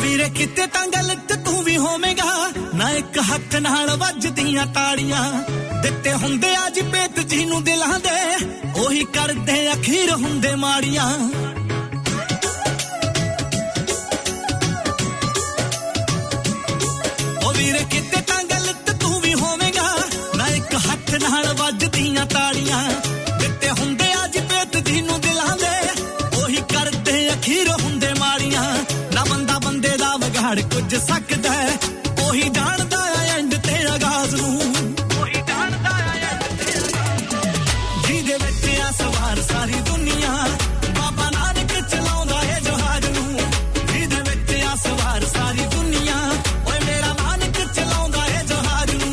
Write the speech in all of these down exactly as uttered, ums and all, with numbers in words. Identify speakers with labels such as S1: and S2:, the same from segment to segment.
S1: ਵੀਰੇ ਕਿਤੇ ਤਾਂ ਗਲਤ ਤੂੰ ਵੀ ਹੋਵੇਂਗਾ ਨਾ ਇੱਕ ਹੱਥ ਨਾਲ ਵੱਜਦੀਆਂ ਤਾੜੀਆਂ ਦਿੱਤੇ ਹੁੰਦੇ ਅੱਜ ਪੇਤ ਜੀ ਨੂੰ ਦਿਲਾਂ ਦੇ ਉਹੀ ਕਰਦੇ ਅਖੀਰ ਹੁੰਦੇ ਮਾੜੀਆਂ ਉਹ ਵੀਰੇ ਕਿਤੇ ਤਾਂ ਗਲਤ ਤੂੰ ਵੀ ਹੋਵੇਂਗਾ ਨਾ ਇੱਕ ਹੱਥ ਨਾਲ ਵੱਜਦੀਆਂ ਤਾੜੀਆਂ ਦਿੱਤੇ ਹੁੰਦੇ ਅੱਜ ਪੇਤ ਜੀ ਨੂੰ ਦਿਲਾਂ ਦੇ ਉਹੀ ਕਰਦੇ ਅਖੀਰ ਹੁੰਦੇ ਮਾੜੀਆਂ ਨਾ ਬੰਦਾ ਬੰਦੇ ਦਾ ਵਿਗਾੜ ਕੁਝ ਸਕਦਾ ਉਹੀ ਜਾਣਦਾ ਐਂਡ ਤੇ ਆਗਾਜ਼ ਨੂੰ ਉਹੀ ਜਾਣਦਾ ਐਂਡ ਤੇ ਜਿਹਦੇ ਵਿੱਚ ਆ ਸਵਾਰ ਸਾਰੀ ਦੁਨੀਆ ਬਾਬਾ ਨਾਨਕ ਚਲਾਉਂਦਾ ਏ ਜਹਾਜ਼ ਨੂੰ ਜਿਹਦੇ ਵਿੱਚ ਆ ਸਵਾਰ ਸਾਰੀ ਦੁਨੀਆ ਓਏ ਮੇਰਾ ਨਾਨਕ ਚਲਾਉਂਦਾ ਏ ਜਹਾਜ਼ ਨੂੰ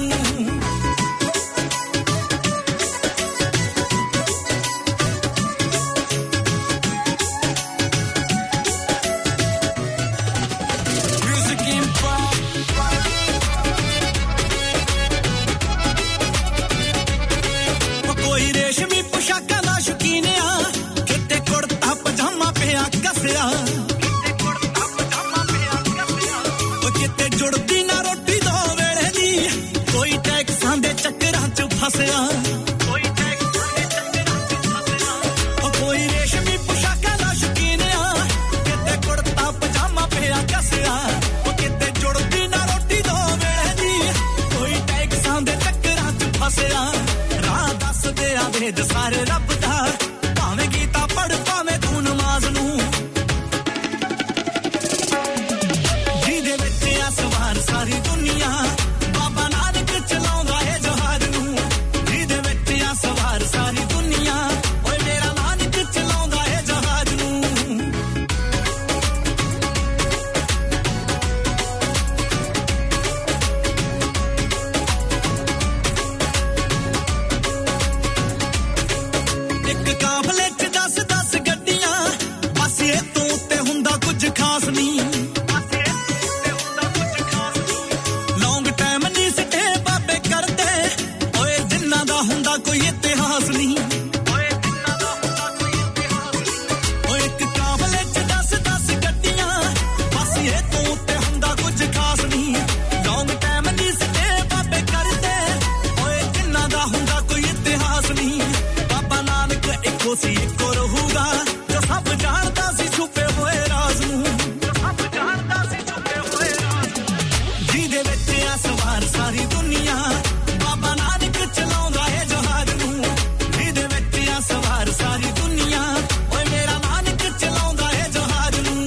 S1: ਫਸਿਆ ਕੋਈ ਟੈਕਸਾਂ ਦੇ ਚੱਕਰਾਂ ਚ ਫਸਿਆ ਉਹ ਕੋਈ ਰੇਸ਼ਮੀ ਪੁਸ਼ਾਕਾਂ ਦਾ ਸ਼ੌਕੀਨ ਆ ਕਿਤੇ ਕੁੜਤਾ ਪਜਾਮਾ ਪਿਆ ਕੱਸਿਆ ਉਹ ਕਿਤੇ ਜੁੜਦੀ ਨਾ ਰੋਟੀ ਦੋ ਵੇਲੇ ਦੀ ਕੋਈ ਟੈਕਸਾਂ ਦੇ ਚੱਕਰਾਂ ਚ ਫਸਿਆ ਰਾਹ ਦੱਸਦੇ ਆ ਵੇਦ ਸਾਰੇ ਰੱਬ ਦਾ ਭਾਵੇਂ ਗੀਤਾ ਪੜ੍ਹ ਭਾਵੇਂ ਤੂੰ ਨਮਾਜ਼ ਨੂੰ ਜਿਹਦੇ ਵਿੱਚ ਆ ਸਵਾਰ ਸਾਰੀ ਦੁਨੀਆ ਬਾਬਾ ਨਾਨਕ ਚਲਾਉਂਦਾ ਏ ਜਹਾਜ਼ ਨੂੰ ਸਵਾਰ ਸਾਰੀ ਦੁਨੀਆ ਓਏ ਮੇਰਾ ਨਾਨਕ ਚਲਾਉਂਦਾ ਏ ਜਹਾਜ਼ ਨੂੰ ਇੱਕ ਕਾਫਲੇ ਚ ਦਸ ਦਸ ਗੱਡੀਆਂ ਬਸ ਇਹ ਤੋਂ ਉੱਤੇ ਹੁੰਦਾ ਕੁਝ ਖਾਸ ਨਹੀਂ ਬਸ ਇਹ ਤੋਂ ਉੱਤੇ ਹੁੰਦਾ ਕੁਝ ਖਾਸ ਨਹੀਂ ਲੌਂਗ ਟਾਈਮ ਨਹੀਂ ਸਿੱਟੇ ਬਾਬੇ ਕਰਦੇ ਓਏ ਜਿੰਨਾ ਦਾ ਹੁੰਦਾ ਕੋਈ ਇਤਿਹਾਸ ਨਹੀਂ ਓਏ ਜਿੰਨਾ ਦਾ ਹੁੰਦਾ ਕੋਈ ਇਤਿਹਾਸ ਨਹੀਂ ਓਏ ਇੱਕ ਕਾਫਲੇ ਚ ਦਸ ਦਸ ਗੱਡੀਆਂ ਬਸ ਇਹ ਤੋਂ ਉੱਤੇ ਹੁੰਦਾ ਕੁਝ ਖਾਸ ਨਹੀਂ ਲੌਂਗ ਟਾਈਮ ਨਹੀਂ ਸਿੱਟੇ ਬਾਬੇ ਕਰਦੇ ਓਏ ਜਿੰਨਾ ਦਾ ਹੁੰਦਾ ਕੋਈ ਇਤਿਹਾਸ ਨਹੀਂ ਬਾਬਾ ਨਾਨਕ ਇੱਕੋ ਸੀ ਇੱਕੋ ਰਹੂਗਾ ਜੋ ਸਭ ਜਾਣਦਾ ਸੀ ਛੁਪੇ ਹੋਏ ਰਾਜ਼ ਨੂੰ ਜੋ ਸਭ ਜਾਣਦਾ ਸੀ ਛੁਪੇ ਹੋਏ ਰਾਜ਼ ਜਿਹਦੇ ਵਿੱਚ ਆ ਸਵਾਰ ਸਾਰੀ ਦੁਨੀਆ ਬਾਬਾ ਨਾਨਕ ਚਲਾਉਂਦਾ ਏ ਜਹਾਜ਼ ਨੂੰ ਜਿਹਦੇ ਵਿੱਚ ਆ ਸਵਾਰ ਸਾਰੀ ਦੁਨੀਆ ਓਏ ਮੇਰਾ ਨਾਨਕ ਚਲਾਉਂਦਾ ਏ ਜਹਾਜ਼ ਨੂੰ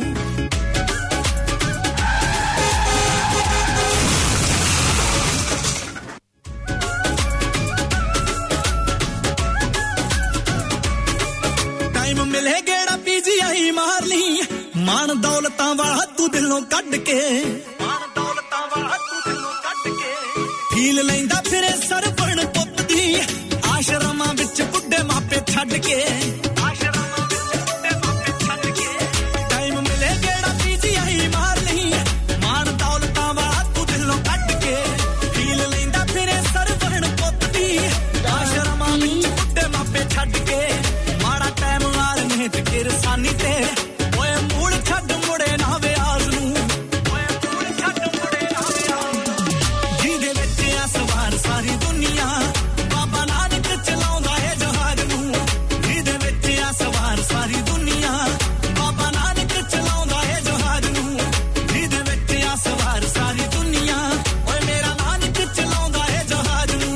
S1: ਟਾਈਮ ਮਿਲੇ ਗੇੜਾ ਪੀਜੀਆਈ ਮਾਰ ਲਈ ਮਾਣ ਦੌਲਤਾਂ ਵਾਲਾ ਤੂੰ ਦਿਲੋਂ ਕੱਢ ਕੇ ਮਾਣ ਦੌਲਤਾਂ ਵਾਲਾ ਤੂੰ ਦਿਲੋਂ ਕੱਢ ਕੇ ਫੀਲ ਲੈਂਦਾ ਫਿਰੇ ਸਰਪਣ ਪੁੱਤ ਦੀ ਆਸ਼ਰਮਾਂ ਵਿੱਚ ਬੁੱਢੇ ਮਾਪੇ ਛੱਡ ਕੇ ਆਸ਼ਰਮਾਂ ਵਿੱਚ ਬੁੱਢੇ ਮਾਪੇ ਛੱਡ ਕੇ ਟਾਈਮ ਮਿਲੇ ਗੇੜਾ ਪੀਜੀਆਈ ਮਾਰ ਲਈ ਮਾਣ ਦੌਲਤਾਂ ਵਾਲਾ ਤੂੰ ਦਿਲੋਂ ਕੱਢ ਕੇ ਫੀਲ ਲੈਂਦਾ ਫਿਰੇ ਸਰਪਣ ਪੁੱਤ ਦੀ ਆਸ਼ਰਮਾਂ ਵਿੱਚ ਬੁੱਢੇ ਮਾਪੇ ਛੱਡ ਕੇ ਮਾੜਾ ਟਾਈਮ ਨਾਲ ਮਿਹਨਤ ਕਿਰਸਾਨੀ ਤੇ ਓਏ ਮੂਲ ਛੱਡ ਮੁੜੇ ਨਾ ਵਿਆਜ਼ ਨੂੰ ਓਏ ਮੂਲ ਛੱਡ ਮੁੜੇ ਨਾ ਵਿਆਜ਼ ਜਿਹਦੇ ਵਿੱਚ ਆ ਸਵਾਰ ਸਾਰੀ ਦੁਨੀਆ ਬਾਬਾ ਨਾਨਕ ਚਲਾਉਂਦਾ ਏ ਜਹਾਜ਼ ਨੂੰ ਜਿਹਦੇ ਵਿੱਚ ਆ ਸਵਾਰ ਸਾਰੀ ਦੁਨੀਆ ਬਾਬਾ ਨਾਨਕ ਚਲਾਉਂਦਾ ਏ ਜਹਾਜ਼ ਨੂੰ ਜਿਹਦੇ ਵਿੱਚ ਆ ਸਵਾਰ ਸਾਰੀ ਦੁਨੀਆ ਓਏ ਮੇਰਾ ਨਾਨਕ ਚਲਾਉਂਦਾ ਏ ਜਹਾਜ਼ ਨੂੰ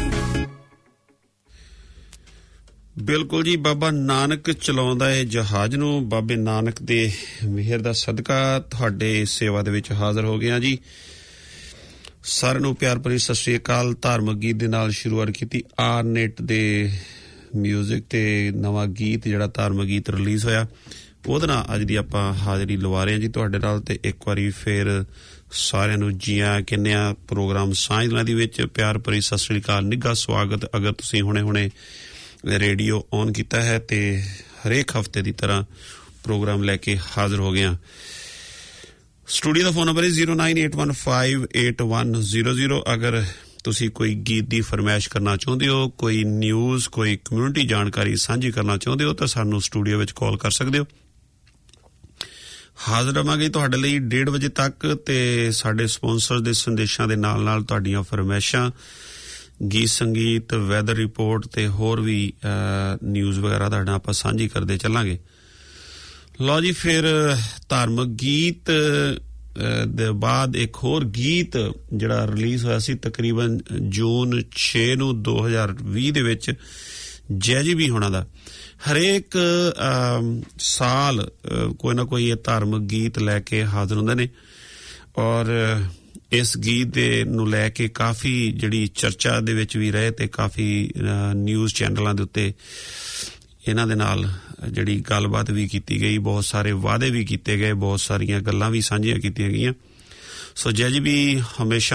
S2: ਬਿਲਕੁਲ ਜੀ ਬਾਬਾ ਨਾਨਕ ਚਲਾਉਂਦਾ ਏ ਜਹਾਜ਼ ਨੂੰ ਬਾਬੇ ਨਾਨਕ ਦੇ ਮਿਹਰ ਦਾ ਸਦਕਾ ਤੁਹਾਡੇ ਸੇਵਾ ਦੇ ਵਿੱਚ ਹਾਜ਼ਰ ਹੋ ਗਏ ਹਾਂ ਜੀ ਸਾਰਿਆਂ ਨੂੰ ਪਿਆਰ ਭਰੀ ਸਤਿ ਸ੍ਰੀ ਅਕਾਲ ਧਾਰਮਿਕ ਗੀਤ ਦੇ ਨਾਲ ਸ਼ੁਰੂਆਤ ਕੀਤੀ ਆਰ ਨੈਟ ਦੇ ਮਿਊਜ਼ਿਕ ਤੇ ਨਵਾਂ ਗੀਤ ਜਿਹੜਾ ਧਾਰਮਿਕ ਗੀਤ ਰਿਲੀਜ਼ ਹੋਇਆ ਉਹਦੇ ਨਾਲ ਅੱਜ ਦੀ ਆਪਾਂ ਹਾਜ਼ਰੀ ਲਵਾ ਰਹੇ ਹਾਂ ਜੀ ਤੁਹਾਡੇ ਨਾਲ ਤੇ ਇੱਕ ਵਾਰੀ ਫੇਰ ਸਾਰਿਆਂ ਨੂੰ ਜੀਆਂ ਕਹਿੰਦੇ ਆ ਪ੍ਰੋਗਰਾਮ ਸਾਂਝਲਾਂ ਦੇ ਵਿੱਚ ਪਿਆਰ ਭਰੀ ਸਤਿ ਸ੍ਰੀ ਅਕਾਲ ਨਿੱਘਾ ਸਵਾਗਤ ਅਗਰ ਤੁਸੀਂ ਹੁਣੇ ਹੁਣੇ ਰੇਡੀਓ ਔਨ ਕੀਤਾ ਹੈ ਤੇ ਹਰੇਕ ਹਫਤੇ ਦੀ ਤਰ੍ਹਾਂ ਪ੍ਰੋਗਰਾਮ ਲੈ ਕੇ ਹਾਜ਼ਰ ਹੋ ਗਏ ਹਾਂ ਸਟੂਡੀਓ ਦਾ ਫੋਨ ਨੰਬਰ ਹੈ zero nine eight one five eight one zero zero ਅਗਰ ਤੁਸੀਂ ਕੋਈ ਗੀਤ ਦੀ ਫਰਮਾਇਸ਼ ਕਰਨਾ ਚਾਹੁੰਦੇ ਹੋ ਕੋਈ ਨਿਊਜ਼ ਕੋਈ ਕਮਿਊਨਿਟੀ ਜਾਣਕਾਰੀ ਸਾਂਝੀ ਕਰਨਾ ਚਾਹੁੰਦੇ ਹੋ ਤਾਂ ਸਾਨੂੰ ਸਟੂਡੀਓ ਵਿੱਚ ਕਾਲ ਕਰ ਸਕਦੇ ਹੋ ਹਾਜ਼ਰ ਰਵਾਂਗੇ ਤੁਹਾਡੇ ਲਈ ਡੇਢ ਵਜੇ ਤੱਕ ਤੇ ਸਾਡੇ ਸਪਾਂਸਰ ਦੇ ਸੰਦੇਸ਼ਾਂ ਦੇ ਨਾਲ ਨਾਲ ਤੁਹਾਡੀਆਂ ਫਰਮਾਇਸ਼ਾਂ, ਗੀਤ ਸੰਗੀਤ, ਵੈਦਰ ਰਿਪੋਰਟ ਤੇ ਹੋਰ ਵੀ ਨਿਊਜ਼ ਵਗੈਰਾ ਤੁਹਾਡੇ ਨਾਲ ਆਪਾਂ ਸਾਂਝੀ ਕਰਦੇ ਚੱਲਾਂਗੇ। ਲਓ ਜੀ, ਫਿਰ ਧਾਰਮਿਕ ਗੀਤ ਦੇ ਬਾਅਦ ਇੱਕ ਹੋਰ ਗੀਤ ਜਿਹੜਾ ਰਿਲੀਜ਼ ਹੋਇਆ ਸੀ ਤਕਰੀਬਨ ਜੂਨ ਛੇ ਨੂੰ ਦੋ ਹਜ਼ਾਰ ਵੀਹ ਦੇ ਵਿੱਚ, ਜੈ ਜੀ ਵੀ ਹੋਣਾ ਦਾ। ਹਰੇਕ ਸਾਲ ਕੋਈ ਨਾ ਕੋਈ ਇਹ ਧਾਰਮਿਕ ਗੀਤ ਲੈ ਕੇ ਹਾਜ਼ਰ ਹੁੰਦੇ ਨੇ ਔਰ ਇਸ ਗੀਤ ਦੇ ਨੂੰ ਲੈ ਕੇ ਕਾਫੀ ਜਿਹੜੀ ਚਰਚਾ ਦੇ ਵਿੱਚ ਵੀ ਰਹੇ ਤੇ ਕਾਫੀ ਨਿਊਜ਼ ਚੈਨਲਾਂ ਦੇ ਉੱਤੇ ਇਹਨਾਂ ਦੇ ਨਾਲ ਜਿਹੜੀ ਗੱਲਬਾਤ ਵੀ ਕੀਤੀ ਗਈ, ਬਹੁਤ ਸਾਰੇ ਵਾਅਦੇ ਵੀ ਕੀਤੇ ਗਏ, ਬਹੁਤ ਸਾਰੀਆਂ ਗੱਲਾਂ ਵੀ ਸਾਂਝੀਆਂ ਕੀਤੀਆਂ ਗਈਆਂ। ਸੋ ਜੈ ਜੀ ਵੀ ਹਮੇਸ਼ਾ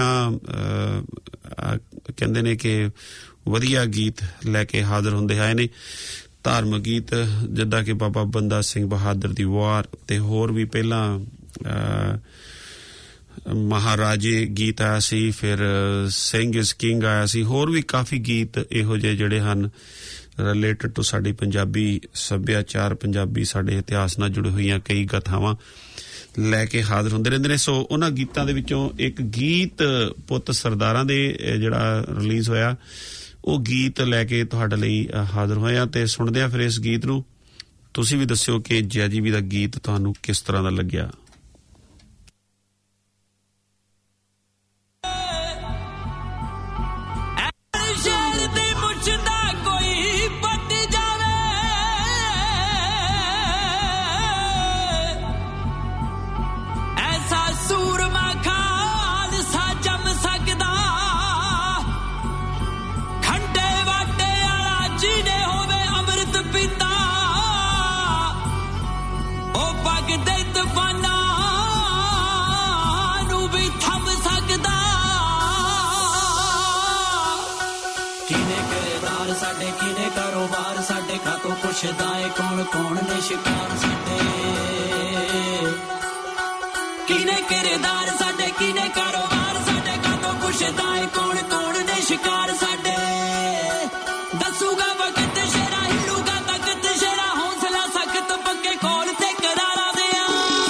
S2: ਕਹਿੰਦੇ ਨੇ ਕਿ ਵਧੀਆ ਗੀਤ ਲੈ ਕੇ ਹਾਜ਼ਰ ਹੁੰਦੇ ਆਏ ਨੇ। ਧਾਰਮਿਕ ਗੀਤ ਜਿੱਦਾਂ ਕਿ ਬਾਬਾ ਬੰਦਾ ਸਿੰਘ ਬਹਾਦਰ ਦੀ ਵਾਰ ਤੇ ਹੋਰ ਵੀ ਪਹਿਲਾਂ ਮਹਾਰਾਜੇ ਗੀਤ ਆਇਆ ਸੀ, ਫਿਰ ਸਿੰਘ ਇਜ਼ ਕਿੰਗ ਆਇਆ ਸੀ, ਹੋਰ ਵੀ ਕਾਫੀ ਗੀਤ ਇਹੋ ਜਿਹੇ ਜਿਹੜੇ ਹਨ ਰਿਲੇਟਡ ਟੂ ਸਾਡੀ ਪੰਜਾਬੀ ਸੱਭਿਆਚਾਰ, ਪੰਜਾਬੀ ਸਾਡੇ ਇਤਿਹਾਸ ਨਾਲ ਜੁੜੇ ਹੋਈਆਂ ਕਈ ਗਾਥਾਵਾਂ ਲੈ ਕੇ ਹਾਜ਼ਰ ਹੁੰਦੇ ਰਹਿੰਦੇ ਨੇ। ਸੋ ਉਹਨਾਂ ਗੀਤਾਂ ਦੇ ਵਿੱਚੋਂ ਇੱਕ ਗੀਤ ਪੁੱਤ ਸਰਦਾਰਾਂ ਦੇ ਜਿਹੜਾ ਰਿਲੀਜ਼ ਹੋਇਆ, ਉਹ ਗੀਤ ਲੈ ਕੇ ਤੁਹਾਡੇ ਲਈ ਹਾਜ਼ਰ ਹੋਏ ਆ ਤੇ ਸੁਣਦੇ ਆ ਫਿਰ ਇਸ ਗੀਤ ਨੂੰ। ਤੁਸੀਂ ਵੀ ਦੱਸਿਓ ਕਿ ਜੈ ਜੀ ਵੀ ਦਾ ਗੀਤ ਤੁਹਾਨੂੰ ਕਿਸ ਤਰ੍ਹਾਂ ਦਾ ਲੱਗਿਆ।
S3: ਪੁੱਛਦਾ ਏ ਕੌਣ ਕੌਣ ਨੇ ਸ਼ਿਕਾਰ ਸਾਡੇ, ਕਿਨੇ ਕਿਰਦਾਰ ਸਾਡੇ, ਕਿਨੇ ਕਾਰੋਬਾਰ ਸਾਡੇ, ਕਾਤੋਂ ਪੁੱਛਦਾ ਏ ਕੌਣ ਕੌਣ ਨੇ ਸ਼ਿਕਾਰ ਸਾਡੇ। ਦੱਸੂਗਾ ਵਕਤ ਸ਼ੇਰਾ, ਹਿਲੂਗਾ ਤਖਤ ਸ਼ੇਰਾ, ਹੌਸਲਾ ਸਖਤ ਪੱਕੇ ਕੋਲ ਤੇ ਕਰਾਰਾਂ ਦੇ ਆ,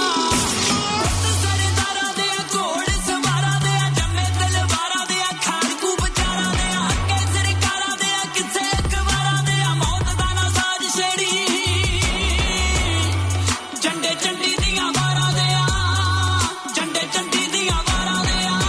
S3: ਸਰਦਾਰਾਂ ਦੇ ਆ, ਘੋੜ ਸਵਾਰਾਂ ਦੇ ਆ, ਜੰਮੇ ਤਲਵਾਰਾਂ ਦੇ ਆ, ਖਾੜਕੂ ਵਿਚਾਰਾਂ ਦੇ ਆ, ਹੱਕੇ ਸਰਕਾਰਾਂ ਦੇ ਆ, ਕਿਸੇ ਅਖਬਾਰਾਂ ਦੇ ਆ, ਮੌਤ ਦਾ ਨਾ ਸਾਜ ਛੇੜੀ, ਝੰਡੇ ਝੰਡੀ ਦੀਆਂ ਵਾਰਾਂ ਦੇ ਆ, ਝੰਡੇ ਝੰਡੀ ਦੀਆਂ ਵਾਰਾਂ ਦੇ ਆ।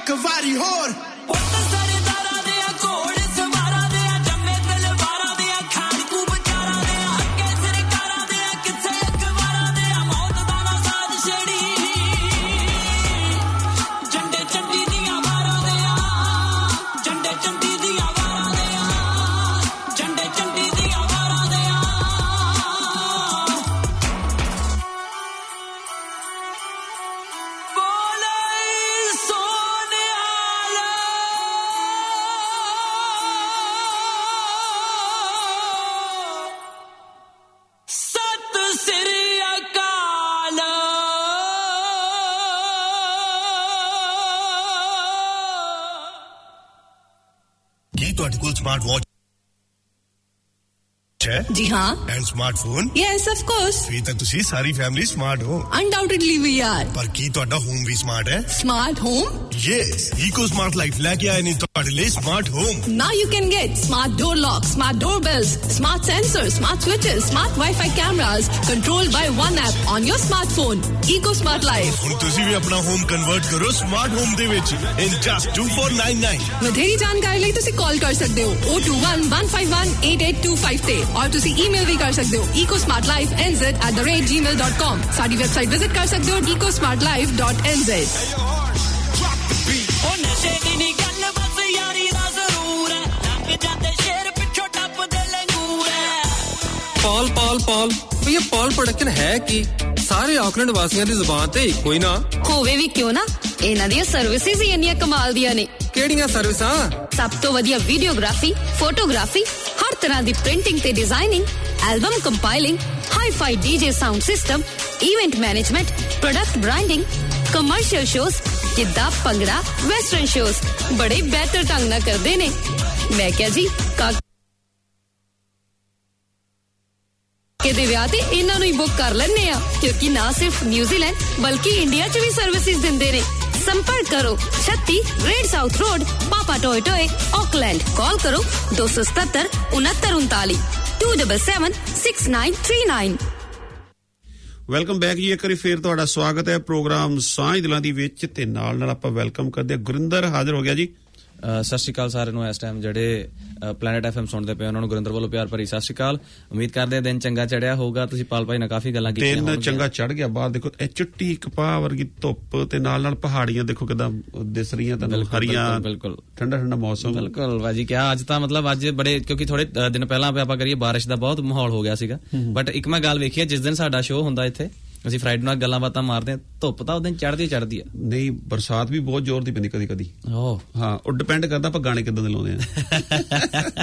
S4: ਇੱਕ ਵਾਰੀ ਹੋਰ स्मार्ट वॉच है
S5: जी हाँ
S4: and smartphone
S5: yes of course
S4: फिर तक तुसी सारी फैमिली स्मार्ट हो
S5: अनडाउटेडली वी आर
S4: पर की ਤੁਹਾਡਾ ਹੋਮ ਵੀ ਸਮਾਰਟ ਹੈ
S5: smart home
S4: yes Eco Smart Life लेके आए ने ਤੁਹਾਡੇ ਲਈ smart home
S5: now you can get smart door locks smart doorbells smart sensors smart switches smart Wi-Fi cameras controlled by one app on your smartphone eco smart life
S4: ਹੁਣ ਤੁਸੀਂ ਵੀ ਆਪਣਾ home convert ਕਰੋ ਸਮਾਰਟ ਹੋਮ ਦੇ ਵਿੱਚ in just two four nine nine
S5: ਵਧੇਰੀ ਜਾਣਕਾਰੀ ਲਈ ਤੁਸੀਂ ਕਾਲ ਕਰ ਸਕਦੇ ਹੋ zero two one one five one eight eight two five ਤੇ ਔਰ ਤੁਸੀਂ ਈਮੇਲ ਵੀ ਕਰ ਸਕਦੇ ਹੋ ecosmartlife.nz at the rate gmail dot com ਸਾਡੀ ਵੈਬਸਾਈਟ ਵਿਜ਼ਿਟ ਕਰ ਸਕਦੇ ਹੋ ecosmartlife dot n z
S3: ਉਹ ਨਸ਼ੇ ਦੀ ਨੀ ਗੱਲ ਬਸ ਯਾਰੀ ਦਾ ਜ਼ਰੂਰ ਹੈ ਲੰਘ ਜਾਂਦੇ ਸ਼ੇਰ ਪਿੱਛੋਂ ਟੱਪਦੇ ਲੰਗੂਰ ਹੈ
S6: ਪੌਲ ਪੌਲ ਪੌਲ ਵੀ ਇਹ ਪੌਲ ਪ੍ਰੋਡਕਸ਼ਨ ਹੈ ਕੀ ਸਾਰੇ ਆਕਲੈਂਡ ਵਾਸੀਆਂ ਦੀ ਜ਼ੁਬਾਨ ਤੇ ਇੱਕੋ ਹੀ ਨਾ
S5: ਹੋਵੇ ਵੀ ਕਿਉਂ ਨਾ ਇਹਨਾਂ ਦੀਆਂ ਸਰਵਿਸਿਜ਼ ਹੀ ਇੰਨੀਆਂ ਕਮਾਲ ਦੀਆਂ ਨੇ
S6: ਕਿਹੜੀਆਂ ਸਰਵਿਸਾਂ
S5: ਸਭ ਤੋਂ ਵਧੀਆ ਵੀਡੀਓਗ੍ਰਾਫੀ ਫੋਟੋਗ੍ਰਾਫੀ ਹਰ ਤਰ੍ਹਾਂ ਦੀ ਪ੍ਰਿੰਟਿੰਗ ਤੇ designing album compiling hi fi DJ sound system event management product branding commercial shows ਜਿੱਦਾਂ ਭੰਗੜਾ ਵੈਸਟਰਨ ਸ਼ੋਜ਼ ਬੜੇ ਬਿਹਤਰ ਢੰਗ ਨਾਲ ਕਰਦੇ ਨੇ ਮੈਂ ਕਿਹਾ ਜੀ ਦੇ ਵਿਆਹ ਤੇ ਇਹਨਾਂ ਨੂੰ ਹੀ ਬੁੱਕ ਕਰ ਲੈਣੇ ਆ ਕਿਉਂਕਿ ਨਾ ਸਿਰਫ ਨਿਊਜ਼ੀਲੈਂਡ ਬਲਕਿ ਇੰਡੀਆ 'ਚ ਵੀ ਸਰਵਿਸਿਜ਼ ਦਿੰਦੇ ਨੇ ਸੰਪਰਕ ਕਰੋ thirty ਰੇਡ South Road Papatoetoe Auckland ਕਾਲ ਕਰੋ two seven seven ਉਨੱਤਰ ਉਨਤਾਲੀ two seven seven six nine three nine
S2: welcome back ਜੀ ਇੱਕ ਵਾਰੀ ਫੇਰ ਤੁਹਾਡਾ ਸਵਾਗਤ ਹੈ ਪ੍ਰੋਗਰਾਮ ਸਾਂਝ ਦਿਲਾਂ ਦੀ ਵਿੱਚ ਤੇ ਨਾਲ ਨਾਲ ਆਪਾਂ ਵੈਲਕਮ ਕਰਦੇ ਹਾਂ ਗੁਰਿੰਦਰ ਹਾਜ਼ਰ ਹੋ ਗਿਆ ਜੀ
S7: ਸਤਿ ਸ਼੍ਰੀ ਅਕਾਲ ਸਾਰਿਆਂ ਨੂੰ ਇਸ ਟਾਈਮ ਜਿਹੜੇ ਪਲੈਨਟ ਐਫਐਮ ਸੁਣਦੇ ਪਏ ਉਹਨਾਂ ਨੂੰ ਗੁਰਿੰਦਰ ਵੱਲੋਂ ਪਿਆਰ ਭਰੀ ਸਤਿ ਸ਼੍ਰੀ ਅਕਾਲ ਉਮੀਦ ਕਰਦੇ ਹਾਂ ਦਿਨ ਚੰਗਾ ਚੜਿਆ ਹੋਊਗਾ ਤੁਸੀਂ ਪਾਲ ਭਾਈ ਨਾਲ ਕਾਫੀ ਗੱਲਾਂ ਕੀਤੀਆਂ
S2: ਦਿਨ ਚੰਗਾ ਚੜ ਗਿਆ ਬਾਹਰ ਦੇਖੋ ਇਹ ਚਿੱਟੀ ਕਪਾਹ ਵਰਗੀ ਧੁੱਪ ਤੇ ਨਾਲ ਨਾਲ ਪਹਾੜੀਆਂ ਦੇਖੋ ਕਿਦਾਂ ਦਿਸ ਰਹੀਆਂ ਤੁਹਾਨੂੰ ਹਰੀਆਂ
S7: ਬਿਲਕੁਲ
S2: ਠੰਡਾ ਠੰਡਾ ਮੌਸਮ
S7: ਬਿਲਕੁਲ ਭਾਜੀ ਕਿਹਾ ਅੱਜ ਤਾਂ ਮਤਲਬ ਅੱਜ ਬੜੇ ਕਿਉਂਕਿ ਥੋੜੇ ਦਿਨ ਪਹਿਲਾਂ ਆਪਾਂ ਕਰੀਏ ਬਾਰਿਸ਼ ਦਾ ਬਹੁਤ ਮਾਹੌਲ ਹੋ ਗਿਆ ਸੀਗਾ ਬਟ ਇੱਕ ਮੈਂ ਗੱਲ ਵੇਖੀ ਜਿਸ ਦਿਨ ਸਾਡਾ ਸ਼ੋਅ ਹੁੰਦਾ ਇੱਥੇ ਅਸੀਂ ਫਰਾਈਡੇ ਨਾਲ ਗੱਲਾਂ ਬਾਤਾਂ ਮਾਰਦੇ ਹਾਂ ਧੁੱਪ ਤਾਂ ਉਹਦੇ ਚੜ੍ਹਦੀ ਚੜ੍ਹਦੀ ਆ ਨਹੀਂ
S2: ਬਰਸਾਤ ਵੀ ਬਹੁਤ ਜ਼ੋਰ ਦੀ ਪੈਂਦੀ ਕਦੀ ਕਦੀ
S7: ਓ
S2: ਹਾਂ ਉਹ ਡਿਪੈਂਡ ਕਰਦਾ ਆਪਾਂ ਗਾਣੇ ਕਿੱਦਾਂ ਦੇ ਲਾਉਂਦੇ ਆ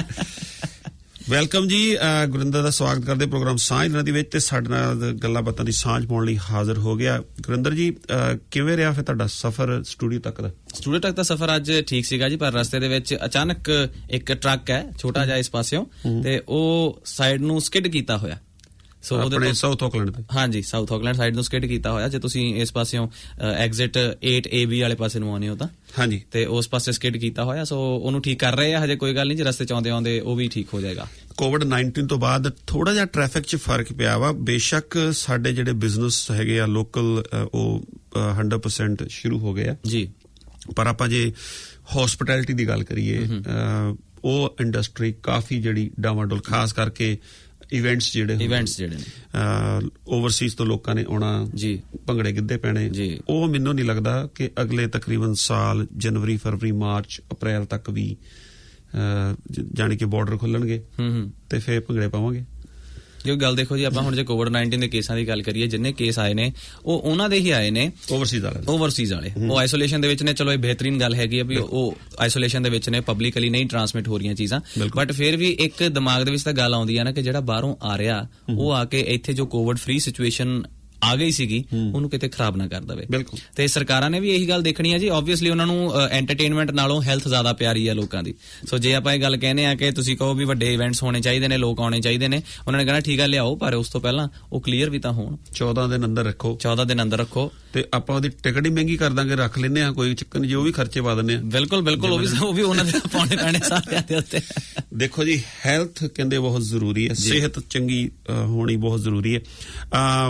S2: ਵੈਲਕਮ ਜੀ ਗੁਰਿੰਦਰ ਦਾ ਸਵਾਗਤ ਕਰਦੇ ਪ੍ਰੋਗਰਾਮ ਸਾਂਝ ਦਿਲਾਂ ਦੇ ਵਿੱਚ ਤੇ ਸਾਡੇ ਨਾਲ ਗੱਲਾਂ ਬਾਤਾਂ ਦੀ ਸਾਂਝ ਪਾਉਣ ਲਈ ਹਾਜ਼ਰ ਹੋ ਗਿਆ ਗੁਰਿੰਦਰ ਜੀ ਕਿਵੇਂ ਰਿਹਾ ਫਿਰ ਤੁਹਾਡਾ ਸਫ਼ਰ ਸਟੂਡੀਓ ਤੱਕ ਦਾ
S7: ਸਟੂਡੀਓ ਤੱਕ ਦਾ ਸਫ਼ਰ ਅੱਜ ਠੀਕ ਸੀਗਾ ਜੀ ਪਰ ਰਸਤੇ ਦੇ ਵਿੱਚ ਅਚਾਨਕ ਇੱਕ ਟਰੱਕ ਹੈ ਛੋਟਾ ਜਿਹਾ ਇਸ ਪਾਸਿਓਂ ਤੇ ਉਹ ਸਾਈਡ ਨੂੰ ਸਕਿਡ ਕੀਤਾ ਹੋਇਆ ਸੋ
S2: ਆਪਣੇ ਸਾਊਥ ਆਕਲੈਂਡ ਤੇ
S7: ਹਾਂਜੀ ਸਾਊਥ ਆਕਲੈਂਡ ਸਾਈਡ ਨੂੰ ਸਕਿਡ ਕੀਤਾ ਹੋਇਆ ਜੇ ਤੁਸੀਂ ਇਸ ਪਾਸਿਓਂ ਐਗਜ਼ਿਟ eight A B ਵਾਲੇ ਪਾਸੇ ਨੂੰ ਆਉਣੇ ਹੋ ਤਾਂ
S2: ਹਾਂਜੀ ਤੇ
S7: ਉਸ ਪਾਸੇ ਸਕਿਡ ਕੀਤਾ ਹੋਇਆ ਸੋ ਉਹਨੂੰ ਠੀਕ ਕਰ ਰਹੇ ਆ ਹਜੇ ਕੋਈ ਗੱਲ ਨਹੀਂ ਜੇ ਰਸਤੇ ਚ ਆਉਂਦੇ ਆਉਂਦੇ ਉਹ ਵੀ ਠੀਕ ਹੋ ਜਾਏਗਾ
S2: ਕੋਵਿਡ nineteen ਤੋਂ ਬਾਅਦ ਥੋੜਾ ਜਿਹਾ ਟ੍ਰੈਫਿਕ 'ਚ ਫਰਕ ਪਿਆ ਵਾ ਬੇਸ਼ੱਕ ਸਾਡੇ ਜਿਹੜੇ ਬਿਜ਼ਨਸ ਹੈਗੇ ਆ ਲੋਕਲ ਉਹ one hundred percent ਸ਼ੁਰੂ ਹੋ ਗਏ ਆ
S7: ਜੀ
S2: ਪਰ ਆਪਾਂ ਜੇ ਹੌਸਪਿਟੈਲਿਟੀ ਦੀ ਗੱਲ ਕਰੀਏ ਉਹ ਇੰਡਸਟਰੀ ਕਾਫੀ ਜਿਹੜੀ ਡਾਵਾਡੋਲ ਖਾਸ ਕਰਕੇ ਇਵੈਂਟਸ ਜਿਹੜੇ
S7: ਇਵੈਂਟਸ ਜਿਹੜੇ ਨੇ
S2: ਓਵਰਸੀਜ਼ ਤੋਂ ਲੋਕਾਂ ਨੇ ਆਉਣਾ
S7: ਜੀ
S2: ਭੰਗੜੇ ਗਿੱਧੇ ਪੈਣੇ ਉਹ ਮੈਨੂੰ ਨਹੀਂ ਲੱਗਦਾ ਕਿ ਅਗਲੇ ਤਕਰੀਬਨ ਸਾਲ ਜਨਵਰੀ ਫਰਵਰੀ ਮਾਰਚ ਅਪ੍ਰੈਲ ਤੱਕ ਵੀ ਜਾਣੀ ਕਿ ਬਾਰਡਰ ਖੁੱਲਣਗੇ ਤੇ ਫੇਰ ਭੰਗੜੇ ਪਾਵਾਂਗੇ
S7: ਜੋ ਗੱਲ ਦੇਖੋ ਜੀ ਆਪਾਂ ਹੁਣ ਜੇ ਕੋਵਿਡ nineteen ਦੇ ਕੇਸਾਂ ਦੀ ਗੱਲ ਕਰੀਏ ਜਿੰਨੇ ਕੇਸ ਆਏ ਨੇ ਉਹ ਉਹਨਾਂ ਦੇ ਹੀ ਆਏ ਨੇ
S2: ਓਵਰਸੀਜ਼ ਵਾਲੇ
S7: ਓਵਰਸੀਜ਼ ਵਾਲੇ ਉਹ ਆਈਸੋਲੇਸ਼ਨ ਦੇ ਵਿੱਚ ਨੇ ਚਲੋ ਇਹ ਬਿਹਤਰੀਨ ਗੱਲ ਹੈਗੀ ਆ ਵੀ ਉਹ ਆਈਸੋਲੇਸ਼ਨ ਦੇ ਵਿੱਚ ਨੇ ਪਬਲਿਕਲੀ ਨਹੀਂ ਟ੍ਰਾਂਸਮਿਟ ਹੋ ਰਹੀਆਂ ਚੀਜ਼ਾਂ ਬਟ ਫਿਰ ਵੀ ਇੱਕ ਦਿਮਾਗ ਦੇ ਵਿੱਚ ਤਾਂ ਗੱਲ ਆਉਂਦੀ ਆ ਨਾ ਕਿ ਜਿਹੜਾ ਬਾਹਰੋਂ ਆ ਰਿਹਾ ਉਹ ਆ ਕੇ ਇੱਥੇ ਜੋ ਕੋਵਿਡ ਫ੍ਰੀ ਸਿਚੁਏਸ਼ਨ ਆ ਗਈ ਸੀਗੀ ਉਹਨੂੰ ਕਿਤੇ ਖਰਾਬ ਨਾ ਕਰ ਦਵੇ ਤੇ ਸਰਕਾਰਾਂ ਨੇ ਵੀ ਇਹੀ ਗੱਲ ਦੇਖਣੀ ਹੈ ਜੀ ਆਬਵੀਅਸਲੀ ਉਹਨਾਂ ਨੂੰ ਐਂਟਰਟੇਨਮੈਂਟ ਨਾਲੋਂ ਹੈਲਥ ਜ਼ਿਆਦਾ ਪਿਆਰੀ ਹੈ ਲੋਕਾਂ ਦੀ ਸੋ ਜੇ ਆਪਾਂ ਇਹ ਗੱਲ ਕਹਿੰਦੇ ਆ ਕਿ ਤੁਸੀਂ ਕਹੋ ਵੀ ਵੱਡੇ ਇਵੈਂਟਸ ਹੋਣੇ ਚਾਹੀਦੇ ਨੇ ਲੋਕ ਆਉਣੇ ਚਾਹੀਦੇ ਨੇ ਉਹਨਾਂ ਨੇ ਕਹਿਣਾ ਠੀਕ ਆ ਲਿਆਓ ਪਰ ਉਸ ਤੋਂ ਪਹਿਲਾਂ ਉਹ ਕਲੀਅਰ ਵੀ ਤਾਂ ਹੋਣ
S2: ਚੌਦਾਂ ਦਿਨ ਅੰਦਰ ਰੱਖੋ
S7: ਚੌਦਾਂ ਦਿਨ ਅੰਦਰ ਰੱਖੋ
S2: ਤੇ ਆਪਾਂ ਉਹਦੀ ਟਿਕਟ ਹੀ ਮਹਿੰਗੀ ਕਰ ਦਾਂਗੇ ਰੱਖ ਲੈਂਦੇ ਆ ਕੋਈ ਚੱਕਰ ਨਹੀਂ ਜੇ ਉਹ ਵੀ ਖਰਚੇ ਪਾ ਦਿੰਦੇ ਆ
S7: ਬਿਲਕੁਲ ਬਿਲਕੁਲ ਉਹ ਵੀ ਉਹ ਵੀ ਉਹਨਾਂ ਦੇ ਪਾਉਣੇ ਪੈਣੇ ਸਾਰਿਆਂ ਦੇ ਉੱਤੇ
S2: ਦੇਖੋ ਜੀ ਹੈਲਥ ਕਹਿੰਦੇ ਬਹੁਤ ਜ਼ਰੂਰੀ ਹੈ ਸਿਹਤ ਚੰਗੀ ਹੋਣੀ ਬਹੁਤ ਜ਼ਰੂਰੀ ਹੈ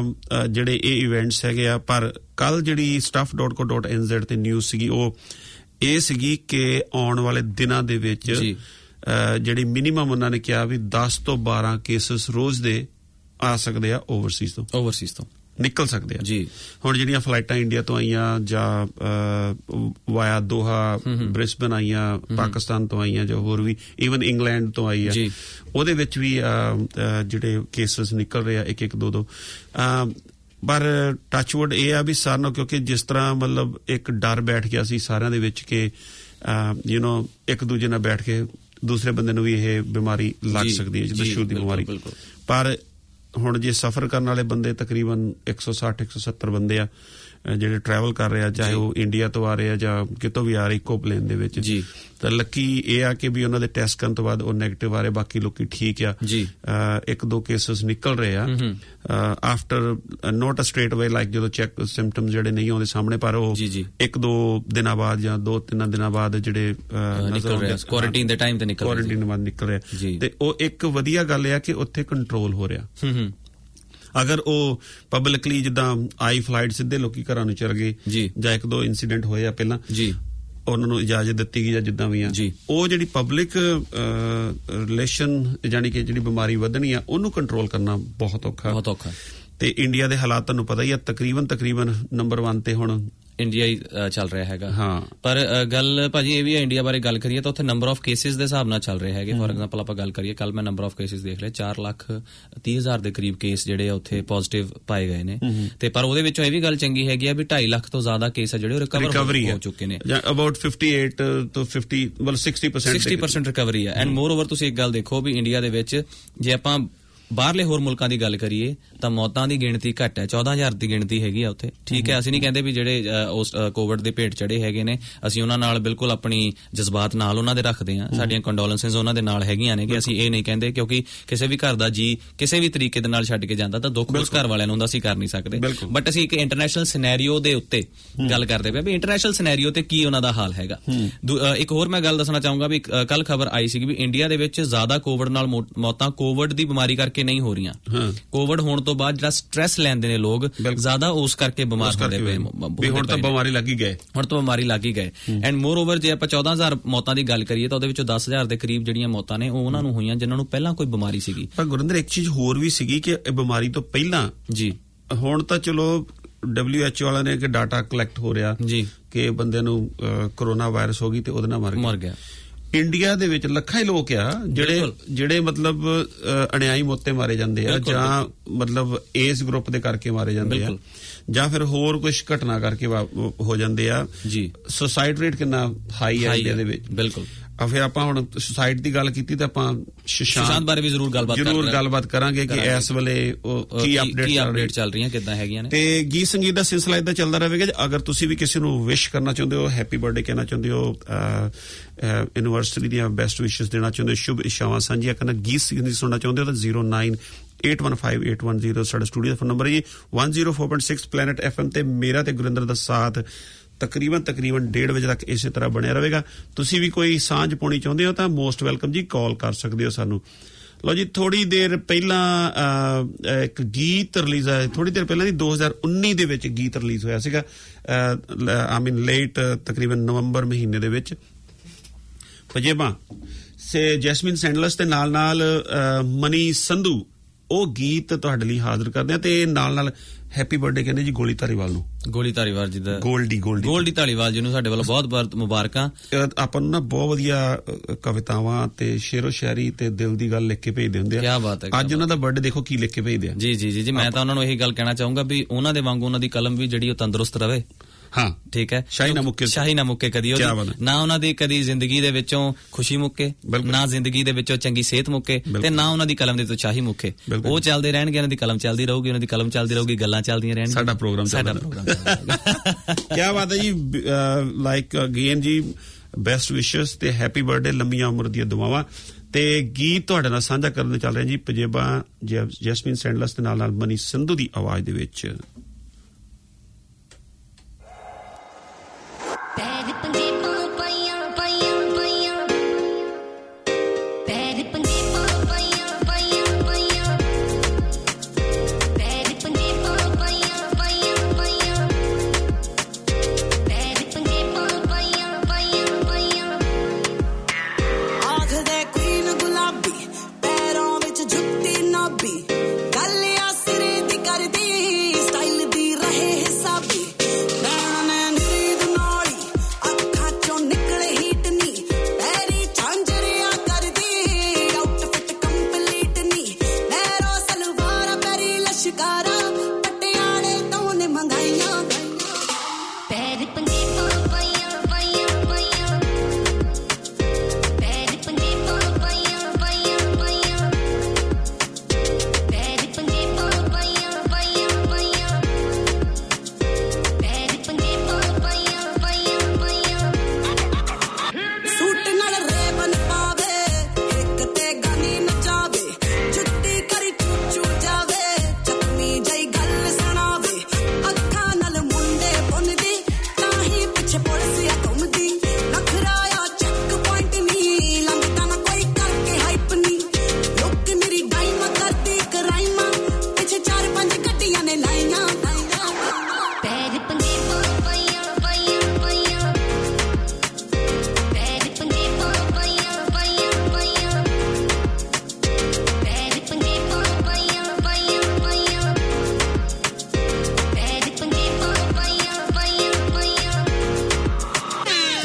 S2: ਜਿਹੜੇ ਇਹ ਇਵੈਂਟਸ ਹੈਗੇ ਆ ਪਰ ਕੱਲ ਜਿਹੜੀ stuff dot co dot n z ਤੇ ਨਿਊਜ਼ ਸੀਗੀ ਉਹ ਇਹ ਸੀਗੀ ਕਿ ਆਉਣ ਵਾਲੇ ਦਿਨਾਂ ਦੇ ਵਿੱਚ ਜਿਹੜੀ ਮਿਨੀਮਮ ਉਹਨਾਂ ਨੇ ਕਿਹਾ ਵੀ ਦਸ ਤੋਂ ਬਾਰਾਂ ਕੇਸਸ ਰੋਜ਼ ਦੇ ਆ ਸਕਦੇ ਆ ਓਵਰਸੀਜ਼ ਤੋਂ
S7: ਓਵਰਸੀਜ਼ ਤੋਂ
S2: ਨਿਕਲ ਸਕਦੇ ਆ
S7: ਜੀ।
S2: ਹੁਣ ਜਿਹੜੀਆਂ ਫਲਾਈਟਾਂ ਇੰਡੀਆ ਤੋਂ ਆਈਆਂ ਜਾਂ ਵਾਇਆ ਦੋਹਾ ਬ੍ਰਿਸਬਨ ਆਈਆਂ, ਪਾਕਿਸਤਾਨ ਤੋਂ ਆਈਆਂ ਜਾਂ ਹੋਰ ਵੀ ਈਵਨ ਇੰਗਲੈਂਡ ਤੋਂ ਆਈ ਆ, ਉਹਦੇ ਵਿੱਚ ਵੀ ਜਿਹੜੇ ਕੇਸਸ ਨਿਕਲ ਰਹੇ ਆ ਇੱਕ ਇੱਕ ਦੋ ਦੋ। ਪਰ ਟੱਚਵੁੱਡ ਇਹ ਆ ਵੀ ਸਾਰਿਆਂ ਨੂੰ, ਕਿਉਂਕਿ ਜਿਸ ਤਰ੍ਹਾਂ ਮਤਲਬ ਇੱਕ ਡਰ ਬੈਠ ਗਿਆ ਸੀ ਸਾਰਿਆਂ ਦੇ ਵਿੱਚ ਕਿ ਯੂ ਨੋ ਇੱਕ ਦੂਜੇ ਨਾਲ ਬੈਠ ਕੇ ਦੂਸਰੇ ਬੰਦੇ ਨੂੰ ਵੀ ਇਹ ਬਿਮਾਰੀ ਲੱਗ ਸਕਦੀ ਹੈ, ਜਿੱਦਾਂ ਸ਼ੂਗਰ ਦੀ ਬਿਮਾਰੀ। ਪਰ ਹੁਣ ਜੇ ਸਫ਼ਰ ਕਰਨ ਵਾਲੇ ਬੰਦੇ ਤਕਰੀਬਨ ਇੱਕ ਸੌ ਸੱਠ ਇੱਕ ਸੌ ਸੱਤਰ ਬੰਦੇ ਆ ਜਿਹੜੇ ਟਰੈਵਲ ਕਰ ਰਹੇ ਆ, ਚਾਹੇ ਉਹ ਇੰਡੀਆ ਤੋਂ ਆ ਰਹੇ ਆ ਜਾਂ ਕਿਤੋਂ ਵੀ ਆ ਰਹੇ ਇੱਕੋ ਪਲੇਨ ਦੇ ਵਿੱਚ, ਤਾਂ ਲੱਕੀ ਇਹ ਆ ਕਿ ਵੀ ਉਹਨਾਂ ਦੇ ਟੈਸਟ ਕਰਨ ਤੋਂ ਬਾਅਦ ਉਹ ਨੈਗੇਟਿਵ ਆ ਰਹੇ, ਬਾਕੀ ਲੋਕੀ ਠੀਕ ਆ। ਇੱਕ ਦੋ ਕੇਸਸ ਨਿਕਲ ਰਹੇ ਆ after not a straight way, like ਜਦੋਂ ਚੈੱਕ ਸਿੰਪਟਮਸ ਜਿਹੜੇ ਨਹੀਂ ਆਉਂਦੇ ਸਾਹਮਣੇ, ਪਰ ਉਹ ਇੱਕ ਦੋ ਦਿਨਾਂ ਬਾਅਦ ਜਾਂ ਦੋ ਤਿੰਨ ਦਿਨਾਂ ਬਾਅਦ ਜਿਹੜੇ
S7: ਕੁਆਰੰਟਾਈਨ ਦੇ ਟਾਈਮ ਤੇ ਨਿਕਲ
S2: ਕੁਆਰੰਟਾਈਨ ਬਾਅਦ ਨਿਕਲ ਰਿਹਾ, ਤੇ ਉਹ ਇੱਕ ਵਧੀਆ ਗੱਲ ਆ ਕਿ ਉੱਥੇ ਕੰਟਰੋਲ ਹੋ ਰਿਹਾ। ਅਗਰ ਉਹ ਪਬਲਿਕਲੀ ਜਿੱਦਾਂ ਆਈ ਫਲਾਈਟ ਸਿੱਧੇ ਲੋਕੀ ਘਰਾਂ ਨੂੰ ਚਲ ਗਏ ਜਾਂ ਇੱਕ ਦੋ ਇਨਸੀਡੈਂਟ ਹੋਏ ਆ ਪਹਿਲਾਂ, ਉਹਨਾਂ ਨੂੰ ਇਜਾਜ਼ਤ ਦਿੱਤੀ ਗਈ ਜਾਂ ਜਿੱਦਾਂ ਵੀ ਆ, ਉਹ ਜਿਹੜੀ ਪਬਲਿਕ ਰਿਲੇਸ਼ਨ ਜਾਨੀ ਕਿ ਜਿਹੜੀ ਬਿਮਾਰੀ ਵਧਣੀ ਆ ਉਹਨੂੰ ਕੰਟਰੋਲ ਕਰਨਾ ਬਹੁਤ ਔਖਾ ਬਹੁਤ ਔਖਾ। ਤੇ ਇੰਡੀਆ ਦੇ ਹਾਲਾਤ ਤੁਹਾਨੂੰ ਪਤਾ ਹੀ ਆ, ਤਕਰੀਬਨ ਤਕਰੀਬਨ ਨੰਬਰ ਵਨ ਤੇ ਹੁਣ
S7: ਇੰਡੀਆ ਹੀ ਚੱਲ ਰਿਹਾ ਹੈਗਾ। ਹਾਂ, ਪਰ ਗੱਲ ਭਾਜੀ ਇਹ ਵੀ ਹੈ, ਇੰਡੀਆ ਬਾਰੇ ਗੱਲ ਕਰੀਏ ਤਾਂ ਉੱਥੇ ਨੰਬਰ ਆਫ ਕੇਸਿਸ ਦੇ ਹਿਸਾਬ ਨਾਲ ਚੱਲ ਰਿਹਾ ਹੈਗੇ। ਫੋਰ ਐਗਜ਼ਾਮਪਲ ਆਪਾਂ ਗੱਲ ਕਰੀਏ, ਕੱਲ ਮੈਂ ਨੰਬਰ ਆਫ ਕੇਸਿਸ ਦੇਖ ਲਿਆ, ਚਾਰ ਲੱਖ ਤੀਹ ਹਜ਼ਾਰ ਦੇ ਕਰੀਬ ਕੇਸ ਜਿਹੜੇ ਆ ਉੱਥੇ ਪੋਜ਼ਿਟਿਵ ਪਾਏ ਗਏ ਨੇ। ਤੇ ਪਰ ਉਹਦੇ ਵਿੱਚੋਂ ਇਹ ਵੀ ਗੱਲ ਚੰਗੀ ਹੈਗੀ ਆ ਵੀ ਢਾਈ ਲੱਖ ਤੋਂ ਜ਼ਿਆਦਾ ਕੇਸ ਆ ਜਿਹੜੇ ਉਹ ਰਿਕਵਰ ਹੋ ਚੁੱਕੇ ਨੇ।
S2: ਅਬਾਊਟ ਫਿਫਟੀ ਏਟ ਤੋਂ ਫਿਫਟੀ ਮਤਲਬ ਸਿਕਸਟੀ
S7: ਪਰਸੈਂਟ ਰਿਕਵਰੀ ਆ। ਐਂਡ ਮੋਰ ਓਵਰ ਤੁਸੀਂ ਇੱਕ ਗੱਲ ਦੇਖੋ ਵੀ ਇੰਡੀਆ ਦੇ ਵਿੱਚ ਜੇ ਆਪਾਂ ਬਾਹਰਲੇ ਹੋਰ ਮੁਲਕਾਂ ਦੀ ਗੱਲ ਕਰੀਏ ਤਾਂ ਮੌਤਾਂ ਦੀ ਗਿਣਤੀ ਘੱਟ ਹੈ, ਚੌਦਾਂ ਹਜ਼ਾਰ ਦੀ ਗਿਣਤੀ ਹੈਗੀ ਆ ਉੱਥੇ। ਠੀਕ ਹੈ, ਅਸੀਂ ਨਹੀਂ ਕਹਿੰਦੇ ਵੀ ਜਿਹੜੇ ਉਸ ਕੋਵਿਡ ਦੇ ਭੇਟ ਚੜੇ ਹੈਗੇ ਨੇ ਅਸੀਂ ਉਹਨਾਂ ਨਾਲ ਬਿਲਕੁਲ ਆਪਣੀ ਜਜ਼ਬਾਤ ਨਾਲ ਉਹਨਾਂ ਦੇ ਰੱਖਦੇ ਹਾਂ, ਸਾਡੀਆਂ ਕੰਡੋਲੈਂਸਿਸ ਉਹਨਾਂ ਦੇ ਨਾਲ ਹੈਗੀਆਂ ਨੇ, ਕਿ ਅਸੀਂ ਇਹ ਨਹੀਂ ਕਹਿੰਦੇ, ਕਿਉਂਕਿ ਕਿਸੇ ਵੀ ਘਰ ਦਾ ਜੀ ਕਿਸੇ ਵੀ ਤਰੀਕੇ ਦੇ ਨਾਲ ਛੱਡ ਕੇ ਜਾਂਦਾ ਤਾਂ ਦੁੱਖ ਉਸ ਘਰ ਵਾਲਿਆਂ ਨੂੰ ਹੁੰਦਾ ਅਸੀਂ ਕਰ ਨਹੀਂ ਸਕਦੇ। ਬਟ ਅਸੀਂ ਇੱਕ ਇੰਟਰਨੈਸ਼ਨਲ ਸਿਨੈਰੀਓ ਦੇ ਉੱਤੇ ਗੱਲ ਕਰਦੇ ਪਏ ਵੀ ਇੰਟਰਨੈਸ਼ਨਲ ਸਿਨੈਰੀਓ ਤੇ ਕੀ ਉਹਨਾਂ ਦਾ ਹਾਲ ਹੈਗਾ। ਇੱਕ ਹੋਰ ਮੈਂ ਗੱਲ ਦੱਸਣਾ ਚਾਹੂੰਗਾ ਵੀ ਕੱਲ ਖਬਰ ਆਈ ਸੀ ਵੀ ਇੰਡੀਆ ਦੇ ਵਿੱਚ ਜ਼ਿਆਦਾ ਕੋਵਿਡ ਨਾਲ ਮੌਤਾਂ ਕੋਵਿਡ ਦੀ ਬਿਮਾਰੀ ਕਰਕੇ ਨਹੀਂ ਹੋ ਰਹੀਆਂ, ਕੋਵਿਡ ਹੋਣ ਤੋਂ ਬਾਅਦ ਜਿਹੜਾ ਸਟ੍ਰੈਸ ਲੈਂਦੇ ਨੇ ਲੋਕ ਜ਼ਿਆਦਾ, ਉਸ ਕਰਕੇ ਬਿਮਾਰ ਹੁੰਦੇ ਪਏ।
S2: ਹੁਣ ਤਾਂ ਬਿਮਾਰੀ ਲੱਗ ਹੀ ਗਏ
S7: ਹੁਣ ਤਾਂ ਬਿਮਾਰੀ ਲੱਗ ਹੀ ਗਏ। ਐਂਡ ਮੋਰ ਓਵਰ ਜੇ ਆਪਾਂ ਚੌਦਾਂ ਹਜ਼ਾਰ ਮੌਤਾਂ ਦੀ ਗੱਲ ਕਰੀਏ ਤਾਂ ਉਹਦੇ ਵਿੱਚੋਂ ਦਸ ਹਜ਼ਾਰ ਦੇ ਕਰੀਬ ਜਿਹੜੀਆਂ ਮੌਤਾਂ ਨੇ ਉਹ ਉਹਨਾਂ ਨੂੰ ਹੋਈਆਂ ਜਿਨ੍ਹਾਂ ਨੂੰ ਪਹਿਲਾਂ ਕੋਈ ਬਿਮਾਰੀ ਸੀਗੀ।
S2: ਪਰ ਗੁਰਿੰਦਰ ਇੱਕ ਚੀਜ਼ ਹੋਰ ਵੀ ਸੀਗੀ ਕਿ ਇਹ ਬਿਮਾਰੀ ਤੋਂ ਪਹਿਲਾਂ ਜੀ, ਹੁਣ ਤਾਂ ਚਲੋ ਡਬਲਿਊ ਐਚ ਓ ਵਾਲਿਆਂ ਨੇ ਕਿ ਡਾਟਾ ਕਲੈਕਟ ਹੋ ਰਿਹਾ ਜੀ ਕਿ ਬੰਦਿਆਂ ਨੂੰ ਕਰੋਨਾ ਵਾਇਰਸ ਹੋ ਗਈ ਤੇ ਉਹਦੇ ਨਾਲ ਮਰ ਗਿਆ। ਇੰਡੀਆ ਦੇ ਵਿੱਚ ਲੱਖਾਂ ਹੀ ਲੋਕ ਆ ਜਿਹੜੇ ਜਿਹੜੇ ਮਤਲਬ ਅਣਿਆਈ ਮੌਤੇ ਮਾਰੇ ਜਾਂਦੇ ਆ, ਜਾਂ ਮਤਲਬ ਏਜ ਗਰੁੱਪ ਦੇ ਕਰਕੇ ਮਾਰੇ ਜਾਂਦੇ ਆ, ਜਾਂ ਫਿਰ ਹੋਰ ਕੁਝ ਘਟਨਾ ਕਰਕੇ ਹੋ ਜਾਂਦੇ ਆ ਜੀ। ਸੁਸਾਈਡ ਰੇਟ ਕਿੰਨਾ ਹਾਈ ਹੈ ਇੰਡੀਆ ਦੇ ਵਿੱਚ। ਬਿਲਕੁਲ। ਫਿਰ ਆਪਾਂ ਹੁਣ ਸੁਸਾਈਡ ਦੀ ਗੱਲ ਕੀਤੀ ਤਾਂ ਆਪਾਂ
S7: ਸ਼ਸ਼ਾਂਤ ਬਾਰੇ ਵੀ ਜ਼ਰੂਰ ਗੱਲਬਾਤ
S2: ਜ਼ਰੂਰ ਗੱਲਬਾਤ ਕਰਾਂਗੇ ਕਿ ਇਸ ਵੇਲੇ ਕੀ
S7: ਅਪਡੇਟ ਚੱਲ ਰਹੀਆਂ, ਕਿੱਦਾਂ ਹੈਗੀਆਂ ਨੇ।
S2: ਤੇ ਗੀਤ ਸੰਗੀਤ ਦਾ ਸਿਲਸਿਲਾ ਇਦਾਂ ਚੱਲਦਾ ਰਹੇਗਾ। ਅਗਰ ਤੁਸੀਂ ਵੀ ਕਿਸੇ ਨੂੰ ਵਿਸ਼ ਕਰਨਾ ਚਾਹੁੰਦੇ ਹੋ, ਹੈਪੀ ਬਰਥਡੇ ਕਹਿਣਾ ਚਾਹੁੰਦੇ ਹੋ, ਐਨੀਵਰਸਰੀ ਦੀਆਂ ਬੈਸਟ ਵਿਸ਼ੇਸ ਦੇਣਾ ਚਾਹੁੰਦੇ ਹੋ, ਸ਼ੁਭ ਇਛਾਵਾਂ ਸਾਂਝੀਆਂ ਕਰਨਾ, ਗੀਤ ਸੰਗੀਤ ਸੁਣਨਾ ਚਾਹੁੰਦੇ ਹੋ ਤਾਂ zero nine eight one five eight one zero ਸਾਡਾ ਸਟੂਡੀਓ ਦਾ ਫੋਨ ਨੰਬਰ ਹੈ ਜੀ। One zero four point six Planet F M ਤੇ ਮੇਰਾ ਤੇ ਗੁਰਿੰਦਰ ਦਾ ਸਾਥ ਤਕਰੀਬਨ ਤਕਰੀਬਨ ਡੇਢ ਵਜੇ ਤੱਕ ਇਸੇ ਤਰ੍ਹਾਂ ਬਣਿਆ ਰਹੇਗਾ। ਤੁਸੀਂ ਵੀ ਕੋਈ ਸਾਂਝ ਪਾਉਣੀ ਚਾਹੁੰਦੇ ਹੋ ਤਾਂ ਮੋਸਟ ਵੈਲਕਮ ਜੀ, ਕਾਲ ਕਰ ਸਕਦੇ ਹੋ ਸਾਨੂੰ। ਲਓ ਜੀ, ਥੋੜੀ ਦੇਰ ਪਹਿਲਾਂ ਇੱਕ ਗੀਤ ਰਿਲੀਜ਼ ਹੋਇਆ, ਥੋੜੀ ਦੇਰ ਪਹਿਲਾਂ ਦੀ ਦੋ ਹਜ਼ਾਰ ਉੱਨੀ ਦੇ ਵਿੱਚ ਗੀਤ ਰਿਲੀਜ਼ ਹੋਇਆ ਸੀਗਾ, ਆਈ ਮੀਨ ਲੇਟ ਤਕਰੀਬਨ ਨਵੰਬਰ ਮਹੀਨੇ ਦੇ ਵਿੱਚ। ਪਜੇਬਾਂ ਸੇ ਜੈਸਮਿਨ ਸੈਂਡਲਸ ਤੇ ਨਾਲ ਨਾਲ ਮਨੀ ਸੰਧੂ ਉਹ ਗੀਤ ਤੁਹਾਡੇ ਲਈ ਹਾਜ਼ਰ ਕਰਦੇ ਆ, ਤੇ ਨਾਲ ਨਾਲ ਹੈਪੀ ਬਰਥਡੇ ਕਹਿੰਦੇ ਜੀ ਗੋਲੀ ਧਾਲੀਵਾਲ ਨੂੰ।
S7: ਗੋਲੀ ਧਾਲੀਵਾਲ ਜੀ ਦਾ
S2: ਗੋਲਡੀ ਗੋਲਡੀ
S7: ਗੋਲਡੀ ਧਾਲੀਵਾਲ ਜੀ ਨੂੰ ਸਾਡੇ ਵੱਲੋਂ ਬਹੁਤ ਬਹੁਤ ਮੁਬਾਰਕਾਂ।
S2: ਆਪਾਂ ਨੂੰ ਨਾ ਬਹੁਤ ਵਧੀਆ ਕਵਿਤਾਵਾਂ ਤੇ ਸ਼ੇਰੋ ਸ਼ਾਇਰੀ ਤੇ ਦਿਲ ਦੀ ਗੱਲ ਲਿਖ ਕੇ ਭੇਜਦੇ ਹੁੰਦੇ ਆ।
S7: ਕੀ ਬਾਤ ਹੈ।
S2: ਅੱਜ ਉਹਨਾਂ ਦਾ ਬਰਥਡੇ ਦੇਖੋ ਕੀ ਲਿਖ ਕੇ ਭੇਜਦੇ ਆ।
S7: ਜੀ ਜੀ ਜੀ ਮੈਂ ਤਾਂ ਉਹਨਾਂ ਨੂੰ ਇਹੀ ਗੱਲ ਕਹਿਣਾ ਚਾਹੂੰਗਾ ਵੀ ਉਹਨਾਂ ਦੇ ਵਾਂਗੂ ਉਹਨਾਂ ਦੀ ਕਲਮ ਵੀ ਜਿਹੜੀ ਉਹ ਤੰਦਰੁਸਤ ਰਵੇ।
S2: ਹਾਂ
S7: ਠੀਕ ਹੈ,
S2: ਸ਼ਾਹੀ ਨਾ ਮੁੱਕੇ
S7: ਸ਼ਾਹੀ ਨਾ ਮੁੱਕੇ ਕਦੀ ਉਹ ਨਾ, ਉਹਨਾਂ ਦੀ ਕਦੀ ਜ਼ਿੰਦਗੀ ਦੇ ਵਿੱਚੋਂ ਖੁਸ਼ੀ ਮੁੱਕੇ, ਨਾ ਜ਼ਿੰਦਗੀ ਦੇ ਵਿੱਚੋਂ ਚੰਗੀ ਸਿਹਤ ਮੁੱਕੇ, ਤੇ ਨਾ ਉਹਨਾਂ ਦੀ ਕਲਮ ਦੇ ਤੋਂ ਸ਼ਾਹੀ ਮੁੱਕੇ। ਉਹ ਚੱਲਦੇ ਰਹਿਣਗੇ, ਉਹਨਾਂ ਦੀ ਕਲਮ ਚੱਲਦੀ ਰਹੂਗੀ, ਉਹਨਾਂ ਦੀ ਕਲਮ ਚੱਲਦੀ ਰਹੂਗੀ, ਗੱਲਾਂ ਚੱਲਦੀਆਂ ਰਹਿਣਗੀਆਂ,
S2: ਸਾਡਾ ਪ੍ਰੋਗਰਾਮ ਸਾਡਾ ਪ੍ਰੋਗਰਾਮ ਕੀ ਬਾਤ ਹੈ ਜੀ। ਲਾਈਕ ਅਗੇਨ ਜੀ ਬੈਸਟ ਵਿਸ਼ੇਸ ਤੇ ਹੈਪੀ ਬਰਥਡੇ, ਲੰਮੀਆਂ ਉਮਰ ਦੀਆਂ ਦੁਆਵਾਂ। ਤੇ ਗੀਤ ਤੁਹਾਡੇ ਨਾਲ ਸਾਂਝਾ ਕਰਨ ਚੱਲ ਰਿਹਾ ਜੀ ਪਜੇਬਾਂ ਜੈਸਮਿਨ ਸੈਂਡਲਸ ਦੇ ਨਾਲ ਨਾਲ ਮਨੀ ਸੰਧੂ ਦੀ ਆਵਾਜ਼ ਦੇ ਵਿੱਚ।
S8: Bye.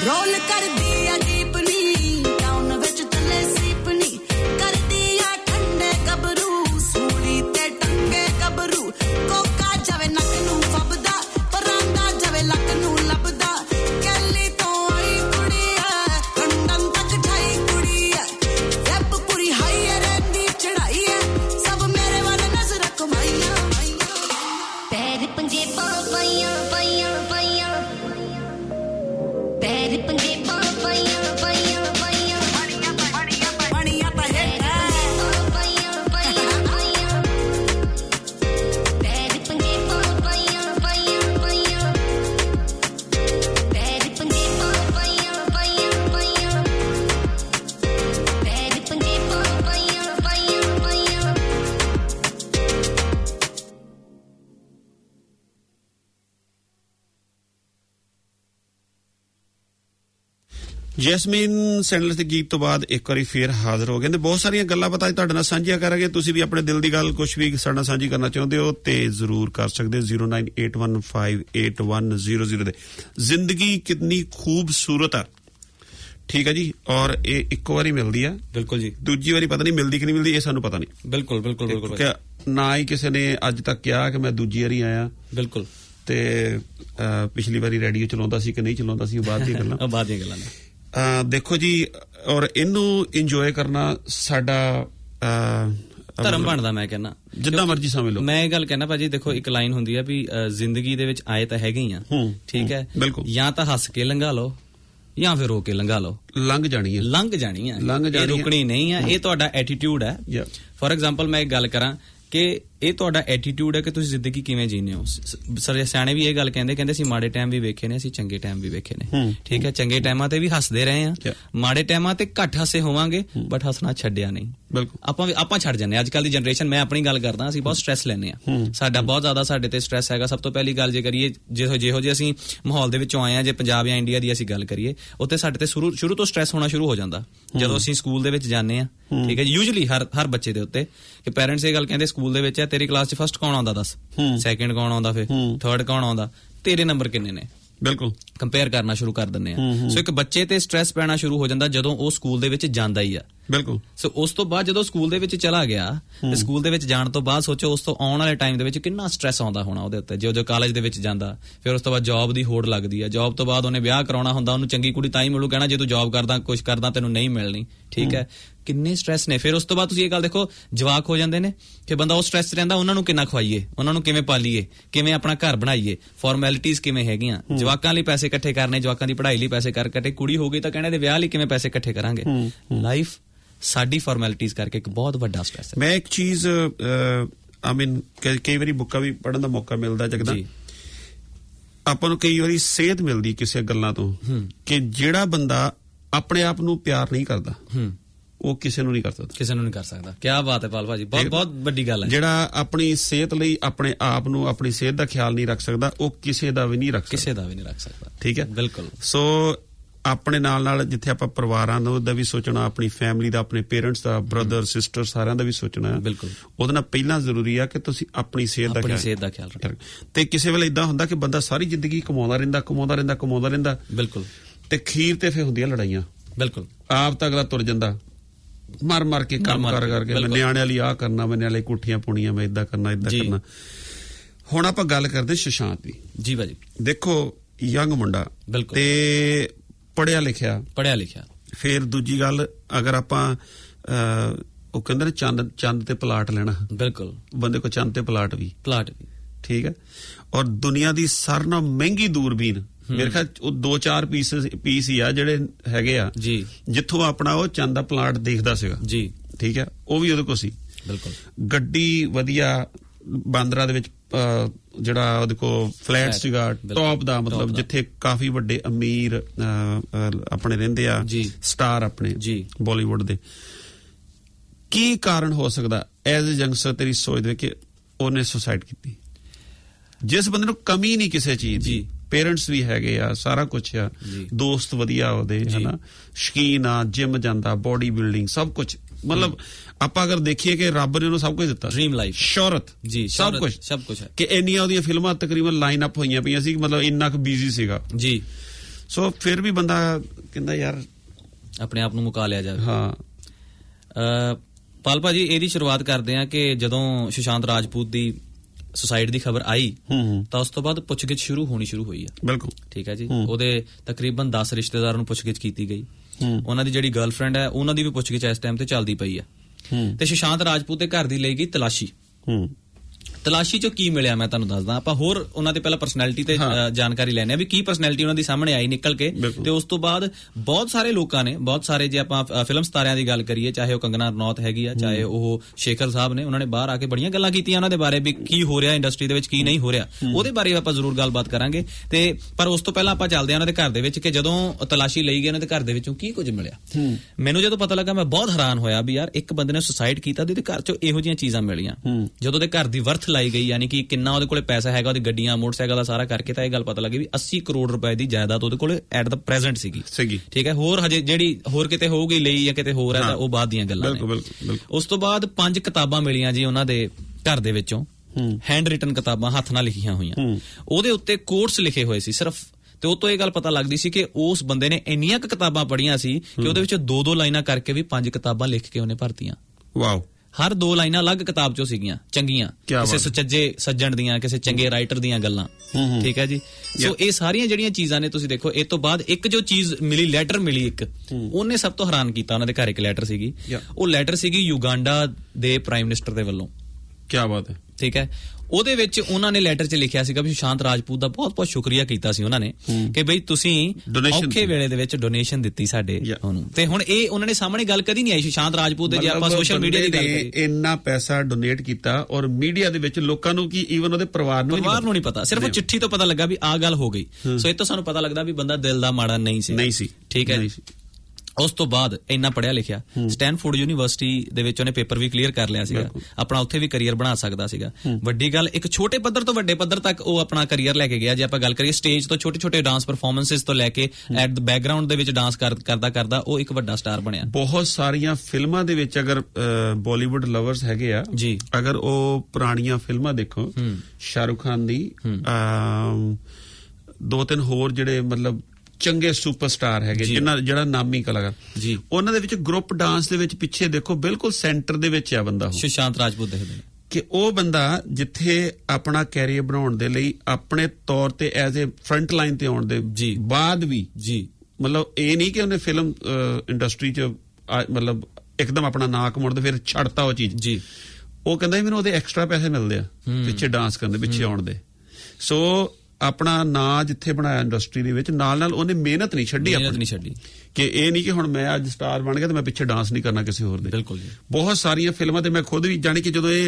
S3: ਰੋਲ ਕਰਦੀ ਆ ਜੀਪਨੀ ਟਾਊਨ ਵਿੱਚ ਚੱਲੇ ਸੀਪਨੀ ਕਰਦੀ ਆ ਠੰਡੇ ਗੱਭਰੂ ਸੂਲੀ ਤੇ ਟੰਗੇ ਗੱਭਰੂ ਕੋਕਾ ਜਾਵੇ ਨੱਕ ਨੂੰ ਫੱਬਦਾ ਪਰਾਂਦਾ ਜਾਵੇ ਲੱਕ ਨੂੰ ਲੱਭਦਾ ਕੈਲੀ ਤੋਂ ਆਈ ਕੁੜੀ ਐ ਲੰਡਨ ਤੱਕ ਜਾਈ ਕੁੜੀ ਐ ਵੈਬ ਪੂਰੀ ਹਾਈ ਐ ਰੈਂਦੀ ਚੜਾਈ ਐ ਸਭ ਮੇਰੇ ਵੱਲ ਨਜ਼ਰ ਕਮਾਈਆਂ ਪੈਰ ਪੰਜੇਬਾਂ ਪਾਈਆਂ ਪਾਈਆਂ ਪਾਈਆਂ ਪੈਰ ਪੰਜੇਬਾਂ ਪਾਈਆਂ ਪਾਈਆਂ ਪਾਈਆਂ ਬਣੀਆਂ ਬਣੀਆਂ ਬਣੀਆਂ ਤਾਂ ਹੈ ਪਾਈਆਂ ਪਾਈਆਂ ਪਾਈਆਂ ਪੈਰ ਪੰਜੇਬਾਂ ਪਾਈਆਂ ਪਾਈਆਂ ਪਾਈਆਂ ਪੈਰ ਪੰਜੇਬਾਂ ਪਾਈਆਂ ਪਾਈਆਂ ਪਾਈਆਂ ਪੈਰ ਪੰਜੇਬਾਂ ਪਾਈਆਂ ਪਾਈਆਂ ਪਾਈਆਂ
S2: ਜੈਸਮੀਨ ਸੈਂਡਲਰ ਦੇ ਗੀਤ ਤੋਂ ਬਾਅਦ ਇੱਕ ਵਾਰੀ ਫੇਰ ਹਾਜ਼ਰ ਹੋ ਗਏ ਨੇ। ਬਹੁਤ ਸਾਰੀਆਂ ਗੱਲਾਂ ਪਤਾ ਤੁਹਾਡੇ ਨਾਲ ਸਾਂਝੀਆਂ ਕਰਾਂਗੇ। ਤੁਸੀਂ ਵੀ ਆਪਣੇ ਦਿਲ ਦੀ ਗੱਲ ਕੁਝ ਵੀ ਸਾਡੇ ਨਾਲ ਸਾਂਝੀ ਕਰਨਾ ਚਾਹੁੰਦੇ ਹੋ ਤੇ ਜ਼ਰੂਰ ਕਰ ਸਕਦੇ ਹੋ zero nine eight one five eight one zero zero ਦੇ। ਜ਼ਿੰਦਗੀ ਕਿੰਨੀ ਖੂਬਸੂਰਤ ਆ, ਠੀਕ ਹੈ ਜੀ, ਔਰ ਇਹ ਇੱਕ ਵਾਰੀ ਮਿਲਦੀ ਆ।
S7: ਬਿਲਕੁਲ ਜੀ।
S2: ਦੂਜੀ ਵਾਰੀ ਪਤਾ ਨਹੀਂ ਮਿਲਦੀ ਕਿ ਨਹੀਂ ਮਿਲਦੀ, ਇਹ ਸਾਨੂੰ ਪਤਾ ਨਹੀਂ।
S7: ਬਿਲਕੁਲ ਬਿਲਕੁਲ ਬਿਲਕੁਲ
S2: ਕਿ ਨਾ ਹੀ ਕਿਸੇ ਨੇ ਅੱਜ ਤੱਕ ਕਿਹਾ ਕਿ ਮੈਂ ਦੂਜੀ ਵਾਰੀ ਆਇਆ।
S7: ਬਿਲਕੁਲ।
S2: ਤੇ ਪਿਛਲੀ ਵਾਰੀ ਰੇਡੀਓ ਚਲਾਉਂਦਾ ਸੀ ਕਿ ਨਹੀਂ ਚਲਾਉਂਦਾ ਸੀ, ਉਹ ਬਾਅਦ ਦੀਆਂ ਗੱਲਾਂ।
S7: ਬਾਅਦ ਦੀਆਂ ਗੱਲਾਂ ਨੇ।
S2: ਅਹ ਦੇਖੋ ਜੀ, ਔਰ ਇਹਨੂੰ ਇੰਜੋਏ ਕਰਨਾ ਸਾਡਾ
S7: ਧਰਮ ਬਣਦਾ। ਮੈਂ ਕਹਿੰਦਾ
S2: ਜਿੱਦਾਂ ਮਰਜ਼ੀ ਸਮਝ ਲਓ।
S7: ਮੈਂ ਇਹ ਗੱਲ ਕਹਿਣਾ ਭਾਜੀ, ਦੇਖੋ ਇੱਕ ਲਾਈਨ ਹੁੰਦੀ ਆ ਵੀ ਜ਼ਿੰਦਗੀ ਦੇ ਵਿੱਚ ਆਏ ਤਾਂ ਹੈਗੇ ਹੀ ਆ, ਠੀਕ ਹੈ, ਜਾਂ ਤਾਂ ਹੱਸ ਕੇ ਲੰਘਾ ਲਓ ਜਾਂ ਫਿਰ ਰੋ ਕੇ ਲੰਘਾ ਲਓ।
S2: ਲੰਘ ਜਾਣੀ ਹੈ,
S7: ਲੰਘ ਜਾਣੀ ਆ,
S2: ਲੰਘ ਜਾਣੀ,
S7: ਰੁਕਣੀ ਨਹੀਂ ਆ। ਇਹ ਤੁਹਾਡਾ ਐਟੀਟਿਊਡ ਹੈ। ਫੋਰ ਐਗਜ਼ਾਮਪਲ ਮੈਂ ਇੱਕ ਗੱਲ ਕਰਾਂ ਕਿ ਇਹ ਤੁਹਾਡਾ ਐਟੀਟਿਊਡ ਹੈ ਕਿ ਤੁਸੀਂ ਜ਼ਿੰਦਗੀ ਕਿਵੇਂ ਜੀਨੇ ਹੋ। ਸਰ ਸਿਆਣੇ ਵੀ ਇਹ ਗੱਲ ਕਹਿੰਦੇ ਕਹਿੰਦੇ ਅਸੀਂ ਮਾੜੇ ਟਾਈਮ ਵੀ ਵੇਖੇ ਨੇ, ਅਸੀਂ ਚੰਗੇ ਟਾਈਮ ਵੀ ਵੇਖੇ ਨੇ, ਠੀਕ ਹੈ। ਚੰਗੇ ਟਾਈਮਾਂ ਤੇ ਵੀ ਹੱਸਦੇ ਰਹੇ ਆ, ਮਾੜੇ ਟਾਈਮਾਂ ਤੇ ਘੱਟ ਹੱਸੇ ਹੋਵਾਂਗੇ, ਬਟ ਹੱਸਣਾ ਛੱਡਿਆ ਨਹੀਂ।
S2: ਬਿਲਕੁਲ।
S7: ਆਪਾਂ ਆਪਾਂ ਛੱਡ ਜਾਂਦੇ ਅੱਜ ਕੱਲ ਦੀ ਜਨਰੇਸ਼ਨ, ਮੈਂ ਆਪਣੀ ਗੱਲ ਕਰਦਾ, ਅਸੀਂ ਬਹੁਤ ਸਟ੍ਰੈਸ ਲੈਂਦੇ ਆ। ਸਾਡਾ ਬਹੁਤ ਜ਼ਿਆਦਾ ਸਾਡੇ ਤੇ ਸਟ੍ਰੈਸ ਹੈਗਾ। ਸਭ ਤੋਂ ਪਹਿਲੀ ਗੱਲ ਜੇ ਕਰੀਏ, ਜਿਹੋ ਜਿਹੋ ਜਿਹੇ ਅਸੀਂ ਮਾਹੌਲ ਦੇ ਵਿੱਚੋਂ ਆਏ ਆ, ਜੇ ਪੰਜਾਬ ਜਾਂ ਇੰਡੀਆ ਦੀ ਅਸੀਂ ਗੱਲ ਕਰੀਏ, ਉੱਥੇ ਸਾਡੇ ਤੇ ਸ਼ੁਰੂ ਸ਼ੁਰੂ ਤੋਂ ਸਟ੍ਰੈਸ ਹੋਣਾ ਸ਼ੁਰੂ ਹੋ ਜਾਂਦਾ ਜਦੋਂ ਅਸੀਂ ਸਕੂਲ ਦੇ ਵਿੱਚ ਜਾਂਦੇ ਆ, ਠੀਕ ਹੈ। ਯੂਜੂਲੀ ਹਰ ਹਰ ਬੱਚੇ ਦੇ ਉੱਤੇ ਕਿ ਪੈਰੈਂਟਸ ਇਹ ਗੱਲ ਕਹਿੰਦੇ ਸਕੂਲ ਦੇ ਵਿੱਚ ਤੇਰੀ ਕਲਾਸ 'ਚ ਫਸਟ ਕੌਣ ਆਉਂਦਾ, ਦੱਸ, ਸੈਕਿੰਡ ਕੌਣ ਆਉਂਦਾ, ਫਿਰ ਥਰਡ ਕੌਣ ਆਉਂਦਾ, ਤੇਰੇ ਨੰਬਰ ਕਿੰਨੇ ਨੇ।
S2: ਬਿਲਕੁਲ
S7: ਕੰਪੇਅਰ ਕਰਨਾ ਸ਼ੁਰੂ ਕਰ ਦਿੰਦੇ ਆ। ਸੋ ਇੱਕ ਬੱਚੇ ਤੇ ਸਟ੍ਰੈਸ ਪੈਣਾ ਸ਼ੁਰੂ ਹੋ ਜਾਂਦਾ ਜਦੋਂ ਉਹ ਸਕੂਲ ਦੇ ਵਿੱਚ ਜਾਂਦਾ ਹੀ ਆ।
S2: ਬਿਲਕੁਲ।
S7: ਸੋ ਉਸ ਤੋਂ ਬਾਅਦ ਜਦੋਂ ਸਕੂਲ ਦੇ ਵਿੱਚ ਚਲਾ ਗਿਆ ਤੇ ਸਕੂਲ ਦੇ ਵਿੱਚ ਜਾਣ ਤੋਂ ਬਾਅਦ ਸੋਚੋ ਉਸ ਤੋਂ ਆਉਣ ਵਾਲੇ ਟਾਈਮ ਦੇ ਵਿੱਚ ਕਿੰਨਾ ਸਟ੍ਰੈਸ ਆਉਂਦਾ ਹੋਣਾ ਉਹਦੇ ਉੱਤੇ। ਜੋ ਜੋ ਕਾਲਜ ਦੇ ਵਿੱਚ ਜਾਂਦਾ, ਫਿਰ ਉਸ ਤੋਂ ਬਾਅਦ ਜੌਬ ਦੀ ਹੋੜ ਲੱਗਦੀ ਆ। ਜੌਬ ਤੋਂ ਬਾਅਦ ਉਹਨੇ ਵਿਆਹ ਕਰਾਉਣਾ ਹੁੰਦਾ, ਉਹਨੂੰ ਚੰਗੀ ਕੁੜੀ ਤਾਂ ਹੀ ਮਿਲੂ, ਕਹਿਣਾ ਜੇ ਤੂੰ ਜੌਬ ਕਰਦਾ ਕੁਛ ਕਰਦਾ ਤੈਨੂੰ ਨਹੀਂ ਮਿਲਣੀ, ਠੀਕ ਹੈ। ਕਿੰਨੇ ਸਟ੍ਰੈਸ ਨੇ। ਫਿਰ ਉਸ ਤੋਂ ਬਾਅਦ ਤੁਸੀਂ ਇਹ ਗੱਲ ਦੇਖੋ, ਜਵਾਕ ਹੋ ਜਾਂਦੇ ਨੇ ਕਿ ਬੰਦਾ ਉਹ ਸਟ੍ਰੈਸ 'ਚ ਰਹਿੰਦਾ, ਉਹਨਾਂ ਨੂੰ ਕਿੰਨਾ ਖਵਾਈਏ, ਉਹਨਾਂ ਨੂੰ ਕਿਵੇਂ ਪਾਲੀਏ, ਕਿਵੇਂ ਆਪਣਾ ਘਰ ਬਣਾਈਏ, ਫਾਰਮੈਲਿਟੀਜ਼ ਕਿਵੇਂ ਹੈਗੀਆਂ, ਜਵਾਕਾਂ ਲਈ ਪੈਸੇ ਇਕੱਠੇ ਕਰਨੇ, ਜਵਾਕਾਂ ਦੀ ਪੜ੍ਹਾਈ ਲਈ ਪੈਸੇ ਕਰ ਕੱਟੇ, ਕੁੜੀ ਹੋ ਗਈ ਤਾਂ ਕਹਿੰਦੇ ਦੇ ਵਿਆਹ ਲਈ ਕਿਵੇਂ ਪੈਸੇ ਇਕੱਠੇ ਕਰਾਂਗੇ। ਲਾਈਫ ਸਾਡੀ ਫਾਰਮੈਲਿਟੀਜ਼ ਕਰਕੇ ਇੱਕ ਬਹੁਤ ਵੱਡਾ ਸਟ੍ਰੈਸ ਹੈ। ਮੈਂ
S2: ਇੱਕ ਚੀਜ਼ ਆਈ ਮੀਨ ਕਈ ਵਾਰੀ ਬੁੱਕਾਂ ਵੀ ਪੜ੍ਹਨ ਦਾ ਮੌਕਾ ਮਿਲਦਾ ਜਗਦਾ, ਆਪਾਂ ਨੂੰ ਕਈ ਵਾਰੀ ਸੇਧ ਮਿਲਦੀ ਕਿਸੇ ਗੱਲਾਂ ਤੋਂ ਕਿ ਜਿਹੜਾ ਬੰਦਾ ਆਪਣੇ ਆਪ ਨੂੰ ਪਿਆਰ ਨਹੀਂ ਕਰਦਾ ਉਹ ਕਿਸੇ ਨੂੰ ਨਹੀਂ ਕਰ ਸਕਦਾ।
S7: ਕਿਸੇ ਨੂੰ ਨਹੀਂ ਕਰ ਸਕਦਾ। ਕੀ ਬਾਤ ਹੈ ਪਾਲ ਭਾਜੀ, ਬਹੁਤ ਬਹੁਤ ਵੱਡੀ ਗੱਲ ਹੈ।
S2: ਜਿਹੜਾ ਆਪਣੀ ਸਿਹਤ ਲਈ ਆਪਣੇ ਆਪ ਨੂੰ, ਆਪਣੀ ਸਿਹਤ ਦਾ ਖਿਆਲ ਨਹੀਂ ਰੱਖ ਸਕਦਾ, ਉਹ ਕਿਸੇ ਦਾ ਵੀ ਨਹੀਂ ਰੱਖ ਸਕਦਾ।
S7: ਕਿਸੇ ਦਾ ਵੀ ਨਹੀਂ ਰੱਖ ਸਕਦਾ,
S2: ਠੀਕ ਹੈ।
S7: ਬਿਲਕੁਲ।
S2: ਸੋ ਆਪਣੇ ਨਾਲ ਨਾਲ ਜਿੱਥੇ ਆਪਾਂ ਪਰਿਵਾਰਾਂ ਦਾ ਵੀ ਸੋਚਣਾ, ਆਪਣੀ ਫੈਮਿਲੀ ਦਾ, ਆਪਣੇ ਪੇਰੈਂਟਸ ਦਾ, ਬ੍ਰਦਰ ਸਿਸਟਰ ਸਾਰਿਆਂ ਦਾ ਵੀ ਸੋਚਣਾ।
S7: ਬਿਲਕੁਲ।
S2: ਉਹਦੇ ਨਾਲ ਪਹਿਲਾਂ ਜ਼ਰੂਰੀ ਆ ਕਿ ਤੁਸੀਂ ਆਪਣੀ ਸਿਹਤ ਦਾ
S7: ਖਿਆਲ ਰੱਖੋ।
S2: ਤੇ ਕਿਸੇ ਵੇਲੇ ਇਦਾਂ ਹੁੰਦਾ ਕਿ ਬੰਦਾ ਸਾਰੀ ਜ਼ਿੰਦਗੀ ਕਮਾਉਂਦਾ ਰਹਿੰਦਾ ਕਮਾਉਂਦਾ ਰਹਿੰਦਾ ਕਮਾਉਂਦਾ ਰਹਿੰਦਾ
S7: ਬਿਲਕੁਲ,
S2: ਤੇ ਖੀਰ ਤੇ ਫਿਰ ਹੁੰਦੀਆਂ ਲੜਾਈਆਂ।
S7: ਬਿਲਕੁਲ।
S2: ਆਪ ਤਾਂ ਅਗਲਾ ਤੁਰ ਜਾਂਦਾ ਮਰ ਮਰ ਕੇ ਕੰਮ ਕਰ ਕਰਕੇ, ਮੈਂ ਨਿਆਣਿਆਂ ਲਈ ਆਹ ਕਰਨਾ, ਮੈਂ ਨਿਆਣੇ ਕੋਠੀਆਂ ਪੁਣੀਆਂ, ਮੈਂ ਇਦਾਂ ਕਰਨਾ ਇਦਾਂ ਕਰਨਾ। ਹੁਣ ਆਪਾਂ ਗੱਲ ਕਰਦੇ ਸ਼ਸ਼ਾਂਕ ਦੀ। ਜੀ ਭਾਜੀ। ਦੇਖੋ ਯੰਗ ਮੁੰਡਾ ਤੇ ਪੜਿਆ ਲਿਖਿਆ
S7: ਪੜਿਆ ਲਿਖਿਆ
S2: ਫਿਰ ਦੂਜੀ ਗੱਲ, ਅਗਰ ਆਪਾਂ ਉਹ ਕਹਿੰਦੇ ਨੇ ਚੰਦ ਚੰਦ ਤੇ ਪਲਾਟ ਲੈਣਾ, ਬਿਲਕੁਲ ਬੰਦੇ ਕੋ ਚੰਦ ਤੇ ਪਲਾਟ ਵੀ
S7: ਪਲਾਟ ਵੀ
S2: ਠੀਕ ਹੈ। ਔਰ ਦੁਨੀਆ ਦੀ ਸਾਰਿਆਂ ਨਾਲੋਂ ਮਹਿੰਗੀ ਦੂਰਬੀਨ ਮੇਰੇ ਖਿਆਲ ਉਹ ਦੋ ਚਾਰ ਪੀਸ ਪੀਸ ਹੀ ਆ ਜਿਹੜੇ ਹੈਗੇ ਆ ਜੀ, ਜਿੱਥੋਂ ਆਪਣਾ ਉਹ ਚੰਦ ਦਾ ਪਲਾਟ ਦੇਖਦਾ ਸੀਗਾ ਜੀ, ਠੀਕ ਹੈ, ਉਹ ਵੀ ਉਹਦੇ ਕੋਲ ਸੀ। ਬਿਲਕੁਲ। ਗੱਡੀ ਵਧੀਆ, ਬਾਂਦਰਾ ਦੇ ਵਿੱਚ ਜਿਹੜਾ ਉਹਦੇ ਕੋਲ ਫਲੈਟ ਸੀਗਾ ਟੌਪ ਦਾ, ਮਤਲਬ ਜਿੱਥੇ ਕਾਫੀ ਵੱਡੇ ਅਮੀਰ ਆਪਣੇ ਰਹਿੰਦੇ ਆ ਸਟਾਰ ਆਪਣੇ ਬਾਲੀਵੁੱਡ ਦੇ। ਕੀ ਕਾਰਨ ਹੋ ਸਕਦਾ ਐਜ਼ ਏ ਯੰਗਸਟਰ ਤੇਰੀ ਸੋਚ ਦੇ ਕਿ ਉਹਨੇ ਸੁਸਾਈਡ ਕੀਤੀ? ਜਿਸ ਬੰਦੇ ਨੂੰ ਕਮੀ ਨਹੀਂ ਕਿਸੇ ਚੀਜ਼ ਦੀ, ਪੇਰੈਂਟਸ ਵੀ ਹੈਗੇ ਆ, ਸਾਰਾ ਕੁਛ ਆ, ਦੋਸਤ ਵਧੀਆ ਉਹਦੇ, ਹਨਾ, ਸ਼ੌਕੀਨ ਆ, ਜਿਮ ਜਾਂਦਾ, ਬੋਡੀ ਬਿਲਡਿੰਗ, ਸਭ ਕੁਛ, ਮਤਲਬ ਆਪਾਂ ਅਗਰ ਦੇਖੀਏ ਕਿ ਰੱਬ ਨੇ ਉਹਨੂੰ ਸਭ ਕੁਝ ਦਿੱਤਾ, ਡ੍ਰੀਮ ਲਾਈਫ, ਸ਼ੋਹਰਤ ਜੀ, ਸਭ ਕੁਝ ਸਭ ਕੁਝ ਹੈ ਕਿ ਇੰਨੀਆਂ ਉਹਦੀਆਂ ਫਿਲਮਾਂ ਤਕਰੀਬਨ ਲਾਈਨ ਅਪ ਹੋਈਆਂ ਪਈਆਂ ਸੀ, ਮਤਲਬ ਇੰਨਾ ਕੁ ਬਿਜ਼ੀ ਸੀਗਾ ਜੀ। ਸੋ ਫਿਰ ਵੀ ਬੰਦਾ ਕਹਿੰਦਾ ਯਾਰ
S7: ਆਪਣੇ ਆਪ ਨੂੰ ਮੁਕਾ ਲਿਆ ਜਾਵੇ।
S2: ਹਾਂ।
S7: ਅ ਪਾਲ ਭਾਜੀ ਇਹਦੀ ਸ਼ੁਰੂਆਤ ਕਰਦੇ ਆ ਕਿ ਜਦੋਂ ਸੁਸ਼ਾਂਤ ਰਾਜਪੂਤ ਦੀ ਸੁਸਾਈਡ ਦੀ ਖਬਰ ਆਈ ਤਾਂ ਉਸ ਤੋਂ ਬਾਅਦ ਪੁੱਛਗਿੱਛ ਸ਼ੁਰੂ ਹੋਣੀ ਸ਼ੁਰੂ ਹੋਈ ਆ।
S2: ਬਿਲਕੁਲ ਠੀਕ
S7: ਹੈ ਜੀ। ਉਹਦੇ ਤਕਰੀਬਨ ਦਸ ਰਿਸ਼ਤੇਦਾਰਾਂ ਨੂੰ ਪੁੱਛਗਿੱਛ ਕੀਤੀ ਗਈ। ਉਹਨਾਂ ਦੀ ਜਿਹੜੀ ਗਰਲਫ੍ਰੈਂਡ ਹੈ ਉਹਨਾਂ ਦੀ ਵੀ ਪੁੱਛਗਿੱਛ ਇਸ ਟਾਈਮ ਤੇ ਚੱਲਦੀ ਪਈ ਆ। ਤੇ ਸੁਸ਼ਾਂਤ ਰਾਜਪੂਤ ਦੇ ਘਰ ਦੀ ਲਈ ਗਈ ਤਲਾਸ਼ੀ। ਤਲਾਸ਼ੀ ਚੋਂ ਕੀ ਮਿਲਿਆ ਮੈਂ ਤੁਹਾਨੂੰ ਦੱਸਦਾ। ਆਪਾਂ ਹੋਰ ਉਹਨਾਂ ਦੇ ਪਹਿਲਾਂ ਪਰਸਨੈਲਿਟੀ ਤੇ ਜਾਣਕਾਰੀ ਲੈਣੇ ਆ ਵੀ ਕੀ ਪਰਸਨੈਲਿਟੀ ਉਹਨਾਂ ਦੀ ਸਾਹਮਣੇ ਆਈ ਨਿਕਲ ਕੇ। ਤੇ ਉਸ ਤੋਂ ਬਾਅਦ ਬਹੁਤ ਸਾਰੇ ਲੋਕਾਂ ਨੇ, ਬਹੁਤ ਸਾਰੇ ਜੇ ਆਪਾਂ ਫਿਲਮ ਸਤਾਰਿਆਂ ਦੀ ਗੱਲ ਕਰੀਏ, ਚਾਹੇ ਉਹ ਕੰਗਨਾ ਰਣੌਤ ਹੈਗੀ ਆ, ਚਾਹੇ ਉਹ ਸ਼ੇਖਰ ਸਾਹਿਬ ਨੇ, ਉਹਨਾਂ ਨੇ ਬਾਹਰ ਆ ਕੇ ਬੜੀਆਂ ਗੱਲਾਂ ਕੀਤੀਆਂ ਉਹਨਾਂ ਦੇ ਬਾਰੇ ਵੀ ਕੀ ਹੋ ਰਿਹਾ ਇੰਡਸਟਰੀ ਦੇ ਵਿੱਚ, ਕੀ ਨਹੀਂ ਹੋ ਰਿਹਾ। ਉਹਦੇ ਬਾਰੇ ਆਪਾਂ ਜ਼ਰੂਰ ਗੱਲਬਾਤ ਕਰਾਂਗੇ। ਤੇ ਪਰ ਉਸ ਤੋਂ ਪਹਿਲਾਂ ਆਪਾਂ ਚੱਲਦੇ ਆ ਉਹਨਾਂ ਦੇ ਘਰ ਦੇ ਵਿੱਚ ਕਿ ਜਦੋਂ ਤਲਾਸ਼ੀ ਲਈ ਗਈ ਉਹਨਾਂ ਦੇ ਘਰ ਦੇ ਵਿੱਚੋਂ ਕੀ ਕੁਝ ਮਿਲਿਆ। ਮੈਨੂੰ ਜਦੋਂ ਪਤਾ ਲੱਗਾ ਮੈਂ ਬਹੁਤ ਹੈਰਾਨ ਹੋਇਆ ਵੀ ਯਾਰ ਇੱਕ ਬੰਦੇ ਨੇ ਸੁਸਾਈਡ ਕੀਤਾ ਤੇ ਉਹਦੇ ਘਰ ਚੋਂ ਇਹੋ ਜਿਹੀਆਂ ਚੀਜ਼ਾਂ ਮਿਲੀਆਂ। ਜਦੋਂ ਉਹਦੇ ਘਰ ਦੀ ਵਰਥ ਲਾਈ ਗਈ, ਯਾਨੀ ਕਿ ਕਿੰਨਾ ਉਹਦੇ ਕੋਲੇ ਪੈਸਾ ਹੈਗਾ, ਉਹਦੀ ਗੱਡੀਆਂ ਮੋਟਰਸਾਈਕਲ ਦਾ ਸਾਰਾ ਕਰਕੇ, ਤਾਂ ਇਹ ਗੱਲ ਪਤਾ ਲੱਗੀ ਵੀ ਅੱਸੀ ਕਰੋੜ ਰੁਪਏ ਦੀ ਜਾਇਦਾਦ ਉਹਦੇ ਕੋਲੇ ਐਟ ਦਾ ਪ੍ਰੈਜ਼ੈਂਟ ਸੀਗੀ। ਠੀਕ ਹੈ। ਹੋਰ ਹਜੇ ਜਿਹੜੀ ਹੋਰ ਕਿਤੇ ਹੋਊਗੀ ਲਈ ਜਾਂ ਕਿਤੇ ਹੋਰ ਹੈ ਤਾਂ ਉਹ ਬਾਅਦ ਦੀਆਂ ਗੱਲਾਂ ਨੇ। ਉਸ ਤੋਂ ਬਾਅਦ ਪੰਜ ਕਿਤਾਬਾਂ ਮਿਲੀਆਂ ਜੀ ਉਹਨਾਂ ਦੇ ਘਰ ਦੇ ਵਿੱਚੋਂ, ਹੈਂਡ ਰਿਟਨ ਕਿਤਾਬਾਂ, ਹੱਥ ਨਾਲ ਲਿਖੀਆਂ ਹੋਈਆਂ। ਉਹਦੇ ਉੱਤੇ ਕੋਟਸ ਲਿਖੇ ਹੋਏ ਸੀ ਸਿਰਫ। ਤੇ ਉਹ ਤੋਂ ਇਹ ਗੱਲ ਪਤਾ ਲੱਗਦੀ ਸੀ ਕਿ ਉਸ ਬੰਦੇ ਨੇ ਇੰਨੀਆਂ ਕੁ ਕਿਤਾਬਾਂ ਪੜ੍ਹੀਆਂ ਸੀ ਕਿ ਉਹਦੇ ਵਿੱਚ ਦੋ ਦੋ ਲਾਈਨਾਂ ਕਰਕੇ ਵੀ ਪੰਜ ਕਿਤਾਬਾਂ ਲਿਖ ਕੇ ਉਹਨੇ ਭਰਤੀਆਂ। ਵਾਓ। ਹਰ ਦੋ ਲਾਈਨਾਂ ਅਲੱਗ ਕਿਤਾਬ ਚੋਂ ਸੀਗੀਆਂ ਚੰਗੀਆਂ, ਕਿਸੇ ਸੁਚੱਜੇ ਸੱਜਣ ਦੀਆਂ, ਕਿਸੇ ਚੰਗੇ ਰਾਈਟਰ ਦੀਆਂ ਗੱਲਾਂ। ਠੀਕ ਹੈ ਜੀ। ਸੋ ਇਹ ਸਾਰੀਆਂ ਜਿਹੜੀਆਂ ਚੀਜ਼ਾਂ ਨੇ ਤੁਸੀਂ ਦੇਖੋ। ਇਹ ਤੋਂ ਬਾਅਦ ਇੱਕ ਜੋ ਚੀਜ਼ ਮਿਲੀ, ਲੈਟਰ ਮਿਲੀ ਇੱਕ, ਉਹਨੇ ਸਭ ਤੋਂ ਹੈਰਾਨ ਕੀਤਾ। ਉਹਨਾਂ ਦੇ ਘਰ ਇੱਕ ਲੈਟਰ ਸੀਗੀ। ਉਹ ਲੈਟਰ ਸੀਗੀ ਯੂਗਾਂਡਾ ਦੇ ਪ੍ਰਾਈਮ ਮਿਨਿਸਟਰ ਦੇ ਵੱਲੋਂ। ਕੀ ਬਾਤ ਹੈ। ਠੀਕ ਹੈ। ਉਹਦੇ ਵਿੱਚ ਉਹਨਾਂ ਨੇ ਲੈਟਰ 'ਚ ਲਿਖਿਆ ਸੀਗਾ ਵੀ ਸੁਸ਼ਾਂਤ ਰਾਜਪੂਤ ਦਾ ਬਹੁਤ ਬਹੁਤ ਸ਼ੁਕਰੀਆ ਕੀਤਾ ਸੀ ਉਹਨਾਂ ਨੇ ਕਿ ਬਈ ਤੁਸੀਂ ਔਖੇ ਵੇਲੇ ਦੇ ਵਿੱਚ ਡੋਨੇਸ਼ਨ ਦਿੱਤੀ ਸਾਡੇ ਉਹਨੂੰ। ਤੇ ਹੁਣ ਇਹ ਉਹਨਾਂ ਨੇ ਸਾਹਮਣੇ ਗੱਲ ਕਦੀ ਨਹੀਂ ਆਈ ਸੁਸ਼ਾਂਤ ਰਾਜਪੂਤ ਦੇ, ਜੇ ਆਪਾਂ ਸੋਸ਼ਲ ਮੀਡੀਆ ਦੀ ਗੱਲ ਕਰੀਏ।
S2: ਇੰਨਾ ਪੈਸਾ ਡੋਨੇਟ ਕੀਤਾ ਔਰ ਮੀਡੀਆ ਦੇ ਵਿੱਚ ਲੋਕਾਂ ਨੂੰ ਕੀ ਈਵਨ ਉਹਦੇ ਪਰਿਵਾਰ ਨੂੰ
S7: ਪਰਿਵਾਰ ਨੂੰ ਨਹੀਂ ਪਤਾ, ਸਿਰਫ ਉਹ ਚਿੱਠੀ ਤੋਂ ਪਤਾ ਲੱਗਾ ਵੀ ਆਹ ਗੱਲ ਹੋ ਗਈ। ਸੋ ਇਹ ਤੋਂ ਸਾਨੂੰ ਪਤਾ ਲੱਗਦਾ ਵੀ ਬੰਦਾ ਦਿਲ ਦਾ ਮਾੜਾ ਨਹੀਂ ਸੀ। ਨਹੀਂ ਸੀ। ਠੀਕ ਹੈ। ਉਸ ਤੋਂ ਬਾਅਦ ਇੰਨਾ ਪੜ੍ਹਿਆ ਲਿਖਿਆ, ਸਟੈਨਫੋਰਡ ਯੂਨੀਵਰਸਿਟੀ ਦੇ ਵਿੱਚ ਉਹਨੇ ਪੇਪਰ ਵੀ ਕਲੀਅਰ ਕਰ ਲਿਆ ਸੀਗਾ, ਆਪਣਾ ਉੱਥੇ ਵੀ ਕਰੀਅਰ ਬਣਾ ਸਕਦਾ ਸੀਗਾ। ਵੱਡੀ ਗੱਲ, ਇੱਕ ਛੋਟੇ ਪੱਧਰ ਤੋਂ ਵੱਡੇ ਪੱਧਰ ਤੱਕ ਉਹ ਆਪਣਾ ਕਰੀਅਰ ਲੈ ਕੇ ਗਿਆ। ਜੇ ਆਪਾਂ ਗੱਲ ਕਰੀਏ ਸਟੇਜ ਤੋਂ ਛੋਟੇ ਛੋਟੇ ਡਾਂਸ ਪਰਫਾਰਮੈਂਸਿਸ ਤੋਂ ਲੈ ਕੇ ਐਟ ਦ ਬੈਕਗ੍ਰਾਉਂਡ ਦੇ ਵਿੱਚ ਡਾਂਸ ਕਰਦਾ ਕਰਦਾ ਉਹ ਇੱਕ ਵੱਡਾ ਸਟਾਰ ਬਣਿਆ।
S2: ਬਹੁਤ ਸਾਰੀਆਂ ਫਿਲਮਾਂ ਦੇ ਵਿੱਚ, ਅਗਰ ਬਾਲੀਵੁੱਡ ਲਵਰਸ ਹੈਗੇ ਆ ਜੀ, ਅਗਰ ਉਹ ਪੁਰਾਣੀਆਂ ਫਿਲਮਾਂ ਦੇਖੋ, ਸ਼ਾਹਰੁਖ ਖਾਨ ਦੀ, ਦੋ ਤਿੰਨ ਹੋਰ ਜਿਹੜੇ ਮਤਲਬ ਚੰਗੇ ਸੁਪਰਸਟਾਰ ਹੈਗੇ ਜਿਨ੍ਹਾਂ ਜਿਹੜਾ ਨਾਮੀ ਕਲਾਕਾਰ ਜੀ, ਉਹਨਾਂ ਦੇ ਵਿੱਚ ਗਰੁੱਪ ਡਾਂਸ ਦੇ ਵਿੱਚ ਪਿੱਛੇ ਦੇਖੋ ਬਿਲਕੁਲ ਸੈਂਟਰ ਦੇ ਵਿੱਚ ਆ ਬੰਦਾ
S7: ਸੁਸ਼ਾਂਤ ਰਾਜਪੂਤ ਦੇਖਦੇ ਨੇ
S2: ਕਿ ਉਹ ਬੰਦਾ ਜਿੱਥੇ ਆਪਣਾ ਕੈਰੀਅਰ ਬਣਾਉਣ ਦੇ ਲਈ ਆਪਣੇ ਤੌਰ ਤੇ ਐਜ਼ ਏ ਫਰੰਟ ਲਾਈਨ ਤੇ ਆਉਣ ਦੇ ਜੀ ਬਾਅਦ ਵੀ ਜੀ, ਮਤਲਬ ਇਹ ਨਹੀਂ ਕਿ ਉਹਨੇ ਫਿਲਮ ਇੰਡਸਟਰੀ 'ਚ ਮਤਲਬ ਇੱਕਦਮ ਆਪਣਾ ਨਾਂ ਕਮਾਉਣ ਤੇ ਫਿਰ ਛੱਡਤਾ ਉਹ ਚੀਜ਼ ਜੀ। ਉਹ ਕਹਿੰਦਾ ਮੈਨੂੰ ਉਹਦੇ ਐਕਸਟਰਾ ਪੈਸੇ ਮਿਲਦੇ ਆ ਪਿੱਛੇ ਡਾਂਸ ਕਰਨ ਦੇ, ਪਿੱਛੇ ਆਉਣ ਦੇ। ਸੋ ਆਪਣਾ ਨਾਂ ਜਿੱਥੇ ਬਣਾਇਆ ਇੰਡਸਟਰੀ ਦੇ ਵਿੱਚ, ਨਾਲ ਨਾਲ ਉਹਨੇ ਮਿਹਨਤ ਨਹੀਂ ਛੱਡੀ,
S7: ਮਿਹਨਤ ਨਹੀਂ ਛੱਡੀ
S2: ਕਿ ਇਹ ਨਹੀਂ ਕਿ ਹੁਣ ਮੈਂ ਅੱਜ ਸਟਾਰ ਬਣ ਗਿਆ ਤੇ ਮੈਂ ਪਿੱਛੇ ਡਾਂਸ ਨਹੀਂ ਕਰਨਾ ਕਿਸੇ ਹੋਰ ਦੇ। ਬਿਲਕੁਲ ਜੀ। ਬਹੁਤ ਸਾਰੀਆਂ ਫਿਲਮਾਂ ਤੇ ਮੈਂ ਖੁਦ ਵੀ ਜਾਣੀ ਕਿ ਜਦੋਂ ਇਹ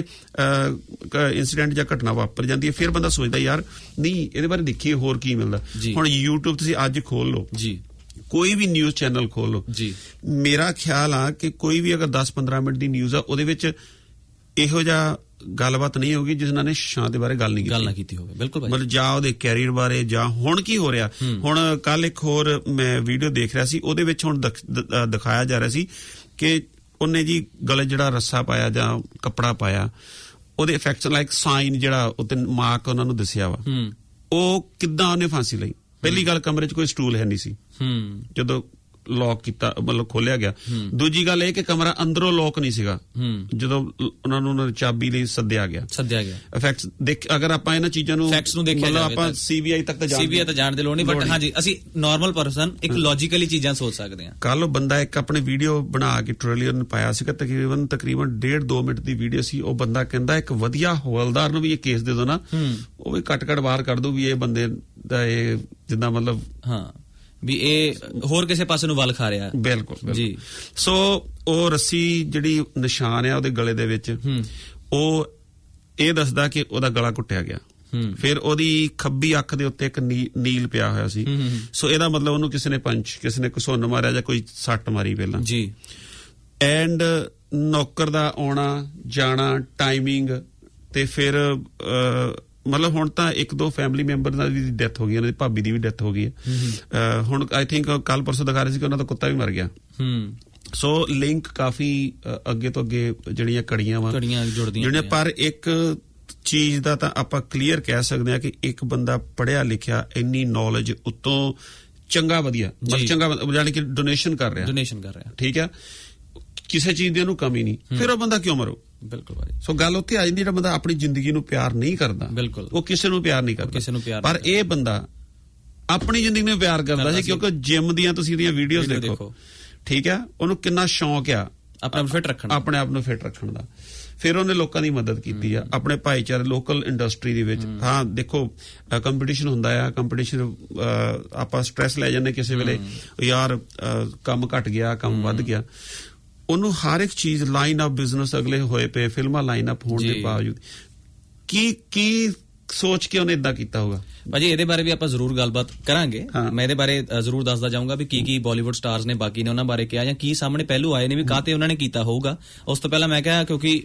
S2: ਇਨਸੀਡੈਂਟ ਜਾਂ ਘਟਨਾ ਵਾਪਰ ਜਾਂਦੀ ਹੈ ਫਿਰ ਬੰਦਾ ਸੋਚਦਾ ਯਾਰ ਨਹੀਂ ਇਹਦੇ ਬਾਰੇ ਦੇਖੀਏ ਹੋਰ ਕੀ ਮਿਲਦਾ। ਹੁਣ YouTube ਤੁਸੀਂ ਅੱਜ ਖੋਲ ਲਓ ਜੀ, ਕੋਈ ਵੀ ਨਿਊਜ਼ ਚੈਨਲ ਖੋਲ ਲਓ ਜੀ, ਮੇਰਾ ਖਿਆਲ ਆ ਕਿ ਕੋਈ ਵੀ ਅਗਰ ਦਸ ਪੰਦਰਾਂ ਮਿੰਟ ਦੀ ਨਿਊਜ਼ ਆ ਉਹਦੇ ਵਿੱਚ ਇਹੋ ਜਿਹਾ ਗੱਲਬਾਤ ਨਹੀਂ ਹੋਗੀ ਜਿਸ ਨਾਲ ਨੇ ਸ਼ਾਂਤ ਦੇ ਬਾਰੇ ਗੱਲ ਨਹੀਂ
S7: ਗੱਲ ਨਾ ਕੀਤੀ ਹੋਵੇ। ਬਿਲਕੁਲ
S2: ਮਤਲਬ ਜਾਂ ਉਹਦੇ ਕੈਰੀਅਰ ਬਾਰੇ ਜਾਂ ਹੁਣ ਕੀ ਹੋ ਰਿਹਾ। ਹੁਣ ਕੱਲ ਇੱਕ ਹੋਰ ਮੈਂ ਵੀਡੀਓ ਦੇਖ ਰਿਹਾ ਸੀ, ਉਹਦੇ ਵਿੱਚ ਹੁਣ ਦਿਖਾਇਆ ਜਾ ਰਿਹਾ ਸੀ ਕਿ ਉਹਨੇ ਜੀ ਗਲੇ ਜਿਹੜਾ ਰੱਸਾ ਪਾਇਆ ਜਾਂ ਕੱਪੜਾ ਪਾਇਆ, ਉਹਦੇ ਇਫੈਕਟਸ ਲਾਈਕ ਸਾਈਨ ਜਿਹੜਾ ਉੱਤੇ ਮਾਰਕ ਉਹਨਾਂ ਨੂੰ ਦੱਸਿਆ ਵਾ, ਉਹ ਕਿੱਦਾਂ ਉਹਨੇ ਫਾਂਸੀ ਲਈ। ਪਹਿਲੀ ਗੱਲ, ਕਮਰੇ 'ਚ ਕੋਈ ਸਟੂਲ ਹੈ ਨਹੀਂ ਸੀ ਜਦੋਂ ਲੌਕ ਕੀਤਾ, ਮਤਲਬ ਖੋਲਿਆ ਗਿਆ। ਦੂਜੀ ਗੱਲ ਇਹ ਕਿ ਕਮਰਾ ਅੰਦਰੋਂ ਲੌਕ ਨਹੀਂ ਸੀਗਾ ਜਦੋਂ ਉਹਨਾਂ ਨੂੰ ਉਹਨਾਂ ਦੀ ਚਾਬੀ ਲਈ ਸੱਦਿਆ ਗਿਆ ਸੱਦਿਆ ਗਿਆ ਇਫੈਕਟਸ ਦੇਖ, ਅਗਰ ਆਪਾਂ ਇਹਨਾਂ ਚੀਜ਼ਾਂ ਨੂੰ
S7: ਫੈਕਟਸ ਨੂੰ ਦੇਖਿਆ
S2: ਜਾਵੇ ਆਪਾਂ ਸੀਬੀਆਈ ਤੱਕ ਤਾਂ
S7: ਸੀਬੀਆਈ ਤਾਂ ਜਾਣ ਦੀ ਲੋੜ ਨਹੀਂ, ਬਟ ਹਾਂਜੀ ਅਸੀਂ ਨਾਰਮਲ ਪਰਸਨ ਇੱਕ ਲੌਜੀਕਲੀ ਚੀਜ਼ਾਂ ਸੋਚ ਸਕਦੇ ਹਾਂ।
S2: ਕੱਲ ਬੰਦਾ ਇੱਕ ਆਪਣੇ ਵੀਡੀਓ ਬਣਾ ਕੇ ਟ੍ਰੇਲਰ ਨੂੰ ਪਾਇਆ ਸੀਗਾ, ਤਕਰੀਬਨ ਤਕਰੀਬਨ ਡੇਢ ਦੋ ਮਿੰਟ ਦੀ ਵੀਡੀਓ ਸੀ। ਉਹ ਬੰਦਾ ਕਹਿੰਦਾ ਇੱਕ ਵਧੀਆ ਹਵਲਦਾਰ ਨੂੰ ਵੀ ਇਹ ਕੇਸ ਦੇ ਦੋ ਨਾ, ਉਹ ਵੀ ਕੱਟ ਕੱਟ ਬਾਹਰ ਕਰ ਦੋ ਵੀ ਇਹ ਬੰਦੇ ਦਾ ਇਹ ਜਿੱਦਾਂ ਮਤਲਬ ਹਾਂ
S7: ਵੀ ਇਹ ਹੋਰ ਕਿਸੇ ਪਾਸੇ ਨੂੰ ਵੱਲ ਖਾ ਰਿਹਾ।
S2: ਬਿਲਕੁਲ ਜੀ। ਸੋ ਉਹ ਰੱਸੀ ਜਿਹੜੀ ਨਿਸ਼ਾਨ ਆ ਉਹਦੇ ਗਲੇ ਦੇ ਵਿੱਚ, ਉਹ ਇਹ ਦੱਸਦਾ ਕਿ ਉਹਦਾ ਗਲਾ ਘੁੱਟਿਆ ਗਿਆ। ਫਿਰ ਉਹਦੀ ਖੱਬੀ ਅੱਖ ਦੇ ਉੱਤੇ ਇੱਕ ਨੀਲ ਪਿਆ ਹੋਇਆ ਸੀ। ਸੋ ਇਹਦਾ ਮਤਲਬ ਉਹਨੂੰ ਕਿਸੇ ਨੇ ਪੰਚ, ਕਿਸੇ ਨੇ ਘਸੁੰਨ ਮਾਰਿਆ ਜਾਂ ਕੋਈ ਸੱਟ ਮਾਰੀ ਪਹਿਲਾਂ ਜੀ। ਐਂਡ ਨੌਕਰ ਦਾ ਆਉਣਾ ਜਾਣਾ, ਟਾਈਮਿੰਗ, ਤੇ ਫਿਰ ਮਤਲਬ ਹੁਣ ਤਾਂ ਇੱਕ ਦੋ ਫੈਮਿਲੀ ਮੈਂਬਰ ਦੀ ਡੈਥ ਹੋ ਗਈ, ਉਹਨਾਂ ਦੀ ਭਾਬੀ ਦੀ ਵੀ ਡੈਥ ਹੋ ਗਈ ਹੈ। ਹੁਣ ਆਈ ਥਿੰਕ ਕੱਲ ਪਰਸੋਂ ਦਿਖਾ ਰਹੇ ਸੀ ਕਿ ਉਹਨਾਂ ਦਾ ਕੁੱਤਾ ਵੀ ਮਰ ਗਿਆ। ਸੋ ਲਿੰਕ ਕਾਫੀ ਅੱਗੇ ਤੋਂ ਅੱਗੇ ਜਿਹੜੀਆਂ ਕੜੀਆਂ ਵਾ ਜਿਹੜੀਆਂ, ਪਰ ਇੱਕ ਚੀਜ਼ ਦਾ ਤਾਂ ਆਪਾਂ ਕਲੀਅਰ ਕਹਿ ਸਕਦੇ ਹਾਂ ਕਿ ਇੱਕ ਬੰਦਾ ਪੜ੍ਹਿਆ ਲਿਖਿਆ, ਇੰਨੀ ਨੌਲੇਜ ਉੱਤੋਂ ਚੰਗਾ ਵਧੀਆ ਮਤਲਬ ਚੰਗਾ ਯਾਨੀ ਕਿ ਡੋਨੇਸ਼ਨ ਕਰ ਰਿਹਾ
S7: ਡੋਨੇਸ਼ਨ ਕਰ ਰਿਹਾ
S2: ਠੀਕ ਆ ਕਿਸੇ ਚੀਜ਼ ਦੀ ਉਹਨੂੰ ਕਮੀ ਨਹੀਂ ਫਿਰ ਉਹ ਬੰਦਾ ਕਿਉਂ ਮਰੋ
S7: ਬਿਲਕੁਲ ਭਾਜੀ
S2: ਸੋ ਗੱਲ ਉੱਥੇ ਆ ਜਾਂਦੀ ਜਿਹੜਾ ਬੰਦਾ ਆਪਣੀ ਜ਼ਿੰਦਗੀ ਨੂੰ ਪਿਆਰ ਨਹੀਂ ਕਰਦਾ
S7: ਬਿਲਕੁਲ
S2: ਉਹ ਕਿਸੇ ਨੂੰ ਪਿਆਰ ਨਹੀਂ ਕਰਦਾ
S7: ਕਿਸੇ ਨੂੰ ਪਿਆਰ
S2: ਪਰ ਇਹ ਬੰਦਾ ਆਪਣੀ ਜ਼ਿੰਦਗੀ ਨੂੰ ਪਿਆਰ ਕਰਦਾ ਸੀ ਕਿਉਂਕਿ ਜਿਮ ਦੀਆਂ ਤੁਸੀਂ ਇਹਦੀਆਂ ਵੀਡੀਓਜ਼ ਦੇਖੋ ਠੀਕ ਆ ਉਹਨੂੰ ਕਿੰਨਾ ਸ਼ੌਂਕ ਆ
S7: ਆਪਣੇ ਆਪ ਫਿੱਟ ਰੱਖਣ
S2: ਆਪਣੇ ਆਪ ਨੂੰ ਫਿੱਟ ਰੱਖਣ ਦਾ ਫਿਰ ਉਹਨੇ ਲੋਕਾਂ ਦੀ ਮਦਦ ਕੀਤੀ ਆ ਆਪਣੇ ਭਾਈਚਾਰੇ ਲੋਕਲ ਇੰਡਸਟਰੀ ਦੇ ਵਿੱਚ ਹਾਂ ਦੇਖੋ ਕੰਪੀਟੀਸ਼ਨ ਹੁੰਦਾ ਆ ਕੰਪੀਟੀਸ਼ਨ ਆਪਾਂ ਸਟ੍ਰੈਸ ਲੈ ਜਾਂਦੇ ਕਿਸੇ ਵੇਲੇ ਯਾਰ ਕੰਮ ਘਟ ਗਿਆ ਕੰਮ ਵੱਧ ਗਿਆ ਉਹਨੂੰ ਹਰ ਇੱਕ ਚੀਜ਼ ਲਾਈਨ ਆਫ ਬਿਜ਼ਨਸ ਅਗਲੇ ਹੋਏ ਪਏ ਫਿਲਮਾਂ ਲਾਈਨ ਅਪ ਹੋਣ ਦੇ ਬਾਵਜੂਦ ਕੀ ਕੀ ਸੋਚ ਕੇ ਉਹਨੇ ਇਦਾਂ ਕੀਤਾ ਹੋਗਾ
S7: ਭਾਜੀ ਇਹਦੇ ਬਾਰੇ ਵੀ ਆਪਾਂ ਜ਼ਰੂਰ ਗੱਲਬਾਤ ਕਰਾਂਗੇ ਮੈਂ ਇਹਦੇ ਬਾਰੇ ਜ਼ਰੂਰ ਦੱਸਦਾ ਜਾਊਂਗਾ ਵੀ ਕੀ ਕੀ ਬਾਲੀਵੁੱਡ ਸਟਾਰਸ ਨੇ ਬਾਕੀ ਨੇ ਉਹਨਾਂ ਬਾਰੇ ਕਿਹਾ ਜਾਂ ਕੀ ਸਾਹਮਣੇ ਪਹਿਲੂ ਆਏ ਨੇ ਵੀ ਕਾਹਤੇ ਉਹਨਾਂ ਨੇ ਕੀਤਾ ਹੋਊਗਾ ਉਸ ਤੋਂ ਪਹਿਲਾਂ ਮੈਂ ਕਿਹਾ ਕਿਉਂਕਿ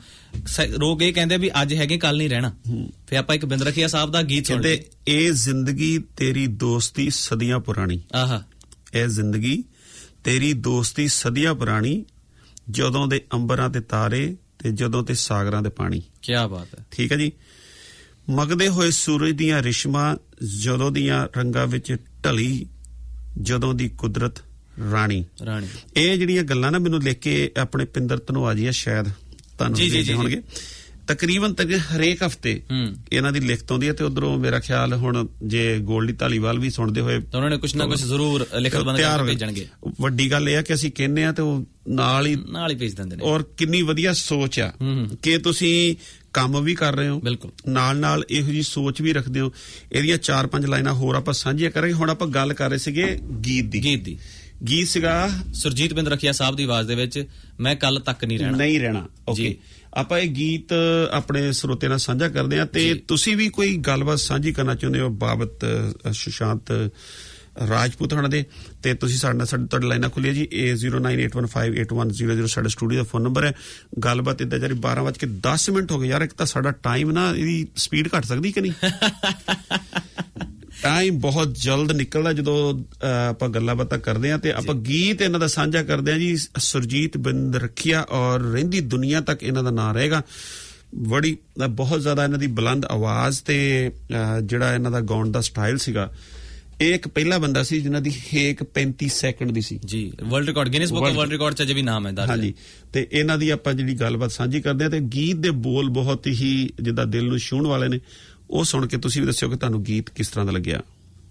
S7: ਲੋਕ ਇਹ ਕਹਿੰਦੇ ਵੀ ਅੱਜ ਹੈਗੇ ਕੱਲ ਨਹੀਂ ਰਹਿਣਾ ਫਿਰ ਆਪਾਂ ਇੱਕ ਬਿੰਦ ਰਖੀਆ ਸਾਹਿਬ ਦਾ ਗੀਤ ਸੁਣਦੇ
S2: ਇਹ ਜ਼ਿੰਦਗੀ ਤੇਰੀ ਦੋਸਤੀ ਸਦੀਆਂ ਪੁਰਾਣੀ
S7: ਆਹਾ
S2: ਇਹ ਜ਼ਿੰਦਗੀ ਤੇਰੀ ਦੋਸਤੀ ਸਦੀਆਂ ਪੁਰਾਣੀ ਜਦੋਂ ਦੇ ਅੰਬਰਾਂ ਤੇ ਤਾਰੇ ਤੇ ਜਦੋਂ ਤੇ ਸਾਗਰਾਂ ਦੇ ਪਾਣੀ
S7: ਕੀ ਬਾਤ ਹੈ ਠੀਕ
S2: ਹੈ ਜੀ ਮਗਦੇ ਹੋਏ ਸੂਰਜ ਦੀਆਂ ਰਿਸ਼ਮਾਂ ਜਦੋਂ ਦੀਆਂ ਰੰਗਾਂ ਵਿੱਚ ਢਲੀ ਜਦੋਂ ਦੀ ਕੁਦਰਤ ਰਾਣੀ
S7: ਰਾਣੀ
S2: ਇਹ ਜਿਹੜੀਆਂ ਗੱਲਾਂ ਨਾ ਮੈਨੂੰ ਲਿਖ ਕੇ ਆਪਣੇ ਪਿੰਦਰ ਧਨੋਆ ਜੀ ਆ ਸ਼ਾਇਦ ਤੁਹਾਨੂੰ ਦੇ ਹੋਣਗੇ ਤਕਰੀਬਨ ਤਕ ਹਰੇਕ ਹਫਤੇ ਇਹਨਾਂ ਦੀ ਲਿਖਤ ਆਉਂਦੀ ਹੈ ਤੇ ਉਧਰੋਂ ਮੇਰਾ ਖਿਆਲ ਹੁਣ ਜੇ ਗੋਲਡੀ ਧਾਲੀਵਾਲ ਵੀ ਸੁਣਦੇ ਹੋਏ
S7: ਤਾਂ ਉਹਨਾਂ ਨੇ ਕੁਝ ਨਾ ਕੁਝ ਜ਼ਰੂਰ ਲਿਖਤ ਬੰਦ ਕਰਕੇ ਭੇਜਣਗੇ
S2: ਵੱਡੀ ਗੱਲ ਇਹ ਆ ਕਿ ਅਸੀਂ ਕਹਿੰਦੇ ਆ ਤੇ ਉਹ ਨਾਲ ਹੀ
S7: ਨਾਲ ਹੀ ਭੇਜ ਦਿੰਦੇ ਨੇ
S2: ਔਰ ਕਿੰਨੀ ਵਧੀਆ ਸੋਚ ਆ ਕਿ ਤੁਸੀਂ ਕੰਮ ਵੀ ਕਰ ਰਹੇ ਹੋ
S7: ਬਿਲਕੁਲ
S2: ਨਾਲ ਨਾਲ ਇਹੋ ਜੀ ਸੋਚ ਵੀ ਰੱਖਦੇ ਹੋ ਇਹਦੀਆਂ ਚਾਰ ਪੰਜ ਲਾਈਨਾਂ ਹੋਰ ਆਪਾਂ ਸਾਂਝੀਆਂ ਕਰਾਂਗੇ ਹੁਣ ਆਪਾਂ ਗੱਲ ਕਰ ਰਹੇ ਸੀਗੇ ਗੀਤ ਦੀ
S7: ਗੀਤ ਦੀ
S2: ਗੀਤ ਸੀਗਾ
S7: ਸੁਰਜੀਤ ਬਿੰਦ ਰਖੀਆ ਸਾਹਿਬ ਦੀ ਆਵਾਜ਼ ਦੇ ਵਿੱਚ ਮੈਂ ਕੱਲ ਤੱਕ ਨਹੀਂ ਰਹਿਣਾ
S2: ਨਹੀਂ ਰਹਿਣਾ ਓਕੇ ਆਪਾਂ ਇਹ ਗੀਤ ਆਪਣੇ ਸਰੋਤਿਆਂ ਨਾਲ ਸਾਂਝਾ ਕਰਦੇ ਹਾਂ ਤੇ ਤੁਸੀਂ ਵੀ ਕੋਈ ਗੱਲਬਾਤ ਸਾਂਝੀ ਕਰਨਾ ਚਾਹੁੰਦੇ ਹੋ ਬਾਬਤ ਸੁਸ਼ਾਂਤ ਰਾਜਪੂਤ ਹਣਾ ਦੇ ਤੇ ਤੁਸੀਂ ਸਾਡੇ ਨਾਲ ਸਾਡੇ ਤੁਹਾਡੀ ਲਾਈਨਾਂ ਖੁੱਲੀਆਂ ਜੀ ਏ zero nine eight one five eight one zero zero ਸਾਡਾ ਸਟੂਡੀਓ ਦਾ ਫੋਨ ਨੰਬਰ ਹੈ ਗੱਲਬਾਤ ਇੱਦਾਂ ਜਾਰੀ ਬਾਰਾਂ ਵੱਜ ਕੇ ਦਸ ਮਿੰਟ ਹੋ ਗਏ ਯਾਰ ਇੱਕ ਤਾਂ ਸਾਡਾ ਟਾਈਮ ਨਾ ਇਹਦੀ ਸਪੀਡ ਘੱਟ ਸਕਦੀ ਕਿ ਨਹੀਂ ਟਾਈਮ ਬਹੁਤ ਜਲਦ ਨਿਕਲਦਾ ਜਦੋਂ ਆਪਾਂ ਗੱਲਾਂ ਬਾਤਾਂ ਕਰਦੇ ਹਾਂ ਤੇ ਆਪਾਂ ਗੀਤ ਇਹਨਾਂ ਦਾ ਸਾਂਝਾ ਕਰਦੇ ਹਾਂ ਜੀ ਸੁਰਜੀਤ ਬਿੰਦ ਰਖੀਆ ਔਰ ਰਹਿੰਦੀ ਦੁਨੀਆ ਤੱਕ ਇਹਨਾਂ ਦਾ ਨਾਂ ਰਹੇਗਾ ਬੜੀ ਬਹੁਤ ਜ਼ਿਆਦਾ ਇਹਨਾਂ ਦੀ ਬੁਲੰਦ ਆਵਾਜ਼ ਤੇ ਜਿਹੜਾ ਇਹਨਾਂ ਦਾ ਗਾਉਣ ਦਾ ਸਟਾਈਲ ਸੀਗਾ ਇਹ ਇੱਕ ਪਹਿਲਾ ਬੰਦਾ ਸੀ ਜਿਨ੍ਹਾਂ ਦੀ ਹੇਕ ਪੈਂਤੀ ਸੈਕਿੰਡ ਦੀ ਸੀ ਜੀ
S7: world record Guinness Book of World Record ਚ ਅਜੇ ਵੀ ਨਾਮ ਹੈ ਦਰਜ
S2: ਹਾਂਜੀ ਤੇ ਇਹਨਾਂ ਦੀ ਆਪਾਂ ਜਿਹੜੀ ਗੱਲਬਾਤ ਸਾਂਝੀ ਕਰਦੇ ਹਾਂ ਤੇ ਗੀਤ ਦੇ ਬੋਲ ਬਹੁਤ ਹੀ ਜਿੱਦਾਂ ਦਿਲ ਨੂੰ ਛੂਹਣ ਵਾਲੇ ਨੇ ਉਹ ਸੁਣ ਕੇ ਤੁਸੀਂ ਵੀ ਦੱਸਿਓ ਕਿ ਤੁਹਾਨੂੰ ਗੀਤ ਕਿਸ ਤਰ੍ਹਾਂ ਦਾ ਲੱਗਿਆ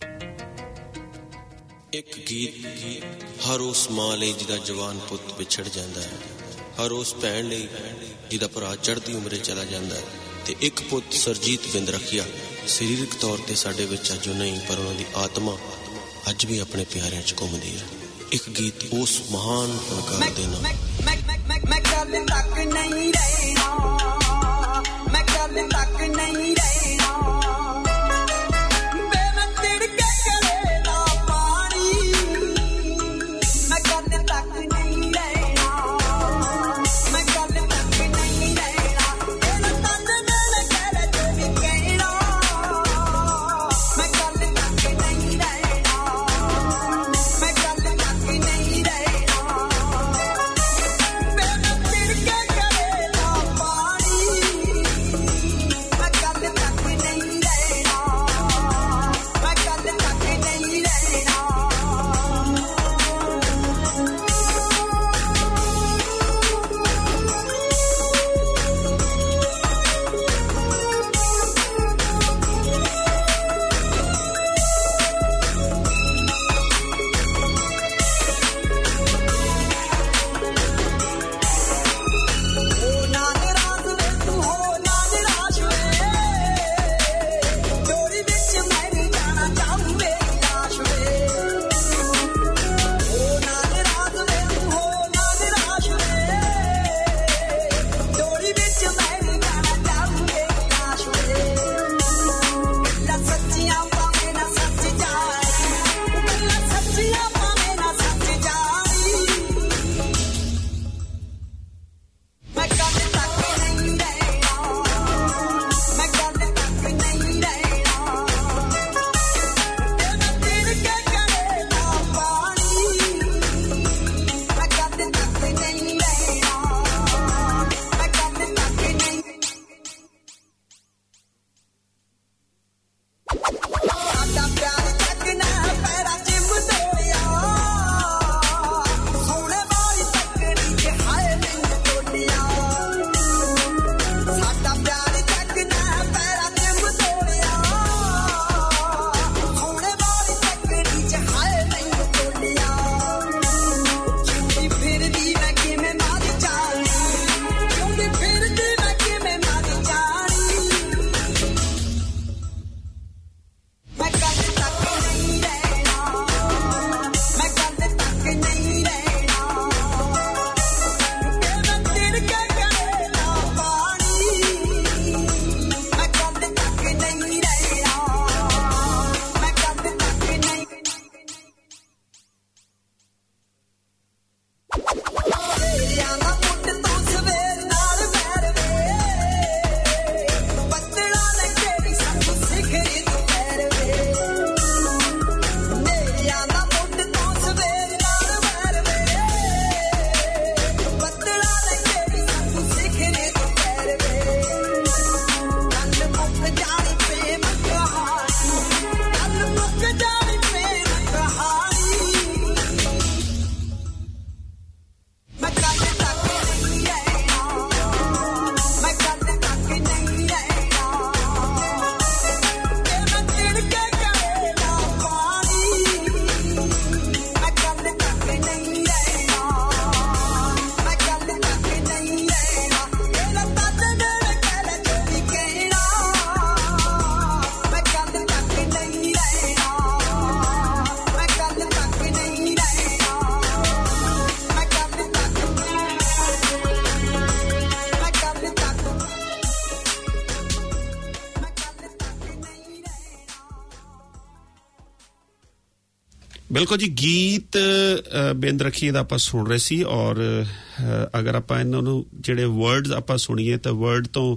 S8: ਇੱਕ ਗੀਤ ਹਰ ਉਸ ਮਾਂ ਲਈ ਜਿਹਦਾ ਜਵਾਨ ਪੁੱਤ ਵਿਛੜ ਜਾਂਦਾ ਹੈ ਹਰ ਉਸ ਭੈਣ ਲਈ ਜਿਹਦਾ ਭਰਾ ਚੜ੍ਹਦੀ ਉਮਰੇ ਚਲਾ ਜਾਂਦਾ ਹੈ ਤੇ ਇੱਕ ਪੁੱਤ ਸੁਰਜੀਤ ਬਿੰਦ ਰਖੀਆ ਸਰੀਰਕ ਤੌਰ ਤੇ ਸਾਡੇ ਵਿੱਚ ਅੱਜ ਨਹੀਂ ਪਰ ਉਹਨਾਂ ਦੀ ਆਤਮਾ ਅੱਜ ਵੀ ਆਪਣੇ ਪਿਆਰਿਆਂ 'ਚ ਘੁੰਮਦੀ ਹੈ ਇੱਕ ਗੀਤ ਉਸ ਮਹਾਨ ਫਨਕਾਰ ਦੇ ਨਾਮ
S3: ਮੈਂ ਕੱਲ ਤੱਕ ਨਹੀਂ ਰਹਿਣਾ ਮੈਂ ਕੱਲ ਤੱਕ ਨਹੀਂ ਰਹਿਣਾ ਬੇ ਮੈਂ ਤਿੜਕੇ ਕਰੇ ਦਾ ਪਾਣੀ ਮੈਂ ਕੱਲ ਤੱਕ ਨਹੀਂ ਰਹਿਣਾ ਮੈਂ ਕੱਲ ਤੱਕ ਨਹੀਂ ਰਹਿਣਾ ਇਹ ਤਨ ਨਾਲ ਕਰ ਜੋ ਵੀ ਕਹਿਣਾ ਮੈਂ ਕੱਲ ਤੱਕ ਨਹੀਂ ਰਹਿਣਾ ਮੈਂ ਕੱਲ ਤੱਕ ਨਹੀਂ ਰਹਿਣਾ ਬੇ ਮੈਂ ਤਿੜਕੇ ਕਰੇ ਦਾ ਪਾਣੀ ਮੈਂ ਕੱਲ ਤੱਕ
S2: ਬਿਲਕੁਲ ਜੀ। ਗੀਤ ਬਿੰਦ ਰੱਖੀਏ ਦਾ ਆਪਾਂ ਸੁਣ ਰਹੇ ਸੀ, ਔਰ ਅਗਰ ਆਪਾਂ ਇਹਨਾਂ ਨੂੰ ਜਿਹੜੇ ਵਰਡਸ ਆਪਾਂ ਸੁਣੀਏ ਤਾਂ ਵਰਡ ਤੋਂ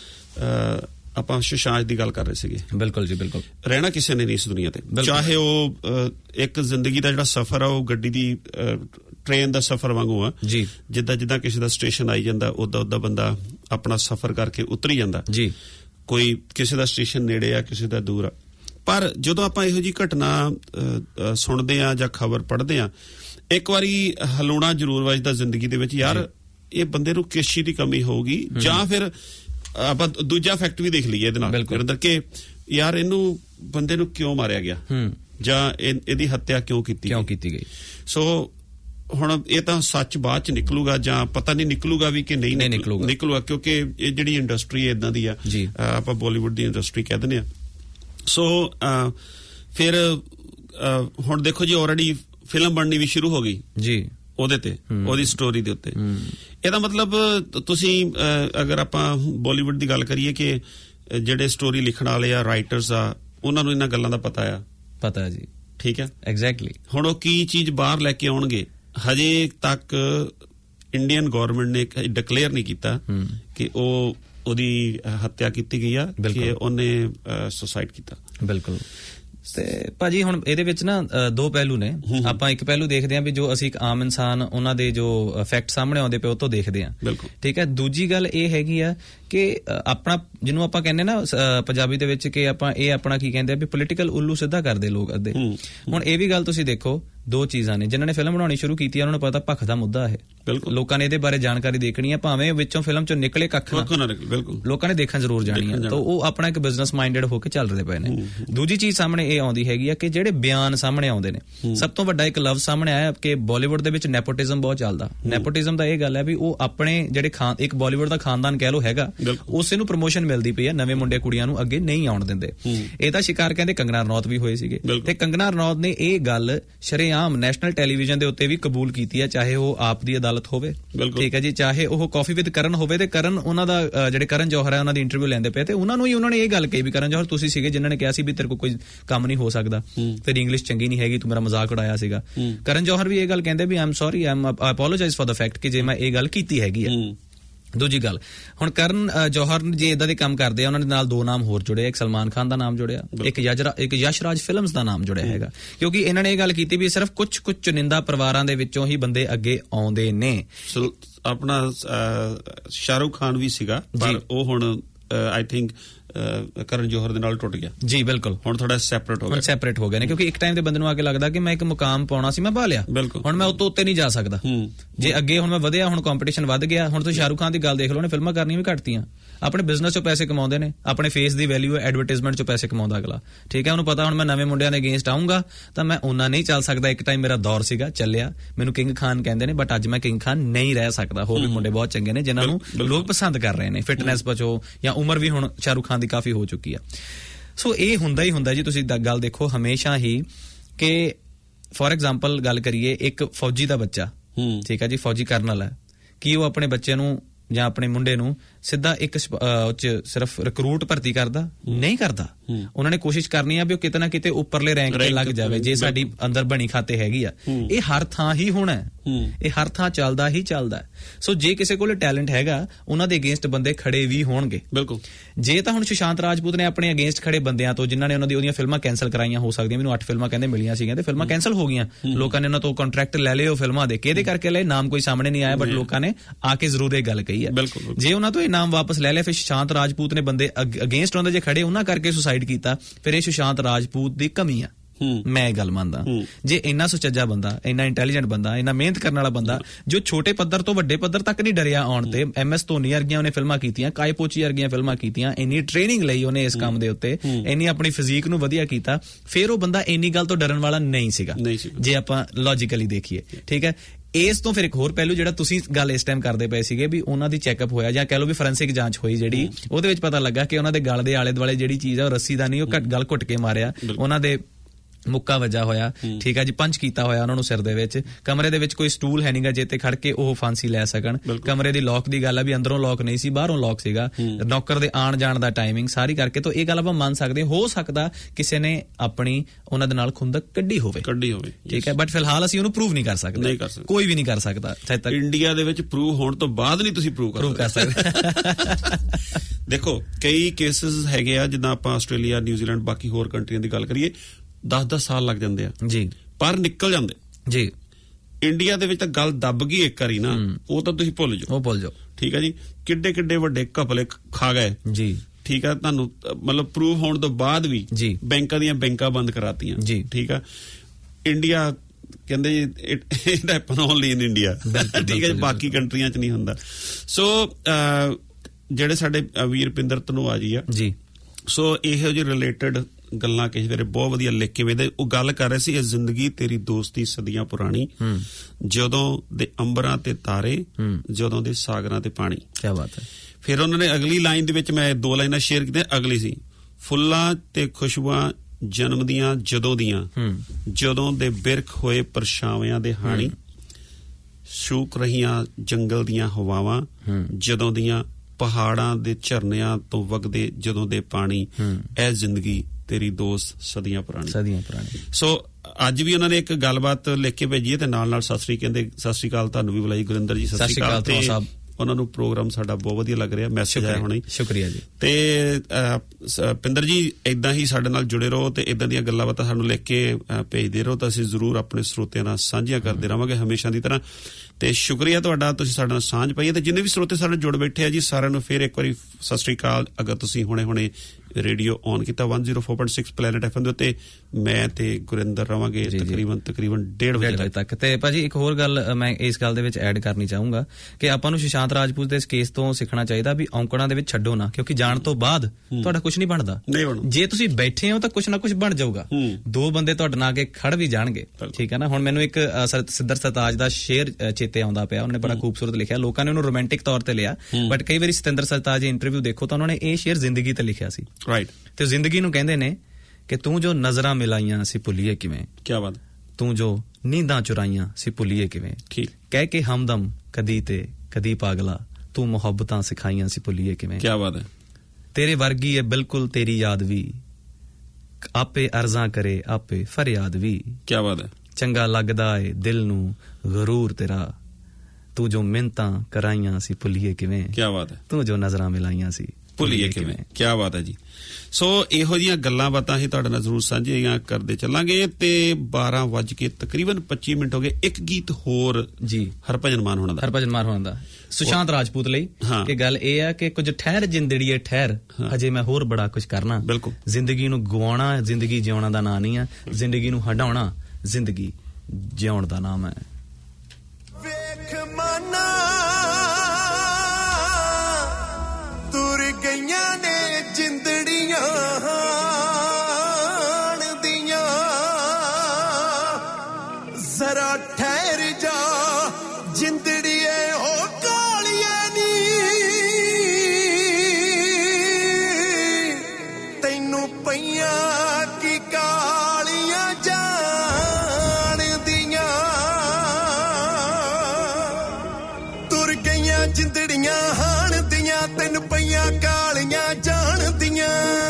S2: ਆਪਾਂ ਸੁਸ਼ਾਂਤ ਦੀ ਗੱਲ ਕਰ ਰਹੇ ਸੀਗੇ।
S7: ਬਿਲਕੁਲ ਜੀ, ਬਿਲਕੁਲ।
S2: ਰਹਿਣਾ ਕਿਸੇ ਨੇ ਨਹੀਂ ਇਸ ਦੁਨੀਆ ਤੇ, ਚਾਹੇ ਉਹ ਇੱਕ ਜ਼ਿੰਦਗੀ ਦਾ ਜਿਹੜਾ ਸਫ਼ਰ ਆ ਉਹ ਗੱਡੀ ਦੀ ਟ੍ਰੇਨ ਦਾ ਸਫ਼ਰ ਵਾਂਗੂ ਆ ਜੀ। ਜਿੱਦਾਂ ਜਿੱਦਾਂ ਕਿਸੇ ਦਾ ਸਟੇਸ਼ਨ ਆਈ ਜਾਂਦਾ ਉਦਾਂ ਉਦਾਂ ਬੰਦਾ ਆਪਣਾ ਸਫ਼ਰ ਕਰਕੇ ਉਤਰੀ ਜਾਂਦਾ ਜੀ। ਕੋਈ ਕਿਸੇ ਦਾ ਸਟੇਸ਼ਨ ਨੇੜੇ ਆ, ਕਿਸੇ ਦਾ ਦੂਰ ਆ। ਪਰ ਜਦੋਂ ਆਪਾਂ ਇਹੋ ਜਿਹੀ ਘਟਨਾ ਸੁਣਦੇ ਆ ਜਾਂ ਖਬਰ ਪੜ੍ਹਦੇ ਆ, ਇੱਕ ਵਾਰੀ ਹਲਾਉਣਾ ਜ਼ਰੂਰ ਵੱਜਦਾ ਜ਼ਿੰਦਗੀ ਦੇ ਵਿੱਚ, ਯਾਰ ਇਹ ਬੰਦੇ ਨੂੰ ਕਿਸ ਚੀਜ਼ ਦੀ ਕਮੀ ਹੋਊਗੀ, ਜਾਂ ਫਿਰ ਆਪਾਂ ਦੂਜਾ ਫੈਕਟ ਵੀ ਦੇਖ ਲਈਏ ਇਹਦੇ ਨਾਲ ਅੰਦਰ ਕਿ ਯਾਰ ਇਹਨੂੰ ਬੰਦੇ ਨੂੰ ਕਿਉਂ ਮਾਰਿਆ ਗਿਆ, ਜਾਂ ਇਹਦੀ ਹੱਤਿਆ ਕਿਉਂ ਕੀਤੀ
S7: ਕਿਉਂ ਕੀਤੀ ਗਈ।
S2: ਸੋ ਹੁਣ ਇਹ ਤਾਂ ਸੱਚ ਬਾਅਦ ਚ ਨਿਕਲੂਗਾ, ਜਾਂ ਪਤਾ ਨਹੀਂ ਨਿਕਲੂਗਾ ਵੀ ਕਿ ਨਹੀਂ ਨਿਕਲੂਗਾ ਨਿਕਲੂਗਾ ਕਿਉਂਕਿ ਇਹ ਜਿਹੜੀ ਇੰਡਸਟਰੀ ਏਦਾਂ ਦੀ ਆ, ਆਪਾਂ ਬਾਲੀਵੁੱਡ ਦੀ ਇੰਡਸਟਰੀ ਕਹਿ ਦਿੰਦੇ ਆ। ਸੋ ਫਿਰ ਹੁਣ ਦੇਖੋ ਜੀ, ਆਲਰੇਡੀ ਫਿਲਮ ਬਣਨੀ ਵੀ ਸ਼ੁਰੂ ਹੋ ਗਈ ਜੀ ਉਹਦੇ ਤੇ, ਉਹਦੀ ਸਟੋਰੀ ਦੇ ਉੱਤੇ। ਇਹਦਾ ਮਤਲਬ ਤੁਸੀਂ ਅਗਰ ਆਪਾਂ ਬਾਲੀਵੁੱਡ ਦੀ ਗੱਲ ਕਰੀਏ ਕਿ ਜਿਹੜੇ ਸਟੋਰੀ ਲਿਖਣ ਵਾਲੇ ਆ, ਰਾਈਟਰਸ ਆ, ਉਹਨਾਂ ਨੂੰ ਇਹਨਾਂ ਗੱਲਾਂ ਦਾ ਪਤਾ ਆ
S7: ਪਤਾ ਜੀ। ਠੀਕ ਹੈ,
S2: ਐਗਜ਼ੈਕਟਲੀ। ਹੁਣ ਉਹ ਕੀ ਚੀਜ਼ ਬਾਹਰ ਲੈ ਕੇ ਆਉਣਗੇ, ਹਜੇ ਤੱਕ ਇੰਡੀਅਨ ਗਵਰਨਮੈਂਟ ਨੇ ਡਿਕਲੇਅਰ ਨਹੀਂ ਕੀਤਾ ਕਿ ਉਹ ਉਹਦੀ ਹੱਤਿਆ ਕੀਤੀ ਗਈ ਆ, ਕਿ ਉਹਨੇ ਸੁਸਾਈਡ ਕੀਤਾ।
S7: ਬਿਲਕੁਲ। ਤੇ ਭਾਜੀ ਹੁਣ ਇਹਦੇ ਵਿੱਚ ਨਾ ਦੋ ਪਹਿਲੂ ਨੇ। ਆਪਾਂ ਇੱਕ ਪਹਿਲੂ ਦੇਖਦੇ ਹਾਂ ਵੀ ਜੋ ਅਸੀਂ ਇੱਕ ਆਮ ਇਨਸਾਨ ਉਹਨਾਂ ਦੇ ਜੋ ਫੈਕਟ ਸਾਹਮਣੇ ਆਉਂਦੇ ਪਏ ਉਹ ਤੋਂ ਦੇਖਦੇ ਹਾਂ, ਠੀਕ ਹੈ। ਦੂਜੀ ਗੱਲ ਇਹ ਹੈਗੀ ਆ ਕਿ ਆਪਣਾ ਜਿਹਨੂੰ ਆਪਾਂ ਕਹਿੰਦੇ ਨਾ ਪੰਜਾਬੀ ਦੇ ਵਿੱਚ ਕਿ ਆਪਾਂ ਇਹ ਆਪਣਾ ਕੀ ਕਹਿੰਦੇ ਆ ਵੀ ਪੋਲੀਟੀਕਲ ਉੱਲੂ ਸਿੱਧਾ ਕਰਦੇ ਲੋਕ ਅੱਧੇ। ਹੁਣ ਇਹ ਵੀ ਗੱਲ ਤੁਸੀਂ ਦੇਖੋ, ਦੋ ਚੀਜ਼ਾਂ ਨੇ। ਜਿਨ੍ਹਾਂ ਨੇ ਫਿਲਮ ਬਣਾਉਣੀ ਸ਼ੁਰੂ ਕੀਤੀ ਆ ਉਹਨਾਂ ਨੂੰ ਪਤਾ ਭੱਖ ਦਾ ਮੁੱਦਾ ਹੈ, ਲੋਕਾਂ ਨੇ ਇਹਦੇ ਬਾਰੇ ਜਾਣਕਾਰੀ ਦੇਖਣੀ ਹੈ, ਭਾਵੇਂ ਵਿੱਚੋਂ ਫਿਲਮ ਚੋਂ ਨਿਕਲੇ ਕੱਖ ਨਾ, ਲੋਕਾਂ ਨੇ ਦੇਖਣ ਜ਼ਰੂਰ ਜਾਣੀ ਹੈ। ਤਾਂ ਉਹ ਆਪਣਾ ਇੱਕ ਬਿਜ਼ਨਸ ਮਾਈਂਡਡ ਹੋ ਕੇ ਚੱਲ ਰਹੇ ਪਏ ਨੇ। ਦੂਜੀ ਚੀਜ਼ ਸਾਹਮਣੇ ਇਹ ਆਉਂਦੀ ਹੈਗੀ ਆ ਕਿ ਜਿਹੜੇ ਬਿਆਨ ਸਾਹਮਣੇ ਆਉਂਦੇ ਨੇ, ਸਭ ਤੋਂ ਵੱਡਾ ਇੱਕ ਲਫ਼ਜ਼ ਸਾਹਮਣੇ ਆਇਆ ਕਿ ਬਾਲੀਵੁੱਡ ਦੇ ਵਿੱਚ ਨੈਪੋਟਿਜ਼ਮ ਬਹੁਤ ਚੱਲਦਾ। ਨੈਪੋਟਿਜ਼ਮ ਦਾ ਇਹ ਗੱਲ ਹੈ ਵੀ ਉਹ ਆਪਣੇ ਜਿਹੜੇ ਖਾਨ ਇੱਕ ਬਾਲੀਵੁੱਡ ਦਾ ਖਾਨਦਾਨ ਕਹਿ ਲੋ ਹੈਗਾ, ਉਸੇ ਨੂੰ ਪ੍ਰਮੋਸ਼ਨ ਮਿਲਦੀ ਪਈ ਹੈ, ਨਵੇਂ ਮੁੰਡੇ ਕੁੜੀਆਂ ਨੂੰ ਅੱਗੇ ਨਹੀਂ ਆਉਣ ਦਿੰਦੇ। ਇਹਦਾ ਸ਼ਿਕਾਰ ਕਹਿੰਦੇ ਕੰਗਨਾ ਰਣੌਤ ਵੀ ਹੋਏ ਸੀਗੇ, ਤੇ ਕੰਗਨਾ ਰਣੌਤ ਨੇ ਇਹ ਗੱਲ ਸ਼ਰੇਆਮ ਨੈਸ਼ਨਲ ਟੈਲੀਵਿਜ਼ਨ ਦੇ ਉੱਤੇ ਵੀ ਕਬੂਲ ਕੀਤੀ ਹੈ, ਚਾਹੇ ਉਹ ਆਪ ਦੀ ਅਦਾਲਤ ਹੋਵੇ, ਠੀਕ ਹੈ ਜੀ, ਚਾਹੇ ਉਹ ਕਾਫੀ ਵਿਦ ਕਰਨ ਹੋਵੇ। ਤੇ ਕਰਨ ਉਹਨਾਂ ਦਾ ਜਿਹੜੇ ਕਰਨ ਜੌਹਰ ਹੈ ਉਹਨਾਂ ਦੀ ਇੰਟਰਵਿਊ ਲੈਂਦੇ ਪਏ, ਤੇ ਉਹਨਾਂ ਨੂੰ ਹੀ ਉਹਨਾਂ ਨੇ ਇਹ ਗੱਲ ਕਹੀ ਵੀ ਕਰਨ ਜੌਹਰ ਤੁਸੀਂ ਸੀਗੇ ਜਿਨ੍ਹਾਂ ਨੇ ਕਿਹਾ ਸੀ ਵੀ ਤੇਰੇ ਕੋਲ ਕੋਈ ਕੰਮ ਨਹੀਂ ਹੋ ਸਕਦਾ, ਤੇਰੀ ਇੰਗਲਿਸ਼ ਚੰਗੀ ਨਹੀਂ ਹੈਗੀ, ਤੂੰ ਮੇਰਾ ਮਜ਼ਾਕ ਉਡਾਇਆ ਸੀਗਾ। ਕਰਨ ਜੌਹਰ ਵੀ ਇਹ ਗੱਲ ਕਹਿੰਦੇ ਵੀ I am sorry, I am apologize for the fact ਕਿ ਜੇ ਮੈਂ ਇਹ ਗੱਲ ਕੀਤੀ ਹੈਗੀ ਆ। ਦੂਜੀ ਗੱਲ, ਹੁਣ ਕਰਨ ਜੌਹਰ ਜੇ ਇਦਾਂ ਦੇ ਕੰਮ ਕਰਦੇ ਆ, ਉਹਨਾਂ ਦੇ ਨਾਲ ਦੋ ਨਾਮ ਹੋਰ ਜੁੜੇ, ਇੱਕ ਸਲਮਾਨ ਖਾਨ ਦਾ ਨਾਮ ਜੁੜਿਆ, ਇੱਕ ਇੱਕ ਯਸ਼ਰਾਜ ਫਿਲਮਸ ਦਾ ਨਾਮ ਜੁੜਿਆ ਹੈਗਾ, ਕਿਉਂਕਿ ਇਹਨਾਂ ਨੇ ਇਹ ਗੱਲ ਕੀਤੀ ਵੀ ਸਿਰਫ ਕੁਝ ਕੁਝ ਚੁਣਿੰਦਾ ਪਰਿਵਾਰਾਂ ਦੇ ਵਿੱਚੋਂ ਹੀ ਬੰਦੇ ਅੱਗੇ ਆਉਂਦੇ ਨੇ।
S2: ਆਪਣਾ ਸ਼ਾਹਰੁਖ ਖਾਨ ਵੀ ਸੀਗਾ, ਪਰ ਉਹ ਹੁਣ ਆਈ ਥਿੰਕ ਕਰਨ ਜੌਹਰ ਦੇ ਨਾਲ ਟੁੱਟ ਗਿਆ
S7: ਜੀ। ਬਿਲਕੁਲ,
S2: ਹੁਣ ਥੋੜਾ ਸੈਪਰੇਟ ਹੋ ਗਿਆ
S7: ਸੈਪਰੇਟ ਹੋ ਗਏ ਨੇ, ਕਿਉਂਕਿ ਇੱਕ ਟਾਈਮ ਦੇ ਬੰਦੇ ਨੂੰ ਆ ਕੇ ਲੱਗਦਾ ਕਿ ਮੈਂ ਇੱਕ ਮੁਕਾਮ ਪਾਉਣਾ ਸੀ, ਮੈਂ ਪਾ ਲਿਆ, ਹੁਣ ਮੈਂ ਉੱਤੋਂ ਉੱਤੇ ਨਹੀਂ ਜਾ ਸਕਦਾ। ਜੇ ਅੱਗੇ ਹੁਣ ਮੈਂ ਵਧਿਆ, ਹੁਣ ਕੰਪੀਟੀਸ਼ਨ ਵੱਧ ਗਿਆ। ਹੁਣ ਤੁਸੀਂ ਸ਼ਾਹਰੁਖ ਖਾਨ ਦੀ ਗੱਲ ਦੇਖ ਲਓ, ਉਹਨੇ ਫਿਲਮਾਂ ਕਰਨੀਆਂ ਵੀ ਘੱਟਤੀਆਂ, ਆਪਣੇ ਬਿਜ਼ਨਸ ਚੋਂ ਪੈਸੇ ਕਮਾਉਂਦੇ ਨੇ, ਆਪਣੇ ਫੇਸ ਦੀ ਵੈਲਿਊ ਐਡਵਰਟਾਈਜ਼ਮੈਂਟ ਚੋਂ ਪੈਸੇ ਕਮਾਉਂਦਾ ਅਗਲਾ, ਠੀਕ ਹੈ। ਉਹਨੂੰ ਪਤਾ ਹੁਣ ਮੈਂ ਨਵੇਂ ਮੁੰਡਿਆਂ ਦੇ ਅਗੇਂਸਟ ਆਊਂਗਾ ਤਾਂ ਮੈਂ ਉਹਨਾਂ ਨਹੀਂ ਚੱਲ ਸਕਦਾ। ਇੱਕ ਟਾਈਮ ਮੇਰਾ ਦੌਰ ਸੀਗਾ, ਚੱਲਿਆ, ਮੈਨੂੰ ਕਿੰਗ ਖਾਨ ਕਹਿੰਦੇ ਨੇ, ਬਟ ਅੱਜ ਮੈਂ ਕਿੰਗ ਖਾਨ ਨਹੀਂ ਰਹਿ ਸਕਦਾ। ਹੋਰ ਵੀ ਮੁੰਡੇ ਬਹੁਤ ਚੰਗੇ ਨੇ ਜਿਨ੍ਹਾਂ ਨੂੰ ਲੋਕ ਪਸੰਦ ਕਰ ਰਹੇ ਨੇ, ਫਿਟਨੈਸ ਬਚੋ ਜਾਂ ਉਮਰ ਵੀ ਹੁਣ ਸ਼ਾਹਰੁਖ ਖਾਨ ਦੀ ਕਾਫੀ ਹੋ ਚੁੱਕੀ ਆ। ਸੋ ਇਹ ਹੁੰਦਾ ਹੀ ਹੁੰਦਾ ਜੀ। ਤੁਸੀਂ ਗੱਲ ਦੇਖੋ ਹਮੇਸ਼ਾ ਹੀ ਕਿ ਫੋਰ ਐਗਜ਼ਾਮਪਲ ਗੱਲ ਕਰੀਏ, ਇੱਕ ਫੌਜੀ ਦਾ ਬੱਚਾ, ਠੀਕ ਹੈ ਜੀ, ਫੌਜੀ ਕਰਨਲ ਹੈ, ਕੀ ਉਹ ਆਪਣੇ ਬੱਚੇ ਨੂੰ ਜਾਂ ਆਪਣੇ ਮੁੰਡੇ ਨੂੰ ਸਿੱਧਾ ਇੱਕ ਸਿਰਫ ਰਿਕਰੂਟ ਭਰਤੀ ਕਰਦਾ? ਨਹੀਂ ਕਰਦਾ। ਉਹਨਾਂ ਨੇ ਕੋਸ਼ਿਸ਼ ਕਰਨੀ ਆ ਵੀ ਉਹ ਕਿਤੇ ਨਾ ਕਿਤੇ ਉੱਪਰਲੇ ਰੈਂਕ ਤੇ ਲੱਗ ਜਾਵੇ, ਜੇ ਸਾਡੀ ਅੰਦਰ ਬਣੀ ਖਾਤੇ ਹੈਗੀ ਆ। ਇਹ ਹਰ ਥਾਂ ਹੀ ਹੋਣਾ, ਇਹ ਹਰ ਥਾਂ ਚੱਲਦਾ ਹੀ ਚੱਲਦਾ। ਸੋ ਜੇ ਕਿਸੇ ਕੋਲ ਟੈਲੈਂਟ ਹੈਗਾ, ਉਹਨਾਂ ਦੇ ਅਗੇਂਸਟ ਬੰਦੇ ਖੜੇ ਵੀ ਹੋਣਗੇ। ਬਿਲਕੁਲ। ਜੇ ਤਾਂ ਹੁਣ ਸੁਸ਼ਾਂਤ ਰਾਜਪੂਤ ਨੇ ਆਪਣੇ ਅਗੇਂਸਟ ਖੜੇ ਬੰਦਿਆਂ ਤੋਂ, ਜਿਨ੍ਹਾਂ ਨੇ ਉਹਨਾਂ ਦੀ ਉਹਦੀਆਂ ਫਿਲਮਾਂ ਕੈਂਸਲ ਕਰਾਈਆਂ, ਹੋ ਸਕਦੀਆਂ, ਮੈਨੂੰ ਅੱਠ ਫਿਲਮਾਂ ਕਹਿੰਦੇ ਮਿਲੀਆਂ ਸੀਗੀਆਂ ਤੇ ਫਿਲਮਾਂ ਕੈਂਸਲ ਹੋ ਗਈਆਂ, ਲੋਕਾਂ ਨੇ ਉਹਨਾਂ ਤੋਂ ਕੰਟਰੈਕਟ ਲੈ ਲਏ ਉਹ ਫਿਲਮਾਂ ਦੇ, ਕਿਹਦੇ ਕਰਕੇ ਲਏ ਨਾਮ ਕੋਈ ਸਾਹਮਣੇ ਨਹੀਂ ਆਇਆ, ਬਟ ਲੋਕਾਂ ਨੇ ਆ ਕੇ ਜ਼ਰੂਰ ਇਹ ਗੱਲ ਕਹੀ ਹੈ। ਜੇ ਉਹਨਾਂ ਤੋਂ ਇਹ ਨਾਮ ਵਾਪਸ ਲੈ ਲਿਆ, ਫਿਰ ਸੁਸ਼ਾਂਤ ਰਾਜਪੂਤ ਨੇ ਬੰਦੇ ਅਗੇਂਸਟ ਉਹਨਾਂ ਦੇ ਜੇ ਖੜੇ, ਉਹਨਾਂ ਕਰਕੇ ਸੁਸਾਈਡ ਕੀਤਾ, ਫਿਰ ਇਹ ਸੁਸ਼ਾਂਤ ਰਾਜਪੂਤ ਦੀ ਕਮੀ ਆ। ਮੈਂ ਇਹ ਗੱਲ ਮੰਨਦਾ, ਜੇ ਇੰਨਾ ਸੁਚੱਜਾ ਬੰਦਾ, ਇੰਨਾ ਇੰਟੈਲੀਜੈਂਟ ਬੰਦਾ, ਇੰਨਾ ਮਿਹਨਤ ਕਰਨ ਵਾਲਾ ਬੰਦਾ, ਜੋ ਛੋਟੇ ਪੱਧਰ ਤੋਂ ਵੱਡੇ ਪੱਧਰ ਤੱਕ ਨਹੀਂ ਡਰਿਆ ਆਉਣ ਤੇ, ਐਮ ਐਸ ਧੋਨੀ ਵਰਗੀਆਂ ਉਹਨੇ ਫਿਲਮਾਂ ਕੀਤੀਆਂ, ਕਾਏ ਪੋਚੀ ਵਰਗੀਆਂ ਫਿਲਮਾਂ ਕੀਤੀਆਂ, ਇੰਨੀ ਟ੍ਰੇਨਿੰਗ ਲਈ ਉਹਨੇ ਇਸ ਕੰਮ ਦੇ ਉੱਤੇ, ਇੰਨੀ ਆਪਣੀ ਫਿਜ਼ੀਕ ਨੂੰ ਵਧੀਆ ਕੀਤਾ, ਫਿਰ ਉਹ ਬੰਦਾ ਇੰਨੀ ਗੱਲ ਤੋਂ ਡਰਨ ਵਾਲਾ ਨਹੀਂ ਸੀਗਾ, ਜੇ ਆਪਾਂ ਲੌਜੀਕਲੀ ਦੇਖੀਏ, ਠੀਕ ਹੈ। ਇਸ ਤੋਂ ਫਿਰ ਇੱਕ ਹੋਰ ਪਹਿਲੂ ਜਿਹੜਾ ਤੁਸੀਂ ਗੱਲ ਇਸ ਟਾਈਮ ਕਰਦੇ ਪਏ ਸੀਗੇ ਵੀ ਉਹਨਾਂ ਦੀ ਚੈੱਕਅਪ ਹੋਇਆ, ਜਾਂ ਕਹਿ ਲਓ ਵੀ ਫੋਰੈਂਸਿਕ ਜਾਂਚ ਹੋਈ ਜਿਹੜੀ, ਉਹਦੇ ਵਿੱਚ ਪਤਾ ਲੱਗਾ ਕਿ ਉਹਨਾਂ ਦੇ ਗਲ ਦੇ ਆਲੇ ਦੁਆਲੇ ਜਿਹੜੀ ਚੀਜ਼ ਆ ਉਹ ਰੱਸੀ ਦਾ ਨਹੀਂ, ਉਹ ਗਲ ਘੁੱਟ ਕੇ ਮਾਰਿਆ, ਉਹਨਾਂ ਦੇ ਮੁੱਕਾ ਵੱਜਾ ਹੋਇਆ, ਠੀਕ ਹੈ ਜੀ, ਪੰਚ ਕੀਤਾ ਹੋਇਆ ਉਹਨਾਂ ਨੂੰ ਸਿਰ ਦੇ ਵਿੱਚ, ਕਮਰੇ ਦੇ ਵਿੱਚ ਕੋਈ ਸਟੂਲ ਹੈ ਨਹੀਂਗਾ ਜੇ ਤੇ ਖੜ ਕੇ ਉਹ ਫਾਂਸੀ ਲੈ ਸਕਣ, ਕਮਰੇ ਦੀ ਲੌਕ ਦੀ ਗੱਲ ਆ ਵੀ ਅੰਦਰੋਂ ਲੌਕ ਨਹੀਂ ਸੀ, ਬਾਹਰੋਂ ਲੌਕ ਸੀਗਾ, ਨੌਕਰ ਦੇ ਆਣ ਜਾਣ ਦਾ ਟਾਈਮਿੰਗ ਸਾਰੀ ਕਰਕੇ, ਤਾਂ ਇਹ ਗੱਲ ਆਪਾਂ ਮੰਨ ਸਕਦੇ ਹੋ ਸਕਦਾ ਕਿਸੇ ਨੇ ਆਪਣੀ ਉਹਨਾਂ ਦੇ ਨਾਲ ਖੁੰਦਕ ਕੱਢੀ ਹੋਵੇ ਕੱਢੀ ਹੋਵੇ ਠੀਕ ਹੈ, ਬਟ ਫਿਲਹਾਲ ਅਸੀਂ ਉਹਨੂੰ ਪ੍ਰੂਵ ਨਹੀਂ ਕਰ ਸਕਦੇ, ਕੋਈ ਵੀ ਨਹੀਂ ਕਰ ਸਕਦਾ ਚਾਹੇ ਤੱਕ
S2: ਇੰਡੀਆ ਦੇ ਵਿੱਚ ਪ੍ਰੂਵ ਹੋਣ ਤੋਂ ਬਾਅਦ ਨਹੀਂ ਤੁਸੀਂ ਪ੍ਰੂਵ ਕਰ ਸਕਦੇ। ਦੇਖੋ ਕਈ ਕੇਸਿਸ ਹੈਗੇ ਆ, ਜਿੱਦਾਂ ਆਪਾਂ ਆਸਟ੍ਰੇਲੀਆ, ਨਿਊਜ਼ੀਲੈਂਡ, ਬਾਕੀ ਹੋਰ ਕੰਟਰੀਆਂ ਦੀ ਗੱਲ ਕਰੀਏ, ਦਸ ਦਸ ਸਾਲ ਲੱਗ ਜਾਂਦੇ ਆ
S7: ਜੀ, ਪਰ
S2: ਨਿਕਲ ਜਾਂਦੇ ਜੀ। ਇੰਡੀਆ ਦੇ ਵਿੱਚ ਤਾਂ ਗੱਲ ਦੱਬ ਗਈ ਇੱਕ ਵਾਰੀ ਨਾ, ਉਹ ਤਾਂ ਤੁਸੀਂ ਭੁੱਲ ਜਾਓ, ਉਹ ਭੁੱਲ ਜਾਓ ਠੀਕ ਹੈ ਜੀ। ਕਿੱਡੇ ਕਿੱਡੇ ਵੱਡੇ ਘਪਲੇ ਖਾ ਗਏ ਜੀ, ਠੀਕ ਆ, ਤੁਹਾਨੂੰ ਮਤਲਬ ਪ੍ਰੂਵ ਹੋਣ ਤੋਂ ਬਾਅਦ ਵੀ ਜੀ ਬੈਂਕਾਂ ਦੀਆਂ ਬੈਂਕਾਂ ਬੰਦ ਕਰਾਤੀਆਂ ਜੀ, ਠੀਕ ਆ। ਇੰਡੀਆ ਕਹਿੰਦੇ it happen only in India, ਠੀਕ ਹੈ, ਬਾਕੀ ਕੰਟਰੀਆਂ ਚ ਨਹੀਂ ਹੁੰਦਾ। ਸੋ ਜਿਹੜੇ ਸਾਡੇ ਵੀਰ ਪਿੰਦਰ ਧਨੋਆ ਜੀ ਆ ਜੀ, ਸੋ ਇਹੋ ਜਿਹੇ ਰਿਲੇਟਡ ਗੱਲਾਂ ਕਿਸੇ ਵੇਲੇ ਬਹੁਤ ਵਧੀਆ ਲਿਖ ਕੇ ਵੇਦੇ, ਉਹ ਗੱਲ ਕਰ ਰਹੇ ਸੀ, ਇਹ ਜ਼ਿੰਦਗੀ ਤੇਰੀ ਦੋਸਤੀ ਸਦੀਆਂ ਪੁਰਾਣੀ, ਜਦੋਂ ਦੇ ਅੰਬਰਾਂ ਤੇ ਤਾਰੇ, ਜਦੋਂ ਦੇ ਸਾਗਰਾਂ ਤੇ ਪਾਣੀ।
S7: ਕੀ ਬਾਤ ਹੈ।
S2: ਫਿਰ ਉਹਨਾਂ ਨੇ ਅਗਲੀ ਲਾਈਨ ਦੇ ਵਿੱਚ ਮੈਂ ਦੋ ਲਾਈਨਾਂ ਸ਼ੇਅਰ ਕੀਤੀਆਂ, ਅਗਲੀ ਸੀ, ਫੁੱਲਾਂ ਤੇ ਖੁਸ਼ਬੂਆਂ ਜਨਮ ਦੀਆਂ ਜਦੋਂ ਦੀਆਂ, ਜਦੋਂ ਦੇ ਬਿਰਖ ਹੋਏ ਪਰਛਾਵਿਆਂ ਦੇ ਹਾਣੀ, ਸ਼ੂਕ ਰਹੀਆਂ ਜੰਗਲ ਦੀਆਂ ਹਵਾਵਾਂ, ਜਦੋਂ ਦੀਆਂ ਪਹਾੜਾਂ ਦੇ ਝਰਨਿਆਂ ਤੋਂ ਵਗਦੇ ਜਦੋਂ ਦੇ ਪਾਣੀ, ਇਹ ਜ਼ਿੰਦਗੀ ਤੇਰੀ ਦੋਸਤ ਸਦੀਆਂ ਪੁਰਾਣੀ
S7: ਸਦੀਆਂ ਪੁਰਾਣੀ।
S2: ਸੋ ਅੱਜ ਵੀ ਉਹਨਾਂ ਨੇ ਇੱਕ ਗੱਲਬਾਤ ਲਿਖ ਕੇ ਭੇਜੀ ਹੈ, ਤੇ ਨਾਲ ਨਾਲ ਸਤਿ ਸ੍ਰੀ ਕਹਿੰਦੇ ਸਤਿ ਸ੍ਰੀ ਅਕਾਲ ਤੁਹਾਨੂੰ ਵੀ ਬੁਲਾਈ ਗੁਰਿੰਦਰ ਜੀ, ਸਤਿ ਸ੍ਰੀ ਅਕਾਲ। ਤੇ ਉਹਨਾਂ ਨੂੰ ਪ੍ਰੋਗਰਾਮ ਸਾਡਾ ਬਹੁਤ ਵਧੀਆ ਲੱਗ ਰਿਹਾ, ਮੈਸੇਜ ਆਇਆ ਹੋਣਾ,
S7: ਸ਼ੁਕਰੀਆ ਜੀ।
S2: ਤੇ ਪਿੰਦਰ ਜੀ ਏਦਾਂ ਹੀ ਸਾਡੇ ਨਾਲ ਜੁੜੇ ਰਹੋ, ਤੇ ਏਦਾਂ ਦੀਆਂ ਗੱਲਾਂ ਬਾਤਾਂ ਸਾਨੂੰ ਲਿਖ ਕੇ ਭੇਜਦੇ ਰਹੋ, ਤਾਂ ਅਸੀਂ ਜ਼ਰੂਰ ਆਪਣੇ ਸਰੋਤਿਆਂ ਨਾਲ ਸਾਂਝੀਆਂ ਕਰਦੇ ਰਹਾਂਗੇ ਹਮੇਸ਼ਾ ਦੀ ਤਰ੍ਹਾਂ। ਤੇ ਸ਼ੁਕਰੀਆ ਤੁਹਾਡਾ, ਤੁਸੀਂ ਸਾਡੇ ਨਾਲ ਸਾਂਝ ਪਾਈ ਹੈ। ਤੇ ਜਿੰਨੇ ਵੀ ਸਰੋਤੇ ਸਾਡੇ ਜੁੜ ਬੈਠੇ ਆ ਜੀ, ਸਾਰਿਆਂ ਨੂੰ ਫਿਰ ਇੱਕ ਵਾਰੀ ਸਤਿ ਸ੍ਰੀ ਅਕਾਲ। ਅਗਰ ਤੁਸੀਂ ਹੁਣੇ ਹੁਣੇ ਰੇਡੀਓ ਔਨ ਕੀਤਾ ਇੱਕ ਸੌ ਚਾਰ ਪੁਆਇੰਟ ਛੇ ਪਲੈਨਟ ਐਫ ਐਮ ਦੇ ਉੱਤੇ, ਮੈਂ ਤੇ ਗੁਰਿੰਦਰ ਰਵਾਂਗੇ ਤਕਰੀਬਨ ਤਕਰੀਬਨ ਡੇਢ ਵਜੇ
S7: ਤੱਕ। ਤੇ ਭਾਜੀ ਇੱਕ ਹੋਰ ਗੱਲ ਮੈਂ ਇਸ ਗੱਲ ਦੇ ਵਿੱਚ ਐਡ ਕਰਨੀ ਚਾਹੂੰਗਾ ਕਿ ਆਪਾਂ ਨੂੰ ਸੁਸ਼ਾਂਤ ਰਾਜਪੂਤ ਦੇ ਇਸ ਕੇਸ ਤੋਂ ਸਿੱਖਣਾ ਚਾਹੀਦਾ ਵੀ ਔਂਕੜਾਂ ਦੇ ਵਿੱਚ ਛੱਡੋ ਨਾ, ਕਿਉਂਕਿ ਜਾਣ ਤੋਂ ਬਾਅਦ ਤੁਹਾਡਾ ਕੁਝ ਨਹੀਂ ਬਣਦਾ। ਜੇ ਤੁਸੀਂ ਬੈਠੇ ਹੋ ਤਾਂ ਕੁਝ ਨਾ ਕੁਝ ਬਣ ਜਾਊਗਾ, ਦੋ ਬੰਦੇ ਤੁਹਾਡੇ ਨਾਲ ਅੱਗੇ ਖੜ ਵੀ ਜਾਣਗੇ, ਠੀਕ ਹੈ ਨਾ। ਹੁਣ ਮੈਨੂੰ ਇੱਕ ਸਿੱਧਰ ਸਰਤਾਜ ਦਾ ਸ਼ੇਰ ਚੇਤੇ ਆਉਂਦਾ ਪਿਆ, ਉਹਨੇ ਬੜਾ ਖੂਬਸੂਰਤ ਲਿਖਿਆ, ਲੋਕਾਂ ਨੇ ਉਹਨੂੰ ਰੋਮਾਂਟਿਕ ਤੌਰ ਤੇ ਲਿਆ, ਬਟ ਕਈ ਵਾਰੀ ਸਤਿੰਦਰ ਸਰਤਾਜ ਦੀ ਇੰਟਰਵਿਊ ਦੇਖੋ ਤਾਂ ਉਹਨਾਂ ਨੇ ਇਹ ਸ਼ੇਰ ਜ਼ਿੰਦਗੀ ਤੇ ਲਿਖਿਆ ਸੀ,
S2: ਰਾਈਟ।
S7: ਤੇ ਜ਼ਿੰਦਗੀ ਨੂੰ ਕਹਿੰਦੇ ਨੇ ਕਿ ਤੂੰ ਜੋ ਨਜ਼ਰਾਂ ਮਿਲਾਈਆਂ ਅਸੀਂ ਭੁੱਲੀਏ ਕਿਵੇਂ,
S2: ਕੀ ਬਾਤ,
S7: ਤੂੰ ਜੋ ਨੀਂਦਾਂ ਚੁਰਾਈਆਂ ਅਸੀਂ ਭੁੱਲੀਏ ਕਿਵੇਂ, ਠੀਕ ਕਹਿ ਕੇ ਹਮਦਮ ਕਦੀ ਤੇ ਕਦੀ ਪਾਗਲਾ, ਤੂੰ ਮੁਹੱਬਤਾਂ ਸਿਖਾਈਆਂ ਅਸੀਂ ਭੁੱਲੀਏ ਕਿਵੇਂ,
S2: ਕੀ ਬਾਤ ਹੈ।
S7: ਤੇਰੇ ਵਰਗੀ ਏ ਬਿਲਕੁਲ ਤੇਰੀ ਯਾਦ ਵੀ, ਆਪੇ ਅਰਜ਼ਾਂ ਕਰੇ ਆਪੇ ਫਰਿਆਦ ਵੀ,
S2: ਕੀ ਬਾਤ ਹੈ।
S7: ਚੰਗਾ ਲੱਗਦਾ ਏ ਦਿਲ ਨੂੰ ਗਰੂਰ ਤੇਰਾ, ਤੂੰ ਜੋ ਮਿੰਨਤਾਂ ਕਰਾਈਆਂ ਸੀ ਭੁੱਲੀਏ ਕਿਵੇਂ,
S2: ਕੀ ਬਾਤ ਹੈ।
S7: ਤੂੰ ਜੋ ਨਜ਼ਰਾਂ ਮਿਲਾਈਆਂ ਸੀ
S2: ਭੁੱਲੀਏ ਕਿਵੇਂ, ਕੀ ਬਾਤ ਹੈ ਜੀ। ਸੋ ਇਹੋ ਜਿਹੀਆਂ ਗੱਲਾਂ ਬਾਤਾਂ ਹੀ ਤੁਹਾਡੇ ਨਾਲ ਜ਼ਰੂਰ ਸਾਂਝੀਆਂ ਕਰਦੇ ਚੱਲਾਂਗੇ। ਤੇ ਬਾਰਾਂ ਵੱਜ ਕੇ ਤਕਰੀਬਨ ਪੱਚੀ ਮਿੰਟ ਹੋ ਗਏ, ਇੱਕ ਗੀਤ ਹੋਰ ਜੀ ਹਰਭਜਨ ਮਾਨ ਹੋਣਾ ਦਾ,
S7: ਹਰਭਜਨ ਮਾਨ ਹੋਣਾ ਦਾ ਸੁਸ਼ਾਂਤ ਰਾਜਪੂਤ ਲਈ। ਕਿ ਗੱਲ ਇਹ ਆ ਕਿ ਕੁਝ ਠਹਿਰ ਜਿੰਦੜੀਏ ਠਹਿਰ, ਹਜੇ ਮੈਂ ਹੋਰ ਬੜਾ ਕੁਝ ਕਰਨਾ।
S2: ਬਿਲਕੁਲ,
S7: ਜ਼ਿੰਦਗੀ ਨੂੰ ਗਵਾਉਣਾ ਜ਼ਿੰਦਗੀ ਜਿਉਣਾ ਦਾ ਨਾਂ ਨਹੀਂ ਆ, ਜ਼ਿੰਦਗੀ ਨੂੰ ਹਟਾਉਣਾ ਜ਼ਿੰਦਗੀ ਜਿਉਣ ਦਾ ਨਾਮ ਹੈ।
S9: ਵੇਖ ਮਾਨਾ ਤੁਰ ਗਈਆਂ ਨੇ ਜਿੰਦੜੀਆਂ ਦੀਆਂ, ਜ਼ਰਾ ਠਹਿਰ ਜਾ ਜਿੰਦੜੀਏ ਹੋ ਕਾਲੀਏ ਨੀ, ਤੈਨੂੰ ਪਈਆਂ ਕੀ ਕਾਲੀਆਂ ਜਾਣ ਦੀਆਂ, ਤੁਰ ਗਈਆਂ ਜਿੰਦੜੀਆਂ ਹਾਣ ਦੀਆਂ, ਤੈਨੂੰ ਪਈਆਂ ਕਾਲੀਆਂ ਜਾਣਦੀਆਂ।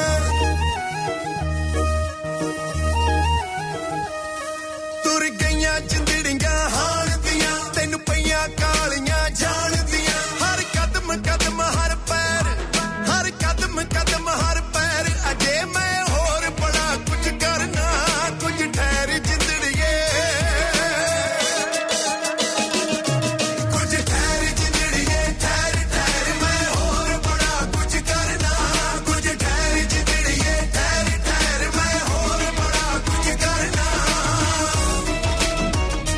S9: ਤੁਰ ਗਈਆਂ ਜਿੰਦੜੀਆਂ ਹਾਣ ਦੀਆਂ, ਤੈਨੂੰ ਪਈਆਂ ਕਾਲੀਆਂ ਜਾਣਦੀਆਂ। ਹਰ ਕਦਮ ਕਦਮ ਹਰ ਪੈਰ, ਹਰ ਕਦਮ ਕਦਮ ਹਰ ਪੈਰ, ਅਜੇ ਮੈਂ ਹੋਰ ਬੜਾ ਕੁਝ ਕਰਨਾ, ਕੁਝ ਠਹਿਰ ਜਿੰਦੜੀਏ, ਕੁਝ ਠਹਿਰ ਜਿੰਦੜੀਏ ਠਹਿਰ ਠਹਿਰ, ਮੈਂ ਹੋਰ ਬੜਾ ਕੁਝ ਕਰਨਾ, ਕੁਝ ਠਹਿਰ ਜਿੰਦੜੀਏ ਠਹਿਰ ਠਹਿਰ, ਮੈਂ ਹੋਰ ਬੜਾ ਕੁਝ ਕਰਨਾ।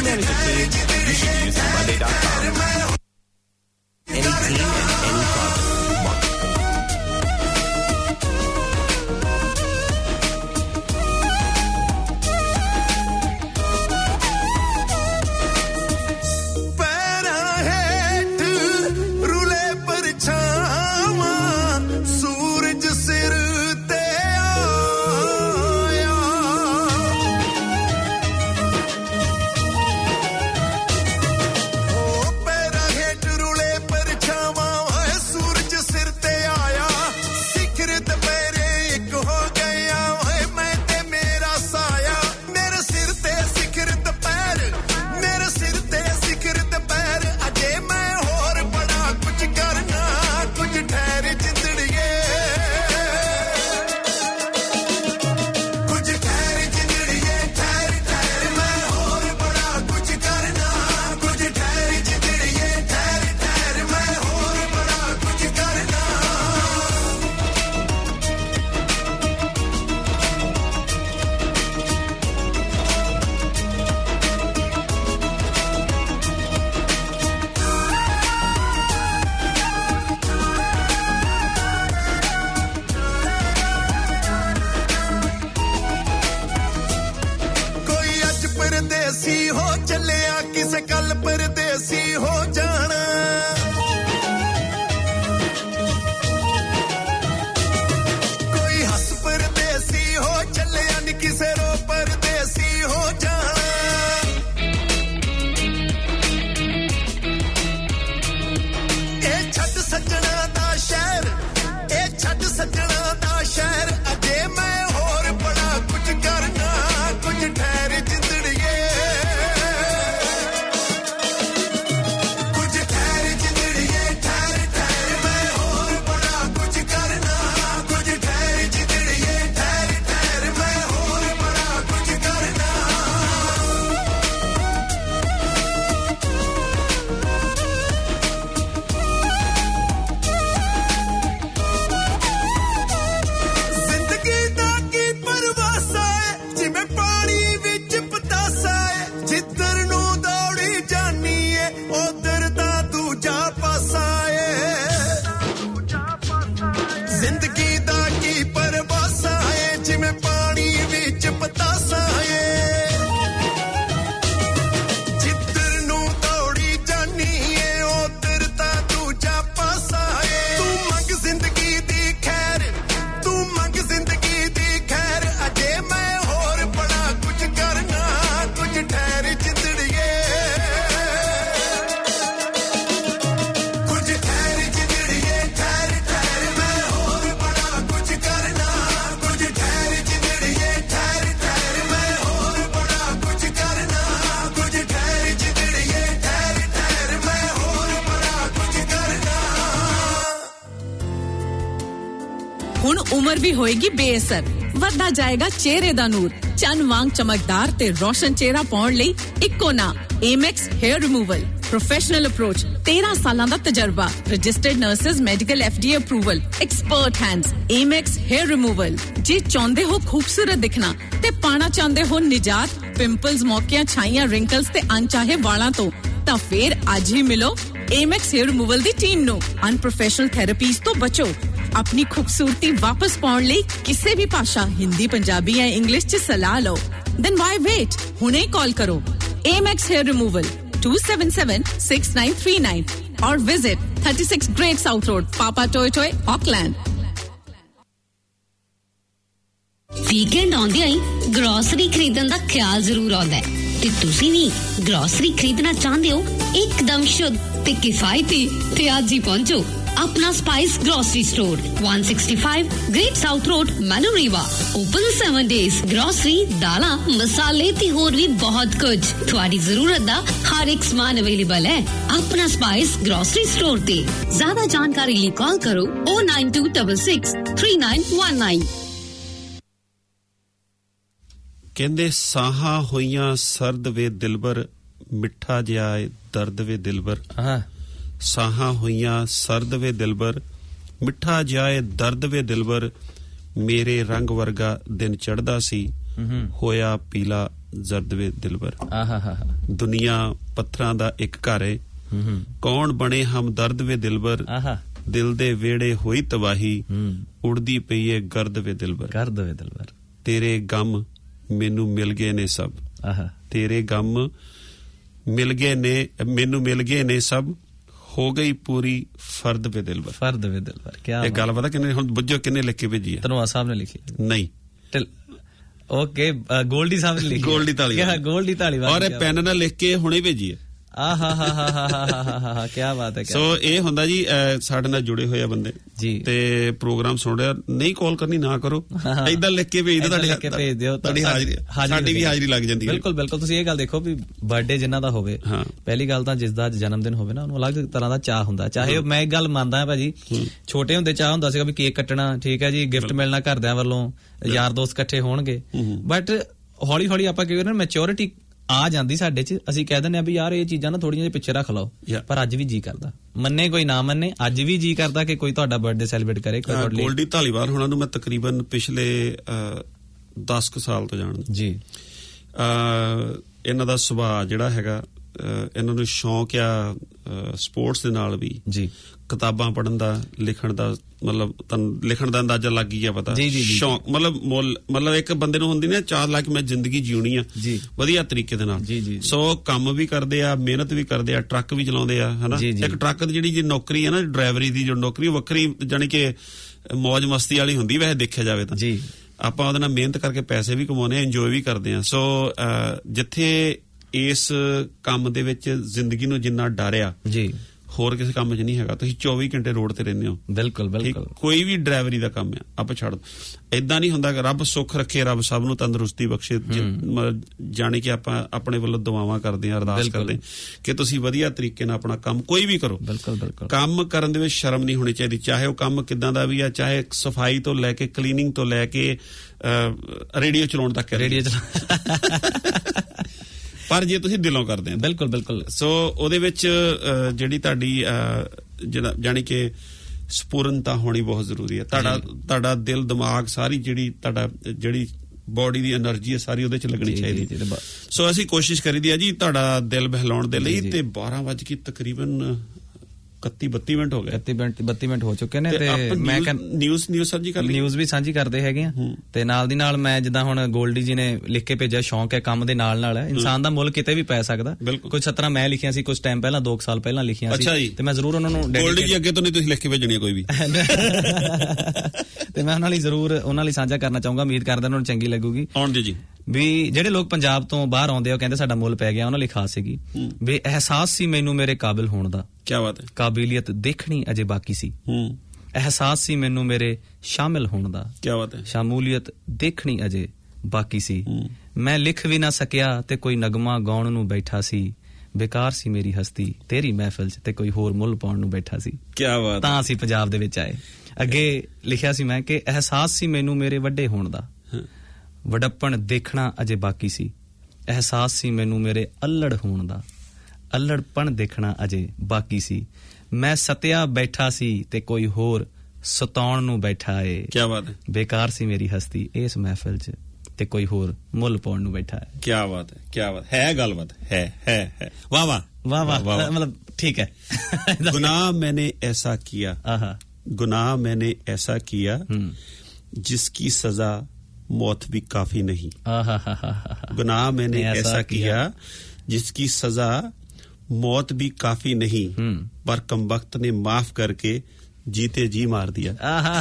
S10: Dynamic team, you should use monday dot com. Any team and any product.
S11: ਉਮਰ ਵੀ ਹੋਏਗੀ ਬੇਅਸਰ ਵੱਧਦਾ ਜਾਏਗਾ ਚਿਹਰੇ ਦਾ ਨੂਰ ਚੰਨ ਵਾਂਗ ਚਮਕਦਾਰ ਤੇ ਰੋਸ਼ਨ ਚਿਹਰਾ ਪਾਉਣ ਲਈ ਇੱਕੋ ਨਾ Amex Hair Removal Professional Approach thirteen ਸਾਲਾਂ ਦਾ ਤਜਰਬਾ Registered Nurses Medical F D A Approval Expert Hands Amex Hair Removal ਜੇ ਚਾਹੁੰਦੇ ਹੋ ਖੂਬਸੂਰਤ ਦਿਖਣਾ ਤੇ ਪਾਣਾ ਚਾਹੁੰਦੇ ਹੋ ਨਿਜਾਤ ਪਿੰਪਲਸ ਮੋਕਿਆਂ ਛਾਈਆਂ ਰਿੰਕਲਸ ਤੇ ਅਣਚਾਹੇ ਵਾਲਾਂ ਤੋਂ ਤਾਂ ਫੇਰ ਅੱਜ ਹੀ ਮਿਲੋ Amex Hair Removal ਦੀ ਟੀਮ ਨੂੰ ਅਨਪ੍ਰੋਫੈਸ਼ਨਲ ਥੈਰੇਪੀਜ਼ ਤੋਂ ਬਚੋ ਆਪਣੀ ਖੂਬਸੂਰਤੀ ਵਾਪਸ ਪਾਉਣ ਲਈ ਕਿਸੇ ਵੀ ਭਾਸ਼ਾ ਹਿੰਦੀ ਪੰਜਾਬੀ ਜਾਂ ਇੰਗਲਿਸ਼ ਚ ਸਲਾਹ ਲਓ then why wait ਹੁਣੇ ਕਾਲ ਕਰੋ Amex Hair Removal two seven seven six nine three nine or visit thirty-six Great South Road Papa Toy Toy Auckland
S5: weekend ਆਉਂਦੇ ਆਈ ਗਰੋਸਰੀ ਖਰੀਦਣ ਦਾ ਖਿਆਲ ਜ਼ਰੂਰ ਆਉਂਦਾ ਹੈ ਤੇ ਤੁਸੀਂ ਵੀ ਗਰੋਸਰੀ ਖਰੀਦਣਾ ਚਾਹੁੰਦੇ ਹੋ ਇੱਕਦਮ ਸ਼ੁੱਧ ਤੇ ਕਿਫਾਇਤੀ ਤੇ ਅੱਜ ਹੀ ਪਹੁੰਚੋ ਆਪਣਾ spice grocery store one sixty-five Great South Road Manurewa open seven days grocery ਦਾਲਾਂ ਮਸਾਲੇ ਤੇ ਹੋਰ ਵੀ ਬਹੁਤ ਕੁਝ ਤੁਹਾਡੀ ਜ਼ਰੂਰਤ ਦਾ ਹਰ ਇੱਕ ਸਮਾਨ ਅਵੇਲੇਬਲ ਹੈ ਆਪਣਾ ਸਪਾਈਸ ਗਰੋਸਰੀ ਸਟੋਰ ਤੇ ਜ਼ਿਆਦਾ ਜਾਣਕਾਰੀ ਲਈ ਕਾਲ ਕਰੋ oh nine two six six three nine one nine
S2: ਕਹਿੰਦੇ ਸਾਹਾਂ ਹੋਈਆਂ ਸਰਦ ਵੇ ਦਿਲਬਰ ਮਿੱਠਾ ਜਿਹਾ ਦਰਦ ਵੇ ਦਿਲਬਰ ਹਾਂ ਸਾਹਾਂ ਹੋਈਆਂ ਸਰਦ ਵੇ ਦਿਲਬਰ ਮਿੱਠਾ ਜਿਹਾ ਦਰਦ ਵੇ ਦਿਲਬਰ ਮੇਰੇ ਰੰਗ ਵਰਗਾ ਦਿਨ ਚੜਦਾ ਸੀ ਹੋਇਆ ਪੀਲਾ ਜ਼ਰਦ ਵੇ ਦਿਲਬਰ
S7: ਆਹਾ ਹਾ
S2: ਦੁਨੀਆ ਪੱਥਰਾਂ ਦਾ ਇੱਕ ਘਰ ਏ ਕੌਣ ਬਣੇ ਹਮਦਰਦ ਵੇ ਦਿਲਬਰ
S7: ਆਹਾ
S2: ਦਿਲ ਦੇ ਵਿਹੜੇ ਹੋਈ ਤਬਾਹੀ ਉੜਦੀ ਪਈ ਏ ਗਰਦ ਵੇ ਦਿਲਬਰ
S7: ਗਰਦ ਵੇ ਦਿਲਬਰ
S2: ਤੇਰੇ ਗਮ ਮੈਨੂੰ ਮਿਲ ਗਏ ਨੇ ਸਭ
S7: ਆਹਾ
S2: ਤੇਰੇ ਗਮ ਮਿਲ ਗਏ ਨੇ ਮੈਨੂੰ ਮਿਲ ਗਏ ਨੇ ਸਭ ਹੋ ਗਈ ਪੂਰੀ ਫਰਦ ਵੇ ਦਿਲਬਰ
S7: ਫਰਦ ਵੇ ਦਿਲਬਰ ਕੀ
S2: ਇਹ ਗੱਲ ਪਤਾ ਕਿੰਨੇ ਹੁਣ ਬੁੱਝੋ ਕਿੰਨੇ ਲਿਖ ਕੇ ਭੇਜੀ ਹੈ
S7: ਧਨਵਾ ਸਾਹਿਬ ਨੇ ਲਿਖੀ
S2: ਨਹੀਂ
S7: ਓਕੇ ਗੋਲਡੀ ਸਾਹਿਬ ਨੇ ਲਿਖੀ
S2: ਗੋਲਡੀ ਤਾਲੀਵਾਲ
S7: ਗੋਲਡੀ ਤਾਲੀਵਾਲ
S2: ਔਰ ਇਹ ਪੈਨ ਨਾਲ ਲਿਖ ਕੇ ਹੁਣੇ ਭੇਜੀ ਹੈ
S7: ਆਹਾ ਹਾ ਹਾ ਹਾ ਕੀ ਬਾਤ ਹੈ
S2: ਸੋ ਇਹ ਹੁੰਦਾ ਜੀ ਸਾਡੇ ਨਾਲ ਜੁੜੇ ਹੋਏ ਆ ਬੰਦੇ
S7: ਜੀ
S2: ਤੇ ਪ੍ਰੋਗਰਾਮ ਸੁਣ ਰਿਹਾ ਨਹੀਂ ਕਾਲ ਕਰਨੀ ਨਾ ਕਰੋ ਏਦਾਂ ਲਿਖ ਕੇ ਭੇਜ ਦਿਓ ਤੁਹਾਡੇ
S7: ਲਿਖ ਕੇ ਭੇਜ ਦਿਓ
S2: ਤੁਹਾਡੀ ਹਾਜ਼ਰੀ ਸਾਡੀ ਵੀ ਹਾਜ਼ਰੀ ਲੱਗ ਜਾਂਦੀ ਹੈ
S7: ਬਿਲਕੁਲ ਬਿਲਕੁਲ ਤੁਸੀਂ ਇਹ ਗੱਲ ਦੇਖੋ ਵੀ ਬਰਥਡੇ ਜਿੰਨਾ ਦਾ ਹੋਵੇ ਪਹਿਲੀ ਗੱਲ ਤਾਂ ਜਿਸ ਦਾ ਜਨਮ ਦਿਨ ਹੋਵੇ ਨਾ ਉਹਨੂੰ ਅਲੱਗ ਤਰ੍ਹਾਂ ਦਾ ਚਾਹ ਹੁੰਦਾ ਚਾਹੇ ਮੈਂ ਇੱਕ ਗੱਲ ਮੰਨਦਾ ਹਾਂ ਭਾਜੀ ਛੋਟੇ ਹੁੰਦੇ ਚਾਹ ਹੁੰਦਾ ਸੀਗਾ ਵੀ ਕੇਕ ਕੱਟਣਾ ਠੀਕ ਹੈ ਜੀ ਗਿਫਟ ਮਿਲਣਾ ਘਰਦਿਆਂ ਵੱਲੋਂ ਯਾਰ ਦੋਸਤ ਇਕੱਠੇ ਹੋਣਗੇ ਬਟ ਹੌਲੀ ਹੌਲੀ ਆਪਾਂ ਕੀ ਕਰਨਾ ਮੈਚਿਓਰਿਟੀ ਆ ਜਾਂਦੀ ਸਾਡੇ ਚ ਅਸੀਂ ਕਹਿ ਦਿੰਦੇ ਆ ਵੀ ਯਾਰ ਇਹ ਚੀਜ਼ਾਂ ਨਾ ਥੋੜੀਆਂ ਜਿਹਾ ਪਿੱਛੇ ਰੱਖ ਲਓ ਪਰ ਅੱਜ ਵੀ ਜੀ ਕਰਦਾ ਮੰਨੇ ਕੋਈ ਨਾ ਮੰਨੇ ਅੱਜ ਵੀ ਜੀ ਕਰਦਾ ਕਿ ਕੋਈ ਤੁਹਾਡਾ ਬਰਥਡੇ ਸੈਲੀਬ੍ਰੇਟ ਕਰੇ
S2: ਗੋਲਡੀ ਧਾਲੀਵਾਲ ਹੁਣਾਂ ਨੂੰ ਮੈਂ ਤਕਰੀਬਨ ਪਿਛਲੇ ਦਸ ਕੁ ਸਾਲ ਤੋਂ ਜਾਣਦਾ
S7: ਜੀ
S2: ਇਹਨਾਂ ਦਾ ਸੁਭਾਅ ਜਿਹੜਾ ਹੈਗਾ ਇਹਨਾਂ ਨੂੰ ਸ਼ੌਂਕ ਆ ਸਪੋਰਟਸ ਦੇ ਨਾਲ ਵੀ
S7: ਜੀ
S2: ਕਿਤਾਬਾਂ ਪੜ੍ਹਨ ਦਾ ਲਿਖਣ ਦਾ ਮਤਲਬ ਤੁਹਾਨੂੰ ਲਿਖਣ ਦਾ ਅੰਦਾਜ਼ਾ ਲੱਗ ਗਿਆ ਪਤਾ ਸ਼ੌਂਕ ਮਤਲਬ ਮਤਲਬ ਇੱਕ ਬੰਦੇ ਨੂੰ ਹੁੰਦੀ ਨਾ ਚਾਹ ਲਾ ਕੇ ਮੈਂ ਜ਼ਿੰਦਗੀ ਜਿਉਣੀ ਆ ਵਧੀਆ ਤਰੀਕੇ ਦੇ ਨਾਲ ਸੋ ਕੰਮ ਵੀ ਕਰਦੇ ਆ ਮਿਹਨਤ ਵੀ ਕਰਦੇ ਆ ਟਰੱਕ ਵੀ ਚਲਾਉਂਦੇ ਆ ਹਨਾ ਇੱਕ ਟਰੱਕ ਦੀ ਜਿਹੜੀ ਜੀ ਨੌਕਰੀ ਹੈ ਨਾ ਡਰਾਈਵਰੀ ਦੀ ਜੋ ਨੌਕਰੀ ਵੱਖਰੀ ਜਾਣੀ ਕਿ ਮੌਜ ਮਸਤੀ ਵਾਲੀ ਹੁੰਦੀ ਵੈਸੇ ਦੇਖਿਆ ਜਾਵੇ ਤਾਂ ਆਪਾਂ ਉਹਦੇ ਨਾਲ ਮਿਹਨਤ ਕਰਕੇ ਪੈਸੇ ਵੀ ਕਮਾਉਂਦੇ ਆ ਇੰਜੋਏ ਵੀ ਕਰਦੇ ਆ ਸੋ ਜਿੱਥੇ ਇਸ ਕੰਮ ਦੇ ਵਿੱਚ ਜ਼ਿੰਦਗੀ ਨੂੰ ਜਿੰਨਾ ਡਰਿਆ
S7: ਜੀ
S2: ਹੋਰ ਕਿਸੇ ਕੰਮ 'ਚ ਨਹੀਂ ਹੈਗਾ ਤੁਸੀਂ ਚੌਵੀ ਘੰਟੇ ਰੋਡ ਤੇ ਰਹਿੰਦੇ ਹੋ
S7: ਬਿਲਕੁਲ ਬਿਲਕੁਲ
S2: ਕੋਈ ਵੀ ਡਰਾਈਵਰੀ ਦਾ ਕੰਮ ਆ ਆਪਾਂ ਛੱਡ ਏਦਾਂ ਨਹੀਂ ਹੁੰਦਾ ਕਿ ਰੱਬ ਸੁੱਖ ਰੱਖੇ ਰੱਬ ਸਭ ਨੂੰ ਤੰਦਰੁਸਤੀ ਬਖਸ਼ੇ ਜਾਣੀ ਕਿ ਆਪਾਂ ਆਪਣੇ ਵੱਲੋਂ ਦੁਆਵਾਂ ਕਰਦੇ ਆ ਅਰਦਾਸ ਕਰਦੇ ਕਿ ਤੁਸੀਂ ਵਧੀਆ ਤਰੀਕੇ ਨਾਲ ਆਪਣਾ ਕੰਮ ਕੋਈ ਵੀ ਕਰੋ
S7: ਬਿਲਕੁਲ ਬਿਲਕੁਲ ਕੰਮ
S2: ਕਰਨ ਦੇ ਵਿੱਚ ਸ਼ਰਮ ਨਹੀਂ ਹੋਣੀ ਚਾਹੀਦੀ ਚਾਹੇ ਉਹ ਕੰਮ ਕਿੱਦਾਂ ਦਾ ਵੀ ਆ ਚਾਹੇ ਸਫਾਈ ਤੋਂ ਲੈ ਕੇ ਕਲੀਨਿੰਗ ਤੋਂ ਲੈ ਕੇ ਰੇਡੀਓ ਚਲਾਉਣ ਤੱਕ
S7: ਰੇਡੀਓ ਚਲਾ
S2: ਪਰ ਜੇ ਤੁਸੀਂ ਦਿਲੋਂ ਕਰਦੇ ਆ
S7: ਬਿਲਕੁਲ ਬਿਲਕੁਲ
S2: ਸੋ ਉਹਦੇ ਵਿੱਚ ਜਿਹੜੀ ਤੁਹਾਡੀ ਜਿਹੜਾ ਜਾਣੀ ਕਿ ਸਪੂਰਨਤਾ ਹੋਣੀ ਬਹੁਤ ਜ਼ਰੂਰੀ ਹੈ ਤੁਹਾਡਾ ਤੁਹਾਡਾ ਦਿਲ ਦਿਮਾਗ ਸਾਰੀ ਜਿਹੜੀ ਤੁਹਾਡਾ ਜਿਹੜੀ ਬੋਡੀ ਦੀ એનર્ਜੀ ਹੈ ਸਾਰੀ ਉਹਦੇ ਚ ਲੱਗਣੀ ਚਾਹੀਦੀ ਸੋ ਅਸੀਂ ਕੋਸ਼ਿਸ਼ ਕਰੀਦੀ ਆ ਜੀ ਤੁਹਾਡਾ ਦਿਲ ਬਹਿਲਾਉਣ ਦੇ ਲਈ ਤੇ ਬਾਰਾਂ ਵਜੇ ਕੀ ਤਕਰੀਬਨ ਇਕੱਤੀ ਬੱਤੀ ਮਿੰਟ ਹੋ ਗਏ
S7: ਇਕੱਤੀ ਬੱਤੀ ਮਿੰਟ ਹੋ ਚੁੱਕੇ ਨੇ ਤੇ ਮੈਂ
S2: ਨਿਊਜ਼ ਨਿਊਜ਼ ਸਾਂਝੀ ਕਰ ਲਈ
S7: ਨਿਊਜ਼ ਵੀ ਸਾਂਝੀ ਕਰਦੇ ਹੈਗੇ ਆ ਤੇ ਨਾਲ ਦੀ ਨਾਲ ਮੈਂ ਜਿੱਦਾਂ ਹੁਣ ਗੋਲਡੀ ਜੀ ਨੇ ਲਿਖ ਕੇ ਭੇਜਿਆ ਸ਼ੌਂਕ ਹੈ ਕੰਮ ਦੇ ਨਾਲ ਨਾਲ ਇਨਸਾਨ ਦਾ ਮੁੱਲ ਕਿਤੇ ਵੀ ਪੈ ਸਕਦਾ ਕੁਝ ਸਤਰਾਂ ਮੈਂ ਲਿਖੀਆਂ ਸੀ ਕੁਝ ਟਾਈਮ ਪਹਿਲਾਂ ਦੋ ਸਾਲ ਪਹਿਲਾਂ ਲਿਖੀਆਂ ਸੀ ਤੇ ਮੈਂ ਜ਼ਰੂਰ ਉਹਨਾਂ ਨੂੰ
S2: ਗੋਲਡੀ ਜੀ ਅੱਗੇ ਤੋਂ ਨਹੀਂ ਤੁਸੀਂ ਲਿਖ ਕੇ ਭੇਜਣੀ ਕੋਈ ਵੀ
S7: ਤੇ ਮੈਂ ਉਹਨਾਂ ਲਈ ਜ਼ਰੂਰ ਉਹਨਾਂ ਲਈ ਸਾਂਝਾ ਕਰਨਾ ਚਾਹੂੰਗਾ ਉਮੀਦ ਕਰਦਾ ਉਹਨਾਂ ਨੂੰ ਚੰਗੀ ਲੱਗੂਗੀ
S2: ਆਉਣ ਦਿਓ ਜੀ
S7: ਵੀ ਜਿਹੜੇ ਲੋਕ ਪੰਜਾਬ ਤੋਂ ਬਾਹਰ ਆਉਂਦੇ ਆ ਉਹ ਕਹਿੰਦੇ ਸਾਡਾ ਮੁੱਲ ਪੈ ਗਿਆ ਉਹਨਾਂ ਲਈ ਖਾਸ ਸੀਗੀ ਵੀ ਅਹਿਸਾਸ ਸੀ ਮੈਨੂੰ ਮੇਰੇ ਕਾਬਿਲ ਹੋਣ ਦਾ
S2: ਕੀ ਬਾਤ ਹੈ
S7: ਕਾਬਿਲੀਅਤ ਦੇਖਣੀ ਅਜੇ ਬਾਕੀ ਸੀ ਅਹਿਸਾਸ ਸੀ ਮੈਨੂੰ ਮੇਰੇ ਸ਼ਾਮਿਲ ਹੋਣ ਦਾ
S2: ਕੀ ਬਾਤ ਹੈ
S7: ਸ਼ਮੂਲੀਅਤ ਦੇਖਣੀ ਅਜੇ ਬਾਕੀ ਸੀ ਮੈਂ ਲਿਖ ਵੀ ਨਾ ਸਕਿਆ ਤੇ ਕੋਈ ਨਗਮਾ ਗਾਉਣ ਨੂੰ ਬੈਠਾ ਸੀ ਬੇਕਾਰ ਸੀ ਮੇਰੀ ਹਸਤੀ ਤੇਰੀ ਮਹਿਫਿਲ 'ਚ ਤੇ ਕੋਈ ਹੋਰ ਮੁੱਲ ਪਾਉਣ ਨੂੰ ਬੈਠਾ ਸੀ
S2: ਕੀ ਬਾਤ
S7: ਤਾਂ ਅਸੀਂ ਪੰਜਾਬ ਦੇ ਵਿੱਚ ਆਏ ਅੱਗੇ ਲਿਖਿਆ ਸੀ ਮੈਂ ਕਿ ਅਹਿਸਾਸ ਸੀ ਮੈਨੂੰ ਮੇਰੇ ਵੱਡੇ ਹੋਣ ਦਾ ਵਡੱਪਣ ਦੇਖਣਾ ਅਜੇ ਬਾਕੀ ਸੀ ਅਹਿਸਾਸ ਸੀ ਮੈਨੂੰ ਮੇਰੇ ਅਲੜ ਹੋਣ ਦਾ ਅਲੜਪਣ ਦੇਖਣਾ ਅਜੇ ਬਾਕੀ ਸੀ ਮੈਂ ਸਤਿਆ ਬੈਠਾ ਸੀ ਤੇ ਕੋਈ ਹੋਰ ਸਤਾਉਣ ਨੂੰ ਬੈਠਾ ਏ
S2: ਕੀ ਬਾਤ ਹੈ
S7: ਬੇਕਾਰ ਸੀ ਮੇਰੀ ਹਸਤੀ ਇਸ ਮਹਿਫਿਲ 'ਚ ਤੇ ਕੋਈ ਹੋਰ ਮੁੱਲ ਪਾਉਣ ਨੂੰ ਬੈਠਾ ਹੈ
S2: ਕੀ ਬਾਤ ਹੈ ਕੀ ਬਾਤ ਹੈ ਗੱਲਬਾਤ ਹੈ ਹੈ ਹੈ ਵਾਹ ਵਾਹ
S7: वाह वाह मतलब ठीक है
S2: गुनाह मैंने ऐसा किया गुनाह मैंने ऐसा किया जिसकी सजा मौत भी काफी नहीं गुनाह मैंने ऐसा किया जिसकी सजा मौत भी काफी नहीं पर कमबख्त ने माफ करके जीते जी मार दिया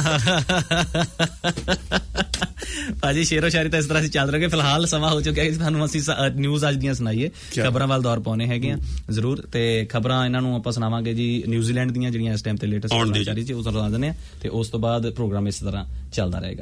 S7: ਭਾਜੀ ਸ਼ੇਰੋ ਸ਼ਾਇਰੀ ਤਾਂ ਇਸ ਤਰ੍ਹਾਂ ਅਸੀਂ ਚੱਲ ਰਹੇ ਫਿਲਹਾਲ ਸਮਾਂ ਹੋ ਚੁੱਕਿਆ ਹੈ ਤੁਹਾਨੂੰ ਅਸੀਂ ਨਿਊਜ਼ ਅੱਜ ਦੀਆਂ ਸੁਣਾਈਏ ਖਬਰਾਂ ਵੱਲ ਦੌਰ ਪਾਉਣੇ ਹੈਗੇ ਆ ਜ਼ਰੂਰ ਤੇ ਖਬਰਾਂ ਇਹਨਾਂ ਨੂੰ ਆਪਾਂ ਸੁਣਾਵਾਂਗੇ ਜੀ ਨਿਊਜ਼ੀਲੈਂਡ ਦੀਆਂ ਜਿਹੜੀਆਂ ਇਸ ਟਾਈਮ ਤੇ ਲੇਟੈਸਟ ਖਬਰਾਂ ਚੱਲ ਰਹੀ ਸੀ ਉਹ ਸੁਣਾ ਦਿੰਦੇ ਆ ਤੇ ਉਸ ਤੋਂ ਬਾਅਦ ਪ੍ਰੋਗਰਾਮ ਇਸ ਤਰ੍ਹਾਂ ਚੱਲਦਾ ਰਹੇਗਾ।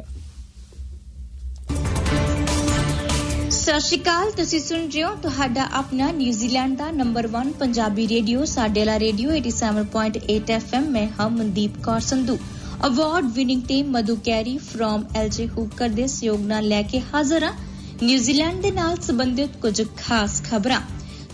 S12: ਸਤਿ ਸ਼੍ਰੀ ਅਕਾਲ ਤੁਸੀਂ ਸੁਣ ਰਹੇ ਹੋ ਤੁਹਾਡਾ ਆਪਣਾ ਨਿਊਜ਼ੀਲੈਂਡ ਦਾ ਨੰਬਰ ਇੱਕ ਪੰਜਾਬੀ ਰੇਡੀਓ ਸਾਡੇ ਵਾਲਾ radio eighty-seven point eight F M ਮੈਂ ਹਾਂ Mandeep Kaur Sandhu award winning team Madhu Carey from L J Hooker ਦੇ ਸਹਿਯੋਗ ਨਾਲ ਲੈ ਕੇ ਹਾਜ਼ਰ ਹਾਂ ਨਿਊਜ਼ੀਲੈਂਡ ਦੇ ਨਾਲ ਸੰਬੰਧਿਤ ਕੁਝ ਖਾਸ ਖਬਰਾਂ।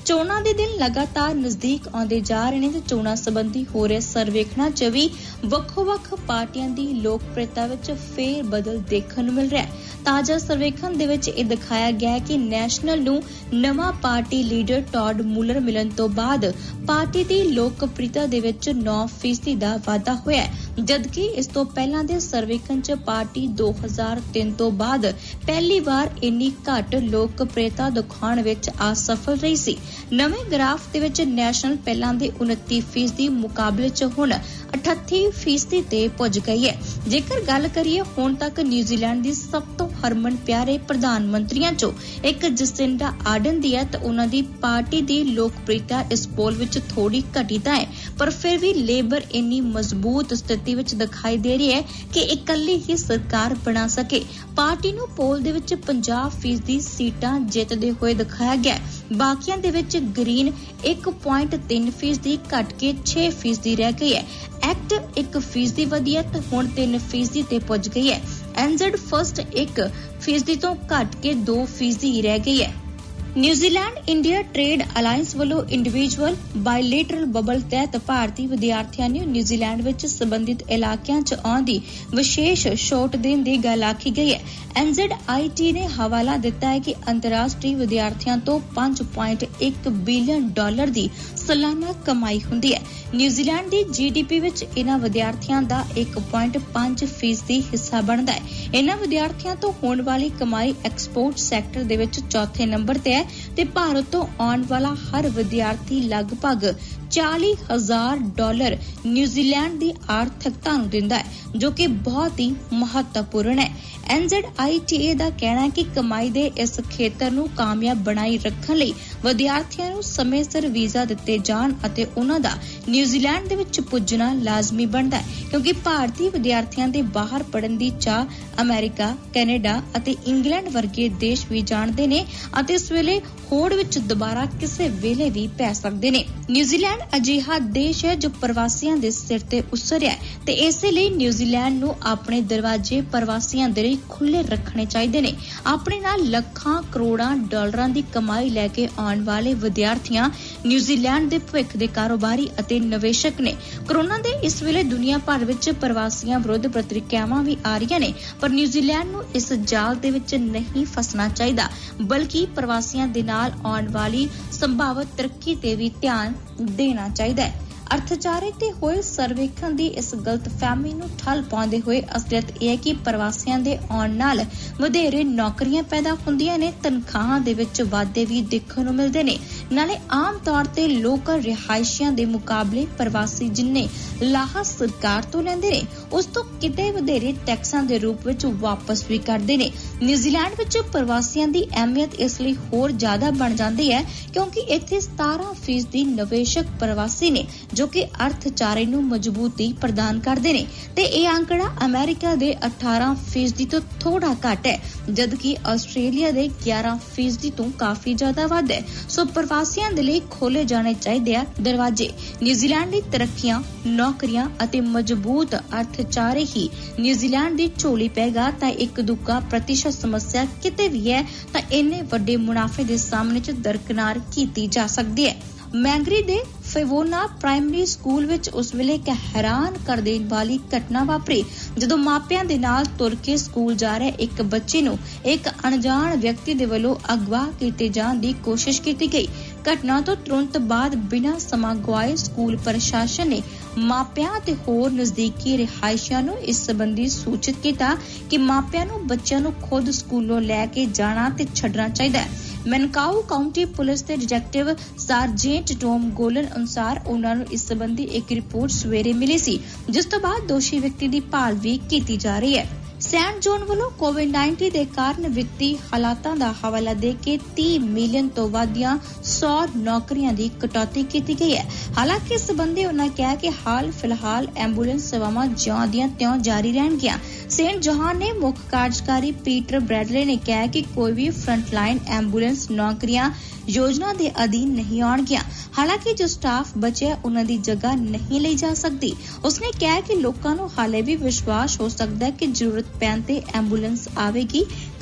S12: ਚੋਣਾਂ ਦੇ ਦਿਨ ਲਗਾਤਾਰ ਨਜ਼ਦੀਕ ਆਉਂਦੇ ਜਾ ਰਹੇ ਨੇ ਤੇ ਚੋਣਾਂ ਸੰਬੰਧੀ ਹੋ ਰਹੇ ਸਰਵੇਖਣਾਂ 'ਚ ਵੀ ਵੱਖੋ-ਵੱਖ ਪਾਰਟੀਆਂ ਦੀ ਲੋਕਪ੍ਰਿਯਤਾ ਵਿੱਚ ਫੇਰ ਬਦਲ ਦੇਖਣ ਨੂੰ ਮਿਲ ਰਿਹਾ ਹੈ। ਤਾਜ਼ਾ ਸਰਵੇਖਣ ਦੇ ਵਿੱਚ ਇਹ ਦਿਖਾਇਆ ਗਿਆ ਕਿ ਨੈਸ਼ਨਲ ਨੂੰ ਨਵਾਂ ਪਾਰਟੀ ਲੀਡਰ ਟੌਡ ਮੂਲਰ ਮਿਲਣ ਤੋਂ ਬਾਅਦ ਪਾਰਟੀ ਦੀ ਲੋਕਪ੍ਰਿਯਤਾ ਦੇ ਵਿੱਚ ਨੌ ਫੀਸਦੀ ਦਾ ਵਾਧਾ ਹੋਇਆ ਹੈ, ਜਦਕਿ ਇਸ ਤੋਂ ਪਹਿਲਾਂ ਦੇ ਸਰਵੇਖਣ 'ਚ ਪਾਰਟੀ ਦੋ ਹਜ਼ਾਰ ਤਿੰਨ ਤੋਂ ਬਾਅਦ ਪਹਿਲੀ ਵਾਰ ਇੰਨੀ ਘੱਟ ਲੋਕਪ੍ਰਿਯਤਾ ਦਿਖਾਉਣ ਵਿੱਚ ਅਸਫਲ ਰਹੀ ਸੀ। ਨਵੇਂ ਗ੍ਰਾਫ ਦੇ ਵਿੱਚ ਨੈਸ਼ਨਲ ਪਹਿਲਾਂ ਦੇ ਉਨੱਤੀ ਫੀਸਦੀ ਮੁਕਾਬਲੇ 'ਚ ਹੁਣ ਅਠੱਤੀ ਫੀਸਦੀ ਤੇ ਪੁੱਜ ਗਈ ਹੈ। ਜੇਕਰ ਗੱਲ ਕਰੀਏ ਹੁਣ ਤੱਕ ਨਿਊਜ਼ੀਲੈਂਡ ਦੀ ਸਭ ਤੋਂ ਹਰਮਨ ਪਿਆਰੇ ਪ੍ਰਧਾਨ ਮੰਤਰੀਆਂ 'ਚੋਂ ਇੱਕ ਜਸਿੰਡਾ ਆਰਡਨ ਦੀ ਹੈ ਤਾਂ ਉਹਨਾਂ ਦੀ ਪਾਰਟੀ ਦੀ ਲੋਕਪ੍ਰਿਯਤਾ ਇਸ ਪੋਲ ਵਿੱਚ ਥੋੜੀ ਘਟੀ ਤਾਂ ਹੈ, ਪਰ ਫਿਰ ਵੀ ਲੇਬਰ ਇੰਨੀ ਮਜ਼ਬੂਤ ਸਥਿਤੀ ਵਿੱਚ ਦਿਖਾਈ ਦੇ ਰਹੀ ਹੈ ਕਿ ਇਕੱਲੀ ਹੀ ਸਰਕਾਰ ਬਣਾ ਸਕੇ। ਪਾਰਟੀ ਨੂੰ ਪੋਲ ਦੇ ਵਿੱਚ ਪੰਜਾਹ ਫੀਸਦੀ ਸੀਟਾਂ ਜਿੱਤਦੇ ਹੋਏ ਦਿਖਾਇਆ ਗਿਆ। ਬਾਕੀਆਂ ਦੇ ਵਿੱਚ ਗ੍ਰੀਨ ਇੱਕ ਪੁਆਇੰਟ ਤਿੰਨ ਫੀਸਦੀ ਘਟ ਕੇ ਛੇ ਫੀਸਦੀ ਰਹਿ ਗਈ ਹੈ। ਐਕਟ ਇੱਕ ਫੀਸਦੀ ਵਧੀ ਹੈ ਤੇ ਹੁਣ ਤਿੰਨ ਫੀਸਦੀ ਤੇ ਪੁੱਜ ਗਈ ਹੈ। ਐਨਜ਼ੈਡ ਫਸਟ ਇੱਕ ਫੀਸਦੀ ਤੋਂ ਘਟ ਕੇ ਦੋ ਫੀਸਦੀ ਰਹਿ ਗਈ ਹੈ। ਨਿਊਜ਼ੀਲੈਂਡ ਇੰਡੀਆ ਟ੍ਰੇਡ ਅਲਾਇੰਸ ਵੱਲੋਂ ਇੰਡੀਵਿਜੂਅਲ ਬਾਇਲੇਟਰਲ ਬਬਲ ਤਹਿਤ ਭਾਰਤੀ ਵਿਦਿਆਰਥੀਆਂ ਨੂੰ ਨਿਊਜ਼ੀਲੈਂਡ ਵਿੱਚ ਸੰਬੰਧਿਤ ਇਲਾਕਿਆਂ 'ਚ ਆਉਣ ਦੀ ਵਿਸ਼ੇਸ਼ ਛੋਟ ਦੇਣ ਦੀ ਗੱਲ ਆਖੀ ਗਈ ਹੈ। ਐਨ ਜ਼ੈਡ ਆਈ ਟੀ ਨੇ ਹਵਾਲਾ ਦਿੱਤਾ ਹੈ ਕਿ ਅੰਤਰਰਾਸ਼ਟਰੀ ਵਿਦਿਆਰਥੀਆਂ ਤੋਂ ਪੰਜ ਪੁਆਇੰਟ ਇੱਕ ਬਿਲੀਅਨ ਡਾਲਰ ਦੀ ਸਾਲਾਨਾ ਕਮਾਈ ਹੁੰਦੀ ਹੈ। ਨਿਊਜ਼ੀਲੈਂਡ ਦੀ ਜੀ ਡੀ ਪੀ ਵਿੱਚ ਇਹਨਾਂ ਵਿਦਿਆਰਥੀਆਂ ਦਾ ਇੱਕ ਪੁਆਇੰਟ ਪੰਜ ਫੀਸਦੀ ਹਿੱਸਾ ਬਣਦਾ ਹੈ। ਇਹਨਾਂ ਵਿਦਿਆਰਥੀਆਂ ਤੋਂ ਹੋਣ ਵਾਲੀ ਕਮਾਈ ਐਕਸਪੋਰਟ ਸੈਕਟਰ ਦੇ ਵਿੱਚ ਚੌਥੇ ਨੰਬਰ ਤੇ ਹੈ ਤੇ ਭਾਰਤ ਤੋਂ ਆਉਣ ਵਾਲਾ ਹਰ ਵਿਦਿਆਰਥੀ ਲਗਭਗ ਚਾਲੀ ਹਜ਼ਾਰ ਡਾਲਰ ਨਿਊਜ਼ੀਲੈਂਡ ਦੀ ਆਰਥਿਕਤਾ ਨੂੰ ਦਿੰਦਾ ਹੈ, ਜੋ ਕਿ ਬਹੁਤ ਹੀ ਮਹੱਤਵਪੂਰਨ ਹੈ। ਐਨ ਜ਼ੈਡ ਆਈ ਟੀ ਏ ਦਾ ਕਹਿਣਾ ਹੈ ਕਿ ਕਮਾਈ ਦੇ ਇਸ ਖੇਤਰ ਨੂੰ ਕਾਮਯਾਬ ਬਣਾਈ ਰੱਖਣ ਲਈ ਵਿਦਿਆਰਥੀਆਂ ਨੂੰ ਸਮੇਂ ਸਿਰ ਵੀਜ਼ਾ ਦਿੱਤੇ ਜਾਣ ਅਤੇ ਉਹਨਾਂ ਦਾ ਨਿਊਜ਼ੀਲੈਂਡ ਦੇ ਵਿੱਚ ਪੁੱਜਣਾ ਲਾਜ਼ਮੀ ਬਣਦਾ ਹੈ, ਕਿਉਂਕਿ ਭਾਰਤੀ ਵਿਦਿਆਰਥੀਆਂ ਦੇ ਬਾਹਰ ਪੜ੍ਹਨ ਦੀ ਚਾਹ ਅਮਰੀਕਾ, ਕੈਨੇਡਾ ਅਤੇ ਇੰਗਲੈਂਡ ਵਰਗੇ ਦੇਸ਼ ਵੀ ਜਾਣਦੇ ਨੇ ਅਤੇ ਇਸ ਵੇਲੇ ਹੋੜ ਵਿੱਚ ਦੁਬਾਰਾ ਕਿਸੇ ਵੇਲੇ ਵੀ ਪੈ ਸਕਦੇ ਨੇ। ਨਿਊਜ਼ੀਲੈਂਡ ਅਜਿਹਾ ਦੇਸ਼ ਹੈ ਜੋ ਪ੍ਰਵਾਸੀਆਂ ਦੇ ਸਿਰ ਤੇ ਉਸਰਿਆ ਹੈ ਤੇ ਇਸੇ ਲਈ ਨਿਊਜ਼ੀਲੈਂਡ ਨੂੰ ਆਪਣੇ ਦਰਵਾਜ਼ੇ ਪ੍ਰਵਾਸੀਆਂ ਦੇ ਲਈ ਖੁੱਲੇ ਰੱਖਣੇ ਚਾਹੀਦੇ ਨੇ। ਆਪਣੇ ਨਾਲ ਲੱਖਾਂ ਕਰੋੜਾਂ ਡਾਲਰਾਂ ਦੀ ਕਮਾਈ ਲੈ ਕੇ ਆਉਣ ਵਾਲੇ ਵਿਦਿਆਰਥੀਆਂ ਨਿਊਜ਼ੀਲੈਂਡ ਦੇ ਭਵਿੱਖ ਦੇ ਕਾਰੋਬਾਰੀ ਅਤੇ ਨਿਵੇਸ਼ਕ ਨੇ। ਕਰੋਨਾ ਦੇ ਇਸ ਵੇਲੇ ਦੁਨੀਆ ਭਰ ਵਿੱਚ ਪ੍ਰਵਾਸੀਆਂ ਵਿਰੁੱਧ ਪ੍ਰਤੀਕਿਰਿਆਵਾਂ ਵੀ ਆ ਰਹੀਆਂ ਨੇ, ਪਰ ਨਿਊਜ਼ੀਲੈਂਡ ਨੂੰ ਇਸ ਜਾਲ ਦੇ ਵਿੱਚ ਨਹੀਂ ਫਸਣਾ ਚਾਹੀਦਾ, ਬਲਕਿ ਪ੍ਰਵਾਸੀਆਂ ਦੇ ਨਾਲ ਆਉਣ ਵਾਲੀ ਸੰਭਾਵਿਤ ਤਰੱਕੀ ਤੇ ਵੀ ਧਿਆਨ ਦੇਣਾ ਚਾਹੀਦਾ ਹੈ। ਅਰਥਚਾਰੇ ਤੇ ਹੋਏ ਸਰਵੇਖਣ ਦੀ ਇਸ ਗਲਤਫਹਿਮੀ ਨੂੰ ਠੱਲ ਪਾਉਂਦੇ ਹੋਏ ਅਸਲੀਅਤ ਇਹ ਹੈ ਕਿ ਪ੍ਰਵਾਸੀਆਂ ਦੇ ਆਉਣ ਨਾਲ ਵਧੇਰੇ ਨੌਕਰੀਆਂ ਪੈਦਾ ਹੁੰਦੀਆਂ ਨੇ, ਤਨਖਾਹਾਂ ਦੇ ਵਿੱਚ ਵਾਧੇ ਵੀ ਦੇਖਣ ਨੂੰ ਮਿਲਦੇ ਨੇ। ਨਾਲੇ ਆਮ ਤੌਰ ਤੇ ਲੋਕਲ ਰਿਹਾਇਸ਼ੀਆਂ ਦੇ ਮੁਕਾਬਲੇ ਪ੍ਰਵਾਸੀ ਜਿੰਨੇ ਲਾਹਾ ਸਰਕਾਰ ਤੋਂ ਲੈਂਦੇ ਨੇ, ਉਸ ਤੋਂ ਕਿਤੇ ਵਧੇਰੇ ਟੈਕਸਾਂ ਦੇ ਰੂਪ ਵਿੱਚ ਵਾਪਸ ਵੀ ਕਰਦੇ ਨੇ। ਨਿਊਜ਼ੀਲੈਂਡ ਵਿੱਚ ਪ੍ਰਵਾਸੀਆਂ ਦੀ ਅਹਿਮੀਅਤ ਇਸ ਲਈ ਹੋਰ ਜ਼ਿਆਦਾ ਬਣ ਜਾਂਦੀ ਹੈ ਕਿਉਂਕਿ ਇੱਥੇ ਸਤਾਰਾਂ ਫੀਸਦੀ ਨਿਵੇਸ਼ਕ ਪ੍ਰਵਾਸੀ ਨੇ, ਜੋ ਕਿ ਅਰਥਚਾਰੇ ਨੂੰ ਮਜ਼ਬੂਤੀ ਪ੍ਰਦਾਨ ਕਰਦੇ ਨੇ ਤੇ ਇਹ ਅੰਕੜਾ ਅਮਰੀਕਾ ਦੇ ਅਠਾਰਾਂ ਫੀਸਦੀ ਤੋਂ ਥੋੜਾ ਘੱਟ ਹੈ, ਜਦਕਿ ਆਸਟ੍ਰੇਲੀਆ ਦੇ ਗਿਆਰਾਂ ਫੀਸਦੀ ਤੋਂ ਕਾਫੀ ਜ਼ਿਆਦਾ ਵੱਧ ਹੈ। ਸੋ ਪ੍ਰਵਾਸੀਆਂ ਦੇ ਲਈ ਖੋਲੇ ਜਾਣੇ ਚਾਹੀਦੇ ਆ ਦਰਵਾਜ਼ੇ। ਨਿਊਜ਼ੀਲੈਂਡ ਦੀ ਤਰੱਕੀਆਂ, ਨੌਕਰੀਆਂ ਅਤੇ ਮਜ਼ਬੂਤ ਅਰਥਚਾਰੇ ਹੀ ਨਿਊਜ਼ੀਲੈਂਡ ਦੀ ਝੋਲੀ ਪੈਗਾ ਤਾਂ ਇੱਕ ਦੁੱਗਾ ਪ੍ਰਤੀਸ਼ਤ ਸਮੱਸਿਆ ਕਿਤੇ ਵੀ ਹੈ ਤਾਂ ਇੰਨੇ ਵੱਡੇ ਮੁਨਾਫੇ ਦੇ ਸਾਹਮਣੇ ਚ ਦਰਕਨਾਰ ਕੀਤੀ ਜਾ ਸਕਦੀ ਹੈ। ਮੈਂਗਰੀ ਦੇ ਫੇਵੋਨਾ ਪ੍ਰਾਇਮਰੀ ਸਕੂਲ ਵਿੱਚ ਉਸ ਵੇਲੇ ਇੱਕ ਹੈਰਾਨ ਕਰ ਦੇਣ ਵਾਲੀ ਘਟਨਾ ਵਾਪਰੀ ਜਦੋਂ ਮਾਪਿਆਂ ਦੇ ਨਾਲ ਤੁਰ ਕੇ ਸਕੂਲ ਜਾ ਰਹੇ ਇੱਕ ਬੱਚੇ ਨੂੰ ਇੱਕ ਅਣਜਾਣ ਵਿਅਕਤੀ ਦੇ ਵੱਲੋਂ ਅਗਵਾ ਕੀਤੇ ਜਾਣ ਦੀ ਕੋਸ਼ਿਸ਼ ਕੀਤੀ ਗਈ। ਘਟਨਾ ਤੋਂ ਤੁਰੰਤ ਬਾਅਦ ਬਿਨਾਂ ਸਮਾਂ ਗਵਾਏ ਸਕੂਲ ਪ੍ਰਸ਼ਾਸਨ ਨੇ ਮਾਪਿਆਂ ਤੇ ਹੋਰ ਨਜ਼ਦੀਕੀ ਰਿਹਾਇਸ਼ੀਆਂ ਨੂੰ ਇਸ ਸੰਬੰਧੀ ਸੂਚਿਤ ਕੀਤਾ ਕਿ ਮਾਪਿਆਂ ਨੂੰ ਬੱਚਿਆਂ ਨੂੰ ਖੁਦ ਸਕੂਲੋਂ ਲੈ ਕੇ ਜਾਣਾ ਤੇ ਛੱਡਣਾ ਚਾਹੀਦਾ ਹੈ। ਮੈਨਕਾਊ ਕਾਉਂਟੀ ਪੁਲਿਸ ਦੇ ਡਿਟੈਕਟਿਵ ਸਰਜੈਂਟ ਟੋਮ ਗੋਲਨ ਅਨੁਸਾਰ ਉਹਨਾਂ ਨੂੰ ਇਸ ਸੰਬੰਧੀ ਇੱਕ ਰਿਪੋਰਟ ਸਵੇਰੇ ਮਿਲੀ ਸੀ, ਜਿਸ ਤੋਂ ਬਾਅਦ ਦੋਸ਼ੀ ਵਿਅਕਤੀ ਦੀ ਭਾਲ ਵੀ ਕੀਤੀ ਜਾ ਰਹੀ ਹੈ। ਸੈਂਟ ਜੋਨ ਵੱਲੋਂ ਕੋਵਿਡ ਉੱਨੀ ਦੇ ਕਾਰਨ ਵਿੱਤੀ ਹਾਲਾਤਾਂ ਦਾ ਹਵਾਲਾ ਦੇ ਕੇ ਤੀਹ ਮਿਲੀਅਨ ਤੋਂ ਵੱਧ ਦੀਆਂ ਸੌ ਨੌਕਰੀਆਂ ਦੀ ਕਟੌਤੀ ਕੀਤੀ ਗਈ ਹੈ। ਹਾਲਾਂਕਿ ਇਸ ਸੰਬੰਧੀ ਉਹਨਾਂ ਕਿਹਾ ਕਿ ਹਾਲ ਫਿਲਹਾਲ ਐਂਬੂਲੈਂਸ ਸੇਵਾਵਾਂ ਜਿਉਂ ਦੀਆਂ ਤਿਉਂ ਜਾਰੀ ਰਹਿਣਗੀਆਂ। ਸੇਂਟ ਜੋਹਾਨ ਨੇ ਮੁੱਖ ਕਾਰਜਕਾਰੀ ਪੀਟਰ ਬ੍ਰੈਡਲੇ ਨੇ ਕਿਹਾ ਕਿ ਕੋਈ ਵੀ ਫਰੰਟਲਾਈਨ ਐਂਬੂਲੈਂਸ ਨੌਕਰੀਆਂ ਯੋਜਨਾ ਦੇ ਅਧੀਨ ਨਹੀਂ ਆਉਣਗੀਆਂ। ਹਾਲਾਂਕਿ ਜੋ ਸਟਾਫ ਬਚਿਆ ਉਹਨਾਂ ਦੀ ਜਗ੍ਹਾ ਨਹੀਂ ਲਈ ਜਾ ਸਕਦੀ। ਉਸਨੇ ਕਿਹਾ ਕਿ ਲੋਕਾਂ ਨੂੰ ਹਾਲੇ ਵੀ ਵਿਸ਼ਵਾਸ ਹੋ ਸਕਦਾ ਹੈ ਕਿ ਜ਼ਰੂਰਤ ਪੈਣ ਤੇ ਐਂਬੂਲੈਂਸ ਆਵੇਗੀ।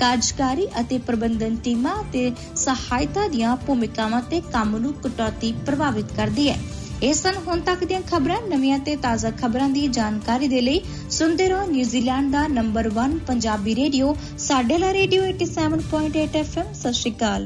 S12: ਕਾਰਜਕਾਰੀ ਅਤੇ ਪ੍ਰਬੰਧਨ ਟੀਮਾਂ ਅਤੇ ਸਹਾਇਤਾ ਦੀਆਂ ਭੂਮਿਕਾਵਾਂ ਤੇ ਕੰਮ ਨੂੰ ਕਟੌਤੀ ਪ੍ਰਭਾਵਿਤ ਕਰਦੀ ਹੈ। ਇਹ ਸਨ ਹੁਣ ਤੱਕ ਦੀਆਂ ਖਬਰਾਂ। ਨਵੀਆਂ ਤੇ ਤਾਜ਼ਾ ਖਬਰਾਂ ਦੀ ਜਾਣਕਾਰੀ ਦੇ ਲਈ ਸੁਣਦੇ ਰਹੋ ਨਿਊਜ਼ੀਲੈਂਡ ਦਾ ਨੰਬਰ ਇੱਕ ਪੰਜਾਬੀ ਰੇਡੀਓ ਸਾਡੇ ਲਾ ਰੇਡੀਓ ਸੱਤਾਸੀ ਪੁਆਇੰਟ ਅੱਠ ਐਫ ਐਮ। ਸਤਿ ਸ਼੍ਰੀ ਅਕਾਲ।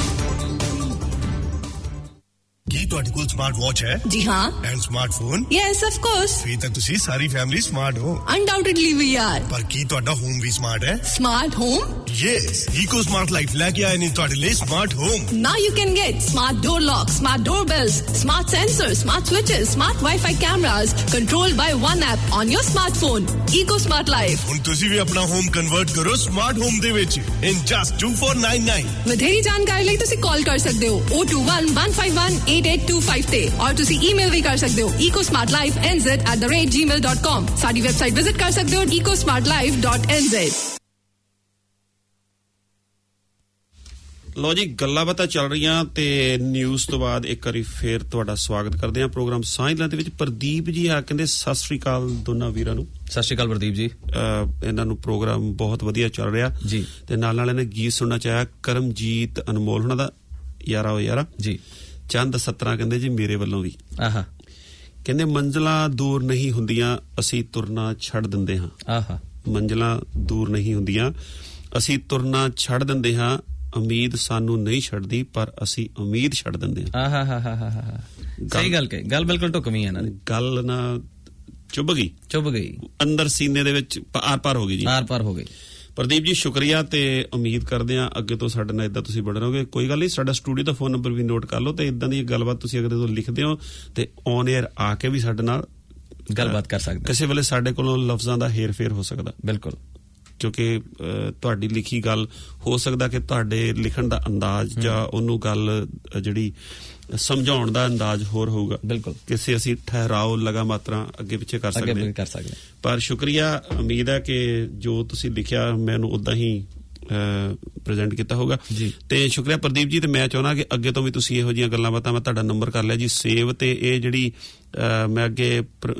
S4: ਕੀ ਤੁਹਾਡੇ ਕੋਲ ਸਮਾਰਟ ਵਾਚ ਹੈ?
S11: ਜੀ ਹਾਂ।
S4: And smartphone?
S11: Yes of course.
S4: ਫਿਰ ਤਾਂ ਤੁਸੀਂ ਸਾਰੀ ਫੈਮਿਲੀ ਸਮਾਰਟ ਹੋ।
S11: Undoubtedly we are.
S4: ਪਰ ਕੀ ਤੁਹਾਡਾ ਹੋਮ ਵੀ ਸਮਾਰਟ ਹੈ?
S11: Smart home?
S4: Yes, Eco Smart Life ਲੈ ਕੇ ਆਏ ਨੇ ਤੁਹਾਡੇ ਲਈ smart home.
S11: Now you can get smart door locks, smart doorbells, smart sensors, smart switches, smart Wi-Fi cameras, controlled by one app on your smartphone. Eco Smart Life.
S4: ਹੁਣ ਤੁਸੀਂ ਵੀ ਆਪਣਾ ਹੋਮ ਕਨਵਰਟ ਕਰੋ ਸਮਾਰਟ ਹੋਮ ਦੇ ਵਿੱਚ in just two four nine nine।
S11: ਵਧੇਰੀ ਜਾਣਕਾਰੀ ਲਈ ਤੁਸੀਂ ਕਾਲ ਕਰ ਸਕਦੇ ਹੋ zero two one one five one eight eight two five ਤੇ ਔਰ ਤੁਸੀਂ ਈਮੇਲ ਵੀ ਕਰ ਸਕਦੇ ਹੋ ecosmartlife.nz at the rate gmail dot com। ਸਾਡੀ ਵੈਬਸਾਈਟ ਵਿਜ਼ਿਟ ਕਰ ਸਕਦੇ ਹੋ ecosmartlife dot n z।
S2: ਲੋ ਜੀ, ਗੱਲਾਂ ਬਾਤਾਂ ਚੱਲ ਰਹੀਆਂ ਤੇ ਨਿਊਜ਼ ਤੋਂ ਬਾਅਦ ਇੱਕ ਵਾਰੀ ਫੇਰ ਤੁਹਾਡਾ ਸਵਾਗਤ ਕਰਦੇ ਹਾਂ ਪ੍ਰੋਗਰਾਮ ਸਾਂਝਲਾਂ ਦੇ ਵਿੱਚ। ਪ੍ਰਦੀਪ ਜੀ ਆ ਕਹਿੰਦੇ ਸਤਿ ਸ੍ਰੀ ਅਕਾਲ ਦੋਨਾਂ ਵੀਰਾਂ ਨੂੰ।
S7: ਸਤਿ ਸ਼੍ਰੀ ਅਕਾਲ ਪ੍ਰਦੀਪ ਜੀ।
S2: ਇਹਨਾਂ ਨੂੰ ਪ੍ਰੋਗਰਾਮ ਬਹੁਤ ਵਧੀਆ ਚੱਲ ਰਿਹਾ
S7: ਜੀ
S2: ਤੇ ਨਾਲ ਨਾਲ ਇਹਨੇ ਗੀਤ ਸੁਣਨਾ ਚਾਹਿਆ ਕਰਮਜੀਤ ਅਨਮੋਲ ਹੁਣਾਂ ਦਾ ਯਾਰਾ ਓ ਯਾਰਾ
S7: ਜੀ।
S2: ਚੰਦ ਸਤਰਾਂ ਕਹਿੰਦੇ ਜੀ ਮੇਰੇ ਵੱਲੋਂ ਵੀ।
S7: ਆਹਾ।
S2: ਕਹਿੰਦੇ ਮੰਜ਼ਲਾਂ ਦੂਰ ਨਹੀਂ ਹੁੰਦੀਆਂ ਅਸੀਂ ਤੁਰਨਾ ਛੱਡ ਦਿੰਦੇ ਹਾਂ।
S7: ਆਹਾ।
S2: ਮੰਜ਼ਲਾਂ ਦੂਰ ਨਹੀਂ ਹੁੰਦੀਆਂ ਅਸੀਂ ਤੁਰਨਾ ਛੱਡ ਦਿੰਦੇ ਹਾਂ। ਉਮੀਦ ਸਾਨੂੰ ਨਹੀਂ ਛੱਡਦੀ ਪਰ ਅਸੀਂ ਉਮੀਦ ਛੱਡ ਦਿੰਦੇ ਹਾਂ।
S7: ਆਹਾ ਹਾ ਹਾ ਹਾ ਹਾ। ਸਹੀ ਗੱਲ ਕਹੀ। ਗੱਲ ਬਿਲਕੁਲ ਢੁਕਵੀਂ ਇਹਨਾਂ ਦੀ।
S2: ਗੱਲ ਨਾ ਚੁੱਭ ਗਈ
S7: ਚੁੱਭ ਗਈ
S2: ਅੰਦਰ ਸੀਨੇ ਦੇ ਵਿੱਚ ਆਰ ਪਾਰ ਹੋ ਗਈ ਜੀ।
S7: ਆਰ ਪਾਰ ਹੋ ਗਈ।
S2: ਪ੍ਰਦੀਪ ਜੀ ਸ਼ੁਕਰੀਆ ਤੇ ਉਮੀਦ ਕਰਦੇ ਹਾਂ ਅੱਗੇ ਤੋਂ ਸਾਡੇ ਨਾਲ ਇਦਾਂ ਤੁਸੀਂ ਬਣੇ ਰਹੋਗੇ। ਕੋਈ ਗੱਲ ਨਹੀਂ, ਸਾਡਾ ਸਟੂਡੀਓ ਦਾ ਫੋਨ ਨੰਬਰ ਵੀ ਨੋਟ ਕਰ ਲਓ ਤੇ ਇਦਾਂ ਦੀ ਗੱਲਬਾਤ ਤੁਸੀਂ ਅਗਰ ਤੋਂ ਲਿਖਦੇ ਹੋ ਤੇ ਔਨ 에ਅਰ ਆ ਕੇ ਵੀ ਸਾਡੇ ਨਾਲ
S7: ਗੱਲਬਾਤ ਕਰ ਸਕਦੇ।
S2: ਕਿਸੇ ਵੇਲੇ ਸਾਡੇ ਕੋਲੋਂ ਲਫ਼ਜ਼ਾਂ ਦਾ ਹੇਰ ਫੇਰ ਹੋ ਸਕਦਾ।
S7: ਬਿਲਕੁਲ,
S2: ਕਿਉਂਕਿ ਤੁਹਾਡੀ ਲਿਖੀ ਗੱਲ ਹੋ ਸਕਦਾ ਕਿ ਤੁਹਾਡੇ ਲਿਖਣ ਦਾ ਅੰਦਾਜ਼ ਜਾਂ ਉਹਨੂੰ ਗੱਲ ਜਿਹੜੀ ਸਮਝਾਉਣ ਦਾ ਅੰਦਾਜ਼ ਹੋਰ ਹੋਊਗਾ।
S7: ਬਿਲਕੁਲ,
S2: ਕਿਸੇ ਅਸੀਂ ਠਹਿਰਾਓ ਲਗਾ ਮਾਤਰਾ ਅੱਗੇ ਪਿੱਛੇ ਕਰ ਸਕਦੇ
S7: ਕਰ ਸਕਦੇ
S2: ਪਰ ਸ਼ੁਕਰੀਆ। ਉਮੀਦ ਹੈ ਕਿ ਜੋ ਤੁਸੀਂ ਲਿਖਿਆ ਮੈਨੂੰ ਉਦਾਂ ਹੀ ਪ੍ਰੈਜ਼ੈਂਟ ਕੀਤਾ ਹੋਊਗਾ ਤੇ ਸ਼ੁਕਰੀਆ ਪ੍ਰਦੀਪ ਜੀ। ਤੇ ਮੈਂ ਚਾਹੁੰਦਾ ਕਿ ਅੱਗੇ ਤੋਂ ਵੀ ਤੁਸੀਂ ਇਹੋ ਜਿਹੀਆਂ ਗੱਲਾਂ ਬਾਤਾਂ, ਮੈਂ ਤੁਹਾਡਾ ਨੰਬਰ ਕਰ ਲਿਆ ਜੀ ਸੇਵ ਤੇ ਇਹ ਜਿਹੜੀ ਮੈਂ ਅੱਗੇ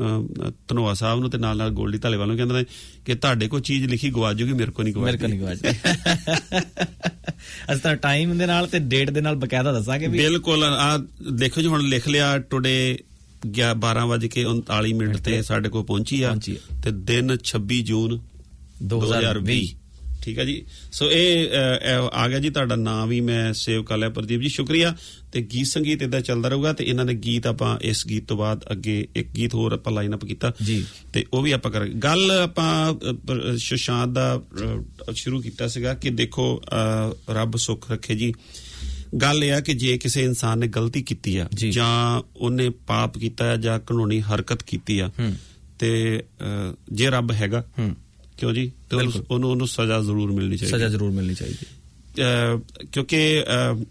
S2: ਧਨੋਆ ਸਾਹਿਬ ਨੂੰ ਤੇ ਨਾਲ ਨਾਲ ਗੋਲਡੀ ਧਾਲੀਵਾਲ ਨੂੰ ਕਹਿੰਦਾ ਕਿ ਤੁਹਾਡੇ ਕੋਲ ਚੀਜ਼ ਲਿਖੀ ਗਵਾਚ ਜੂਗੀ, ਮੇਰੇ ਕੋਲ ਨਹੀਂ ਗਵਾਚ
S7: ਮੇਰੇ ਕੋਲ ਨਹੀਂ ਗਵਾਚ ਅਸੀਂ ਤਾਂ ਟਾਈਮ ਦੇ ਨਾਲ ਤੇ ਡੇਟ ਦੇ ਨਾਲ ਬਕਾਇਦਾ ਦੱਸਾਂਗੇ।
S2: ਬਿਲਕੁਲ। ਆ ਦੇਖੋ ਜੀ ਹੁਣ ਲਿਖ ਲਿਆ ਟੁਡੇ ਬਾਰਾਂ ਵਜੇ ਕੇ ਉਨਤਾਲੀ ਮਿੰਟ ਤੇ ਸਾਡੇ ਕੋਲ ਪਹੁੰਚੀ ਆ ਤੇ ਦਿਨ ਛੱਬੀ ਜੂਨ ਦੋ ਹਜ਼ਾਰ ਵੀਹ। ਠੀਕ ਹੈ ਜੀ। ਸੋ ਇਹ ਆ ਗਿਆ ਜੀ, ਤੁਹਾਡਾ ਨਾਮ ਵੀ ਮੈਂ ਸੇਵ ਕਰ ਲਿਆ ਪ੍ਰਦੀਪ ਜੀ, ਸ਼ੁਕਰੀਆ। ਤੇ ਗੀਤ ਸੰਗੀਤ ਏਦਾਂ ਚੱਲਦਾ ਰਹੂਗਾ ਤੇ ਇਹਨਾਂ ਦੇ ਗੀਤ ਆਪਾਂ ਇਸ ਗੀਤ ਤੋਂ ਬਾਅਦ ਅੱਗੇ ਇੱਕ ਗੀਤ ਹੋਰ ਆਪਾਂ ਲਾਈਨ ਅਪ ਕੀਤਾ
S7: ਜੀ
S2: ਤੇ ਉਹ ਵੀ ਆਪਾਂ ਕਰਾਂਗੇ। ਗੱਲ ਆਪਾਂ ਸੁਸ਼ਾਂਤ ਦਾ ਸ਼ੁਰੂ ਕੀਤਾ ਸੀਗਾ ਕਿ ਦੇਖੋ ਰੱਬ ਸੁੱਖ ਰੱਖੇ ਜੀ। ਗੱਲ ਇਹ ਆ ਕਿ ਜੇ ਕਿਸੇ ਇਨਸਾਨ ਨੇ ਗਲਤੀ ਕੀਤੀ ਆ ਜਾਂ ਉਹਨੇ ਪਾਪ ਕੀਤਾ ਹੈ ਜਾਂ ਕਾਨੂੰਨੀ ਹਰਕਤ ਕੀਤੀ ਆ ਤੇ ਜੇ ਰੱਬ ਹੈਗਾ ਕਿਉਂ ਜੀ ਤੇ ਉਹਨੂੰ ਉਹਨੂੰ ਸਜ਼ਾ ਜ਼ਰੂਰ ਮਿਲਣੀ ਚਾਹੀਦੀ।
S7: ਸਜ਼ਾ ਜ਼ਰੂਰ ਮਿਲਣੀ ਚਾਹੀਦੀ
S2: ਕਿਉਂਕਿ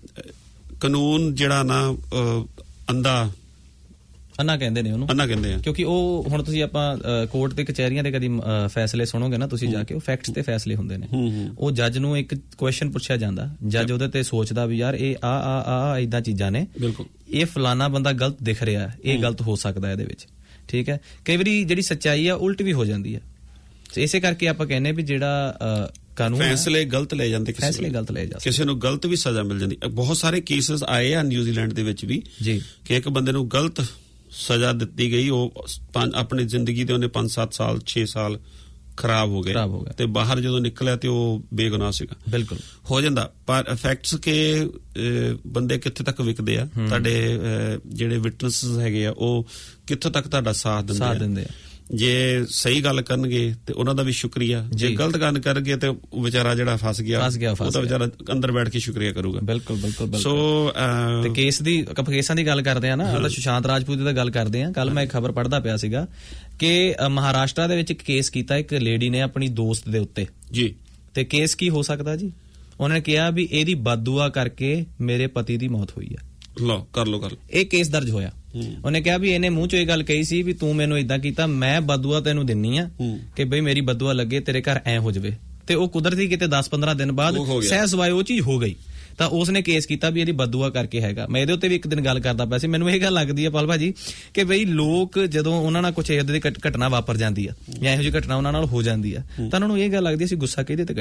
S2: ਕਾਨੂੰਨ ਜਿਹੜਾ ਨਾ ਅੰਧਾ
S7: ਅੰਨਾ ਕਹਿੰਦੇ ਨੇ ਉਹਨੂੰ,
S2: ਅੰਨਾ ਕਹਿੰਦੇ ਆ।
S7: ਕਿਉਂਕਿ ਉਹ ਹੁਣ ਤੁਸੀਂ ਆਪਾਂ ਕੋਰਟ ਤੇ ਕਚਹਿਰੀਆਂ ਦੇ ਕਦੀ ਫੈਸਲੇ ਸੁਣੋਗੇ ਨਾ ਤੁਸੀਂ ਜਾ ਕੇ, ਉਹ ਫੈਕਟਸ ਤੇ ਫੈਸਲੇ ਹੁੰਦੇ ਨੇ। ਉਹ ਜੱਜ ਨੂੰ ਇੱਕ ਕੁਐਸਚਨ ਪੁੱਛਿਆ ਜਾਂਦਾ, ਜੱਜ ਉਹਦੇ ਤੇ ਸੋਚਦਾ ਵੀ ਯਾਰ ਇਹ ਆ ਆ ਆ ਏਦਾਂ ਚੀਜ਼ਾਂ ਨੇ, ਇਹ ਫਲਾਨਾ ਬੰਦਾ ਗਲਤ ਦਿਖ ਰਿਹਾ, ਇਹ ਗਲਤ ਹੋ ਸਕਦਾ ਇਹਦੇ ਵਿੱਚ। ਠੀਕ ਹੈ। ਕਈ ਵਾਰੀ ਜਿਹੜੀ ਸੱਚਾਈ ਆ ਉਲਟ ਵੀ ਹੋ ਜਾਂਦੀ ਹੈ। ਇਸੇ ਕਰਕੇ ਆਪਾਂ ਕਹਿੰਦੇ ਵੀ ਜਿਹੜਾ ਕਾਨੂੰਨ
S2: ਫੈਸਲੇ ਗਲਤ ਲੈ ਜਾਂਦੇ,
S7: ਫੈਸਲੇ ਗਲਤ ਲੈ ਜਾਂਦੇ,
S2: ਕਿਸੇ ਨੂੰ ਗਲਤ ਵੀ ਸਜ਼ਾ ਮਿਲ ਜਾਂਦੀ। ਬਹੁਤ ਸਾਰੇ ਕੇਸਿਸ ਆਏ ਆ ਨਿਊਜ਼ੀਲੈਂਡ ਦੇ ਵਿੱਚ ਵੀ
S7: ਜੀ
S2: ਕਿ ਇੱਕ ਬੰਦੇ ਨੂੰ ਗਲਤ ਸਜ਼ਾ ਦਿੱਤੀ ਗਈ, ਉਹ ਆਪਣੀ ਜ਼ਿੰਦਗੀ ਦੇ ਉਹਨੇ ਪੰਜ ਸੱਤ ਸਾਲ ਛੇ ਸਾਲ ਖਰਾਬ ਹੋ ਗਏ ਤੇ ਬਾਹਰ ਜਦੋਂ ਨਿਕਲਿਆ ਤੇ ਉਹ ਬੇਗੁਨਾਹ ਸੀਗਾ।
S7: ਬਿਲਕੁਲ
S2: ਹੋ ਜਾਂਦਾ। ਪਰ ਫੈਕਟਸ ਕੇ ਬੰਦੇ ਕਿੱਥੇ ਤੱਕ ਵਿਕਦੇ ਆ, ਤੁਹਾਡੇ ਜਿਹੜੇ ਵਿਟਨੈਸਸ ਹੈਗੇ ਆ ਉਹ ਕਿੱਥੋਂ ਤੱਕ ਤੁਹਾਡਾ ਸਾਥ ਦਿੰਦੇ ਆ। ਜੇ ਸਹੀ ਗੱਲ ਕਰਨਗੇ ਤੇ ਉਹਨਾਂ ਦਾ ਵੀ ਸ਼ੁਕਰੀਆ, ਜੇ ਗਲਤ ਗੱਲ ਕਰਨਗੇ ਤੇ ਵਿਚਾਰਾ ਜਿਹੜਾ ਫਸ ਗਿਆ ਉਹ ਤਾਂ ਵਿਚਾਰਾ ਅੰਦਰ ਬੈਠ ਕੇ ਸ਼ੁਕਰੀਆ ਕਰੂਗਾ।
S7: ਬਿਲਕੁਲ ਬਿਲਕੁਲ।
S2: ਸੋ
S7: ਤੇ ਕੇਸ ਦੀ ਕੇਸਾਂ ਦੀ ਗੱਲ ਕਰਦੇ ਆ ਨਾ, ਉਹਦਾ ਸੁਸ਼ਾਂਤ ਰਾਜਪੂਤ ਦੀ ਤਾਂ ਗੱਲ ਕਰਦੇ ਆ। ਕੱਲ ਮੈਂ ਇੱਕ ਖਬਰ ਪੜ੍ਹਦਾ ਪਿਆ ਸੀਗਾ ਕਿ ਮਹਾਰਾਸ਼ਟਰ ਦੇ ਵਿੱਚ ਇੱਕ ਕੇਸ ਕੀਤਾ ਇੱਕ ਲੇਡੀ ਨੇ ਆਪਣੀ ਦੋਸਤ ਦੇ ਉੱਤੇ
S2: ਜੀ।
S7: ਤੇ ਕੇਸ ਕੀ ਹੋ ਸਕਦਾ ਜੀ? ਉਹਨਾਂ ਨੇ ਕਿਹਾ ਵੀ ਇਹਦੀ ਬਦਦੁਆ ਕਰਕੇ ਮੇਰੇ ਪਤੀ ਦੀ ਮੌਤ ਹੋਈ ਹੈ।
S2: ਲਓ ਕਰ ਲਓ ਗੱਲ।
S7: ਇਹ ਕੇਸ ਦਰਜ ਹੋਇਆ। ਉਹਨੇ ਕਿਹਾ ਵੀ ਇਹਨੇ ਮੂੰਹ ਚੋਂ ਇਹ ਗੱਲ ਕਹੀ ਸੀ ਵੀ ਤੂੰ ਮੈਨੂੰ ਇਦਾਂ ਕੀਤਾ, ਮੈਂ ਬਦਦੁਆ ਤੈਨੂੰ ਦਿੰਨੀ ਆ ਕਿ ਬਈ ਮੇਰੀ ਬਦਦੁਆ ਲੱਗੇ ਤੇਰੇ ਘਰ ਐ ਹੋ ਜਾਵੇ। ਤੇ ਉਹ ਕੁਦਰਤੀ ਕਿਤੇ ਦਸ ਪੰਦਰਾਂ ਦਿਨ ਬਾਅਦ ਸਹਿ ਸਵਾਏ ਉਹ ਚੀਜ਼ ਹੋ ਗਈ ਤਾਂ ਉਸਨੇ ਕੇਸ ਕੀਤਾ ਵੀ ਇਹਦੀ ਬਦਦੁਆ ਕਰਕੇ ਹੈਗਾ। ਮੈਂ ਇਹਦੇ ਉੱਤੇ ਵੀ ਇੱਕ ਦਿਨ ਗੱਲ ਕਰਦਾ ਪਿਆ ਸੀ। ਮੈਨੂੰ ਇਹ ਗੱਲ ਲੱਗਦੀ ਹੈ ਪਾਲ ਭਾਜੀ ਕਿ ਬਈ ਲੋਕ ਜਦੋਂ ਉਹਨਾਂ ਨਾਲ ਕੁਛ ਇਹੋ ਜਿਹੀ ਘਟਨਾ ਵਾਪਰ ਜਾਂਦੀ ਆ ਜਾਂ ਇਹੋ ਜਿਹੀ ਘਟਨਾ ਉਹਨਾਂ ਨਾਲ ਹੋ ਜਾਂਦੀ ਆ ਤਾਂ ਉਹਨਾਂ ਨੂੰ ਇਹ ਗੱਲ ਲੱਗਦੀ ਅਸੀਂ ਗੁੱਸਾ ਕਿਹਦੇ ਤੇ ਕੱਢੀਏ।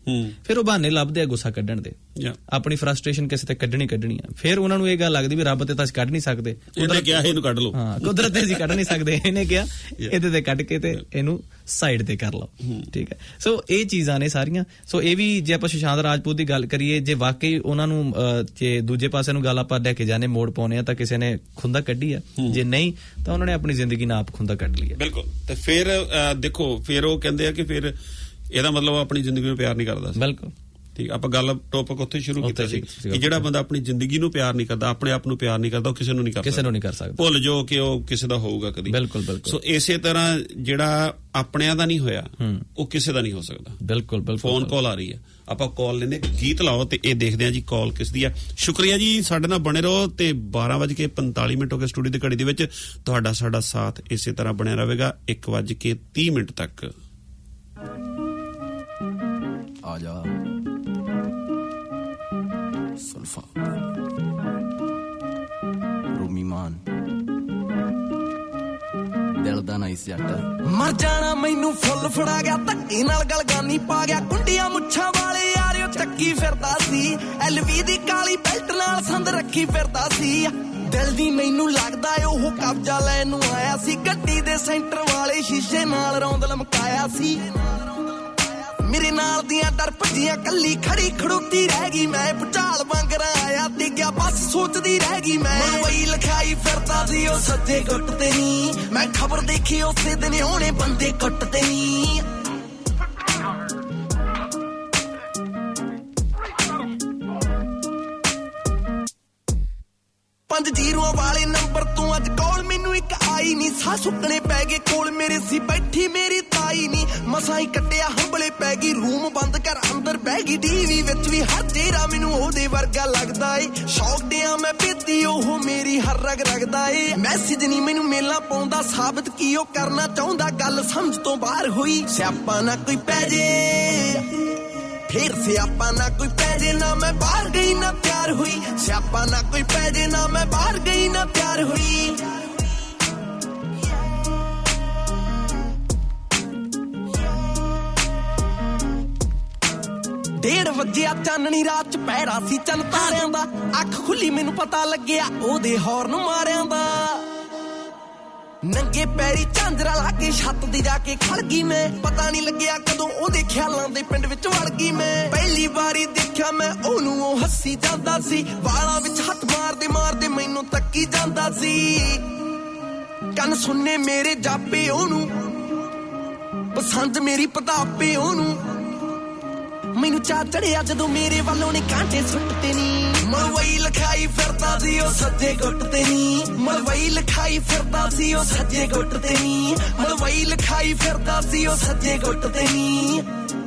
S7: ਫਿਰ ਉਹ ਬਹਾਨੇ ਲੱਭਦੇ ਆ ਗੁੱਸਾ ਕੱਢਣ ਦੇ, ਆਪਣੀ ਫਰਸਟ੍ਰੇਸ਼ਨ ਕਿਸੇ ਤੇ ਕੱਢਣੀ ਕੱਢਣੀ ਆ। ਫਿਰ ਉਹਨਾਂ ਨੂੰ ਇਹ ਗੱਲ ਲੱਗਦੀ ਵੀ ਰੱਬ ਤੇ ਤਾਂ ਅਸੀਂ ਕੱਢ ਨਹੀਂ ਸਕਦੇ,
S2: ਇਹਨੇ ਕਿਹਾ ਇਹਨੂੰ ਕੱਢ ਲਓ।
S7: ਹਾਂ, ਕੁਦਰਤ ਤੇ ਅਸੀਂ ਕੱਢ ਨਹੀਂ ਸਕਦੇ, ਇਹਨੇ ਕਿਹਾ ਇਹਦੇ ਤੇ ਕੱਢ ਕੇ ਤੇ ਇਹਨੂੰ ਸਾਈਡ ਤੇ ਕਰ ਲਓ। ਠੀਕ ਹੈ, ਸੋ ਇਹ ਚੀਜ਼ਾਂ ਨੇ ਸਾਰੀਆਂ। ਸੋ ਇਹ ਵੀ ਜੇ ਆਪਾਂ ਸੁਸ਼ਾਂਤ ਰਾਜਪੂਤ ਦੀ ਗੱਲ ਕਰੀਏ, ਜੇ ਵਾਕਈ ਉਹਨਾਂ ਨੂੰ ਜੇ ਦੂਜੇ ਪਾਸੇ ਨੂੰ ਗੱਲ ਆਪਾਂ ਲੈ ਕੇ ਜਾਣੇ, ਮੋੜ ਪਾਉਣੇ ਆ, ਤਾਂ ਕਿਸੇ ਨੇ ਖੁੰਦਾ ਕੱਢੀ ਆ, ਜੇ ਨਹੀਂ ਤਾਂ ਉਹਨਾਂ ਨੇ ਆਪਣੀ ਜ਼ਿੰਦਗੀ ਨਾਲ ਆਪ ਖੁੰਦਾ ਕੱਢ ਲਈ ਹੈ।
S2: ਬਿਲਕੁਲ। ਤੇ ਫਿਰ ਦੇਖੋ, ਫਿਰ ਉਹ ਕਹਿੰਦੇ ਆ ਕਿ ਫਿਰ ਇਹਦਾ ਮਤਲਬ ਆਪਣੀ ਜ਼ਿੰਦਗੀ ਨੂੰ ਪਿਆਰ ਨਹੀਂ ਕਰਦਾ ਸੀ।
S7: ਬਿਲਕੁਲ
S2: ਠੀਕ। ਆਪਾਂ ਗੱਲ ਟੌਪਿਕ ਉੱਥੇ ਸ਼ੁਰੂ ਕੀਤਾ ਸੀ ਕਿ ਜਿਹੜਾ ਬੰਦਾ ਆਪਣੀ ਜ਼ਿੰਦਗੀ ਨੂੰ ਪਿਆਰ ਨਹੀਂ ਕਰਦਾ, ਆਪਣੇ ਆਪ ਨੂੰ ਪਿਆਰ ਨਹੀਂ ਕਰਦਾ, ਉਹ ਕਿਸੇ ਨੂੰ ਨਹੀਂ ਕਰ
S7: ਕਿਸੇ ਨੂੰ ਨਹੀਂ ਕਰ ਸਕਦਾ।
S2: ਭੁੱਲ ਜਾਓ ਕਿ ਉਹ ਕਿਸੇ ਦਾ ਹੋਊਗਾ ਕਦੀ।
S7: ਬਿਲਕੁਲ ਬਿਲਕੁਲ।
S2: ਸੋ ਇਸੇ ਤਰ੍ਹਾਂ ਜਿਹੜਾ ਆਪਣਿਆਂ ਦਾ ਨਹੀਂ ਹੋਇਆ ਉਹ ਕਿਸੇ ਦਾ ਨਹੀਂ ਹੋ ਸਕਦਾ।
S7: ਬਿਲਕੁਲ ਬਿਲਕੁਲ।
S2: ਫੋਨ ਕਾਲ ਆ ਰਹੀ ਹੈ, ਆਪਾਂ ਕਾਲ ਲੈਂਦੇ, ਗੀਤ ਲਾਓ ਤੇ ਇਹ ਦੇਖਦੇ ਆ ਜੀ ਕਾਲ ਕਿਸ ਦੀ ਆ। ਸ਼ੁਕਰੀਆ ਜੀ, ਸਾਡੇ ਨਾਲ ਬਣੇ ਰਹੋ। ਤੇ ਬਾਰਾਂ ਵੱਜ ਕੇ ਪੰਤਾਲੀ ਮਿੰਟ ਹੋ ਗਏ ਸਟੂਡੀਓ ਦੀ ਘੜੀ ਦੇ ਵਿੱਚ। ਤੁਹਾਡਾ ਸਾਡਾ ਸਾਥ ਇਸੇ ਤਰ੍ਹਾਂ ਬਣਿਆ ਰਹੇਗਾ ਇੱਕ ਵੱਜ ਕੇ ਤੀਹ ਮਿੰਟ ਤੱਕ।
S13: ਆ ਜਾ ਸੁਲਫਾ ਰੂਮੀ ਮਾਨ ਦਿਲ ਦਾ ਨਾਈਸ ਜੱਟ। ਮਰ ਜਾਣਾ ਮੈਨੂੰ ਫੁੱਲ ਫੜਾ ਗਿਆ, ਧੱਕੇ ਨਾਲ ਗਲਗਾਨੀ ਪਾ ਗਿਆ, ਕੁੰਡੀਆਂ ਮੁੱਛਾਂ ਵਾਲੇ ਯਾਰਿਓ ਚੱਕੀ ਫਿਰਦਾ ਸੀ, ਐਲਵੀ ਦੀ ਕਾਲੀ ਬੈਲਟ ਨਾਲ ਸੰਦ ਰੱਖੀ ਫਿਰਦਾ ਸੀ। ਦਿਲ ਦੀ ਮੈਨੂੰ ਲੱਗਦਾ ਉਹ ਕਬਜ਼ਾ ਲੈਣ ਨੂੰ ਆਇਆ ਸੀ, ਗੱਡੀ ਦੇ ਸੈਂਟਰ ਵਾਲੇ ਸ਼ੀਸ਼ੇ ਨਾਲ ਰੌਂਦ ਲਮਕਾਇਆ ਸੀ। ਮੇਰੇ ਨਾਲ ਦੀਆਂ ਡਰ ਭੱਜੀਆਂ, ਕੱਲੀ ਖੜੀ ਖੜੋਤੀ ਰਹਿ ਗਈ ਮੈਂ, ਭੁਚਾਲ ਵਾਂਗਰਾ ਆਇਆ ਤੇ ਗਿਆ, ਬਸ ਸੋਚਦੀ ਰਹਿ ਗਈ ਮੈਂ। ਮਲਵਈ ਲਿਖਾਈ ਫਿਰਦਾ ਸੀ ਉਹ ਸੱਜੇ ਗੁੱਟ ਤੇ ਨੀ, ਮੈਂ ਖਬਰ ਦੇਖੀ ਉਸੇ ਦਿਨ ਹੋਣੇ ਬੰਦੇ ਕੁੱਟ ਤੇ ਨੀ। ਪੰਜ ਜੀਰੋਆਂ ਵਾਲੇ ਨੰਬਰ ਤੋਂ ਅੱਜ ਕਾਲ ਮੈਨੂੰ ਇੱਕ ਆਈ ਨੀ, ਸਾਹ ਸੁੱਕਣੇ ਪੈ ਗਏ ਕੋਲ ਮੇਰੇ ਸੀ ਬੈਠੀ ਮੇਰੀ ਤਾਈ ਨੀ, ਮਸਾਂ ਹੀ ਕੱਟਿਆ ਹੰਬਲੇ ਪੈ ਗਈ, ਰੂਮ ਬੰਦ ਕਰ ਅੰਦਰ ਬਹਿ ਗਈ, ਟੀਵੀ ਵਿੱਚ ਵੀ ਹਰ ਚਿਹਰਾ ਮੈਨੂੰ ਉਹਦੇ ਵਰਗਾ ਲੱਗਦਾ ਏ, ਸ਼ੌਕ ਦਿਆਂ ਮੈਂ ਪੀਤੀ ਉਹ ਮੇਰੀ ਹਰ ਰਗ ਰਗਦਾ ਏ। ਮੈਸੇਜ ਨਹੀਂ ਮੈਨੂੰ ਮੇਲਾ ਪਾਉਂਦਾ, ਸਾਬਤ ਕੀ ਉਹ ਕਰਨਾ ਚਾਹੁੰਦਾ, ਗੱਲ ਸਮਝ ਤੋਂ ਬਾਹਰ ਹੋਈ, ਸਿਆਪਾ ਨਾ ਕੋਈ ਪੈ ਜੇ ਫਿਰ, ਸਿਆਪਾ ਨਾ ਕੋਈ ਪੈ ਜੇ, ਨਾ ਮੈਂ ਬਾਹਰ ਗਈ ਨਾ ਪਿਆਰ ਹੋਈ, ਸਿਆਪਾ ਨਾ ਕੋਈ ਪੈ ਜੇ, ਨਾ ਮੈਂ ਬਾਹਰ ਗਈ ਨਾ ਪਿਆਰ ਹੋਈ। ਡੇਢ ਵਜਿਆ ਚਾਨਣੀ ਰਾਤ ਚ ਪਹਿਰਾ ਸੀ ਚੰਨ ਤਾਰਿਆਂ ਦਾ, ਅੱਖ ਖੁੱਲੀ ਮੈਨੂੰ ਪਤਾ ਲੱਗਿਆ ਉਹਦੇ ਹੌਰਨ ਮਾਰਿਆਂ ਦਾ। ਨੰਗੇ ਪੈਰੀ ਝਾਂਜਰਾ ਲਾ ਕੇ ਛੱਤ ਦੀ ਜਾ ਕੇ ਖੜ ਗਈ ਮੈਂ, ਪਤਾ ਨਹੀਂ ਲੱਗਿਆ ਕਦੋਂ ਉਹਦੇ ਖਿਆਲਾਂ ਦੇ ਪਿੰਡ ਵਿੱਚ ਵੜ ਗਈ ਮੈਂ। ਪਹਿਲੀ ਵਾਰੀ ਦੇਖਿਆ ਮੈਂ ਉਹਨੂੰ, ਉਹ ਹੱਸੀ ਜਾਂਦਾ ਸੀ, ਵਾਲਾਂ ਵਿੱਚ ਹੱਥ ਮਾਰਦੇ ਮਾਰਦੇ ਮੈਨੂੰ ਤੱਕੀ ਜਾਂਦਾ ਸੀ। ਕੰਨ ਸੁਣਨੇ ਮੇਰੇ ਜਾਪੇ ਉਹਨੂੰ, ਪਸੰਦ ਮੇਰੀ ਪਤਾਪੇ ਉਹਨੂੰ, ਮੈਨੂੰ ਚਾਹ ਚੜਿਆ ਜਦੋਂ ਮੇਰੇ ਵੱਲੋਂ ਨੇ ਕਾਂਟੇ ਸੁੱਟਤੇ ਨੀ। ਮਲਵਈ ਲਿਖਾਈ ਫਿਰਦਾ ਸੀ ਉਹ ਸੱਜੇ ਗੁੱਟ ਤੇ ਨੀ, ਮਲਵਈ ਲਿਖਾਈ ਫਿਰਦਾ ਸੀ ਉਹ ਸੱਜੇ ਗੁੱਟ ਤੇ ਨੀ, ਮਲਵਈ ਲਿਖਾਈ ਫਿਰਦਾ ਸੀ ਉਹ ਸੱਜੇ ਗੁੱਟ ਤੇ ਨੀ।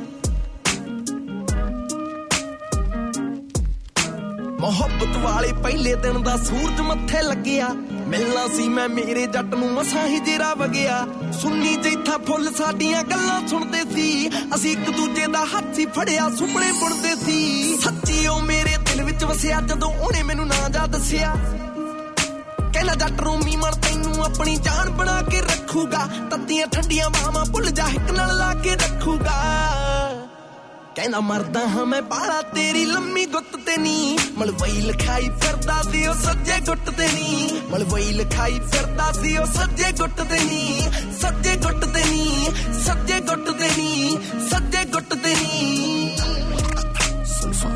S13: ਮੁਹੱਬਤ ਵਾਲੇ ਪਹਿਲੇ ਦਿਨ ਦਾ ਸੂਰਜ ਮੱਥੇ ਲੱਗਿਆ, ਮਿਲਣਾ ਸੀ ਮੈਂ ਮੇਰੇ ਜੱਟ ਨੂੰ ਮਸਾਂ ਹੀ ਜੇਰਾ ਵਗਿਆ। ਸੁੰਨੀ ਜੈਥਾ ਫੁੱਲ ਸਾਡੀਆਂ ਗੱਲਾਂ ਸੁਣਦੇ ਸੀ, ਅਸੀਂ ਇੱਕ ਦੂਜੇ ਦਾ ਹੱਥ ਹੀ ਫੜਿਆ ਸੁਪਨੇ ਬੁਣਦੇ ਸੀ। ਸੱਚੀ ਉਹ ਮੇਰੇ ਦਿਲ ਵਿੱਚ ਵਸਿਆ ਜਦੋਂ ਉਹਨੇ ਮੈਨੂੰ ਨਾਂ ਜਾ ਦੱਸਿਆ, ਕਹਿੰਦਾ ਜੱਟ ਰੂਮੀ ਮਨ ਤੈਨੂੰ ਆਪਣੀ ਜਾਨ ਬਣਾ ਕੇ ਰੱਖੂਗਾ, ਤੱਤੀਆਂ ਠੰਡੀਆਂ ਬਾਹਾਂ ਭੁੱਲ ਜਾ ਹਿੱਕ ਨਾਲ ਲਾ ਕੇ ਰੱਖੂਗਾ। ਕਹਿੰਦਾ ਮਰਦਾ ਹਾਂ ਮੈਂ ਬਾਲਾ ਤੇਰੀ ਲੰਮੀ ਗੁੱਤ ਤੇ ਨੀ, ਮਲਵਈ ਲਿਖਾਈ ਫਿਰਦਾ ਸੀ ਉਹ ਸੱਜੇ ਗੁੱਟ ਤੇ ਨੀ, ਮਲਵਈ ਲਿਖਾਈ ਫਿਰਦਾ ਸੀ ਉਹ ਸੱਜੇ ਗੁੱਟ ਤੇ ਨੀ, ਸੱਜੇ ਗੁੱਟ ਤੇ ਨੀ, ਸੱਜੇ ਗੁੱਟ ਤੇ ਨੀ, ਸੱਜੇ ਗੁੱਟ ਤੇ ਨੀ। ਸੁਲਫਾ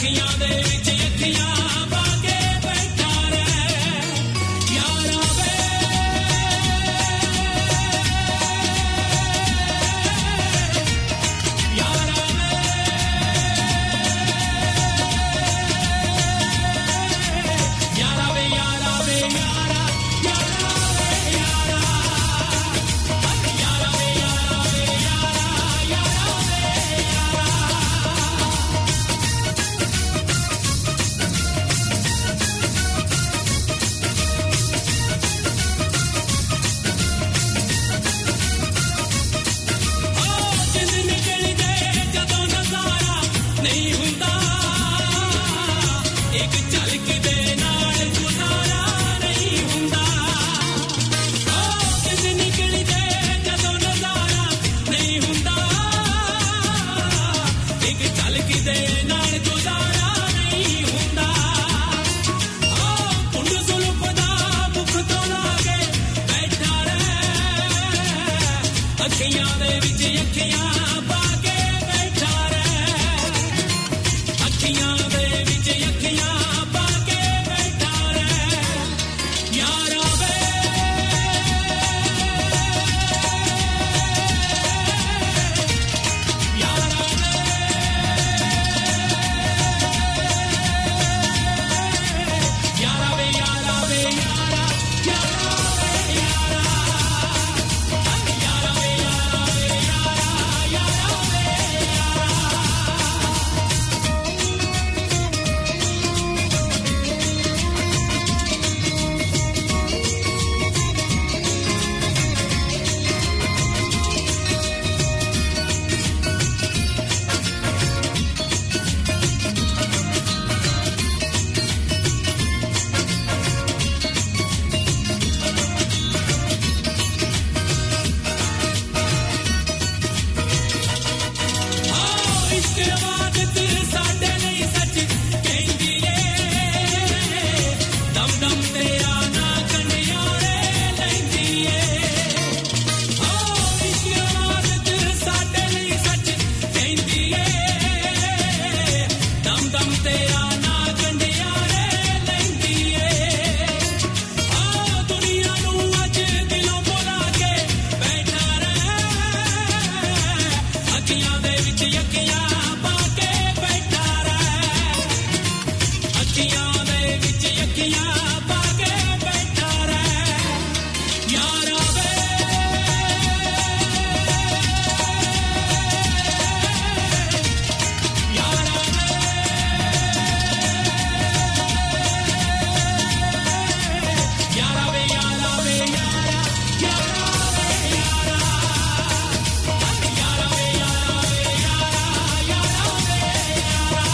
S3: ਅੱਖੀਆਂ ਦੇ ਵਿੱਚ ਅੱਖੀਆਂ ਪਾ ਕੇ ਬੈਠਾ ਰਹਿ ਯਾਰਾ ਵੇ ਯਾਰਾ ਵੇ ਯਾਰਾ ਵੇ ਯਾਰਾ ਵੇ ਯਾਰਾ ਯਾਰਾ ਵੇ ਯਾਰਾ ਯਾਰਾ ਵੇ ਯਾਰਾ ਵੇ ਯਾਰਾ ਯਾਰਾ ਵੇ ਯਾਰਾ ਜਿੰਦ ਨਿਕਲ ਗਏ ਜਦੋਂ ਨਜ਼ਾਰਾ ਨਹੀਂ ਹੁੰਦਾ ਇੱਕ ਝਲਕ ਦੇ ਨਾਲ ਗੁਜ਼ਾਰਾ ਨਹੀਂ ਹੁੰਦਾ ਜਿੰਦ ਨਿਕਲ ਗਏ ਜਦੋਂ ਨਜ਼ਾਰਾ ਨਹੀਂ ਹੁੰਦਾ ਇੱਕ ਝਲਕ ਦੇ ਨਾਲ ਗੁਜ਼ਾਰਾ ਨਹੀਂ ਹੁੰਦਾ ਕੁੰਡ ਜ਼ੁਲਫ ਦਾ ਮੁਖ ਤੋਂ ਲਾ ਕੇ ਬੈਠਾ ਰਹਿ ਅੱਖੀਆਂ ਦੇ ਵਿੱਚ ਅੱਖੀਆਂ ਪਾ ਕੇ ਬੈਠਾ ਰਹਿ ਅੱਖੀਆਂ ਦੇ ਵਿੱਚ ਅੱਖੀਆਂ ਪਾ ਕੇ ਬੈਠਾ ਰਹਿ ਯਾਰਾ ਵੇ ਯਾਰਾ ਵੇ ਯਾਰਾ ਵੇ ਯਾਰਾ ਵੇ ਯਾਰਾ ਯਾਰਾ ਵੇ ਯਾਰਾ ਯਾਰਾ ਵੇ ਯਾਰਾ ਵੇ ਯਾਰਾ ਯਾਰਾ ਵੇ ਆਹ ਇਸ਼ਕ ਇਬਾਦਤ ਸਾਡੇ ਲਈ ਸੱਚ ਕਹਿੰਦੀ ਏ ਦਮ ਦਮ ਤੇਰਾ ਨਾ ਕੰਡਿਆਰੇ ਲੈਂਦੀ ਏ ਆਹ ਇਸ਼ਕ ਇਬਾਦਤ ਸਾਡੇ ਲਈ ਸੱਚ ਕਹਿੰਦੀ ਏ ਦਮ ਦਮ ਤੇਰਾ ਨਾ ਕੰਡਿਆਰੇ ਲੈਂਦੀ ਏ ਆਹ ਦੁਨੀਆ ਨੂੰ ਅੱਜ ਦਿਲੋਂ ਭੁਲਾ ਕੇ ਬੈਠਾ ਰਹਿ ਅੱਖੀਆਂ ਦੇ ਵਿੱਚ ਅੱਖੀਆਂ ਪਾ ਕੇ ਬੈਠਾ ਰਹਿ ਅੱਖੀਆਂ ਦੇ ਵਿੱਚ ਅੱਖੀਆਂ ਪਾ ਕੇ ਬੈਠਾ ਰਹਿ ਯਾਰਾ ਵੇ ਯਾਰਾ ਵੇ ਯਾਰਾ ਵੇ ਯਾਰਾ ਵੇ ਯਾਰਾ ਯਾਰਾ ਵੇ ਯਾਰਾ ਯਾਰਾ ਵੇ ਯਾਰਾ ਵੇ ਯਾਰਾ ਯਾਰਾ ਵੇ ਯਾਰਾ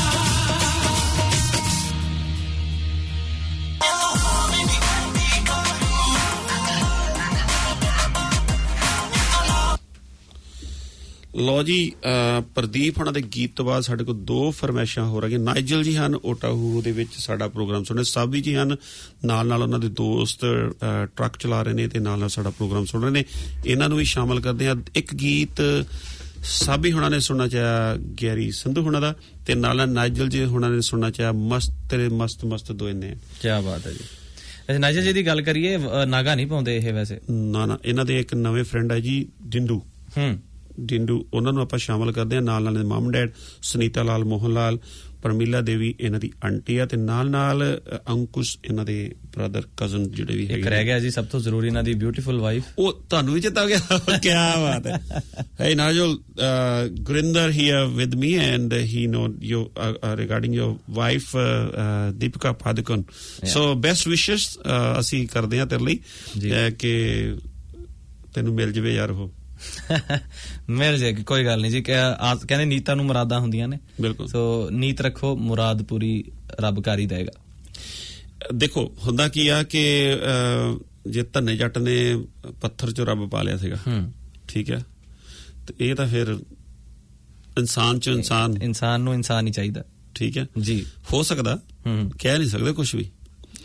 S2: ਲੋ ਜੀ ਅਹ ਪ੍ਰਦੀਪ ਹੁਣਾਂ ਦੇ ਗੀਤ ਤੋਂ ਬਾਅਦ ਸਾਡੇ ਕੋਲ ਦੋ ਫਰਮਾਇਸ਼ਾਂ ਹੋ ਰਹੀਆਂ ਨਾਈਜਲ ਜੀ ਹਨ ਓਟਾਹੂ ਦੇ ਵਿੱਚ ਸਾਡਾ ਪ੍ਰੋਗਰਾਮ ਸੁਣ ਰਹੇ ਸਾਬੀ ਜੀ ਹਨ ਨਾਲ ਨਾਲ ਉਹਨਾਂ ਦੇ ਦੋਸਤ ਅਹ, ਟਰੱਕ ਚਲਾ ਰਹੇ ਨੇ ਤੇ ਨਾਲ ਨਾਲ ਸਾਡਾ ਪ੍ਰੋਗਰਾਮ ਸੁਣ ਰਹੇ ਨੇ ਇਹਨਾਂ ਨੂੰ ਵੀ ਸ਼ਾਮਲ ਕਰਦੇ ਆ ਇੱਕ ਗੀਤ ਸਾਬੀ ਹੁਣਾਂ ਨੇ ਸੁਣਨਾ ਚਾਹਿਆ ਗੈਰੀ ਸੰਧੂ ਹੁਣਾਂ ਦਾ ਤੇ ਨਾਲ ਨਾਲ ਨਾਈਜਲ ਜੀ ਹੁਣਾਂ ਨੇ ਸੁਣਨਾ ਚਾਹਿਆ ਮਸਤ ਤੇਰੇ ਮਸਤ ਮਸਤ ਦੋਨੇ
S7: ਕੀ ਬਾਤ ਹੈ ਜੀ ਵੈਸੇ ਨਾਈਜਲ ਜੀ ਦੀ ਗੱਲ ਕਰੀਏ ਅ, ਨਾਗਾ ਨਹੀਂ ਪਾਉਂਦੇ ਇਹ ਵੈਸੇ
S2: ਨਾ ਨਾ ਇਹਨਾਂ ਦੇ ਇੱਕ ਨਵੇਂ ਫਰੈਂਡ ਹੈ ਜੀ ਡਿੰਡੂ
S7: ਹੂੰ
S2: ਡਿੰਡੂ ਉਹਨਾਂ ਨੂੰ ਆਪਾਂ ਸ਼ਾਮਲ ਕਰਦੇ ਹਾਂ ਨਾਲ ਨਾਲ ਮਮ ਡੈਡ ਸੁਨੀਤਾ ਲਾਲ ਮੋਹਨ ਲਾਲ ਪਰਮੀਲਾ ਦੇਵੀ ਇਹਨਾਂ ਦੀ ਆਂਟੀ ਆ ਤੇ ਨਾਲ ਨਾਲ ਅੰਕੁਸ਼ ਇਹਨਾਂ ਦੇ ਬ੍ਰਦਰ ਕਜ਼ਨ ਜਿਹੜੇ ਵੀ
S7: ਇੱਕ ਰਹਿ ਗਿਆ ਜੀ ਸਭ ਤੋਂ ਜ਼ਰੂਰੀ ਇਹਨਾਂ ਦੀ ਬਿਊਟੀਫੁਲ ਵਾਈਫ
S2: ਉਹ ਤੁਹਾਨੂੰ ਵੀ ਚੇਤਾ ਗਿਆ ਕੀ ਬਾਤ ਹੈ hey Najul uh, Gurinder here with me and uh, he know you uh, uh, regarding your wife uh, uh, Deepika Padukone yeah. so best wishes uh, ਅਸੀਂ ਕਰਦੇ ਹਾਂ ਤੇਰੇ ਲਈ uh, ਕਿ ਤੈਨੂੰ ਮਿਲ ਜਵੇ ਯਾਰ ਉਹ
S7: ਮਿਲ ਜਾਏਗੀ ਕੋਈ ਗੱਲ ਨਹੀਂ ਜੀ ਕਹਿੰਦੇ ਨੀਤਾਂ ਨੂੰ ਮੁਰਾਦਾਂ ਹੁੰਦੀਆਂ ਨੇ
S2: ਬਿਲਕੁਲ
S7: ਸੋ ਨੀਤ ਰੱਖੋ ਮੁਰਾਦ ਪੂਰੀ ਰੱਬ ਕਰ ਹੀ ਦੇਗਾ
S2: ਦੇਖੋ ਹੁੰਦਾ ਕੀ ਆ ਕਿ ਜੇ ਧੰਨੇ ਜੱਟ ਨੇ ਪੱਥਰ ਚੋਂ ਰੱਬ ਪਾ ਲਿਆ ਸੀਗਾ ਠੀਕ ਹੈ ਤੇ ਇਹ ਤਾਂ ਫਿਰ ਇਨਸਾਨ ਚ ਇਨਸਾਨ
S7: ਇਨਸਾਨ ਨੂੰ ਇਨਸਾਨ ਹੀ ਚਾਹੀਦਾ
S2: ਠੀਕ ਹੈ
S7: ਜੀ
S2: ਹੋ ਸਕਦਾ ਕਹਿ ਨਹੀਂ ਸਕਦੇ ਕੁਝ ਵੀ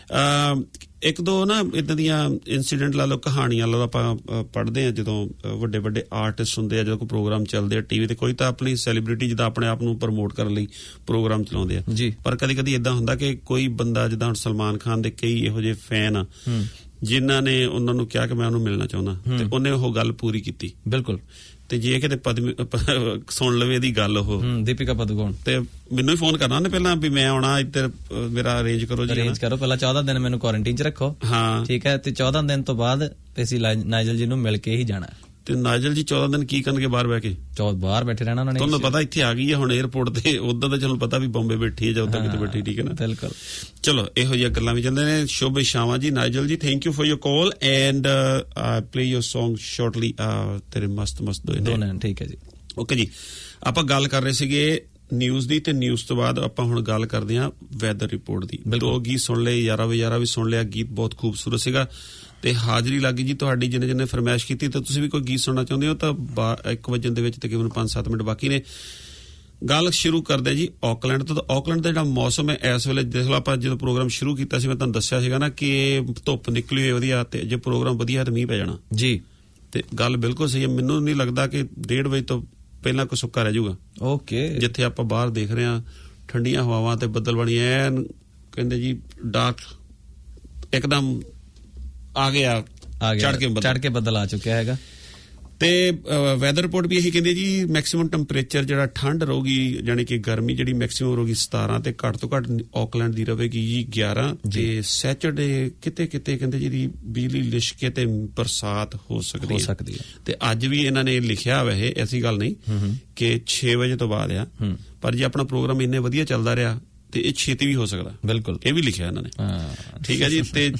S2: ਇੱਕ ਦੋ ਨਾ ਇਦਾਂ ਦੀਆਂ ਇਨਸੀਡੈਂਟ ਲਾ ਲਓ, ਕਹਾਣੀਆਂ ਲਾ ਲਓ, ਆਪਾਂ ਪੜ੍ਹਦੇ ਹਾਂ ਜਦੋਂ ਵੱਡੇ ਵੱਡੇ ਆਰਟਿਸਟ ਹੁੰਦੇ ਆ, ਜਦੋਂ ਕੋਈ ਪ੍ਰੋਗਰਾਮ ਚੱਲਦੇ ਆ ਟੀਵੀ ਤੇ, ਕੋਈ ਤਾਂ ਆਪਣੀ ਸੈਲੀਬ੍ਰਿਟੀ ਜਿੱਦਾਂ ਆਪਣੇ ਆਪ ਨੂੰ ਪ੍ਰਮੋਟ ਕਰਨ ਲਈ ਪ੍ਰੋਗਰਾਮ ਚਲਾਉਂਦੇ ਆ ਜੀ, ਪਰ ਕਦੀ ਕਦੀ ਇਦਾਂ ਹੁੰਦਾ ਕਿ ਕੋਈ ਬੰਦਾ ਜਿੱਦਾਂ ਹੁਣ ਸਲਮਾਨ ਖਾਨ ਦੇ ਕਈ ਇਹੋ ਜਿਹੇ ਫੈਨ ਆ ਜਿਨ੍ਹਾਂ ਨੇ ਉਹਨਾਂ ਨੂੰ ਕਿਹਾ ਕਿ ਮੈਂ ਉਹਨੂੰ ਮਿਲਣਾ ਚਾਹੁੰਦਾ, ਤੇ ਉਹਨੇ ਉਹ ਗੱਲ ਪੂਰੀ ਕੀਤੀ। ਬਿਲਕੁਲ। ਤੇ ਜੇ ਕਿਤੇ ਪਦਮੀ ਸੁਣ ਲਵੇ ਇਹਦੀ ਗੱਲ, ਉਹ
S7: ਦੀਪਿਕਾ ਪਾਦੂਕੋਣ, ਤੇ
S2: ਮੈਨੂੰ ਹੀ ਫੋਨ ਕਰਨਾ ਉਹਨੇ ਪਹਿਲਾਂ ਵੀ ਮੈਂ ਆਉਣਾ ਇੱਧਰ, ਮੇਰਾ ਅਰੇਂਜ ਕਰੋ ਜੀ।
S7: ਅਰੇਂਜ ਕਰੋ, ਪਹਿਲਾਂ ਚੌਦਾਂ ਦਿਨ ਮੈਨੂੰ ਕੁਆਰੰਟਾਈਨ ਚ ਰੱਖੋ। ਹਾਂ ਠੀਕ ਹੈ, ਤੇ ਚੌਦਾਂ ਦਿਨ ਤੋਂ ਬਾਅਦ ਅਸੀਂ ਨਾਈਜਲ ਜੀ ਨੂੰ ਮਿਲ ਕੇ ਹੀ ਜਾਣਾ।
S2: ਤੇ ਨਾਈਜਲ ਜੀ ਚੌਦਾਂ ਦਿਨ ਕੀ ਕਰਨਗੇ ਬਾਹਰ ਬਹਿ ਕੇ?
S7: ਚੌਦ ਬਾਹਰ ਬੈਠੇ ਰਹਿਣਾ ਉਹਨਾਂ ਨੇ।
S2: ਤੁਹਾਨੂੰ ਪਤਾ ਇੱਥੇ ਆ ਗਈ ਹੈ ਹੁਣ 에ਅਰਪੋਰਟ ਤੇ, ਉਦਾਂ ਤਾਂ ਚਲੋ ਪਤਾ ਵੀ ਬੰਬੇ ਬੈਠੀ ਹੈ ਜਾਂ ਉਦਾਂ ਕਿਤੇ ਬੈਠੀ, ਠੀਕ ਹੈ ਨਾ।
S7: ਬਿਲਕੁਲ।
S2: ਚਲੋ ਇਹੋ ਜਿਹੀਆਂ ਗੱਲਾਂ ਵੀ ਚੱਲਦੇ ਨੇ। ਸ਼ੁਭ ਸ਼ਾਮਾਂ ਜੀ Nigel ji, thank you for your call and play your song shortly. ਤੇਰੇ ਮਸਤ ਮਸਤ ਦੋ ਨੇ।
S7: ਠੀਕ ਹੈ ਜੀ,
S2: ਓਕੇ ਜੀ। ਆਪਾਂ ਗੱਲ ਕਰ ਰਹੇ ਸੀਗੇ ਨਿਊਜ਼ ਦੀ, ਤੇ ਨਿਊਜ਼ ਤੋਂ ਬਾਅਦ ਆਪਾਂ ਹੁਣ ਗੱਲ ਕਰਦੇ ਹਾਂ ਵੈਦਰ ਰਿਪੋਰਟ ਦੀ। ਦੋ ਗੀਤ ਸੁਣ ਲਏ, ਯਾਰਾ ਵਜਾਰਾ ਵੀ ਸੁਣ ਲਿਆ, ਗੀਤ ਬਹੁਤ ਖੂਬਸੂਰਤ ਸੀਗਾ ਤੇ ਹਾਜ਼ਰੀ ਲੱਗ ਗਈ ਜੀ ਤੁਹਾਡੀ, ਜਿਹਨੇ ਜਿਹਨੇ ਫਰਮਾਇਸ਼ ਕੀਤੀ। ਤਾਂ ਤੁਸੀਂ ਵੀ ਕੋਈ ਗੀਤ ਸੁਣਨਾ ਚਾਹੁੰਦੇ ਹੋ ਤਾਂ ਇੱਕ ਵਜਣ ਦੇ ਵਿੱਚ ਤਕਰੀਬਨ ਪੰਜ ਸੱਤ ਮਿੰਟ ਬਾਕੀ ਨੇ। ਗੱਲ ਸ਼ੁਰੂ ਕਰਦੇ ਜੀ ਆਕਲੈਂਡ ਤੋਂ। ਆਕਲੈਂਡ ਦਾ ਜਿਹੜਾ ਮੌਸਮ ਹੈ ਇਸ ਵੇਲੇ, ਦੇਖ ਲਓ ਆਪਾਂ ਜਦੋਂ ਪ੍ਰੋਗਰਾਮ ਸ਼ੁਰੂ ਕੀਤਾ ਸੀ ਮੈਂ ਤੁਹਾਨੂੰ ਦੱਸਿਆ ਸੀਗਾ ਨਾ ਕਿ ਧੁੱਪ ਨਿਕਲੀ ਹੋਈ ਵਧੀਆ, ਤੇ ਜੇ ਪ੍ਰੋਗਰਾਮ ਵਧੀਆ ਤਾਂ ਮੀਂਹ ਪੈ ਜਾਣਾ ਜੀ। ਤੇ ਗੱਲ ਬਿਲਕੁਲ ਸਹੀ ਹੈ। ਮੈਨੂੰ ਨਹੀਂ ਲੱਗਦਾ ਕਿ ਡੇਢ ਵਜੇ ਤੋਂ ਪਹਿਲਾਂ ਕੋਈ ਸੁੱਕਾ ਰਹਿ ਜਾਊਗਾ। ਓਕੇ। ਜਿੱਥੇ ਆਪਾਂ ਬਾਹਰ ਦੇਖ ਰਹੇ ਹਾਂ ਠੰਡੀਆਂ ਹਵਾਵਾਂ ਤੇ ਬੱਦਲ ਬਣੀ ਐਨ, ਕਹਿੰਦੇ ਜੀ ਡਾਰਕ ਇੱਕਦਮ ਆ ਗਿਆ, ਚੜ ਕੇ
S7: ਚੜ ਕੇ ਬੱਦਲ ਆ ਚੁੱਕਿਆ ਹੈਗਾ।
S2: ਤੇ ਵੈਦਰ ਰਿਪੋਰਟ ਵੀ ਇਹੀ ਕਹਿੰਦੀ ਜੀ ਮੈਕਸਿਮਮ ਟੈਂਪਰੇਚਰ ਜਿਹੜਾ ਠੰਡ ਰਹੂਗੀ, ਯਾਨੀ ਕਿ ਗਰਮੀ ਜਿਹੜੀ ਮੈਕਸਿਮਮ ਰਹੂਗੀ ਸਤਾਰਾਂ, ਤੇ ਘੱਟ ਤੋਂ ਘੱਟ ਆਕਲੈਂਡ ਦੀ ਰਹੇਗੀ ਜੀ ਗਿਆਰਾਂ। ਤੇ ਸੈਚਰਡੇ ਕਿਤੇ ਕਿਤੇ ਕਹਿੰਦੇ ਜੀ ਬਿਜਲੀ ਲਿਸ਼ਕੇ ਤੇ ਬਰਸਾਤ ਹੋ ਸਕਦੀ ਹੈ। ਸਕਦੀ ਹੈ। ਤੇ ਅੱਜ ਵੀ ਇਹਨਾਂ ਨੇ ਲਿਖਿਆ ਹੋਇਆ ਹੈ, ਐਸੀ ਗੱਲ ਨਹੀਂ ਕਿ ਛੇ ਵਜੇ ਤੋਂ ਬਾਅਦ ਆ, ਪਰ ਜੇ ਆਪਣਾ ਪ੍ਰੋਗਰਾਮ ਇੰਨੇ ਵਧੀਆ ਚੱਲਦਾ ਰਿਹਾ ਤੇ ਇਹ ਛੇਤੀ ਵੀ ਹੋ ਸਕਦਾ। ਬਿਲਕੁਲ, ਇਹ ਵੀ ਲਿਖਿਆ ਇਹਨਾਂ ਨੇ। ਠੀਕ ਹੈ ਜੀ। ਤੇ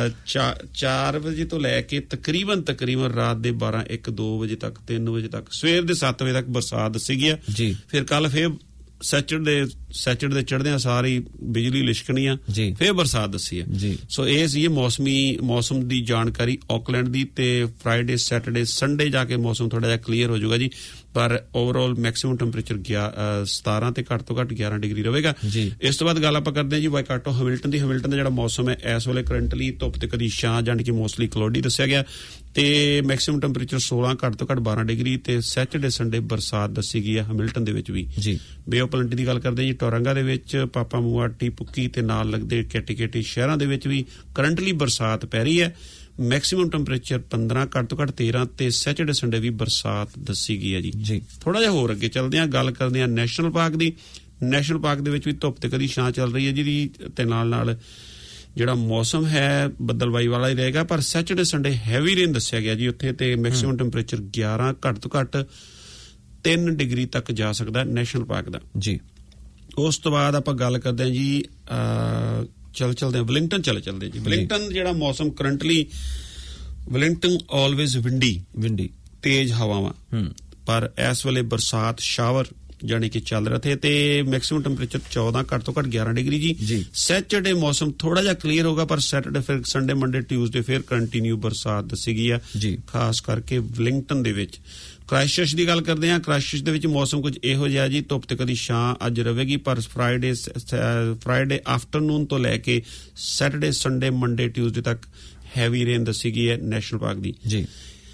S2: ਚਾਰ ਵਜੇ ਤੋਂ ਲੈ ਕੇ ਤਕਰੀਬਨ ਤਕਰੀਬਨ ਰਾਤ ਦੇ ਬਾਰਾਂ ਇੱਕ ਦੋ ਵਜੇ ਤੱਕ, ਤਿੰਨ ਵਜੇ ਤੱਕ, ਸਵੇਰ ਦੇ ਸੱਤ ਵਜੇ ਤੱਕ ਬਰਸਾਤ ਦੱਸੀ ਗਈ ਜੀ। ਫਿਰ ਕੱਲ ਫੇਰ ਸੈਚਰਡੇ ਸੈਚਰਡੇ ਦੇ ਚੜ੍ਹਦਿਆਂ ਸਾਰੀ ਬਿਜਲੀ ਲਿਸ਼ਕਣੀ ਆ, ਫੇਰ ਬਰਸਾਤ ਦੱਸੀ ਹੈ ਜੀ। ਸੋ ਇਹ ਸੀ ਮੌਸਮੀ ਮੌਸਮ ਦੀ ਜਾਣਕਾਰੀ ਆਕਲੈਂਡ ਦੀ। ਤੇ ਫਰਾਈਡੇ ਸੈਟਰਡੇ ਸੰਡੇ ਜਾ ਕੇ ਮੌਸਮ ਥੋੜਾ ਜਿਹਾ ਕਲੀਅਰ ਹੋ ਜਾਊਗਾ ਜੀ, ਪਰ ਓਵਰਆਲ ਮੈਕਸਿਮਮ ਟੈਂਪਰੇਚਰ ਸਤਾਰਾਂ ਤੇ ਘੱਟ ਤੋਂ ਘੱਟ ਗਿਆਰਾਂ ਡਿਗਰੀ ਰਹੇਗਾ। ਇਸ ਤੋਂ ਬਾਅਦ ਗੱਲ ਆਪਾਂ ਕਰਦੇ ਹਾਂ ਜੀ ਵਾਈਕਾਟੋ ਹੈਮਿਲਟਨ ਦੀ। ਹੈਮਿਲਟਨ ਦਾ ਜਿਹੜਾ ਮੌਸਮ ਹੈ ਇਸ ਵੇਲੇ ਕਰੰਟਲੀ ਧੁੱਪ ਤੇ ਕਦੀ ਛਾਂ, ਜਾਣੀ ਕਿ ਮੋਸਟਲੀ ਕਲੌਡੀ ਦੱਸਿਆ ਗਿਆ, ਤੇ ਮੈਕਸਿਮਮ ਟੈਂਪਰੇਚਰ ਸੋਲਾਂ, ਘੱਟ ਤੋਂ ਘੱਟ ਬਾਰਾਂ ਡਿਗਰੀ। ਤੇ ਸੈਟਰਡੇ ਸੰਡੇ ਬਰਸਾਤ ਦੱਸੀ ਗਈ ਹੈ ਹੈਮਿਲਟਨ ਦੇ ਵਿੱਚ ਵੀ ਜੀ। ਬੇ ਆਫ ਪਲੰਟੀ ਦੀ ਗੱਲ ਕਰਦੇ ਜੀ, ਟੋਰੰਗਾ ਦੇ ਵਿੱਚ, ਪਾਪਾ ਮੂਆ, ਟੀਪੁਕੀ ਤੇ ਨਾਲ ਲੱਗਦੇ ਕੈਟੀਕੇਟੀ ਸ਼ਹਿਰਾਂ ਦੇ ਵਿੱਚ ਵੀ ਕਰੰਟਲੀ ਬਰਸਾਤ ਪੈ ਰਹੀ ਹੈ। ਮੈਕਸਿਮਮ ਟੈਂਪਰੇਚਰ ਪੰਦਰਾਂ, ਘੱਟ ਤੋਂ ਘੱਟ ਤੇਰਾਂ, ਤੇ ਸੈਟਰਡੇ ਸੰਡੇ ਵੀ ਬਰਸਾਤ ਦੱਸੀ ਗਈ ਹੈ ਜੀ। ਥੋੜਾ ਜਿਹਾ ਹੋਰ ਅੱਗੇ ਚੱਲਦੇ ਹਾਂ, ਗੱਲ ਕਰਦੇ ਹਾਂ ਨੈਸ਼ਨਲ ਪਾਰਕ ਦੀ। ਨੈਸ਼ਨਲ ਪਾਰਕ ਦੇ ਵਿੱਚ ਵੀ ਧੁੱਪ ਤੇ ਕਦੀ ਛਾਂ ਚੱਲ ਰਹੀ ਹੈ ਜਿਹਦੀ, ਤੇ ਨਾਲ ਨਾਲ ਜਿਹੜਾ ਮੌਸਮ ਹੈ ਬੱਦਲਬਾਈ ਵਾਲਾ ਹੀ ਰਹੇਗਾ, ਪਰ ਸੈਟਰਡੇ ਸੰਡੇ ਹੈਵੀ ਰੇਨ ਦੱਸਿਆ ਗਿਆ ਜੀ ਉੱਥੇ। ਤੇ ਮੈਕਸਿਮਮ ਟੈਂਪਰੇਚਰ ਗਿਆਰਾਂ, ਘੱਟ ਤੋਂ ਘੱਟ ਤਿੰਨ ਡਿਗਰੀ ਤੱਕ ਜਾ ਸਕਦਾ ਨੈਸ਼ਨਲ ਪਾਰਕ ਦਾ ਜੀ। ਉਸ ਤੋਂ ਬਾਅਦ ਆਪਾਂ ਗੱਲ ਕਰਦੇ ਹਾਂ ਜੀ, ਚੱਲ ਚਲਦੇ ਹਾਂ ਵਲਿੰਗਟਨ, ਚਲੇ ਚਲਦੇ ਜੀ ਵਲਿੰਗਟਨ। ਜਿਹੜਾ ਮੌਸਮ currently Wellington always windy windy ਤੇਜ਼ ਹਵਾਵਾਂ, ਪਰ ਇਸ ਵੇਲੇ ਬਰਸਾਤ ਸ਼ਾਵਰ ਜਾਣੀ ਕਿ ਚੱਲ ਰਹੇ ਥੇ। ਤੇ ਮੈਕਸਿਮਮ ਟੈਂਪਰੇਚਰ ਚੌਦਾਂ, ਘੱਟ ਤੋਂ ਘੱਟ ਗਿਆਰਾਂ ਡਿਗਰੀ ਜੀ। ਸੈਟਰਡੇ ਮੌਸਮ ਥੋੜਾ ਜਿਹਾ ਕਲੀਅਰ ਹੋਗਾ, ਪਰ ਸੈਟਰਡੇ ਫਿਰ ਸੰਡੇ ਮੰਡੇ ਟਿਊਜ਼ਡੇ ਫਿਰ ਕੰਟੀਨਿਊ ਬਰਸਾਤ ਦੱਸੀ ਗਈ ਆ ਜੀ, ਖਾਸ ਕਰਕੇ ਵਲਿੰਗਟਨ ਦੇ ਵਿੱਚ। ਕ੍ਰਾਈਸਟਚਰਚ ਦੀ ਗੱਲ ਕਰਦੇ ਹਾਂ। ਕ੍ਰਾਈਸਟਚਰਚ ਦੇ ਵਿੱਚ ਮੌਸਮ ਕੁਝ ਇਹੋ ਜਿਹਾ ਜੀ, ਧੁੱਪ ਤੇ ਕਦੀ ਛਾਂ ਅੱਜ ਰਹੇਗੀ, ਪਰ ਫਰਾਈਡੇ ਫਰਾਈਡੇ ਆਫਟਰਨੂਨ ਤੋਂ ਲੈ ਕੇ ਸੈਟਰਡੇ ਸੰਡੇ ਮੰਡੇ ਟਿਊਜ਼ਡੇ ਤੱਕ ਹੈਵੀ ਰੇਨ ਦੱਸੀ ਗਈ ਹੈ ਨੈਸ਼ਨਲ ਪਾਰਕ ਦੀ ਜੀ।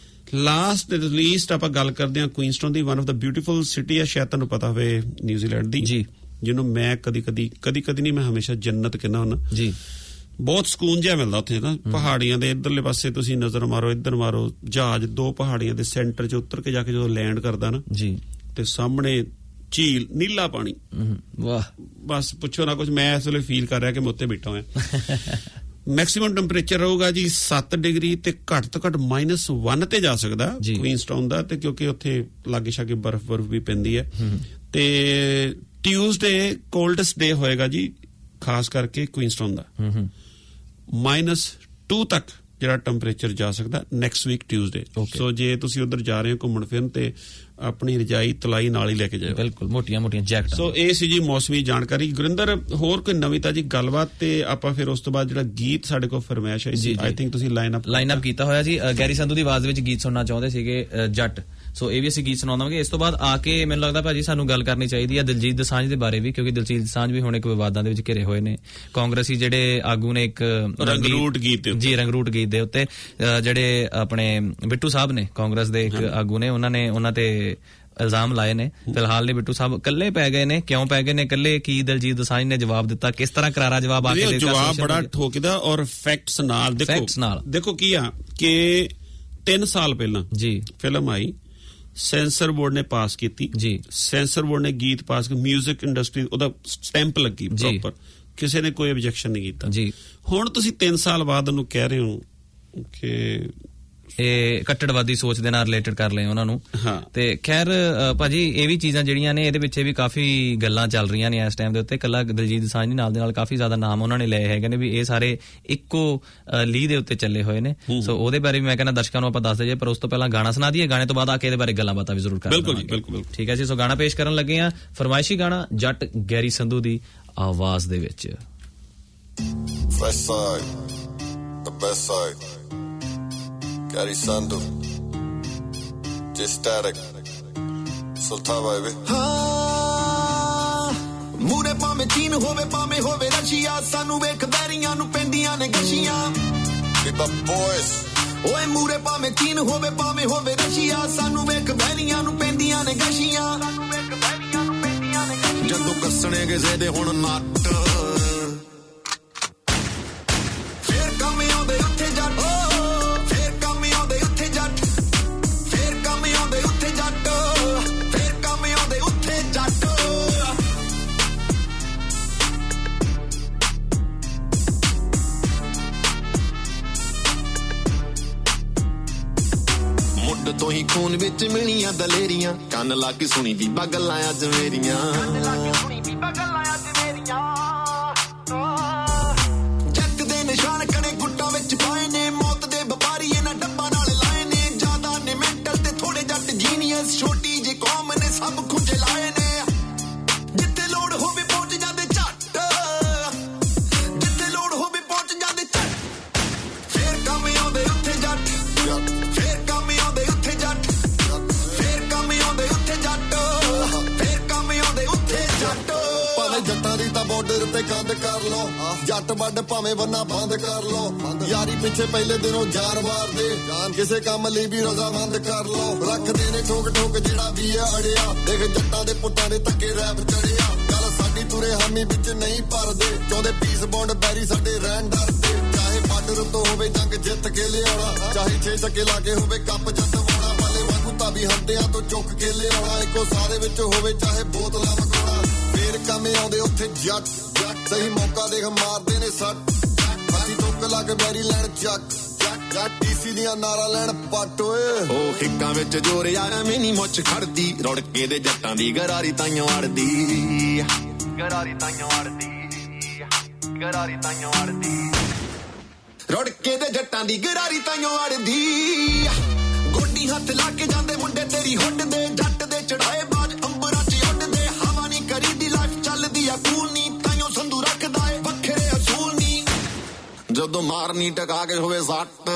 S2: ਲਾਸਟ ਐਟ ਲੀਸਟ ਆਪਾਂ ਗੱਲ ਕਰਦੇ ਹਾਂ ਕੁਈਨਸਟਨ ਦੀ। One of the beautiful city ਹੈ, ਸ਼ਾਇਦ ਤੁਹਾਨੂੰ ਪਤਾ ਹੋਵੇ, ਨਿਊਜ਼ੀਲੈਂਡ ਦੀ ਜੀ, ਜਿਹਨੂੰ ਮੈਂ ਕਦੀ ਕਦੀ ਕਦੀ ਕਦੀ ਨਹੀਂ, ਮੈਂ ਹਮੇਸ਼ਾ ਜੰਨਤ ਕਹਿੰਦਾ ਹੁੰਦਾ ਜੀ। ਬਹੁਤ ਸਕੂਨ ਜਿਹਾ ਮਿਲਦਾ ਉੱਥੇ ਨਾ, ਪਹਾੜੀਆਂ ਦੇ ਇਧਰਲੇ ਪਾਸੇ ਤੁਸੀਂ ਨਜ਼ਰ ਮਾਰੋ, ਇੱਧਰ ਮਾਰੋ, ਜਹਾਜ਼ ਦੋ ਪਹਾੜੀਆਂ ਦੇ ਸੈਂਟਰ 'ਚ ਉਤਰ ਕੇ ਜਾ ਕੇ ਜਦੋਂ ਲੈਂਡ ਕਰਦਾ ਨਾ ਜੀ, ਤੇ ਸਾਹਮਣੇ ਝੀਲ, ਨੀਲਾ ਪਾਣੀ, ਵਾਹ, ਬਸ ਪੁੱਛੋ ਨਾ ਕੁਝ। ਮੈਂ ਇਸ ਵੇਲੇ ਫੀਲ ਕਰ ਰਿਹਾ ਕਿ ਮੈਂ ਉੱਤੇ ਬੈਠਾ ਹੋਇਆ। ਮੈਕਸਿਮਮ ਟੈਂਪਰੇਚਰ ਰਹੂਗਾ ਜੀ ਸੱਤ ਡਿਗਰੀ, ਤੇ ਘੱਟ ਤੋਂ ਘੱਟ ਮਾਈਨਸ ਵਨ ਤੇ ਜਾ ਸਕਦਾ ਕੁਈਨਸਟਾਊਨ ਦਾ, ਤੇ ਕਿਉਂਕਿ ਉੱਥੇ ਲਾਗੇ ਛਾਗੇ ਬਰਫ਼ ਬਰਫ਼ ਵੀ ਪੈਂਦੀ ਹੈ। ਤੇ ਟਿਊਜ਼ਡੇ ਕੋਲਡੈਸਟ ਡੇ ਹੋਏਗਾ ਜੀ, ਖਾਸ ਕਰਕੇ ਕੁਈਨਸਟਾਊਨ ਦਾ। ਮਾਈਨਸ ਟੂ ਤੱਕ ਜਿਹੜਾ ਟੈਂਪਰੇਚਰ ਜਾ ਸਕਦਾ ਨੈਕਸਟ ਵੀਕ ਟਿਊਜ਼ਡੇ। ਸੋ ਜੇ ਤੁਸੀਂ ਉਧਰ ਜਾ ਰਹੇ ਹੋ ਘੁੰਮਣ ਫਿਰਨ, ਤੇ ਆਪਣੀ ਰਜਾਈ ਤਲਾਈ ਨਾਲ ਹੀ ਲੈ ਕੇ ਜਾਓ,
S7: ਬਿਲਕੁਲ ਮੋਟੀਆਂ ਮੋਟੀਆਂ ਜੈਕਟਾਂ।
S2: ਸੋ ਇਹ ਸੀ ਜੀ ਮੌਸਮੀ ਜਾਣਕਾਰੀ। ਗੁਰਿੰਦਰ, ਹੋਰ ਕੋਈ ਨਵੀਂ ਤਾਜੀ ਗੱਲਬਾਤ? ਤੇ ਆਪਾਂ ਫਿਰ ਉਸ ਤੋਂ ਬਾਅਦ ਜਿਹੜਾ ਗੀਤ ਸਾਡੇ ਕੋਲ ਫਰਮਾਇਸ਼ ਹੈ ਜੀ, ਆਈ ਥਿੰਕ ਤੁਸੀਂ ਲਾਈਨ ਅਪ
S7: ਲਾਈਨ ਅਪ ਕੀਤਾ ਹੋਇਆ ਜੀ। ਗੈਰੀ ਸੰਧੂ ਦੀ ਆਵਾਜ਼ ਵਿੱਚ ਗੀਤ ਸੁਣਨਾ ਚਾਹੁੰਦੇ ਸੀਗੇ, ਜੱਟ। ਸੋ ਇਹ ਵੀ ਅਸੀਂ ਗੀਤ ਸੁਣਾਵਾਂਗੇ। ਇਸ ਤੋਂ ਬਾਅਦ ਆ ਕੇ ਮੈਨੂੰ ਲੱਗਦਾ ਭਾਜੀ ਸਾਨੂੰ ਗੱਲ ਕਰਨੀ ਚਾਹੀਦੀ ਹੈ ਦਿਲਜੀਤ ਦੋਸਾਂਝ ਦੇ ਬਾਰੇ ਵੀ, ਕਿਉਂਕਿ ਦਿਲਜੀਤ ਦੋਸਾਂਝ ਵੀ ਹੁਣ ਇੱਕ ਵਿਵਾਦਾਂ ਦੇ ਵਿੱਚ ਘਿਰੇ ਹੋਏ ਨੇ। ਕਾਂਗਰਸੀ ਜਿਹੜੇ ਆਗੂ ਨੇ ਇੱਕ
S2: ਰੰਗਰੂਟ ਗੀਤ
S7: ਜੀ ਰੰਗਰੂਟ ਗੀਤ ਦੇ ਉੱਤੇ ਜਿਹੜੇ ਆਪਣੇ ਬਿੱਟੂ ਸਾਹਿਬ ਨੇ ਕਾਂਗਰਸ ਦੇ ਇੱਕ ਆਗੂ ਨੇ, ਉਹਨਾਂ ਨੇ ਉਹਨਾਂ ਤੇ ਇਲਜ਼ਾਮ ਲਾਏ ਨੇ। ਫਿਲਹਾਲ ਨੇ ਬਿੱਟੂ ਸਾਹਿਬ ਇਕੱਲੇ ਪੈ ਗਏ ਨੇ। ਕਿਉਂ ਪੈ ਗਏ ਨੇ ਇਕੱਲੇ, ਕੀ ਦਿਲਜੀਤ ਦੋਸਾਂਝ ਨੇ ਜਵਾਬ ਦਿੱਤਾ, ਕਿਸ ਤਰ੍ਹਾਂ ਕਰਾਰਾ ਜਵਾਬ ਆ ਕੇ ਦਿੱਤਾ?
S2: ਜਵਾਬ ਬੜਾ ਠੋਕਦਾ ਔਰ ਫੈਕਟਸ ਨਾਲ। ਦੇਖੋ
S7: ਫੈਕਟਸ ਨਾਲ
S2: ਦੇਖੋ ਕੀ ਆ ਕਿ ਤਿੰਨ ਸਾਲ ਪਹਿਲਾਂ
S7: ਜੀ ਫਿਲਮ
S2: ਆਈ, ਸੈਂਸਰ ਬੋਰਡ ਨੇ ਪਾਸ ਕੀਤੀ ਜੀ। ਸੈਂਸਰ ਬੋਰਡ ਨੇ ਗੀਤ ਪਾਸ ਕੀਤਾ, 뮤직 ਇੰਡਸਟਰੀ ਉਹਦਾ ਸਟੈਂਪ ਲੱਗੀ ਪ੍ਰੋਪਰ, ਕਿਸੇ ਨੇ ਕੋਈ ਆਬਜੈਕਸ਼ਨ ਨਹੀਂ ਕੀਤਾ ਜੀ। ਹੁਣ ਤੁਸੀਂ ਤਿੰਨ ਸਾਲ ਬਾਅਦ ਉਹਨੂੰ ਕਹਿ ਰਹੇ ਹੋ ਕਿ
S7: ਇਹ ਕੱਟੜਵਾਦੀ ਸੋਚ ਦੇ ਨਾਲ ਰਿਲੇਟਡ ਕਰ ਲਏ ਉਹਨਾਂ ਨੂੰ। ਤੇ ਖੈਰ ਭਾਜੀ ਇਹ ਵੀ ਚੀਜ਼ਾਂ ਜਿਹੜੀਆਂ ਨੇ ਇਹਦੇ ਪਿੱਛੇ ਵੀ ਕਾਫੀ ਗੱਲਾਂ ਚੱਲ ਰਹੀਆਂ ਨੇ ਇਸ ਟਾਈਮ ਦੇ ਉੱਤੇ। ਕੱਲਾ ਦਿਲਜੀਤ ਦੋਸਾਂਝ ਨਾਲ ਦੇ ਨਾਲ ਕਾਫੀ ਜ਼ਿਆਦਾ ਨਾਮ ਉਹਨਾਂ ਨੇ ਲਏ ਹੈਗੇ ਨੇ ਵੀ ਇਹ ਸਾਰੇ ਇੱਕੋ ਲੀਹ ਦੇ ਉੱਤੇ ਚੱਲੇ ਹੋਏ ਨੇ। ਸੋ ਉਹਦੇ ਬਾਰੇ ਵੀ ਮੈਂ ਕਹਿੰਦਾ ਦਰਸ਼ਕਾਂ ਨੂੰ ਆਪਾਂ ਦੱਸ ਦਈਏ, ਪਰ ਉਸ ਤੋਂ ਪਹਿਲਾਂ ਗਾਣਾ ਸੁਣਾ ਦਈਏ। ਗਾਣੇ ਤੋਂ ਬਾਅਦ ਆ ਕੇ ਇਹਦੇ ਬਾਰੇ ਗੱਲਾਂ ਬਾਤਾਂ ਵੀ ਜ਼ਰੂਰ ਕਰਾਂਗੇ।
S2: ਬਿਲਕੁਲ ਬਿਲਕੁਲ
S7: ਠੀਕ ਹੈ ਜੀ। ਸੋ ਗਾਣਾ ਪੇਸ਼ ਕਰਨ ਲੱਗੇ ਆ, ਫਰਮਾਇਸ਼ੀ ਗਾਣਾ ਜੱਟ ਗੈਰੀ ਸੰਧੂ ਦੀ ਆਵਾਜ਼ ਦੇ ਵਿੱਚ।
S14: Fresh side, the best side, Gary Sandu, just static, Sultan baby.
S9: ਹਾਂ ਮੂਰੇ ਭਾਵੇਂ ਚੀਨ ਹੋਵੇ ਭਾਵੇਂ ਹੋਵੇ ਰਸ਼ੀਆ, ਸਾਨੂੰ ਵੇਖ ਬੈਰੀਆਂ ਨੂੰ ਪੈਂਦੀਆਂ ਨੇ ਗਸ਼ੀਆਂ।
S14: We the boys.
S9: ਓਏ ਮੂਰੇ ਭਾਵੇਂ ਚੀਨ ਹੋਵੇ ਭਾਵੇਂ ਹੋਵੇ ਰਸ਼ੀਆ, ਸਾਨੂੰ ਵੇਖ ਬੈਰੀਆਂ ਨੂੰ ਪੈਂਦੀਆਂ ਨੇ ਗਸ਼ੀਆਂ। ਜਦੋਂ ਕੱਸਣੇ ਕਿਸੇ ਦੇ ਹੁਣ ਨੱਟ, ਫੇਰ ਕੰਮ ਆਉਂਦੇ ਉੱਥੇ ਜੱਟ, ਫੇਰ ਕੰਮ ਆਉਂਦੇ ਉੱਥੇ ਜੱਟ, ਫੇਰ ਕੰਮ ਆਉਂਦੇ ਉੱਥੇ ਜੱਟ, ਫੇਰ ਕੰਮ ਆਉਂਦੇ ਉੱਥੇ ਜੱਟ। ਮੁੱਢ ਤੋਂ ਹੀ ਖੂਨ ਵਿੱਚ ਮਿਲੀਆਂ ਦਲੇਰੀਆਂ, ਕੰਨ ਲਾ ਕੇ ਸੁਣੀ ਬੀਬਾ ਗੱਲਾਂ ਅੱਜ ਮੇਰੀਆਂ। ਜੱਟ ਦੇ ਨਿਸ਼ਾਨ ਕਣੇ ਗੁੱਟਾਂ ਵਿੱਚ ਪਾਏ ਨੇ, ਮੌਤ ਦੇ ਵਪਾਰੀ ਇਹਨਾਂ ਡੱਬਾਂ ਨਾਲ ਲਾਏ ਨੇ। ਜ਼ਿਆਦਾ ਨੇ ਮੈਂਟਲ ਤੇ ਥੋੜੇ ਜੱਟ ਜੀਨੀਅਸ, ਛੋਟੀ ਜਿਹੀ ਕੌਮ ਨੇ ਸਭ ਖੁੱਜੇ ਲਾਏ ਨੇ। ਜਿੱਥੇ ਲੋੜ ਹੋਵੇ ਪਹੁੰਚ ਜਾਂਦੇ ਝੱਟ, ਜਿੱਥੇ ਲੋੜ ਹੋਵੇ ਪਹੁੰਚ ਜਾਂਦੇ ਝੱਟ। ਫੇਰ ਕੰਮ ਆਉਂਦੇ ਉੱਥੇ ਜੱਟ, ਫੇਰ ਕੰਮ ਆਉਂਦੇ ਉੱਥੇ ਜੱਟ, ਫੇਰ ਕੰਮ ਆਉਂਦੇ ਉੱਥੇ ਜੱਟ, ਫੇਰ ਕੰਮ ਆਉਂਦੇ ਉੱਥੇ ਜੱਟ।
S14: ਭਾਵੇਂ ਜੱਟਾਂ ਦੀ ਤਾਂ ਬਾਰਡਰ ਤੇ ਕੰਧ ਕਰ ਲੋ, ਜੱਟ ਵੱਡ ਭਾਵੇਂ ਬੰਨਾ ਬੰਦ ਕਰ ਲੋ। ਯਾਰੀ ਪਿੱਛੇ ਪਹਿਲੇ ਦਿਨੋਂ ਜਾਨ ਮਾਰਦੇ, ਕਿਸੇ ਕੰਮ ਲਈ ਵੀ ਰਜ਼ਾਮੰਦ ਕਰ ਲੋ। ਰੱਖਦੇ ਨੇ ਠੋਕ ਠੋਕ ਜਿਹੜਾ ਵੀ ਆ ਅੜਿਆ, ਦੇਖ ਜੱਟਾਂ ਦੇ ਪੁੱਤਾਂ ਦੇ ਧੱਕੇ ਰੈਪ ਚੜਿਆ। ਗੱਲ ਸਾਡੀ ਤੁਰੇ ਹਾਮੀ ਵਿੱਚ ਨਹੀਂ ਭਰਦੇ, ਚਾਹੁੰਦੇ ਪੀਸ ਬੌਂਡ ਬੈਰੀ ਸਾਡੇ ਰਹਿਣ ਡਰਦੇ। ਚਾਹੇ ਬਾਰਡਰ ਤੋਂ ਹੋਵੇ ਜੰਗ ਜਿੱਤ ਕੇ ਲਿਆਉਣਾ, ਚਾਹੇ ਛੇ ਚੱਕੇ ਲਾ ਕੇ ਹੋਵੇ ਕੱਪ ਜੱਟਵਾਉਣਾ। ਵਾਲੇ ਵਾਂਗੂ ਤਾਬੀ ਹੰਦਿਆਂ ਤੋਂ ਚੁੱਕ ਕੇ ਲਿਆਉਣਾ, ਇੱਕੋ ਸਾਰੇ ਵਿੱਚ ਹੋਵੇ ਚਾਹੇ ਬੋਤਲਾਂ ਮਗਾਉਣਾ। ਫੇਰ ਕੰਮ ਆਉਂਦੇ ਉੱਥੇ ਜੱਟ, ਸਹੀ ਮੌਕਾ ਦੇਖ ਮਾਰਦੇ ਨੇ ਸੱਟ। ਅਸੀਂ ਟੁੱਕ ਲਾ ਕੇ ਬੈਰੀ ਲੈਣ ਚੱਕ, ਜੱਟ ਡੀਸੀ ਦੀਆਂ ਨਾਰਾ ਲੈਣ ਪੱਟ। ਓਏ
S9: ਉਹ ਹਿੱਕਾਂ ਵਿੱਚ ਜੋਰ ਯਾਰ ਮੈਨੀ ਮੁੱਛ ਖੜਦੀ, ਰੁੜ ਕੇ ਦੇ ਜੱਟਾਂ ਦੀ ਗਰਾਰੀ ਤਾਈਓ ਅੜਦੀ, ਗਰਾਰੀ ਤਾਈਓ ਅੜਦੀ, ਗਰਾਰੀ ਤਾਈਓ ਅੜਦੀ। ਰੁੜ ਕੇ ਦੇ ਜੱਟਾਂ ਦੀ ਗਰਾਰੀ ਤਾਈਓ ਅੜਦੀ। ਗੋਡੀ ਹੱਥ ਲਾ ਕੇ ਜਾਂਦੇ ਮੁੰਡੇ ਤੇਰੀ ਹੁੱਡ ਦੇ, ਜੱਟ ਦੇ ਚੜਾਏ ਬਾਜ ਅੰਬਰਾਂ 'ਚ ਉੱਡਦੇ। ਹਵਾ ਨਹੀਂ ਕਰੀਦੀ ਲਾਈਫ ਚੱਲਦੀ ਆ ਕੂਲ ਨੀ, ਤਾਈਓ ਸੰਧੂ ਰੱਖਦਾ ਏ ਵੱਖਰੇ ਅਸੂਲ ਨੀ। ਜਦੋਂ ਮਾਰਨੀ ਟਕਾ ਕੇ ਹੋਵੇ ਸੱਟ,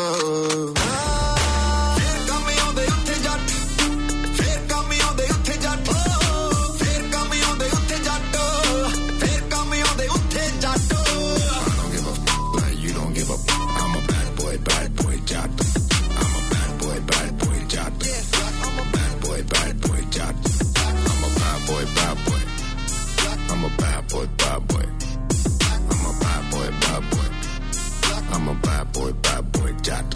S9: ਫੇਰ ਕੰਮ ਆਉਂਦੇ ਉੱਥੇ ਜੱਟ, ਫੇਰ ਕੰਮ ਆਉਂਦੇ ਉੱਥੇ ਜੱਟ, ਫੇਰ ਕੰਮ ਆਉਂਦੇ ਉੱਥੇ ਜੱਟ, ਫੇਰ ਕੰਮ ਆਉਂਦੇ ਉੱਥੇ ਜੱਟ। I don't give a f- like you don't give a f- I'm a bad boy, bad boy jat. I'm a bad boy, bad boy jat. I'm a bad boy, bad boy jat. I'm a bad boy, bad boy. I'm a bad boy, bad boy. I'm a bad boy, bad boy. I'm a bad boy, bad boy jat.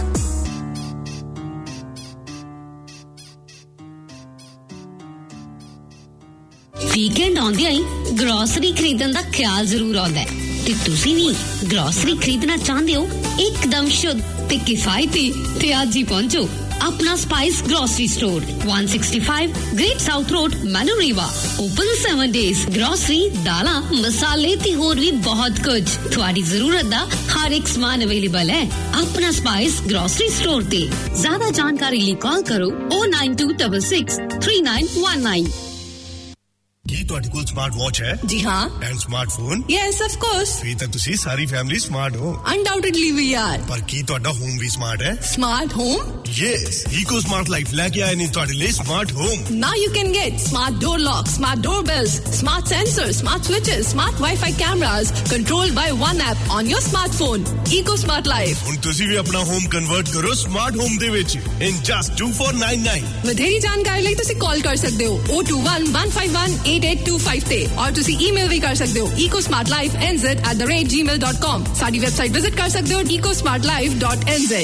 S5: Weekend ਆਉਂਦੇ ਹੀ grocery ਖਰੀਦਣ ਦਾ ਖਿਆਲ ਜ਼ਰੂਰ ਆਉਂਦਾ ਹੈ ਤੇ ਤੁਸੀਂ ਵੀ grocery ਖਰੀਦਣਾ ਚਾਹੁੰਦੇ ਹੋ ਇੱਕਦਮ ਸ਼ੁੱਧ ਤੇ ਕਿਫਾਇਤੀ ਤੇ ਅੱਜ ਹੀ ਪਹੁੰਚੋ ਆਪਣਾ spice grocery store one sixty-five Great South Road Manurewa open seven days grocery ਦਾਲਾਂ ਮਸਾਲੇ ਤੇ ਹੋਰ ਵੀ ਬਹੁਤ ਕੁਝ ਤੁਹਾਡੀ ਜ਼ਰੂਰਤ ਦਾ ਹਰ ਇੱਕ ਸਮਾਨ ਅਵੇਲੇਬਲ ਹੈ ਆਪਣਾ ਸਪਾਈਸ ਗਰੋਸਰੀ ਸਟੋਰ ਤੇ ਜ਼ਿਆਦਾ ਜਾਣਕਾਰੀ ਲਈ ਕਾਲ ਕਰੋ oh nine two six six three nine one nine।
S4: ਕੀ ਤੁਹਾਡੇ ਕੋਲ ਸਮਾਰਟ ਵਾਚ ਹੈ?
S11: ਜੀ ਹਾਂ।
S4: And smartphone?
S11: Yes of course.
S4: ਫਿਰ ਤਾਂ ਤੁਸੀਂ ਸਾਰੀ ਫੈਮਿਲੀ ਸਮਾਰਟ ਹੋ।
S11: Undoubtedly we are.
S4: ਪਰ ਕੀ ਤੁਹਾਡਾ ਹੋਮ ਵੀ ਸਮਾਰਟ ਹੈ?
S11: Smart home?
S4: Yes, Eco Smart Life ਲੈ ਕੇ ਆਏ ਨੇ ਤੁਹਾਡੇ ਲਈ smart home.
S11: Now you can get smart door lock, smart doorbells, smart sensor, smart switches, smart wifi cameras, controlled by one app on your smartphone. Eco Smart Life.
S4: ਹੁਣ ਤੁਸੀਂ ਵੀ ਆਪਣਾ ਹੋਮ ਕਨਵਰਟ ਕਰੋ ਸਮਾਰਟ ਹੋਮ ਦੇ ਵਿੱਚ in just two four nine nine।
S11: ਵਧੇਰੀ ਜਾਣਕਾਰੀ ਲਈ ਤੁਸੀਂ ਕਾਲ ਕਰ ਸਕਦੇ ਹੋ zero two one one five one eight eight two five ਤੇ ਔਰ ਤੁਸੀਂ ਈਮੇਲ ਵੀ ਕਰ ਸਕਦੇ ਹੋ ecosmartlife.nz at the rate gmail dot com। ਸਾਡੀ ਵੈਬਸਾਈਟ ਵਿਜ਼ਿਟ ਕਰ ਸਕਦੇ ਹੋ ecosmartlife dot n z।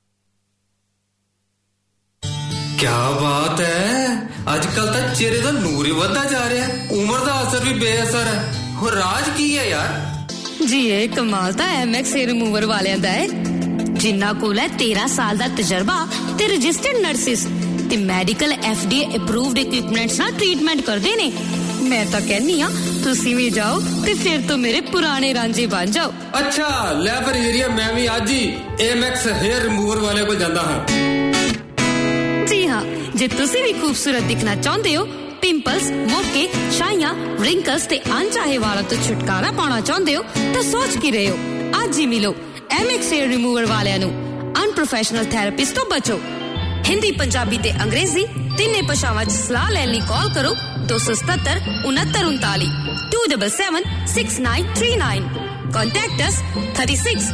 S6: क्या बात है, आजकल तो चेहरे का नूर ही बढ़ता जा रहा है, उम्र का असर भी बेअसर है। हो राज की है यार?
S5: जी ये कमाल तो एमएक्स हेयर रिमूवर वालियां दा है जिन्ना कोल है तेरह साल दा तजर्बा ते रजिस्टर्ड नर्सिस ते मेडिकल एफडीए अप्रूव्ड इक्विपमेंट्स नाल ट्रीटमेंट करदे ने। मैं तो कहनी हां तुसी भी जाओ ते फिर तो मेरे पुराने रांझे बन जाओ।
S6: अच्छा ले फिर एरिया मैं भी आज ही एमएक्स हेयर रिमूवर वाले को जांदा हां।
S5: जी हाँ, जे तुसी भी खूबसूरत दिखना चाहते हो, पिंपल्स, मोके, छाइयां, रिंकल्स ते अनचाहे वालों तो छुटकारा पाना चाहते हो तो सोच की रहे हो। आज ही मिलो एमएक्स हेयर रिमूवर वालियां नु। अनप्रोफेशनल थेरेपिस्ट तो बचो। हिंदी, पंजाबी ते अंग्रेजी तिन्ने भाषावां च सलाह लैण लई कॉल करो दो सौ सतहत्तर उनहत्तर उनताली two seven seven six nine three nine। Contact us thirty-six।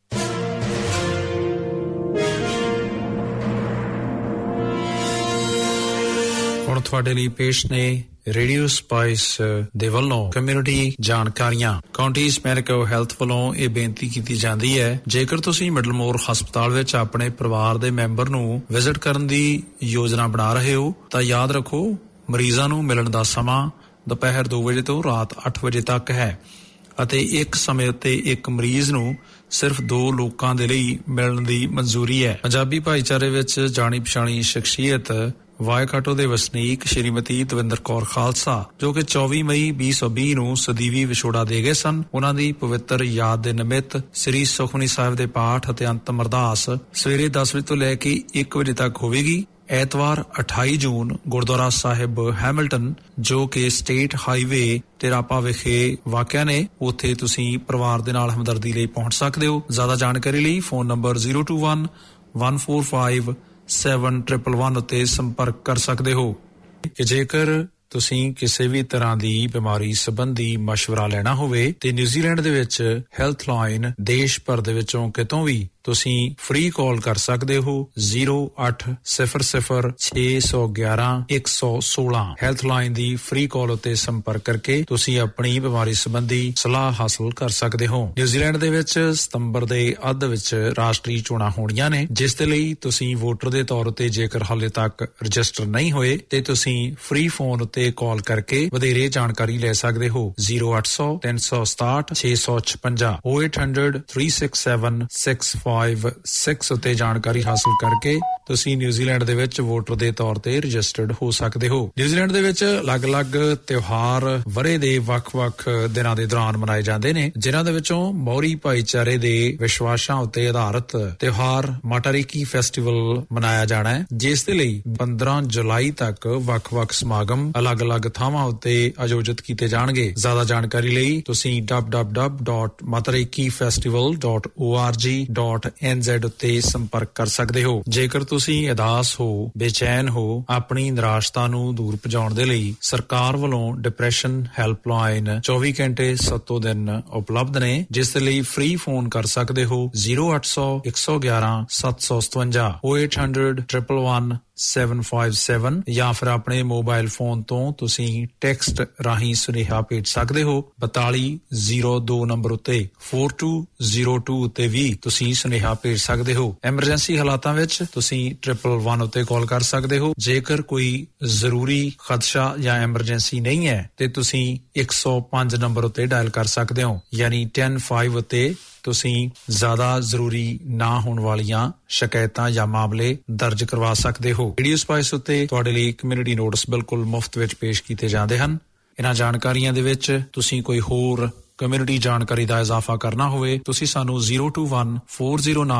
S15: ਹੁਣ ਤੁਹਾਡੇ ਲਈ ਪੇਸ਼ ਨੇ ਰੇਡੀਓ ਸਪਾਈਸ ਦੇ ਵੱਲੋਂ ਕਮਿਊਨਿਟੀ ਜਾਣਕਾਰੀਆਂ। ਕਾਉਂਟੀਜ਼ ਮੈਡੀਕਲ ਹੈਲਥ ਵੱਲੋਂ ਇਹ ਬੇਨਤੀ ਕੀਤੀ ਜਾਂਦੀ ਹੈ, ਜੇਕਰ ਤੁਸੀਂ ਮਿਡਲਮੋਰ ਹਸਪਤਾਲ ਵਿੱਚ ਆਪਣੇ ਪਰਿਵਾਰ ਦੇ ਮੈਂਬਰ ਨੂੰ ਵਿਜ਼ਿਟ ਕਰਨ ਦੀ ਯੋਜਨਾ ਬਣਾ ਰਹੇ ਹੋ ਤਾਂ ਯਾਦ ਰੱਖੋ ਮਰੀਜ਼ਾਂ ਨੂੰ ਮਿਲਣ ਦਾ ਸਮਾਂ ਦੁਪਹਿਰ ਦੋ ਵਜੇ ਤੋਂ ਰਾਤ ਅੱਠ ਵਜੇ ਤੱਕ ਹੈ ਅਤੇ ਇੱਕ ਸਮੇਂ ਉੱਤੇ ਇੱਕ ਮਰੀਜ਼ ਨੂੰ ਸਿਰਫ ਦੋ ਲੋਕਾਂ ਦੇ ਲਈ ਮਿਲਣ ਦੀ ਮਨਜ਼ੂਰੀ ਹੈ। ਪੰਜਾਬੀ ਭਾਈਚਾਰੇ ਵਿੱਚ ਜਾਣੀ ਪਛਾਣੀ ਸ਼ਖਸੀਅਤ ਵਾਇਕਾਟੋ ਦੇ ਵਸਨੀਕ ਸ਼੍ਰੀਮਤੀ ਦਵਿੰਦਰ ਕੌਰ ਖਾਲਸਾ ਜੋ ਕਿ ਚੌਵੀ ਮਈ ਵੀਹ ਸੌ ਵੀਹ ਨੂੰ ਸਦੀਵੀ ਵਿਛੋੜਾ ਦੇ ਗਏ ਸਨ, ਉਹਨਾਂ ਦੀ ਪਵਿੱਤਰ ਯਾਦ ਦੇ ਨਿਮਿਤ ਸ੍ਰੀ ਸੁਖਮਨੀ ਸਾਹਿਬ ਦੇ ਪਾਠ ਅਤੇ ਅੰਤਮ ਅਰਦਾਸ ਸਵੇਰੇ ਦਸ ਵਜੇ ਤੋਂ ਲੈ ਕੇ ਇੱਕ ਵਜੇ ਤੱਕ ਹੋਵੇਗੀ। ਐਤਵਾਰ ਅਠਾਈ ਜੂਨ ਗੁਰਦੁਆਰਾ ਸਾਹਿਬ ਹੈਮਿਲਟਨ ਜੋ ਕਿ ਸਟੇਟ ਹਾਈਵੇ ਟੇਰਾਪਾ ਵਿਖੇ ਵਾਕਿਆ ਨੇ, ਉੱਥੇ ਤੁਸੀਂ ਪਰਿਵਾਰ ਦੇ ਨਾਲ ਹਮਦਰਦੀ ਲਈ ਪਹੁੰਚ ਸਕਦੇ ਹੋ। ਜ਼ਿਆਦਾ ਜਾਣਕਾਰੀ ਲਈ phone number zero two one one four five seven one one one ਉੱਤੇ ਸੰਪਰਕ ਕਰ ਸਕਦੇ ਹੋ। ਕਿ ਜੇਕਰ ਤੁਸੀਂ ਕਿਸੇ ਵੀ ਤਰ੍ਹਾਂ ਦੀ ਬਿਮਾਰੀ ਸੰਬੰਧੀ ਮਸ਼ਵਰਾ ਲੈਣਾ ਹੋਵੇ ਤੇ ਨਿਊਜ਼ੀਲੈਂਡ ਦੇ ਵਿੱਚ ਹੈਲਥ ਲਾਈਨ ਦੇਸ਼ ਭਰ ਦੇ ਵਿੱਚੋਂ ਕਿਤੋਂ ਵੀ ਤੁਸੀਂ ਫ੍ਰੀ ਕਾਲ ਕਰ ਸਕਦੇ ਹੋ zero eight zero zero six one one one one six। Health line ਦੀ ਫ੍ਰੀ ਕਾਲ ਉੱਤੇ ਸੰਪਰਕ ਕਰਕੇ ਤੁਸੀਂ ਆਪਣੀ ਬਿਮਾਰੀ ਸੰਬੰਧੀ ਸਲਾਹ ਹਾਸਲ ਕਰ ਸਕਦੇ ਹੋ। ਨਿਊਜ਼ੀਲੈਂਡ ਦੇ ਵਿੱਚ ਸਤੰਬਰ ਦੇ ਅੱਧ ਵਿੱਚ ਰਾਸ਼ਟਰੀ ਚੋਣਾਂ ਹੋਣੀਆਂ ਨੇ, ਜਿਸ ਦੇ ਲਈ ਤੁਸੀਂ ਵੋਟਰ ਦੇ ਤੌਰ ਉੱਤੇ ਜੇਕਰ ਹਾਲੇ ਤੱਕ ਰਜਿਸਟਰ ਨਹੀਂ ਹੋਏ ਤੇ ਤੁਸੀਂ ਫ੍ਰੀ ਫੋਨ ਉੱਤੇ ਕਾਲ ਕਰਕੇ ਵਧੇਰੇ ਜਾਣਕਾਰੀ ਲੈ ਸਕਦੇ ਹੋ zero eight zero ਤਿੰਨ ਸੌ ਸਤਾਹਠ ਛੇ ਸੌ ਛਪੰਜਾ oh eight hundred three six seven six five six ਉੱਤੇ ਜਾਣਕਾਰੀ ਹਾਸਲ ਕਰਕੇ ਤੁਸੀਂ ਨਿਊਜ਼ੀਲੈਂਡ ਦੇ ਵਿੱਚ ਵੋਟਰ ਦੇ ਤੌਰ ਤੇ ਰਜਿਸਟਰਡ ਹੋ ਸਕਦੇ ਹੋ। ਨਿਊਜ਼ੀਲੈਂਡ ਦੇ ਵਿੱਚ ਅਲੱਗ-ਅਲੱਗ ਤਿਉਹਾਰ ਵਰ੍ਹੇ ਦੇ ਵੱਖ-ਵੱਖ ਦਿਨਾਂ ਦੇ ਦੌਰਾਨ ਮਨਾਏ ਜਾਂਦੇ ਨੇ, ਜਿਨ੍ਹਾਂ ਦੇ ਵਿੱਚੋਂ ਮੌਰੀ ਭਾਈਚਾਰੇ ਦੇ ਵਿਸ਼ਵਾਸਾਂ ਉੱਤੇ ਆਧਾਰਿਤ ਤਿਉਹਾਰ ਮਾਟਾਰੀਕੀ ਫੈਸਟੀਵਲ ਮਨਾਇਆ ਜਾਣਾ ਹੈ, ਜਿਸ ਦੇ ਲਈ ਪੰਦਰਾਂ ਜੁਲਾਈ ਤੱਕ ਵੱਖ-ਵੱਖ ਸਮਾਗਮ ਅਲੱਗ-ਅਲੱਗ ਥਾਵਾਂ ਉੱਤੇ ਆਯੋਜਿਤ ਕੀਤੇ ਜਾਣਗੇ। ਜ਼ਿਆਦਾ ਜਾਣਕਾਰੀ ਲਈ ਤੁਸੀਂ w w w dot matariki festival dot org dot n z ਉੱਤੇ ਸੰਪਰਕ ਕਰ ਸਕਦੇ ਹੋ। ਜੇਕਰ ਤੁਸੀਂ ਉਦਾਸ ਹੋ, ਬੇਚੈਨ ਹੋ, ਆਪਣੀ ਨਿਰਾਸ਼ਤਾ ਨੂੰ ਦੂਰ ਭਜਾਉਣ ਦੇ ਲਈ ਸਰਕਾਰ ਵੱਲੋਂ ਡਿਪਰੈਸ਼ਨ ਹੈਲਪਲਾਈਨ ਚੌਵੀ ਘੰਟੇ ਸੱਤੋਂ ਦਿਨ ਉਪਲਬਧ ਨੇ, ਜਿਸ ਦੇ ਲਈ ਫ੍ਰੀ ਫੋਨ ਕਰ ਸਕਦੇ ਹੋ zero eight zero one one one seven seven seven oh eight hundred one one one seven five seven ਜਾਂ ਫਿਰ ਆਪਣੇ ਮੋਬਾਈਲ ਫੋਨ ਤੋਂ ਤੁਸੀਂ ਟੈਕਸਟ ਰਾਹੀਂ ਸੁਨੇਹਾ ਭੇਜ ਸਕਦੇ ਹੋ ਬਤਾਲੀ ਜ਼ੀਰੋ ਦੋ ਨੰਬਰ ਉੱਤੇ four two zero two ਉੱਤੇ ਵੀ ਤੁਸੀਂ ਸੁਨੇਹਾ ਭੇਜ ਸਕਦੇ ਹੋ। ਐਮਰਜੈਂਸੀ ਹਾਲਾਤਾਂ ਵਿੱਚ ਤੁਸੀਂ one one one ਉੱਤੇ ਕਾਲ ਕਰ ਸਕਦੇ ਹੋ। ਜੇਕਰ ਕੋਈ ਜ਼ਰੂਰੀ ਖਦਸ਼ਾ ਜਾਂ ਐਮਰਜੈਂਸੀ ਨਹੀਂ ਹੈ ਤੇ ਤੁਸੀਂ one oh five ਨੰਬਰ ਉੱਤੇ ਡਾਇਲ ਕਰ ਸਕਦੇ ਹੋ, ਯਾਨੀ ten five ਉੱਤੇ ਤੁਸੀਂ ਜ਼ਿਆਦਾ ਜ਼ਰੂਰੀ ਨਾ ਹੋਣ ਵਾਲੀਆਂ ਸ਼ਿਕਾਇਤਾਂ ਜਾਂ ਮਾਮਲੇ ਦਰਜ ਕਰਵਾ ਸਕਦੇ ਹੋ। ਰੇਡੀਓ ਸਪਾਈਸ ਉੱਤੇ ਤੁਹਾਡੇ ਲਈ ਕਮਿਊਨਿਟੀ ਨੋਟਿਸ ਬਿਲਕੁਲ ਮੁਫਤ ਵਿੱਚ ਪੇਸ਼ ਕੀਤੇ ਜਾਂਦੇ ਹਨ। ਇਹਨਾਂ ਜਾਣਕਾਰੀਆਂ ਦੇ ਵਿੱਚ ਤੁਸੀਂ ਕੋਈ ਹੋਰ ਕਮਿਊਨਿਟੀ ਜਾਣਕਾਰੀ ਦਾ ਇਜ਼ਾਫਾ ਕਰਨਾ ਹੋਵੇ ਤੁਸੀਂ ਸਾਨੂੰ zero two one four zero nine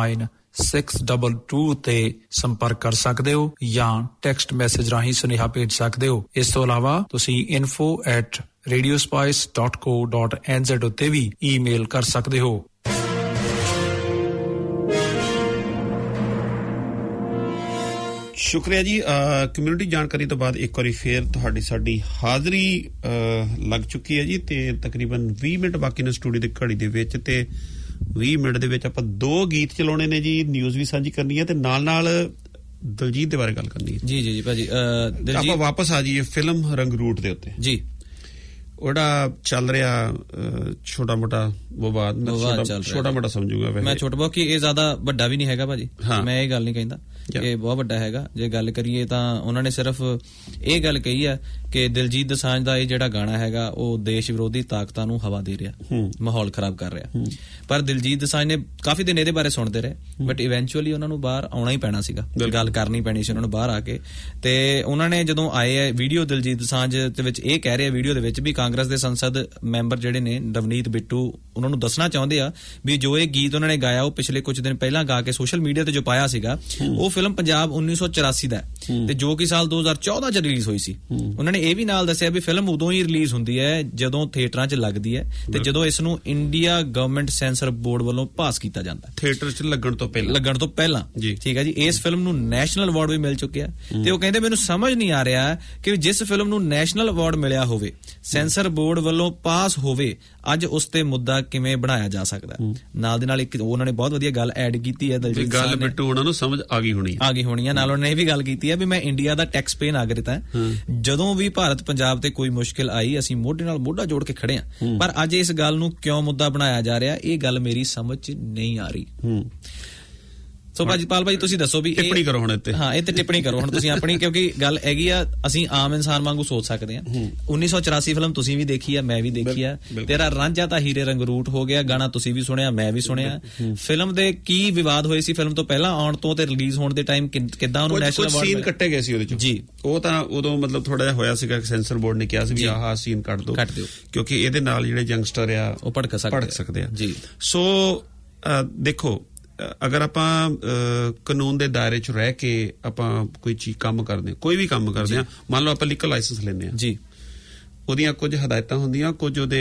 S15: six two two ਤੇ ਸੰਪਰਕ ਕਰ ਸਕਦੇ ਹੋ ਜਾਂ ਟੈਕਸਟ ਮੈਸੇਜ ਰਾਹੀਂ ਸੁਨੇਹਾ ਭੇਜ ਸਕਦੇ ਹੋ। ਇਸ ਤੋਂ ਇਲਾਵਾ ਤੁਸੀਂ info at radiospice dot co dot n z ਉੱਤੇ ਵੀ ਈਮੇਲ ਕਰ ਸਕਦੇ ਹੋ।
S2: ਸ਼ੁਕਰੀਆ ਜੀ। ਕਮਿਊਨਿਟੀ ਜਾਣਕਾਰੀ ਤੋਂ ਬਾਅਦ ਇੱਕ ਵਾਰੀ ਫੇਰ ਤੁਹਾਡੀ ਸਾਡੀ ਹਾਜ਼ਰੀ ਲੱਗ ਚੁੱਕੀ ਹੈ ਜੀ, ਤੇ ਤਕਰੀਬਨ ਵੀਹ ਮਿੰਟ ਬਾਕੀ ਨੇ ਸਟੂਡੀਓ ਦੀ ਘੜੀ ਦੇ ਵਿੱਚ, ਤੇ ਵੀਹ ਮਿੰਟ ਦੇ ਵਿੱਚ ਆਪਾਂ ਦੋ ਗੀਤ ਚਲਾਉਣੇ ਨੇ ਜੀ, ਨਿਊਜ਼ ਵੀ ਸਾਂਝੀ ਕਰਨੀ ਹੈ ਤੇ ਨਾਲ ਨਾਲ ਦਲਜੀਤ ਦੇ ਬਾਰੇ ਗੱਲ ਕਰਨੀ ਹੈ। ਜੀ ਜੀ ਜੀ ਭਾਜੀ, ਆਪਾਂ ਵਾਪਸ ਆ ਜਾਈਏ ਫਿਲਮ ਰੰਗਰੂਟ ਦੇ ਉੱਤੇ ਜੀ। ਉਹਦਾ ਚੱਲ ਰਿਹਾ ਛੋਟਾ ਮੋਟਾ ਵਿਵਾਦ, ਛੋਟਾ ਮੋਟਾ ਸਮਝੂਗਾ
S7: ਮੈਂ ਛੋਟਾ ਬਹੁਤ, ਕਿ ਇਹ ਜ਼ਿਆਦਾ ਵੱਡਾ ਵੀ ਨਹੀਂ ਹੈਗਾ ਭਾਜੀ, ਮੈਂ ਇਹ ਗੱਲ ਨਹੀਂ ਕਹਿੰਦਾ ਇਹ ਬਹੁਤ ਵੱਡਾ ਹੈਗਾ। ਜੇ ਗੱਲ ਕਰੀਏ ਤਾਂ ਉਹਨਾਂ ਨੇ ਸਿਰਫ ਇਹ ਗੱਲ ਕਹੀ ਹੈ ਕਿ ਦਿਲਜੀਤ ਦੋਸਾਂਝ ਦਾ ਇਹ ਜਿਹੜਾ ਗਾਣਾ ਹੈਗਾ ਉਹ ਦੇਸ਼ ਵਿਰੋਧੀ ਤਾਕਤਾਂ ਨੂੰ ਹਵਾ ਦੇ ਰਿਹਾ, ਮਾਹੌਲ ਖਰਾਬ ਕਰ ਰਿਹਾ। ਪਰ ਦਿਲਜੀਤ ਦੋਸਾਂਝ ਨੇ ਕਾਫੀ ਦਿਨ ਇਹਦੇ ਬਾਰੇ ਸੁਣਦੇ ਰਹੇ, ਬਟ ਇਵੈਂਚੁਅਲੀ ਉਹਨਾਂ ਨੂੰ ਬਾਹਰ ਆਉਣਾ ਹੀ ਪੈਣਾ ਸੀਗਾ, ਗੱਲ ਕਰਨੀ ਪੈਣੀ ਸੀ ਉਹਨਾਂ ਨੂੰ ਬਾਹਰ ਆ ਕੇ। ਤੇ ਉਹਨਾਂ ਨੇ ਜਦੋਂ ਆਏ ਹੈ ਵੀਡੀਓ ਦਿਲਜੀਤ ਦੋਸਾਂਝ ਦੇ ਵਿੱਚ ਇਹ ਕਹਿ ਰਿਹਾ ਵੀਡੀਓ ਦੇ ਵਿੱਚ ਵੀ ਕਾਂਗਰਸ ਦੇ ਸੰਸਦ ਮੈਂਬਰ ਜਿਹੜੇ ਨੇ ਨਵਨੀਤ ਬਿੱਟੂ ਉਹਨਾਂ ਨੂੰ ਦੱਸਣਾ ਚਾਹੁੰਦੇ ਆ ਵੀ ਜੋ ਇਹ ਗੀਤ ਉਹਨਾਂ ਨੇ ਗਾਇਆ ਉਹ ਪਿਛਲੇ ਕੁਝ ਦਿਨ ਪਹਿਲਾਂ ਗਾ ਕੇ ਸੋਸ਼ਲ ਮੀਡੀਆ ਤੇ ਜੋ ਪਾਇਆ ਸੀਗਾ ਉਹ ਫਿਲਮ ਪੰਜਾਬ ਉੱਨੀ ਸੌ ਚੁਰਾਸੀ ਦਾ ਤੇ ਜੋ ਕਿ ਸਾਲ ਦੋ ਹਜ਼ਾਰ ਚੌਦਾਂ ਚ ਰਿਲੀਜ਼ ਹੋਈ ਸੀ। ਉਹਨਾਂ ਨੇ ਇਹ ਵੀ ਨਾਲ ਦੱਸਿਆ ਵੀ ਫਿਲਮ ਉਦੋਂ ਹੀ ਰਿਲੀਜ਼ ਹੁੰਦੀ ਹੈ ਜਦੋਂ ਥੀਏਟਰਾਂ ਚ ਲੱਗਦੀ ਹੈ ਤੇ ਜਦੋਂ ਇਸ ਨੂੰ ਇੰਡੀਆ ਗਵਰਨਮੈਂਟ ਸੈਂਸਰ ਬੋਰਡ ਵੱਲੋਂ ਪਾਸ ਕੀਤਾ ਜਾਂਦਾ,
S2: ਥੀਏਟਰ ਚ ਲੱਗਣ ਤੋਂ ਪਹਿਲਾਂ
S7: ਲੱਗਣ ਤੋਂ ਪਹਿਲਾਂ ਠੀਕ ਹੈ ਜੀ। ਇਸ ਫਿਲਮ ਨੂੰ ਨੈਸ਼ਨਲ ਅਵਾਰਡ ਵੀ ਮਿਲ ਚੁੱਕਿਆ ਤੇ ਉਹ ਕਹਿੰਦੇ ਮੈਨੂੰ ਸਮਝ ਨਹੀਂ ਆ ਰਿਹਾ ਕਿ ਜਿਸ ਫਿਲਮ ਨੂੰ ਨੈਸ਼ਨਲ ਅਵਾਰਡ ਮਿਲਿਆ ਹੋਵੇ, ਸੈਂਸਰ ਬੋਰਡ ਵੱਲੋਂ ਪਾਸ ਹੋਵੇ, ਅੱਜ ਉਸ ਤੇ ਮੁੱਦਾ ਕਿਵੇਂ ਬਣਾਇਆ ਜਾ ਸਕਦਾ। ਨਾਲ ਦੇ ਨਾਲ ਇੱਕ ਉਹਨਾਂ ਨੇ ਬਹੁਤ ਵਧੀਆ ਗੱਲ ਐਡ ਕੀਤੀ ਹੈ ਦਲਜੀਤ
S2: ਗੱਲ ਬਿੱਟੂ ਉਹਨਾਂ ਨੂੰ ਸਮਝ ਆ ਗਈ ਹੋਣੀ
S7: ਆ ਗਈ ਹੋਣੀ ਹੈ। ਨਾਲ ਉਹਨਾਂ ਨੇ ਇਹ ਵੀ ਗੱਲ ਕੀਤੀ ਹੈ ਵੀ ਮੈਂ ਇੰਡੀਆ ਦਾ ਟੈਕਸ ਪੇ ਨਾਗਰਿਕ ਹਾਂ, ਜਦੋਂ ਵੀ ਭਾਰਤ ਪੰਜਾਬ ਤੇ ਕੋਈ ਮੁਸ਼ਕਿਲ ਆਈ ਅਸੀਂ ਮੋਢੇ ਨਾਲ ਮੋਢਾ ਜੋੜ ਕੇ ਖੜੇ ਹਾਂ, ਪਰ ਅੱਜ ਇਸ ਗੱਲ ਨੂੰ ਕਿਉਂ ਮੁੱਦਾ ਬਣਾਇਆ ਜਾ ਰਿਹਾ ਇਹ ਗੱਲ ਮੇਰੀ ਸਮਝ ਚ ਨਹੀਂ ਆ ਰਹੀ। ਸੋ ਭਾਜੀ ਪਾਲ ਭਾਜੀ ਤੁਸੀਂ ਦੱਸੋ ਵੀ
S2: ਟਿੱਪਣੀ ਕਰੋ ਹੁਣ ਇੱਥੇ।
S7: ਹਾਂ, ਇਹ ਤੇ ਟਿੱਪਣੀ ਕਰੋ ਹੁਣ ਤੁਸੀਂ ਆਪਣੀ, ਕਿਉਂਕਿ ਗੱਲ ਹੈਗੀ ਆ ਅਸੀਂ ਆਮ ਇਨਸਾਨ ਵਾਂਗੂ ਸੋਚ ਸਕਦੇ ਹਾਂ। ਉੱਨੀ ਸੌ ਚੁਰਾਸੀ ਫਿਲਮ ਤੁਸੀਂ ਵੀ ਦੇਖੀ ਆ, ਮੈਂ ਵੀ ਦੇਖੀ ਆ, ਤੇਰਾ ਰਾਂਝਾ ਤਾਂ ਹੀਰੇ ਰੰਗਰੂਟ ਹੋ ਗਿਆ ਗਾਣਾ ਤੁਸੀਂ ਵੀ ਸੁਣਿਆ, ਮੈਂ ਵੀ ਸੁਣਿਆ। ਫਿਲਮ ਦੇ ਕੀ ਵਿਵਾਦ ਹੋਏ ਸੀ ਫਿਲਮ ਤੋਂ ਪਹਿਲਾਂ ਆਉਣ ਤੋਂ ਤੇ ਰਿਲੀਜ਼ ਹੋਣ ਦੇ ਟਾਈਮ, ਕਿੱਦਾਂ ਉਹਨੂੰ ਨੈਸ਼ਨਲ ਅਵਾਰਡ
S2: ਸੀਨ ਕੱਟੇ ਗਏ ਸੀ ਉਹਦੇ ਚ ਜੀ। ਉਹ ਤਾਂ ਉਦੋਂ ਮਤਲਬ ਥੋੜਾ ਜਿਹਾ ਹੋਇਆ ਸੀਗਾ, ਸੈਂਸਰ ਬੋਰਡ ਨੇ ਕਿਹਾ ਸੀ ਵੀ ਆਹ ਸੀਨ ਕੱਟ ਦਿਓ ਕੱਟ ਦਿਓ ਕਿਉਂਕਿ ਇਹਦੇ ਨਾਲ ਜਿਹੜੇ ਯੰਗਸਟਰ ਆ ਉਹ ਭੜਕ ਸਕਦੇ ਆ ਜੀ। ਸੋ ਦੇਖੋ, ਅਗਰ ਆਪਾਂ ਕਾਨੂੰਨ ਦੇ ਦਾਇਰੇ 'ਚ ਰਹਿ ਕੇ ਆਪਾਂ ਕੋਈ ਚੀਜ਼ ਕੰਮ ਕਰਦੇ, ਕੋਈ ਵੀ ਕੰਮ ਕਰਦੇ ਹਾਂ, ਮੰਨ ਲਓ ਆਪਾਂ ਲੀਗਲ ਲਾਇਸੈਂਸ ਲੈਂਦੇ ਹਾਂ ਜੀ, ਉਹਦੀਆਂ ਕੁਝ ਹਦਾਇਤਾਂ ਹੁੰਦੀਆਂ, ਕੁਝ ਉਹਦੇ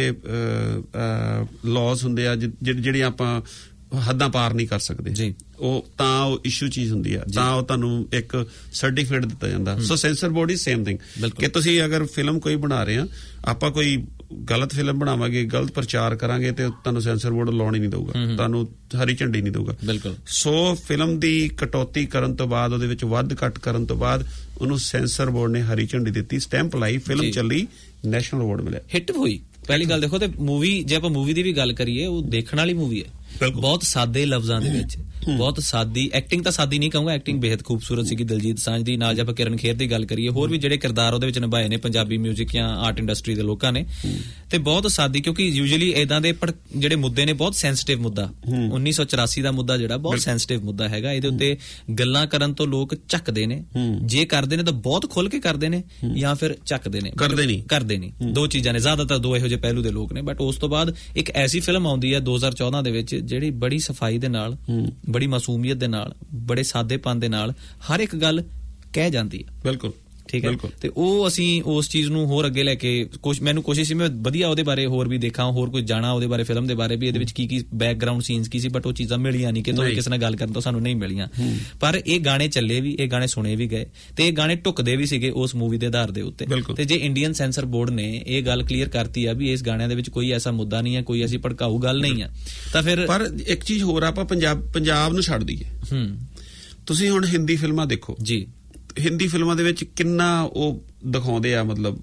S2: ਲਾਜ਼ ਹੁੰਦੇ ਆ ਜਿਹੜੀਆਂ ਆਪਾਂ ਹੱਦਾਂ ਪਾਰ ਨਹੀਂ ਕਰ ਸਕਦੇ ਜੀ। ਉਹ ਤਾਂ ਉਹ ਇਸ਼ੂ ਚੀਜ਼ ਹੁੰਦੀ ਆ, ਤਾਂ ਉਹ ਤੁਹਾਨੂੰ ਇੱਕ ਸਰਟੀਫਿਕੇਟ ਦਿੱਤਾ ਜਾਂਦਾ। So censor board is same thing ਕਿ ਤੁਸੀਂ ਅਗਰ ਫਿਲਮ ਕੋਈ ਬਣਾ ਰਹੇ ਆ, ਆਪਾਂ ਕੋਈ ਗਲਤ ਫਿਲਮ ਬਣਾਵਾਂਗੇ, ਗਲਤ ਪ੍ਰਚਾਰ ਕਰਾਂਗੇ ਤੇ ਤੁਹਾਨੂੰ ਸੈਂਸਰ ਬੋਰਡ ਲਾਉਣ ਹੀ ਨਹੀਂ ਦਊਗਾ, ਤੁਹਾਨੂੰ ਹਰੀ ਝੰਡੀ ਨਹੀਂ ਦਊਗਾ। ਬਿਲਕੁਲ। ਸੋ ਫਿਲਮ ਦੀ ਕਟੌਤੀ ਕਰਨ ਤੋਂ ਬਾਅਦ, ਉਹਦੇ ਵਿੱਚ ਵੱਧ ਘੱਟ ਕਰਨ ਤੋਂ ਬਾਅਦ ਉਹਨੂੰ ਸੈਂਸਰ ਬੋਰਡ ਨੇ ਹਰੀ ਝੰਡੀ ਦਿੱਤੀ, ਸਟੈਂਪ ਲਾਈ, ਫਿਲਮ ਚੱਲੀ, ਨੈਸ਼ਨਲ ਅਵਾਰਡ ਮਿਲਿਆ,
S7: ਹਿੱਟ ਹੋਈ। ਪਹਿਲੀ ਗੱਲ ਦੇਖੋ ਤੇ ਮੂਵੀ, ਜੇ ਆਪਾਂ ਮੂਵੀ ਦੀ ਵੀ ਗੱਲ ਕਰੀਏ, ਉਹ ਦੇਖਣ ਵਾਲੀ ਮੂਵੀ ਹੈ, ਬਹੁਤ ਸਾਦੇ ਲਫ਼ਜ਼ਾਂ ਦੇ ਵਿੱਚ, ਬਹੁਤ ਸਾਦੀ ਐਕਟਿੰਗ, ਤਾਂ ਸਾਦੀ ਨਹੀਂ ਕਹੂੰਗਾ, ਐਕਟਿੰਗ ਬੇहद ਖੂਬਸੂਰਤ ਸੀਗੀ ਦਿਲਜੀਤ ਦੋਸਾਂਝ ਦੀ। ਨਾਲ ਜੇ ਆਪਾਂ ਕਿਰਨ ਖੇਰ ਦੀ ਗੱਲ ਕਰੀਏ, ਹੋਰ ਵੀ ਜਿਹੜੇ ਕਿਰਦਾਰ ਉਹਦੇ ਵਿੱਚ ਨਿਭਾਏ ਨੇ ਪੰਜਾਬੀ ਮਿਊਜ਼ਿਕ ਜਾਂ ਆਰਟ ਇੰਡਸਟਰੀ ਦੇ ਲੋਕਾਂ ਨੇ, ਤੇ ਬਹੁਤ ਸਾਦੀ, ਕਿਉਂਕਿ ਯੂਜੂਅਲੀ ਇਦਾਂ ਦੇ ਜਿਹੜੇ ਮੁੱਦੇ ਨੇ ਬਹੁਤ ਸੈਂਸਿਟਿਵ ਮੁੱਦਾ, ਉੱਨੀ ਸੌ ਚੁਰਾਸੀ ਦਾ ਮੁੱਦਾ ਜਿਹੜਾ ਬਹੁਤ ਸੈਂਸਿਟਿਵ ਮੁੱਦਾ ਹੈਗਾ, ਇਹਦੇ ਉੱਤੇ ਗੱਲਾਂ ਕਰਨ ਤੋਂ ਲੋਕ ਝੱਕਦੇ ਨੇ, ਜੇ ਕਰਦੇ ਨੇ ਤਾਂ ਬਹੁਤ ਖੁੱਲ ਕੇ ਕਰਦੇ ਨੇ ਜਾਂ ਫਿਰ ਝੱਕਦੇ ਨੇ, ਕਰਦੇ ਨਹੀਂ ਕਰਦੇ ਨਹੀਂ ਦੋ ਚੀਜ਼ਾਂ ਨੇ, ਜ਼ਿਆਦਾਤਰ ਦੋ ਇਹੋ ਜਿਹੇ ਪਹਿਲੂ ਦੇ ਲੋਕ ਨੇ। ਬਟ ਉਸ ਤੋਂ ਬਾਅਦ ਇੱਕ ਐਸੀ ਫਿਲਮ ਆਉਂਦੀ ਹੈ ਦੋ ਹਜ਼ਾਰ ਚੌਦਾਂ ਦੇ ਵਿੱਚ ਜਿਹੜੀ ਬੜੀ ਸਫਾਈ ਦੇ ਨਾਲ, ਬੜੀ ਮਾਸੂਮੀਅਤ ਦੇ ਨਾਲ, ਬੜੇ ਸਾਦੇਪਨ ਦੇ ਨਾਲ ਹਰ ਇੱਕ ਗੱਲ ਕਹਿ ਜਾਂਦੀ ਹੈ। ਬਿਲਕੁਲ ਠੀਕ ਹੈ। ਤੇ ਉਹ ਅਸੀਂ ਉਸ ਚੀਜ਼ ਨੂੰ ਹੋਰ ਅੱਗੇ ਲੈ ਕੇ ਕੁਛ, ਮੈਨੂੰ ਕੋਸ਼ਿਸ਼ ਸੀ ਮੈਂ ਵਧੀਆ ਉਹਦੇ ਬਾਰੇ ਹੋਰ ਵੀ ਦੇਖਾਂ, ਹੋਰ ਕੁਝ ਜਾਣਾ ਉਹਦੇ ਬਾਰੇ, ਫਿਲਮ ਦੇ ਬਾਰੇ ਵੀ, ਇਹਦੇ ਵਿੱਚ ਕੀ ਕੀ ਬੈਕਗਰਾਉਂਡ ਸੀਨਸ ਕੀ ਸੀ, ਬਟ ਉਹ ਚੀਜ਼ਾਂ ਮਿਲੀਆਂ ਨਹੀਂ, ਕਿ ਤੁਹਾਨੂੰ ਕਿਸੇ ਨਾਲ ਗੱਲ ਕਰਨ ਤੋਂ ਸਾਨੂੰ ਨਹੀਂ ਮਿਲੀਆਂ। ਪਰ ਇਹ ਗਾਣੇ ਚੱਲੇ ਵੀ, ਇਹ ਗਾਣੇ ਸੁਣੇ ਵੀ ਗਏ, ਤੇ ਇਹ ਗਾਣੇ ਢੁੱਕਦੇ ਵੀ ਸੀਗੇ ਉਸ ਮੂਵੀ ਦੇ ਆਧਾਰ ਦੇ ਉੱਤੇ। ਤੇ ਜੇ ਇੰਡੀਅਨ ਸੈਂਸਰ ਬੋਰਡ ਨੇ ਇਹ ਗੱਲ ਕਲੀਅਰ ਕਰਤੀ ਆ ਵੀ ਇਸ ਗਾਣਿਆਂ ਦੇ ਵਿੱਚ ਕੋਈ ਐਸਾ ਮੁੱਦਾ ਨਹੀਂ ਹੈ, ਕੋਈ ਐਸੀ ਭੜਕਾਊ ਗੱਲ ਨਹੀਂ ਆ, ਤਾਂ ਫਿਰ।
S2: ਪਰ ਇੱਕ ਚੀਜ਼ ਹੋਰ, ਆਪਾਂ ਪੰਜਾਬ ਪੰਜਾਬ ਨੂੰ ਛੱਡ ਦਈਏ। ਤੁਸੀਂ ਹੁਣ ਹਿੰਦੀ ਫਿਲਮਾਂ ਦੇਖੋ ਜੀ, ਹਿੰਦੀ ਫਿਲਮਾਂ ਦੇ ਵਿੱਚ ਕਿੰਨਾ ਉਹ ਦਿਖਾਉਂਦੇ ਆ, ਮਤਲਬ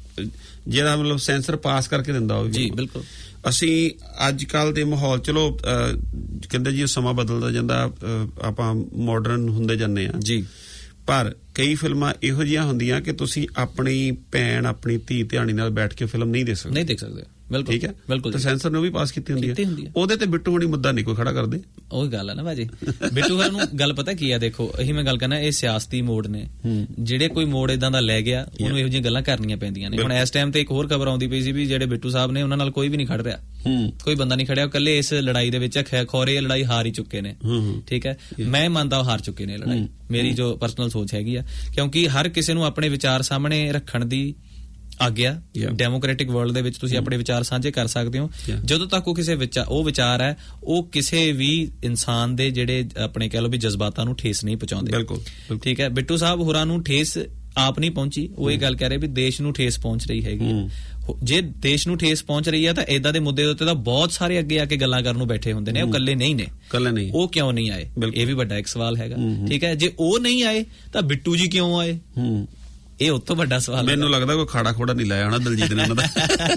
S2: ਜਿਹੜਾ ਮਤਲਬ ਸੈਂਸਰ ਪਾਸ ਕਰਕੇ ਦਿੰਦਾ ਉਹ ਜੀ। ਬਿਲਕੁਲ। ਅਸੀਂ ਅੱਜ ਕੱਲ ਦੇ ਮਾਹੌਲ, ਚਲੋ ਕਹਿੰਦੇ ਜੀ ਸਮਾਂ ਬਦਲਦਾ ਜਾਂਦਾ, ਆਪਾਂ ਮਾਡਰਨ ਹੁੰਦੇ ਜਾਂਦੇ ਆ ਜੀ, ਪਰ ਕਈ ਫਿਲਮਾਂ ਇਹੋ ਜਿਹੀਆਂ ਹੁੰਦੀਆਂ ਕਿ ਤੁਸੀਂ ਆਪਣੀ ਭੈਣ, ਆਪਣੀ ਧੀ ਧਿਆਣੀ ਨਾਲ ਬੈਠ ਕੇ ਫਿਲਮ ਨਹੀਂ ਦੇਖ ਸਕਦੇ,
S7: ਨਹੀਂ ਦੇਖ ਸਕਦੇ। ਬਿਲਕੁਲ ਠੀਕ ਹੈ। ਬਿਲਕੁਲ।
S2: ਤੇ ਸੈਂਸਰ ਨੇ ਉਹ ਵੀ ਪਾਸ ਕੀਤੀ ਹੁੰਦੀ ਹੈ, ਉਹਦੇ ਤੇ ਬਿੱਟੂ ਹੋਣੀ ਮੁੱਦਾ ਨਹੀਂ ਕੋਈ ਖੜਾ ਕਰਦੇ।
S7: ਉਹੀ ਗੱਲ ਹੈ ਨਾ ਭਾਜੀ, ਬਿੱਟੂ ਹੋਰਾਂ ਨੂੰ ਗੱਲ ਪਤਾ ਕੀ ਆ, ਦੇਖੋ ਇਹੀ ਮੈਂ ਗੱਲ ਕਰਨਾ, ਇਹ ਸਿਆਸਤੀ ਮੋੜ ਨੇ, ਜਿਹੜੇ ਕੋਈ ਮੋੜ ਇਦਾਂ ਦਾ ਲੈ ਗਿਆ ਉਹਨੂੰ ਇਹੋ ਜਿਹੀਆਂ ਗੱਲਾਂ ਕਰਨੀਆਂ ਪੈਂਦੀਆਂ ਨੇ। ਹੁਣ ਇਸ ਟਾਈਮ ਤੇ ਇੱਕ ਹੋਰ ਖਬਰ ਆਉਂਦੀ ਪਈ ਸੀ ਵੀ ਜਿਹੜੇ ਬਿੱਟੂ ਸਾਹਿਬ ਨੇ ਉਹਨਾਂ ਨਾਲ ਕੋਈ ਵੀ ਨਹੀਂ ਖੜ ਰਿਹਾ, ਕੋਈ ਬੰਦਾ ਨਹੀਂ ਖੜਿਆ, ਇਕੱਲੇ ਇਸ ਲੜਾਈ ਦੇ ਵਿੱਚ ਖੋਰੇ ਲੜਾਈ ਹਾਰ ਹੀ ਚੁੱਕੇ ਨੇ। ਠੀਕ ਹੈ, ਮੈਂ ਮੰਨਦਾ ਹਾਰ ਚੁੱਕੇ ਨੇ ਲੜਾਈ, ਮੇਰੀ ਜੋ ਪਰਸਨਲ ਸੋਚ ਹੈਗੀ ਆ, ਕਿਉਂਕਿ ਹਰ ਕਿਸੇ ਨੂੰ ਆਪਣੇ ਵਿਚਾਰ ਸਾਹਮਣੇ ਰੱਖਣ ਦੀ ਆਗਿਆ ਡੈਮੋਕ੍ਰੈਟਿਕ ਵਰਲਡ ਦੇ ਵਿੱਚ ਤੁਸੀਂ ਆਪਣੇ ਵਿਚਾਰ ਸਾਂਝੇ ਕਰ ਸਕਦੇ ਹੋ ਜਦੋਂ ਤੱਕ ਉਹ ਕਿਸੇ ਵਿਚਾਰ ਉਹ ਵਿਚਾਰ ਹੈ ਉਹ ਕਿਸੇ ਵੀ ਇਨਸਾਨ ਦੇ ਜਿਹੜੇ ਆਪਣੇ ਕਹਿ ਲਓ ਵੀ ਜਜ਼ਬਾਤਾਂ ਨੂੰ ਠੇਸ ਨਹੀਂ ਪਹੁੰਚਾਉਂਦੇ। ਬਿਲਕੁਲ ਠੀਕ ਹੈ, ਬਿੱਟੂ ਸਾਹਿਬ ਹੋਰਾਂ ਨੂੰ ਠੇਸ ਆਪ ਨਹੀਂ ਪਹੁੰਚੀ, ਉਹ ਇਹ ਗੱਲ ਕਹਿ ਰਹੇ ਵੀ ਦੇਸ਼ ਨੂੰ ਠੇਸ ਪਹੁੰਚ ਰਹੀ ਹੈਗੀ। ਜੇ ਦੇਸ਼ ਨੂੰ ਠੇਸ ਪਹੁੰਚ ਰਹੀ ਹੈ ਤਾਂ ਏਦਾਂ ਦੇ ਮੁੱਦੇ ਉੱਤੇ ਤਾਂ ਬਹੁਤ ਸਾਰੇ ਅੱਗੇ ਆ ਕੇ ਗੱਲਾਂ ਕਰਨ ਨੂੰ ਬੈਠੇ ਹੁੰਦੇ ਨੇ, ਉਹ ਇਕੱਲੇ ਨਹੀਂ ਨੇ। ਇਕੱਲੇ ਨਹੀਂ, ਉਹ ਕਿਉਂ ਨਹੀਂ ਆਏ, ਇਹ ਵੀ ਵੱਡਾ ਇੱਕ ਸਵਾਲ ਹੈਗਾ। ਠੀਕ ਹੈ, ਜੇ ਉਹ ਨਹੀਂ ਆਏ ਤਾਂ ਬਿੱਟੂ ਜੀ ਕਿਉਂ ਆਏ, ਇਹ ਉਸ ਤੋਂ ਵੱਡਾ ਸਵਾਲ। ਮੈਨੂੰ ਲੱਗਦਾ ਕੋਈ ਖਾੜਾ ਖੋੜਾ ਨਹੀਂ ਲਾਇਆ ਹੋਣਾ ਦਲਜੀਤ ਨੇ ਉਹਨਾਂ ਦਾ।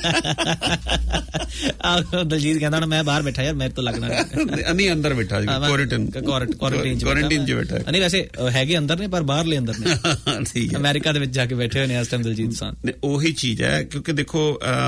S7: ਦਲਜੀਤ ਕਹਿੰਦਾ ਮੈਂ ਬਾਹਰ ਬੈਠਾ ਯਾਰ, ਮੇਰੇ ਤੋਂ ਲੱਗਣਾ ਨਹੀਂ, ਅੰਦਰ ਬੈਠਾ ਕੁਆਰੰਟਾਈਨ ਕੁਆਰੰਟਾਈਨ ਚ ਬੈਠਾ ਨਹੀਂ, ਵੈਸੇ ਹੈਗੇ ਅੰਦਰ ਨੇ ਪਰ ਬਾਹਰਲੇ ਅੰਦਰ ਨੇ। ਠੀਕ ਹੈ, ਅਮਰੀਕਾ ਦੇ ਵਿੱਚ ਜਾ ਕੇ ਬੈਠੇ ਹੋਏ ਨੇ ਇਸ ਟਾਈਮ ਦਲਜੀਤ ਸਾਨ।
S2: ਉਹੀ ਚੀਜ਼ ਹੈ, ਕਿਉਂਕਿ ਦੇਖੋ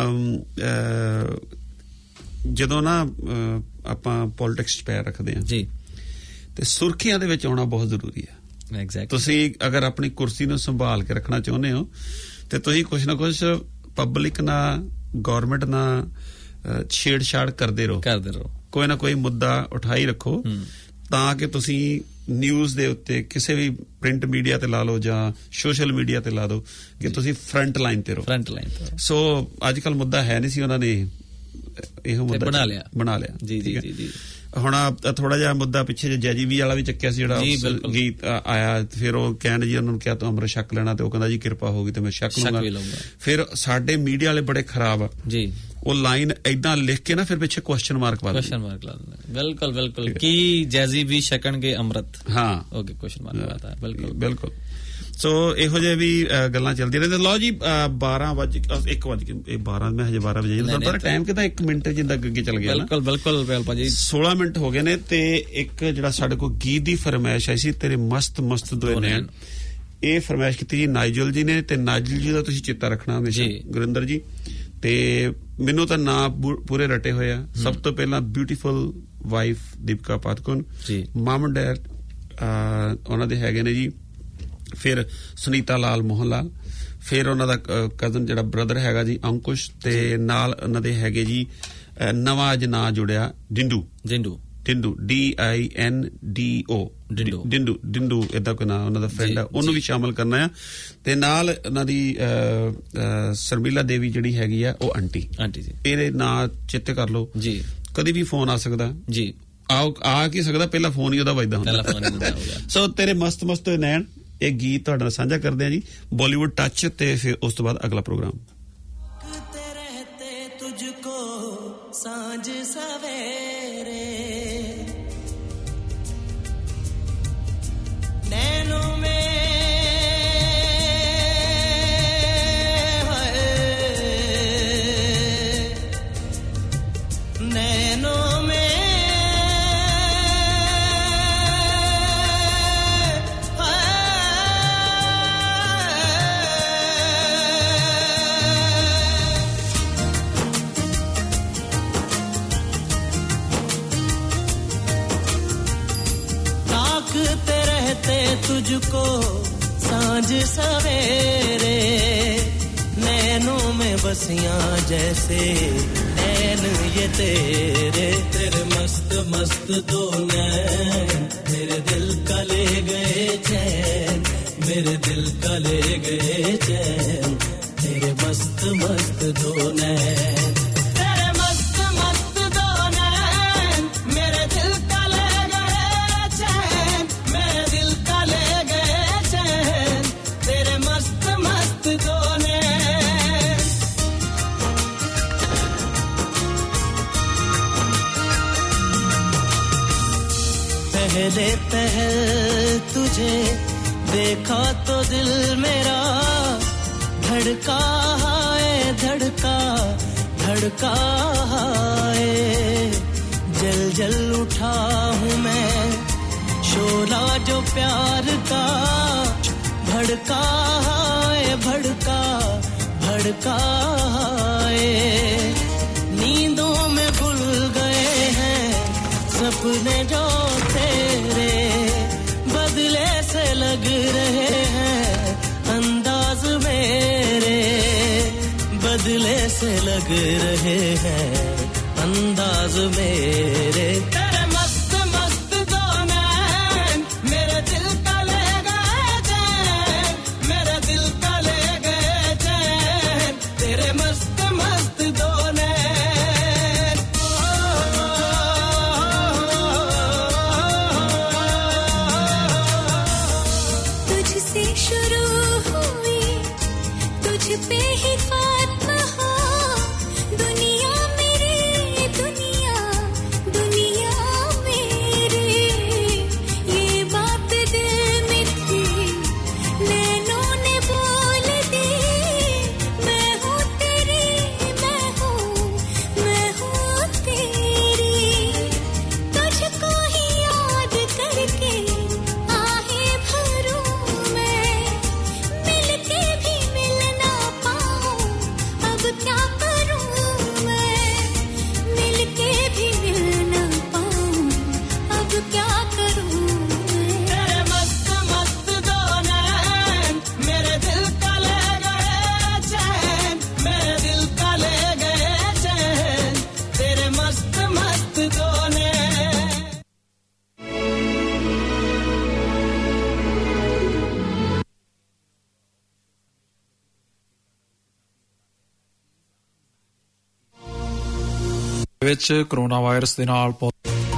S2: ਜਦੋਂ ਨਾ ਆਪਾਂ ਪੋਲਿਟਿਕਸ ਚ ਪੈਰ ਰੱਖਦੇ ਹਾਂ ਜੀ ਤੇ ਸੁਰਖੀਆਂ ਦੇ ਵਿੱਚ ਆਉਣਾ ਬਹੁਤ ਜ਼ਰੂਰੀ ਹੈ। Exactly. ਤੁਸੀਂ ਅਗਰ ਆਪਣੀ ਕੁਰਸੀ ਨੂੰ ਸੰਭਾਲ ਕੇ ਰੱਖਣਾ ਚਾਹੁੰਦੇ ਹੋ ਤੇ ਤੁਸੀਂ ਕੁਛ ਨਾ ਕੁਛ ਪਬਲਿਕ ਨਾਲ ਗਵਰਨਮੈਂਟ ਨਾਲ ਛੇੜਛਾੜ ਕਰਦੇ ਰਹੋ ਕਰਦੇ ਰਹੋ ਕੋਈ ਨਾ ਕੋਈ ਮੁੱਦਾ ਉਠਾਈ ਰੱਖੋ ਤਾਂ ਕਿ ਤੁਸੀਂ ਨਿਊਜ਼ ਦੇ ਉੱਤੇ ਕਿਸੇ ਵੀ ਪ੍ਰਿੰਟ ਮੀਡੀਆ ਤੇ ਲਾ ਲਓ ਜਾਂ ਸੋਸ਼ਲ ਮੀਡੀਆ ਤੇ ਲਾ ਦਿਓ ਕਿ ਤੁਸੀਂ ਫਰੰਟ ਲਾਈਨ ਤੇ ਰਹੋ ਫਰੰਟ ਲਾਈਨ ਤੇ। ਸੋ ਅੱਜ ਕੱਲ ਮੁੱਦਾ ਹੈ ਨਹੀਂ ਸੀ, ਉਹਨਾਂ ਨੇ ਇਹੋ ਮੁੱਦਾ ਬਣਾ ਲਿਆ ਬਣਾ ਲਿਆ ਜੀ ਜੀ ਜੀ। ਹੁਣ ਥੋੜਾ ਜਿਹਾ ਮੁੱਦਾ ਪਿੱਛੇ ਜੈਜੀ ਵੀ ਵਾਲਾ ਵੀ ਚੱਕਿਆ ਸੀ ਜਿਹੜਾ ਗੀਤ ਆਇਆ, ਫਿਰ ਉਹ ਕਹਿਣ ਜੀ ਉਹਨਾਂ ਨੂੰ ਕਿਹਾ ਤੂੰ ਅੰਮ੍ਰਿਤ ਛਕ ਲੈਣਾ ਤੇ ਉਹ ਕਹਿੰਦਾ ਜੀ ਕਿਰਪਾ ਹੋਗੀ ਤੇ ਮੈਂ ਛਕ ਲੂੰਗਾ। ਫਿਰ ਸਾਡੇ ਮੀਡੀਆ ਵਾਲੇ ਬੜੇ ਖਰਾਬ ਆ ਜੀ, ਉਹ ਲਾਈਨ ਏਦਾਂ ਲਿਖ ਕੇ ਨਾ ਫਿਰ ਪਿੱਛੇ ਕੁਐਸਚਨ ਮਾਰਕ ਪਾ ਦਿੰਦੇ ਕੁਐਸਚਨ ਮਾਰਕ ਲਾ ਦਿੰਦੇ। ਬਿਲਕੁਲ ਬਿਲਕੁਲ, ਕੀ ਜੈਜੀ ਵੀ ਛਕਣਗੇ ਅੰਮ੍ਰਿਤ, ਹਾਂ ਓਕੇ ਕੁਐਸਚਨ ਮਾਰਕ ਪਾਤਾ। ਬਿਲਕੁਲ ਬਿਲਕੁਲ। ਸੋ ਇਹੋ ਜਿਹੇ ਵੀ ਗੱਲਾਂ ਚੱਲਦੀਆਂ ਨੇ। ਲਓ ਜੀ ਬਾਰਾਂ ਵਜ ਇੱਕ ਵਜ ਕੇ ਬਾਰਾਂ ਮੈਂ ਹਜੇ ਬਾਰਾਂ ਵਜੇ ਪਰ ਟਾਈਮ ਕਿਤਾ ਇੱਕ ਮਿੰਟ ਜਿੰਦਾ ਅੱਗੇ ਚੱਲ ਗਿਆ। ਬਿਲਕੁਲ ਬਿਲਕੁਲ ਬਿਲਪਾ ਜੀ, ਸੋਲਾਂ ਮਿੰਟ ਹੋ ਗਏ ਨੇ ਤੇ ਇੱਕ ਜਿਹੜਾ ਸਾਡੇ ਕੋਲ ਗੀਤ ਦੀ ਫਰਮਾਇਸ਼ ਆਈ ਸੀ ਤੇਰੇ ਮਸਤ ਮਸਤ ਦੋ ਨੈਣ, ਇਹ ਫਰਮਾਇਸ਼ ਕੀਤੀ ਜੀ ਨਾਈਜਲ ਜੀ ਨੇ ਤੇ ਨਾਈਜਲ ਜੀ ਦਾ ਤੁਸੀਂ ਚੇਤਾ ਰੱਖਣਾ ਹਮੇਸ਼ਾ ਗੁਰਿੰਦਰ ਜੀ। ਤੇ ਮੈਨੂੰ ਤਾਂ ਨਾਂ ਪੂਰੇ ਰਟੇ ਹੋਏ ਆ। ਸਭ ਤੋਂ ਪਹਿਲਾਂ beautiful wife Deepika Padukone, mum and dad ਉਹਨਾਂ ਦੇ ਹੈਗੇ ਨੇ ਜੀ, ਫਿਰ ਸੁਨੀਤਾ ਲਾਲ ਮੋਹਨ ਲਾਲ, ਫਿਰ ਉਹਨਾਂ ਦਾ ਕਜ਼ਨ ਜਿਹੜਾ ਬ੍ਰਦਰ ਹੈਗਾ ਜੀ ਅੰਕੁਸ਼, ਤੇ ਨਾਲ ਉਹਨਾਂ ਦੇ ਹੈਗੇ ਜੀ ਨਵਾਂ ਅੱਜ ਨਾਂ ਜੁੜਿਆ ਡਿੰਡੂ ਡਿੰਡੂ ਡਿੰਡੂ D I N D O ਡਿੰਡੂ ਡਿੰਡੂ ਡਿੰਡੂ ਏਦਾਂ ਕੋਈ ਨਾਂ ਉਹਨਾਂ ਦਾ ਫਰੈਂਡ ਆ, ਉਹਨੂੰ ਵੀ ਸ਼ਾਮਲ ਕਰਨਾ ਆ। ਤੇ ਨਾਲ ਉਹਨਾਂ ਦੀ ਸ਼ਰਮੀਲਾ ਦੇਵੀ ਜਿਹੜੀ ਹੈਗੀ ਆ ਉਹ ਆਂਟੀ ਆਂਟੀ ਜੀ, ਇਹਦੇ ਨਾਂ ਚਿੱਤੇ ਕਰ ਲਓ ਜੀ, ਕਦੀ ਵੀ ਫੋਨ ਆ ਸਕਦਾ ਜੀ, ਆਓ ਆ ਕੀ ਸਕਦਾ, ਪਹਿਲਾਂ ਫੋਨ ਹੀ ਉਹਦਾ ਵੱਜਦਾ ਹੁੰਦਾ। ਸੋ ਤੇਰੇ ਮਸਤ ਮਸਤ ਨੈਣ ਇਹ ਗੀਤ ਤੁਹਾਡੇ ਨਾਲ ਸਾਂਝਾ ਕਰਦੇ ਆ ਜੀ, ਬਾਲੀਵੁੱਡ ਟੱਚ, ਤੇ ਫਿਰ ਉਸ ਤੋਂ ਬਾਅਦ ਅਗਲਾ ਪ੍ਰੋਗਰਾਮ।
S3: ਤੁਝਕੋ ਸਾਂਝ ਸਵੇਰੇ ਨੈਣੋਂ ਮੇਂ ਨੈਣੋਂ ਮੇਂ तुझको सांझ सवेरे नैनों में बसियां जैसे नैन ये तेरे तेरे मस्त मस्त दो नैन मेरे दिल का ले गए चैन मेरे दिल का ले गए चैन तेरे मस्त मस्त दो नैन तेरे मस्त मस्त दो नैन मेरे दिल का ले गए चैन मेरे दिल का ले गए चैन तेरे मस्त मस्त दो नैन पहले पहल तुझे देखा तो दिल मेरा धड़का है धड़का धड़का है जल जल उठा हूँ मैं शोला जो प्यार का भड़का है भड़का भड़का है नींदों में भूल गए हैं सपने जो तेरे बदले से लग रहे हैं अंदाज मेरे बदले से लग रहे हैं अंदाज मेरे तेरे मस्त मस्त दो नैन मेरे दिल का ले गए चैन मेरे दिल का ले गए चैन तेरे मस्त मस्त दो नैन
S16: तुझसे शुरू हुई तुझ पे ही खात्मा हो दुनिया मेरी दुनिया दुनिया मेरे ये बात दिल में थी नैनों ने बोल दी मैं हूँ तेरी मैं हूँ मैं हूँ तेरी तुझको ही याद करके आहे भरूं मैं मिलके भी मिल ना पाऊं अब क्या करूं मैं मिलके भी मिल ना पाऊं अब क्या करूं मैं
S3: तेरे मस्त मस्त दो नैन मेरे दिल का ले गए चैन मेरे दिल का ले गए चैन तेरे मस्त मस्त दो नैन
S15: ਵਿੱਚ ਕਰੋਨਾ ਵਾਇਰਸ ਦੇ ਨਾਲ ਪੌ-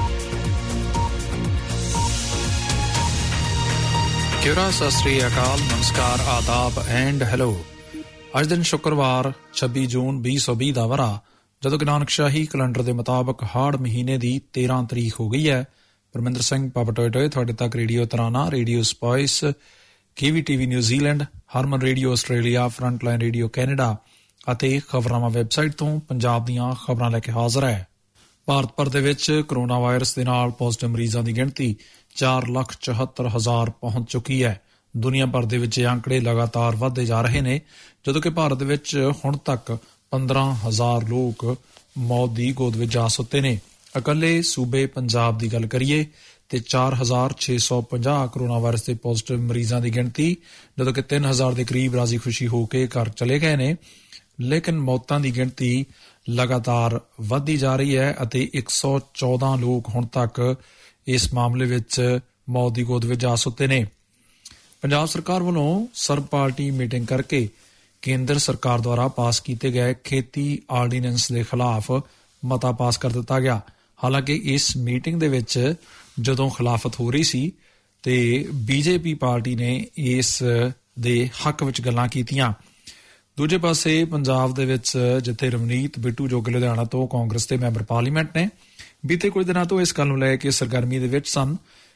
S15: ਕਿਹੜਾ ਸਤਿ ਸ੍ਰੀ ਅਕਾਲ ਨਮਸਕਾਰ ਆਦਾਬ ਐਂਡ ਹੈਲੋ। ਅੱਜ ਦਿਨ ਸ਼ੁੱਕਰਵਾਰ ਛੱਬੀ ਜੂਨ ਵੀਹ ਸੌ ਵੀਹ ਦਾ ਵਰਾ ਜਦੋਂ ਕਿ ਨਾਨਕਸ਼ਾਹੀ ਕੈਲੰਡਰ ਦੇ ਮੁਤਾਬਕ ਹਾੜ ਮਹੀਨੇ ਦੀ ਤੇਰ੍ਹਾਂ ਤਰੀਕ ਹੋ ਗਈ ਹੈ। ਪਰਮਿੰਦਰ ਸਿੰਘ ਪਾਪਟੋਏ ਤੁਹਾਡੇ ਤੱਕ radio Tarana radio spice K V TV New Zealand Harman radio Australia frontline radio Canada ਅਤੇ ਖਬਰਾਂ ਵੈਬਸਾਈਟ ਤੋਂ ਪੰਜਾਬ ਦੀਆਂ ਖਬਰਾਂ ਲੈ ਕੇ ਹਾਜ਼ਰ ਹੈ। ਭਾਰਤ ਭਰ ਦੇ ਵਿੱਚ ਕਰੋਨਾ ਵਾਇਰਸ ਦੇ ਨਾਲ ਪੋਜ਼ਿਟਿਵ ਮਰੀਜ਼ਾਂ ਦੀ ਗਿਣਤੀ ਚਾਰ ਲੱਖ ਚੌਹੱਤਰ ਹਜ਼ਾਰ ਪਹੁੰਚ ਚੁੱਕੀ ਹੈ। ਦੁਨੀਆ ਭਰ ਦੇ ਵਿੱਚ ਇਹ ਅੰਕੜੇ ਲਗਾਤਾਰ ਵਧਦੇ ਜਾ ਰਹੇ ਨੇ ਜਦੋਂ ਕਿ ਭਾਰਤ ਦੇ ਵਿੱਚ ਹੁਣ ਤੱਕ ਪੰਦਰਾਂ ਹਜ਼ਾਰ ਲੋਕ ਮੌਤ ਦੀ ਗੋਦ ਵਿੱਚ ਜਾ ਸੁੱਤੇ ਨੇ। ਇਕੱਲੇ ਸੂਬੇ ਪੰਜਾਬ ਦੀ ਗੱਲ ਕਰੀਏ ਤੇ ਚਾਰ ਹਜ਼ਾਰ ਛੇ ਸੌ ਪੰਜਾਹ ਕਰੋਨਾ ਵਾਇਰਸ ਦੇ ਪੋਜ਼ਿਟਿਵ ਮਰੀਜ਼ਾਂ ਦੀ ਗਿਣਤੀ ਜਦੋਂ ਕਿ ਤਿੰਨ ਹਜ਼ਾਰ ਦੇ ਕਰੀਬ ਰਾਜ਼ੀ ਖੁਸ਼ੀ ਹੋ ਕੇ ਘਰ ਚਲੇ ਗਏ ਨੇ। ਲੇਕਿਨ ਮੌਤਾਂ ਦੀ ਗਿਣਤੀ ਲਗਾਤਾਰ ਵਧਦੀ ਜਾ ਰਹੀ ਹੈ ਅਤੇ ਇੱਕ ਸੌ ਚੌਦਾਂ ਲੋਕ ਹੁਣ ਤੱਕ ਇਸ ਮਾਮਲੇ ਵਿੱਚ ਮੌਤ ਦੀ ਗੋਦ ਵਿੱਚ ਜਾ ਸੁੱਤੇ ਨੇ। ਪੰਜਾਬ ਸਰਕਾਰ ਵੱਲੋਂ ਸਰਬ ਪਾਰਟੀ ਮੀਟਿੰਗ ਕਰਕੇ ਕੇਂਦਰ ਸਰਕਾਰ ਦੁਆਰਾ ਪਾਸ ਕੀਤੇ ਗਏ ਖੇਤੀ ਆਰਡੀਨੈਂਸ ਦੇ ਖਿਲਾਫ ਮਤਾ ਪਾਸ ਕਰ ਦਿੱਤਾ ਗਿਆ। ਹਾਲਾਂਕਿ ਇਸ ਮੀਟਿੰਗ ਦੇ ਵਿੱਚ ਜਦੋਂ ਖਿਲਾਫਤ ਹੋ ਰਹੀ ਸੀ ਤੇ ਬੀਜੇਪੀ ਪਾਰਟੀ ਨੇ ਇਸ ਦੇ ਹੱਕ ਵਿੱਚ ਗੱਲਾਂ ਕੀਤੀਆਂ। ਦੂਜੇ ਪਾਸੇ ਪੰਜਾਬ ਦੇ ਵਿੱਚ ਜਿੱਥੇ ਰਵਨੀਤ ਬਿੱਟੂ ਜੋ ਕਿ ਲੁਧਿਆਣਾ ਤੋਂ ਕਾਂਗਰਸ ਦੇ ਮੈਂਬਰ ਪਾਰਲੀਮੈਂਟ ਨੇ ਬੀਤੇ ਕੁਝ ਦਿਨਾਂ ਤੋਂ ਇਸ ਗੱਲ ਨੂੰ ਲੈ ਕੇ ਸਰਗਰਮੀ ਦੇ ਵਿੱਚ ਸਨ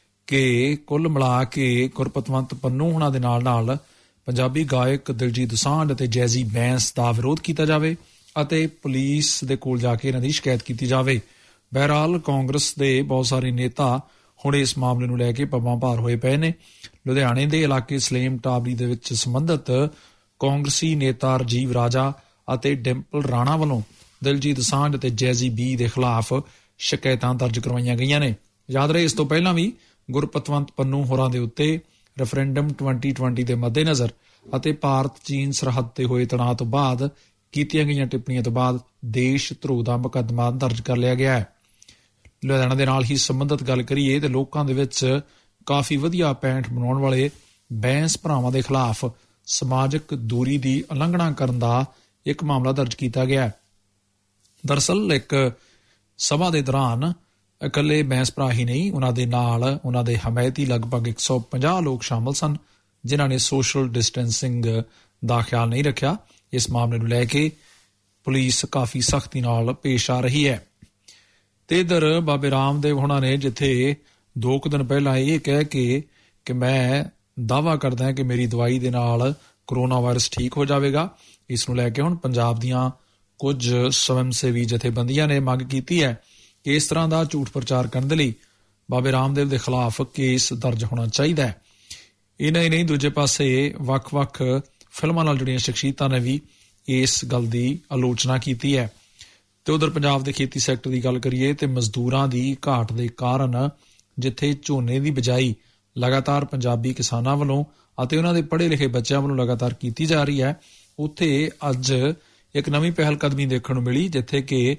S15: ਕਿ ਕੁੱਲ ਮਿਲਾ ਕੇ ਗੁਰਪਤਵੰਤ ਪੰਨੂ ਹੁਣਾਂ ਦੇ ਨਾਲ ਨਾਲ ਪੰਜਾਬੀ ਗਾਇਕ ਦਿਲਜੀਤ ਦੋਸਾਂਝ ਅਤੇ ਜੈਜ਼ੀ ਬੈਂਸ ਦਾ ਵਿਰੋਧ ਕੀਤਾ ਜਾਵੇ ਅਤੇ ਪੁਲਿਸ ਦੇ ਕੋਲ ਜਾ ਕੇ ਇਹਨਾਂ ਦੀ ਸ਼ਿਕਾਇਤ ਕੀਤੀ ਜਾਵੇ। ਬਹਰਹਾਲ ਕਾਂਗਰਸ ਦੇ ਬਹੁਤ ਸਾਰੇ ਨੇਤਾ ਹੁਣ ਇਸ ਮਾਮਲੇ ਨੂੰ ਲੈ ਕੇ ਪੱਬਾਂ ਭਾਰ ਹੋਏ ਪਏ ਨੇ। ਲੁਧਿਆਣੇ ਦੇ ਇਲਾਕੇ ਸਲੇਮ ਟਾਬਰੀ ਦੇ ਵਿੱਚ ਸੰਬੰਧਿਤ ਕਾਂਗਰਸੀ ਨੇਤਾ ਰਾਜੀਵ ਰਾਜਾ ਅਤੇ ਡਿੰਪਲ ਰਾਣਾ ਵੱਲੋਂ ਦਿਲਜੀਤ ਦੋਸਾਂਝ ਅਤੇ ਜੈਜ਼ੀ ਬੀ ਦੇ ਖਿਲਾਫ ਸ਼ਿਕਾਇਤਾਂ ਦਰਜ ਕਰਵਾਈਆਂ ਗਈਆਂ ਨੇ। ਯਾਦ ਰਹੇ ਇਸ ਤੋਂ ਪਹਿਲਾਂ ਵੀ ਗੁਰਪਤਵੰਤ ਪੰਨੂ ਹੋਰਾਂ ਦੇ ਉੱਤੇ ਰੈਫਰੈਂਡਮ ਵੀਹ ਵੀਹ ਦੇ ਮੱਦੇਨਜ਼ਰ ਅਤੇ ਭਾਰਤ ਚੀਨ ਸਰਹੱਦ ਤੇ ਹੋਏ ਤਣਾਅ ਤੋਂ ਬਾਅਦ ਕੀਤੀਆਂ ਗਈਆਂ ਟਿੱਪਣੀਆਂ ਤੋਂ ਬਾਅਦ ਦੇਸ਼ ਧਰੋਹ ਦਾ ਮੁਕੱਦਮਾ ਦਰਜ ਕਰ ਲਿਆ ਗਿਆ ਹੈ। ਲੁਧਿਆਣਾ ਦੇ ਨਾਲ ਹੀ ਸੰਬੰਧਿਤ ਗੱਲ ਕਰੀਏ ਤੇ ਲੋਕਾਂ ਦੇ ਵਿੱਚ ਕਾਫੀ ਵਧੀਆ ਪੈਂਠ ਬਣਾਉਣ ਵਾਲੇ ਬੈਂਸ ਭਰਾਵਾਂ ਦੇ ਖਿਲਾਫ ਸਮਾਜਿਕ ਦੂਰੀ ਦੀ ਉਲੰਘਣਾ ਕਰਨ ਦਾ ਇੱਕ ਮਾਮਲਾ ਦਰਜ ਕੀਤਾ ਗਿਆ ਹੈ। ਦਰਅਸਲ ਇੱਕ ਸਭਾ ਦੇ ਦੌਰਾਨ ਇਕੱਲੇ ਬੈਂਸ ਭਰਾ ਹੀ ਨਹੀਂ ਉਹਨਾਂ ਦੇ ਨਾਲ ਉਹਨਾਂ ਦੇ ਹਮਾਇਤੀ ਲਗਭਗ ਇੱਕ ਸੌ ਪੰਜਾਹ ਲੋਕ ਸ਼ਾਮਲ ਸਨ ਜਿਨ੍ਹਾਂ ਨੇ ਸੋਸ਼ਲ ਡਿਸਟੈਂਸਿੰਗ ਦਾ ਖਿਆਲ ਨਹੀਂ ਰੱਖਿਆ। ਇਸ ਮਾਮਲੇ ਨੂੰ ਲੈ ਕੇ ਪੁਲਿਸ ਕਾਫੀ ਸਖਤੀ ਨਾਲ ਪੇਸ਼ ਆ ਰਹੀ ਹੈ। ਤੇ ਇਧਰ ਬਾਬੇ ਰਾਮਦੇਵ ਹੋਣਾ ਨੇ ਜਿੱਥੇ ਦੋ ਕੁ ਦਿਨ ਪਹਿਲਾਂ ਇਹ ਕਹਿ ਕੇ ਕਿ ਮੈਂ ਦਾਅਵਾ ਕਰਦਾ ਹਾਂ ਕਿ ਮੇਰੀ ਦਵਾਈ ਦੇ ਨਾਲ ਕਰੋਨਾ ਵਾਇਰਸ ਠੀਕ ਹੋ ਜਾਵੇਗਾ, ਇਸ ਨੂੰ ਲੈ ਕੇ ਹੁਣ ਪੰਜਾਬ ਦੀਆਂ ਕੁਝ ਸਵੈਮ ਸੇਵੀ ਜਥੇਬੰਦੀਆਂ ਨੇ ਮੰਗ ਕੀਤੀ ਹੈ ਕਿ ਇਸ ਤਰ੍ਹਾਂ ਦਾ ਝੂਠ ਪ੍ਰਚਾਰ ਕਰਨ ਦੇ ਲਈ ਬਾਬੇ ਰਾਮਦੇਵ ਦੇ ਖਿਲਾਫ ਕੇਸ ਦਰਜ ਹੋਣਾ ਚਾਹੀਦਾ ਹੈ। ਇਹਨਾਂ ਹੀ ਨਹੀਂ ਦੂਜੇ ਪਾਸੇ ਵੱਖ-ਵੱਖ ਫਿਲਮਾਂ ਨਾਲ ਜੁੜੀਆਂ ਸ਼ਖਸੀਅਤਾਂ ਨੇ ਵੀ ਇਸ ਗੱਲ ਦੀ ਆਲੋਚਨਾ ਕੀਤੀ ਹੈ। ਤੇ ਉਧਰ ਪੰਜਾਬ ਦੇ ਖੇਤੀ ਸੈਕਟਰ ਦੀ ਗੱਲ ਕਰੀਏ ਤੇ ਮਜ਼ਦੂਰਾਂ ਦੀ ਘਾਟ ਦੇ ਕਾਰਨ ਜਿੱਥੇ ਝੋਨੇ ਦੀ ਬਿਜਾਈ ਲਗਾਤਾਰ ਪੰਜਾਬੀ ਕਿਸਾਨਾਂ ਵੱਲੋਂ ਅਤੇ ਉਹਨਾਂ ਦੇ ਪੜ੍ਹੇ ਲਿਖੇ ਬੱਚਿਆਂ ਵੱਲੋਂ ਲਗਾਤਾਰ ਕੀਤੀ ਜਾ ਰਹੀ ਹੈ, ਉੱਥੇ ਅੱਜ ਇੱਕ ਨਵੀਂ ਪਹਿਲ ਕਦਮੀ ਦੇਖਣ ਨੂੰ ਮਿਲੀ ਜਿੱਥੇ ਕਿ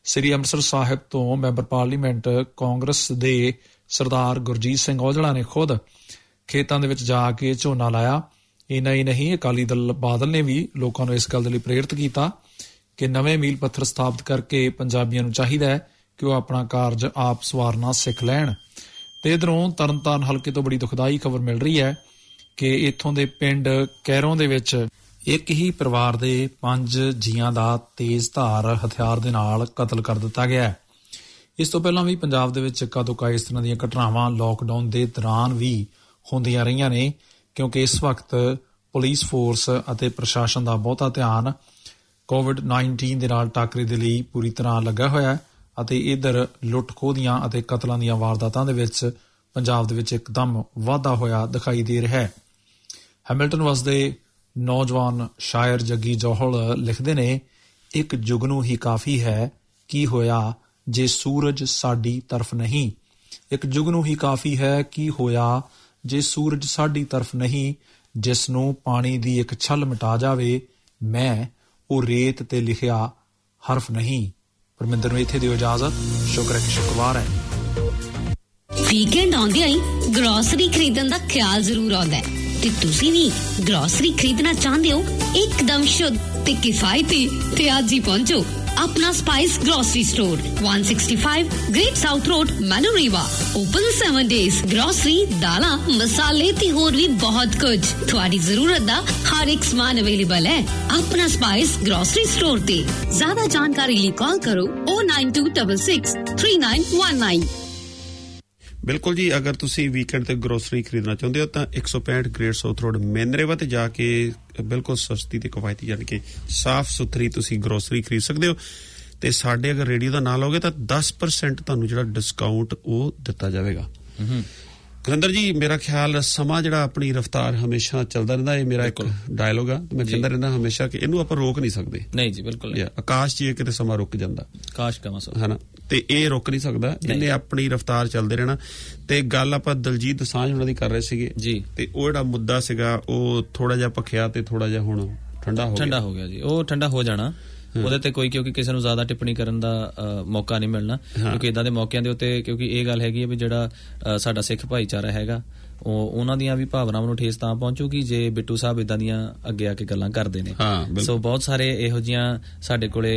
S15: ਸ੍ਰੀ ਅੰਮ੍ਰਿਤਸਰ ਸਾਹਿਬ ਤੋਂ ਮੈਂਬਰ ਪਾਰਲੀਮੈਂਟ ਕਾਂਗਰਸ ਦੇ ਸਰਦਾਰ ਗੁਰਜੀਤ ਸਿੰਘ ਔਜਲਾ ਨੇ ਖੁਦ ਖੇਤਾਂ ਦੇ ਵਿੱਚ ਜਾ ਕੇ ਝੋਨਾ ਲਾਇਆ। ਇੰਨਾ ਹੀ ਨਹੀਂ, ਅਕਾਲੀ ਦਲ ਬਾਦਲ ਨੇ ਵੀ ਲੋਕਾਂ ਨੂੰ ਇਸ ਗੱਲ ਦੇ ਲਈ ਪ੍ਰੇਰਿਤ ਕੀਤਾ ਕਿ ਨਵੇਂ ਮੀਲ ਪੱਥਰ ਸਥਾਪਿਤ ਕਰਕੇ ਪੰਜਾਬੀਆਂ ਨੂੰ ਚਾਹੀਦਾ ਹੈ ਕਿ ਉਹ ਆਪਣਾ ਕਾਰਜ ਆਪ ਸਵਾਰਨਾ ਸਿੱਖ ਲੈਣ। ਤੇ ਇਧਰੋਂ ਤਰਨਤਾਰਨ ਹਲਕੇ ਤੋਂ ਬੜੀ ਦੁਖਦਾਈ ਖਬਰ ਮਿਲ ਰਹੀ ਹੈ ਕਿ ਇੱਥੋਂ ਦੇ ਪਿੰਡ ਕੈਰੋਂ ਦੇ ਵਿੱਚ ਇੱਕ ਹੀ ਪਰਿਵਾਰ ਦੇ ਪੰਜ ਜੀਆਂ ਦਾ ਤੇਜ਼ ਧਾਰ ਹਥਿਆਰ ਦੇ ਨਾਲ ਕਤਲ ਕਰ ਦਿੱਤਾ ਗਿਆ ਹੈ। ਇਸ ਤੋਂ ਪਹਿਲਾਂ ਵੀ ਪੰਜਾਬ ਦੇ ਵਿੱਚ ਇੱਕਾ ਦੁੱਕਾ ਇਸ ਤਰ੍ਹਾਂ ਦੀਆਂ ਘਟਨਾਵਾਂ ਲੋਕਡਾਊਨ ਦੇ ਦੌਰਾਨ ਵੀ ਹੁੰਦੀਆਂ ਰਹੀਆਂ ਨੇ, ਕਿਉਂਕਿ ਇਸ ਵਕਤ ਪੁਲਿਸ ਫੋਰਸ ਅਤੇ ਪ੍ਰਸ਼ਾਸਨ ਦਾ ਬਹੁਤਾ ਧਿਆਨ ਕੋਵਿਡ ਉੱਨੀ ਦੇ ਨਾਲ ਟਾਕਰੇ ਦੇ ਲਈ ਪੂਰੀ ਤਰ੍ਹਾਂ ਲੱਗਾ ਹੋਇਆ ਹੈ ਅਤੇ ਇਧਰ ਲੁੱਟ ਖੋਹ ਦੀਆਂ ਅਤੇ ਕਤਲਾਂ ਦੀਆਂ ਵਾਰਦਾਤਾਂ ਦੇ ਵਿੱਚ ਪੰਜਾਬ ਦੇ ਵਿੱਚ ਇੱਕਦਮ ਵਾਧਾ ਹੋਇਆ ਦਿਖਾਈ ਦੇ ਰਿਹਾ ਹੈ। ਹੈਮਿਲਟਨ ਵਸਦੇ ਨੌਜਵਾਨ ਸ਼ਾਇਰ ਜੱਗੀ ਜੌਹਲ ਲਿਖਦੇ ਨੇ, ਇੱਕ ਜੁਗਨੂ ਹੀ ਕਾਫੀ ਹੈ, ਕੀ ਹੋਇਆ ਜੇ ਸੂਰਜ ਸਾਡੀ ਤਰਫ ਨਹੀਂ। ਇੱਕ ਜੁਗਨੂ ਹੀ ਕਾਫੀ ਹੈ, ਕੀ ਹੋਇਆ ਜੇ ਸੂਰਜ ਸਾਡੀ ਤਰਫ ਨਹੀਂ। ਜਿਸ ਨੂੰ ਪਾਣੀ ਦੀ ਇੱਕ ਛੱਲ ਮਿਟਾ ਜਾਵੇ, ਮੈਂ ਉਹ ਰੇਤ ਤੇ ਲਿਖਿਆ ਹਰਫ ਨਹੀਂ। ਪਰਮਿੰਦਰ ਨੂੰ ਇੱਥੇ ਦਿਓ ਇਜਾਜ਼ਤ, ਸ਼ੁਕਰ ਹੈ ਕਿ ਸ਼ੁੱਕਰਵਾਰ ਹੈ।
S5: ਵੀਕਐਂਡ ਆਉਂਦਿਆਂ ਹੀ ਗਰੋਸਰੀ ਖਰੀਦਣ ਦਾ ਖਿਆਲ ਜ਼ਰੂਰ ਆਉਂਦਾ ਹੈ ਤੇ ਤੁਸੀਂ ਵੀ ਗਰੋਸਰੀ ਖਰੀਦਣਾ ਚਾਹੁੰਦੇ ਹੋ ਇੱਕਦਮ ਸ਼ੁੱਧ ਤੇ ਕਿਫਾਇਤੀ ਤੇ ਅੱਜ ਹੀ ਪਹੁੰਚੋ अपना spice grocery store one sixty-five Great South Road Manurewa open seven days. Grocery दाला मसाले ते होर भी बहुत कुछ तुहाडी जरूरत दा हर एक सामान अवेलेबल है अपना स्पाइस ग्रोसरी स्टोर ते। ज्यादा जानकारी लिए कॉल करो oh nine two six six three nine one nine।
S2: ਬਿਲਕੁਲ ਜੀ, ਅਗਰ ਤੁਸੀਂ ਵੀਕਐਂਡ ਤੇ ਗਰੋਸਰੀ ਖਰੀਦਣਾ ਚਾਹੁੰਦੇ ਹੋ ਤਾਂ one sixty-five Great South Road Manurewa ਤੇ ਜਾ ਕੇ ਬਿਲਕੁਲ ਸਸਤੀ ਤੇ ਕਿਫਾਇਤੀ ਯਾਨੀ ਕਿ ਸਾਫ਼ ਸੁਥਰੀ ਤੁਸੀਂ ਗਰੋਸਰੀ ਖਰੀਦ ਸਕਦੇ ਹੋ। ਤੇ ਸਾਡੇ ਅਗਰ ਰੇਡੀਓ ਦਾ ਨਾਲ ਲਓਗੇ ਤਾਂ ten percent ਤੁਹਾਨੂੰ ਜਿਹੜਾ ਡਿਸਕਾਊਂਟ ਉਹ ਦਿੱਤਾ ਜਾਵੇਗਾ। ਗੁਰਿੰਦਰ ਜੀ, ਮੇਰਾ ਖਿਆਲ ਸਮਾਂ ਜਿਹੜਾ ਆਪਣੀ ਰਫ਼ਤਾਰ ਹਮੇਸ਼ਾ ਚੱਲਦਾ ਰਹਿੰਦਾ, ਇਹ ਮੇਰਾ ਇੱਕ ਡਾਇਲੋਗ ਆ, ਮੈਂ ਕਹਿੰਦਾ ਰਹਿੰਦਾ ਹਮੇਸ਼ਾ ਕਿ ਇਹਨੂੰ ਆਪਾਂ ਰੋਕ ਨਹੀਂ ਸਕਦੇ।
S7: ਨਹੀਂ ਜੀ, ਬਿਲਕੁਲ ਨਹੀਂ।
S2: ਆਕਾਸ਼ ਜੀ ਕਿਤੇ ਸਮਾਂ ਰੁਕ ਜਾਂਦਾ,
S7: ਆਕਾਸ਼ ਕਮਾ ਸੋ
S2: ਹੈ ਨਾ, ਤੇ ਇਹ ਰੁਕ ਨਹੀਂ ਸਕਦਾ, ਇਹਨੇ ਆਪਣੀ ਰਫ਼ਤਾਰ ਚੱਲਦੇ ਰਹਿਣਾ। ਤੇ ਗੱਲ ਆਪਾਂ ਦਲਜੀਤ ਦੋਸਾਂਝ ਉਹਨਾਂ ਦੀ ਕਰ ਰਹੇ ਸੀਗੇ
S7: ਜੀ,
S2: ਤੇ ਉਹ ਜਿਹੜਾ ਮੁੱਦਾ ਸੀਗਾ ਉਹ ਥੋੜਾ ਜਿਹਾ ਭਖਿਆ ਤੇ ਥੋੜਾ ਜਿਹਾ ਹੁਣ ਠੰਡਾ ਹੋ ਗਿਆ।
S7: ਠੰਡਾ ਹੋ ਗਿਆ ਜੀ, ਉਹ ਠੰਡਾ ਹੋ ਜਾਣਾ ਉਹਦੇ ਤੇ ਕੋਈ, ਕਿਉਂਕਿ ਕਿਸੇ ਨੂੰ ਜ਼ਿਆਦਾ ਟਿੱਪਣੀ ਕਰਨ ਦਾ ਮੌਕਾ ਨਹੀਂ ਮਿਲਣਾ, ਕਿਉਂਕਿ ਇਦਾਂ ਦੇ ਮੌਕਿਆਂ ਦੇ ਉੱਤੇ, ਕਿਉਂਕਿ ਇਹ ਗੱਲ ਹੈਗੀ ਹੈ ਵੀ ਜਿਹੜਾ ਸਾਡਾ ਸਿੱਖ ਭਾਈਚਾਰਾ ਹੈਗਾ ਉਹ ਉਹਨਾਂ ਦੀਆਂ ਵੀ ਭਾਵਨਾਵਾਂ ਨੂੰ ਠੇਸ ਤਾਂ ਪਹੁੰਚੂਗੀ ਜੇ ਬਿੱਟੂ ਸਾਹਿਬ ਇਦਾਂ ਦੀਆਂ ਅੱਗੇ ਆ ਕੇ ਗੱਲਾਂ ਕਰਦੇ ਨੇ। ਸੋ ਬਹੁਤ ਸਾਰੇ ਇਹੋ ਜਿਹੀਆਂ ਸਾਡੇ ਕੋਲੇ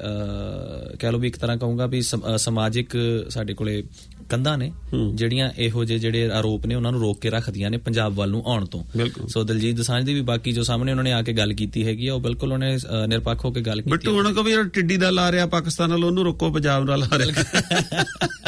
S7: ਕਹਿ ਲਓ ਵੀ ਇੱਕ ਤਰ੍ਹਾਂ ਕਹੂੰਗਾ ਵੀ ਸਮਾਜਿਕ ਸਾਡੇ ਕੋਲੇ ਕੰਧਾਂ ਨੇ ਜਿਹੜੀਆਂ ਇਹੋ ਜਿਹੇ ਜਿਹੜੇ ਆਰੋਪ ਨੇ ਉਹਨਾਂ ਨੂੰ ਰੋਕ ਕੇ ਰੱਖਦੀਆਂ ਨੇ ਪੰਜਾਬ ਵੱਲ ਨੂੰ ਆਉਣ ਤੋਂ। ਸੋ ਦਲਜੀਤ ਦੋਸਾਂਝ ਦੀ ਵੀ ਬਾਕੀ ਜੋ ਸਾਹਮਣੇ ਉਹਨਾਂ ਨੇ ਆ ਕੇ ਗੱਲ ਕੀਤੀ ਹੈਗੀ ਆ ਉਹ ਬਿਲਕੁਲ ਉਹਨੇ ਨਿਰਪੱਖ ਹੋ ਕੇ ਗੱਲ ਕੀਤੀ।
S2: ਬਿੱਟੂ ਹੁਣ ਕੋ ਵੀ ਟਿੱਡੀ ਦਾ ਲਾ ਰਿਹਾ ਪਾਕਿਸਤਾਨ ਨਾਲ, ਉਹਨੂੰ ਰੋਕੋ, ਪੰਜਾਬ ਨਾਲ ਲਾ ਰਿਹਾ।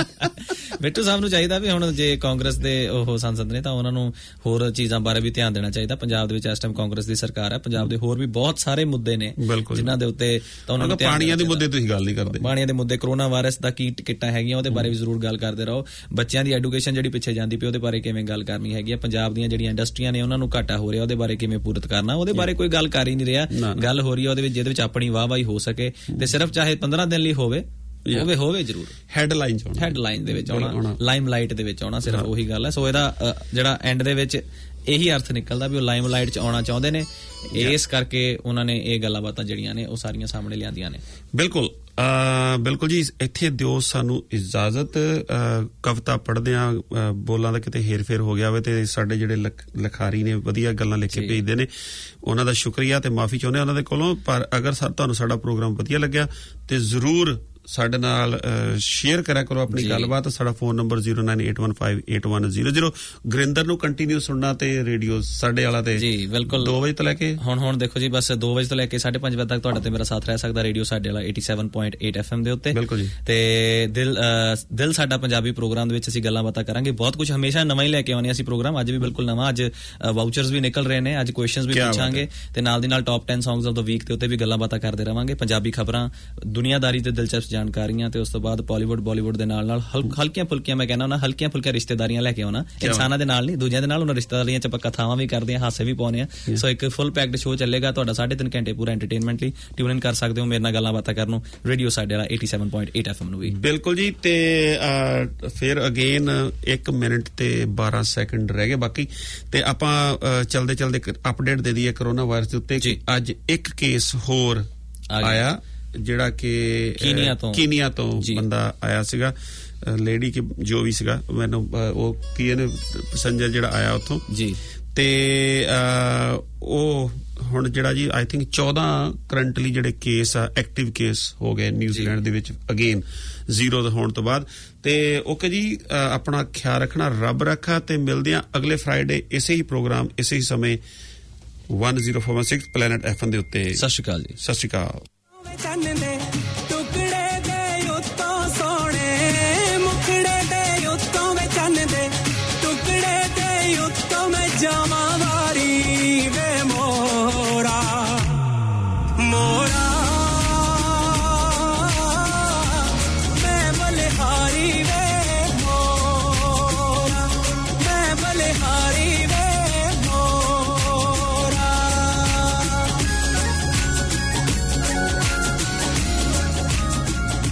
S7: ਬਿੱਟੂ ਸਾਹਿਬ ਨੂੰ ਚਾਹੀਦਾ ਵੀ ਹੁਣ ਜੇ ਕਾਂਗਰਸ ਦੇ ਉਹ ਸੰਸਦ ਨੇ ਤਾਂ ਉਹਨਾਂ ਨੂੰ ਹੋਰ ਚੀਜ਼ਾਂ ਬਾਰੇ ਵੀ ਧਿਆਨ ਦੇਣਾ ਚਾਹੀਦਾ। ਪੰਜਾਬ ਦੇ ਵਿੱਚ ਇਸ ਟਾਈਮ ਕਾਂਗਰਸ ਦੀ ਸਰਕਾਰ ਹੈ, ਪੰਜਾਬ ਦੇ ਹੋਰ ਵੀ ਬਹੁਤ ਸਾਰੇ ਮੁੱਦੇ ਨੇ ਜਿਨ੍ਹਾਂ ਦੇ ਉੱਤੇ ਤਾਂ ਉਹਨਾਂ ਨੂੰ
S2: ਪਾਣੀਆਂ ਦੇ ਮੁੱਦੇ ਤੁਸੀਂ ਗੱਲ ਨਹੀਂ ਕਰਦੇ,
S7: ਪਾਣੀਆਂ ਦੇ ਮੁੱਦੇ, ਕਰੋਨਾ ਵਾਇਰਸ ਦਾ ਕੀ ਟਿਕਟਾਂ ਹੈਗੀਆਂ ਉਹਦੇ ਬਾਰੇ ਵੀ ਜ਼ਰੂਰ ਗੱਲ ਕਰਦੇ ਰਹੋ। ਬੱਚਿਆਂ ਦੀ ਐਜੂਕੇਸ਼ਨ ਜਿਹੜੀ ਪਿੱਛੇ ਜਾਂਦੀ ਪਈ ਉਹਦੇ ਬਾਰੇ ਕਿਵੇਂ ਗੱਲ ਕਰਨੀ ਹੈਗੀ ਆ। ਪੰਜਾਬ ਦੀਆਂ ਜਿਹੜੀਆਂ ਇੰਡਸਟਰੀਆਂ ਨੇ ਉਹਨਾਂ ਨੂੰ ਘਾਟਾ ਹੋ ਰਿਹਾ ਉਹਦੇ ਬਾਰੇ ਕਿਵੇਂ ਪੂਰਤ ਕਰਨਾ, ਉਹਦੇ ਬਾਰੇ ਕੋਈ ਗੱਲ ਕਰ ਹੀ ਨਹੀਂ ਰਿਹਾ। ਗੱਲ ਹੋ ਰਹੀ ਹੈ ਉਹਦੇ ਵਿੱਚ ਜਿਹਦੇ ਵਿੱਚ ਆਪਣੀ ਵਾਹਵਾਹੀ ਹੋ ਸਕੇ ਤੇ ਸਿਰਫ ਚਾਹੇ ਪੰਦਰਾਂ ਦਿਨ ਲਈ ਹੋਵੇ ਹੋਵੇ ਹੋਵੇ ਜ਼ਰੂਰ ਹੈਡਲਾਈਨ ਚ ਹੈਡਲਾਈਨ ਦੇ ਵਿੱਚ ਆਉਣਾ, ਲਾਈਮ ਲਾਈਟ ਦੇ ਵਿੱਚ ਆਉਣਾ, ਸਿਰਫ ਉਹੀ ਗੱਲ ਹੈ। ਸੋ ਇਹਦਾ ਜਿਹੜਾ ਐਂਡ ਦੇ ਵਿੱਚ ਇਹੀ ਅਰਥ ਨਿਕਲਦਾ ਵੀ ਉਹ ਲਾਈਮ ਲਾਈਟ ਚ ਆਉਣਾ ਚਾਹੁੰਦੇ ਨੇ, ਇਸ ਕਰਕੇ ਉਹਨਾਂ ਨੇ ਇਹ ਗੱਲਾਂ ਬਾਤਾਂ ਜਿਹੜੀਆਂ ਨੇ ਉਹ ਸਾਰੀਆਂ ਸਾਹਮਣੇ ਲਿਆਂਦੀਆਂ ਨੇ।
S2: ਬਿਲਕੁਲ ਬਿਲਕੁਲ ਜੀ, ਇੱਥੇ ਦਿਓ ਸਾਨੂੰ ਇਜਾਜ਼ਤ। ਕਵਿਤਾ ਪੜ੍ਹਦਿਆਂ ਬੋਲਾਂ ਦਾ ਕਿਤੇ ਹੇਰ ਫੇਰ ਹੋ ਗਿਆ ਹੋਵੇ ਤੇ ਸਾਡੇ ਜਿਹੜੇ ਲਿਖਾਰੀ ਨੇ ਵਧੀਆ ਗੱਲਾਂ ਲਿਖ ਕੇ ਭੇਜਦੇ ਨੇ, ਉਹਨਾਂ ਦਾ ਸ਼ੁਕਰੀਆ ਤੇ ਮਾਫੀ ਚਾਹੁੰਦੇ ਉਹਨਾਂ ਦੇ ਕੋਲੋਂ। ਪਰ ਅਗਰ ਤੁਹਾਨੂੰ ਸਾਡਾ ਪ੍ਰੋਗਰਾਮ ਵਧੀਆ ਲੱਗਿਆ ਤੇ ਜ਼ਰੂਰ ਸਾਡੇ ਨਾਲ ਸ਼ੇਅਰ ਕਰਿਆ ਕਰੋ ਆਪਣੀ ਗੱਲਬਾਤ। ਸਾਡਾ ਫੋਨ number zero nine eight one five eight one zero zero। Gurinder ਨੂੰ ਕੰਟੀਨਿਊ ਸੁਣਨਾ ਤੇ ਰੇਡੀਓ ਸਾਡੇ ਵਾਲਾ ਤੇ
S7: ਜੀ ਬਿਲਕੁਲ
S2: ਦੋ ਵਜੇ ਤੋਂ ਲੈ ਕੇ ਹੁਣ
S7: ਹੁਣ ਦੇਖੋ ਜੀ ਬਸ ਦੋ ਵਜੇ ਤੋਂ ਲੈ ਕੇ ਸਾਢੇ ਪੰਜ ਵਜੇ ਤੱਕ ਤੁਹਾਡਾ ਤੇ ਮੇਰਾ ਸਾਥ ਰਹਿ ਸਕਦਾ ਰੇਡੀਓ ਸਾਡੇ ਵਾਲਾ eighty-seven point eight F M ਦੇ ਉੱਤੇ।
S2: ਬਿਲਕੁਲ ਜੀ।
S7: ਤੇ ਦਿਲ ਦਿਲ ਸਾਡਾ ਪੰਜਾਬੀ ਪ੍ਰੋਗਰਾਮ ਦੇ ਵਿੱਚ ਅਸੀਂ ਗੱਲਾਂ ਬਾਤਾਂ ਕਰਾਂਗੇ, ਬਹੁਤ ਕੁਝ ਹਮੇਸ਼ਾ ਨਵਾਂ ਹੀ ਲੈ ਕੇ ਆਉਣੇ ਅਸੀਂ ਪ੍ਰੋਗਰਾਮ। ਅੱਜ ਵੀ ਬਿਲਕੁਲ ਨਵਾਂ, ਅੱਜ ਵਾਊਚਰਸ ਵੀ ਨਿਕਲ ਰਹੇ ਨੇ, ਅੱਜ ਕੁਐਸਚਨਸ ਵੀ ਪੁੱਛਾਂਗੇ ਤੇ ਨਾਲ ਦੀ ਨਾਲ top ten songs of the week ਦੇ ਉੱਤੇ ਵੀ ਗੱਲਾਂ ਬਾਤਾਂ ਕਰਦੇ ਰਵਾਂਗੇ। ਪੰਜਾਬੀ ਖਬਰਾਂ, ਦੁਨੀਆਦਾਰੀ ਤੇ ਦਿਲਚਸਪ ਜਾਣਕਾਰੀਆਂ ਤੇ ਉਸ ਤੋਂ ਬਾਅਦ ਬਾਲੀਵੁੱਡ ਬਾਲੀਵੁੱਡ ਦੇ ਨਾਲ ਨਾਲ ਹਲਕੀਆਂ ਫੁਲਕੀਆਂ, ਮੈਂ ਕਹਿੰਦਾ ਉਹਨਾਂ ਹਲਕੀਆਂ ਫੁਲਕੀਆਂ ਰਿਸ਼ਤੇਦਾਰੀਆਂ ਲੈ ਕੇ ਆਉਣਾ, ਇਨਸਾਨਾਂ ਦੇ ਨਾਲ ਨਹੀਂ ਦੂਜਿਆਂ ਦੇ ਨਾਲ, ਉਹਨਾਂ ਰਿਸ਼ਤੇਦਾਰੀਆਂ ਚ ਆਪਾਂ ਕਥਾਵਾਂ ਵੀ ਕਰਦੇ ਹਾਂ, ਹਾਸੇ ਵੀ ਪਾਉਂਦੇ ਹਾਂ। ਸੋ ਇੱਕ ਫੁੱਲ ਪੈਕਡ ਸ਼ੋਅ ਚੱਲੇਗਾ ਤੁਹਾਡਾ ਸਾਢੇ ਤਿੰਨ ਘੰਟੇ ਪੂਰਾ ਐਂਟਰਟੇਨਮੈਂਟ ਲਈ। ਟਿਊਨ ਇਨ ਕਰ ਸਕਦੇ ਹੋ ਮੇਰੇ ਨਾਲ ਗੱਲਾਂ ਬਾਤਾਂ ਕਰਨ ਨੂੰ ਰੇਡੀਓ ਸਾਡੇ ਵਾਲਾ eighty-seven point eight F M ਨੂੰ ਵੀ।
S2: ਬਿਲਕੁਲ ਜੀ। ਤੇ ਫਿਰ ਅਗੇਨ ਇੱਕ ਮਿੰਟ ਤੇ ਬਾਰਾਂ ਸੈਕਿੰਡ ਰਹਿ ਗਏ ਬਾਕੀ, ਤੇ ਆਪਾਂ ਚਲਦੇ ਚਲਦੇ ਅਪਡੇਟ ਦੇ ਦਈਏ ਕਰੋਨਾ ਵਾਇਰਸ ਦੇ ਉੱਤੇ। ਅੱਜ ਇੱਕ ਕੇਸ ਹੋਰ ਆਇਆ ਜਿਹੜਾ ਕਿ
S7: ਕੀਨੀਆ ਤੋਂ
S2: ਕੀਨੀਆ ਤੋਂ ਬੰਦਾ ਆਇਆ ਸੀਗਾ ਲੇਡੀ ਕਿ ਜੋ ਵੀ ਸੀਗਾ ਮੈਨੂੰ ਉਹ ਕੀ ਇਹਨੇ ਪੈਸੰਜਰ ਜਿਹੜਾ ਆਇਆ ਉੱਥੋਂ
S7: ਜੀ
S2: ਤੇ ਉਹ ਹੁਣ ਜਿਹੜਾ ਜੀ ਆਈ ਥਿੰਕ ਚੌਦਾਂ ਕਰੰਟਲੀ ਜਿਹੜੇ ਕੇਸ ਆ ਐਕਟਿਵ ਕੇਸ ਹੋ ਗਏ ਨਿਊਜ਼ੀਲੈਂਡ ਦੇ ਵਿੱਚ ਅਗੇਨ ਜ਼ੀਰੋ ਹੋਣ ਤੋਂ ਬਾਅਦ ਤੇ ਓਕੇ ਜੀ ਆਪਣਾ ਖਿਆਲ ਰੱਖਣਾ ਰੱਬ ਰੱਖਾ ਤੇ ਮਿਲਦੇ ਆ ਅਗਲੇ ਫਰਾਈਡੇ ਇਸੇ ਹੀ ਪ੍ਰੋਗਰਾਮ ਇਸੇ ਹੀ ਸਮੇਂ one oh four one six Planet F M ਦੇ ਉੱਤੇ।
S7: ਸਤਿ ਸ਼੍ਰੀ ਅਕਾਲ ਜੀ।
S2: ਸਤਿ ਸ਼੍ਰੀ ਅਕਾਲ।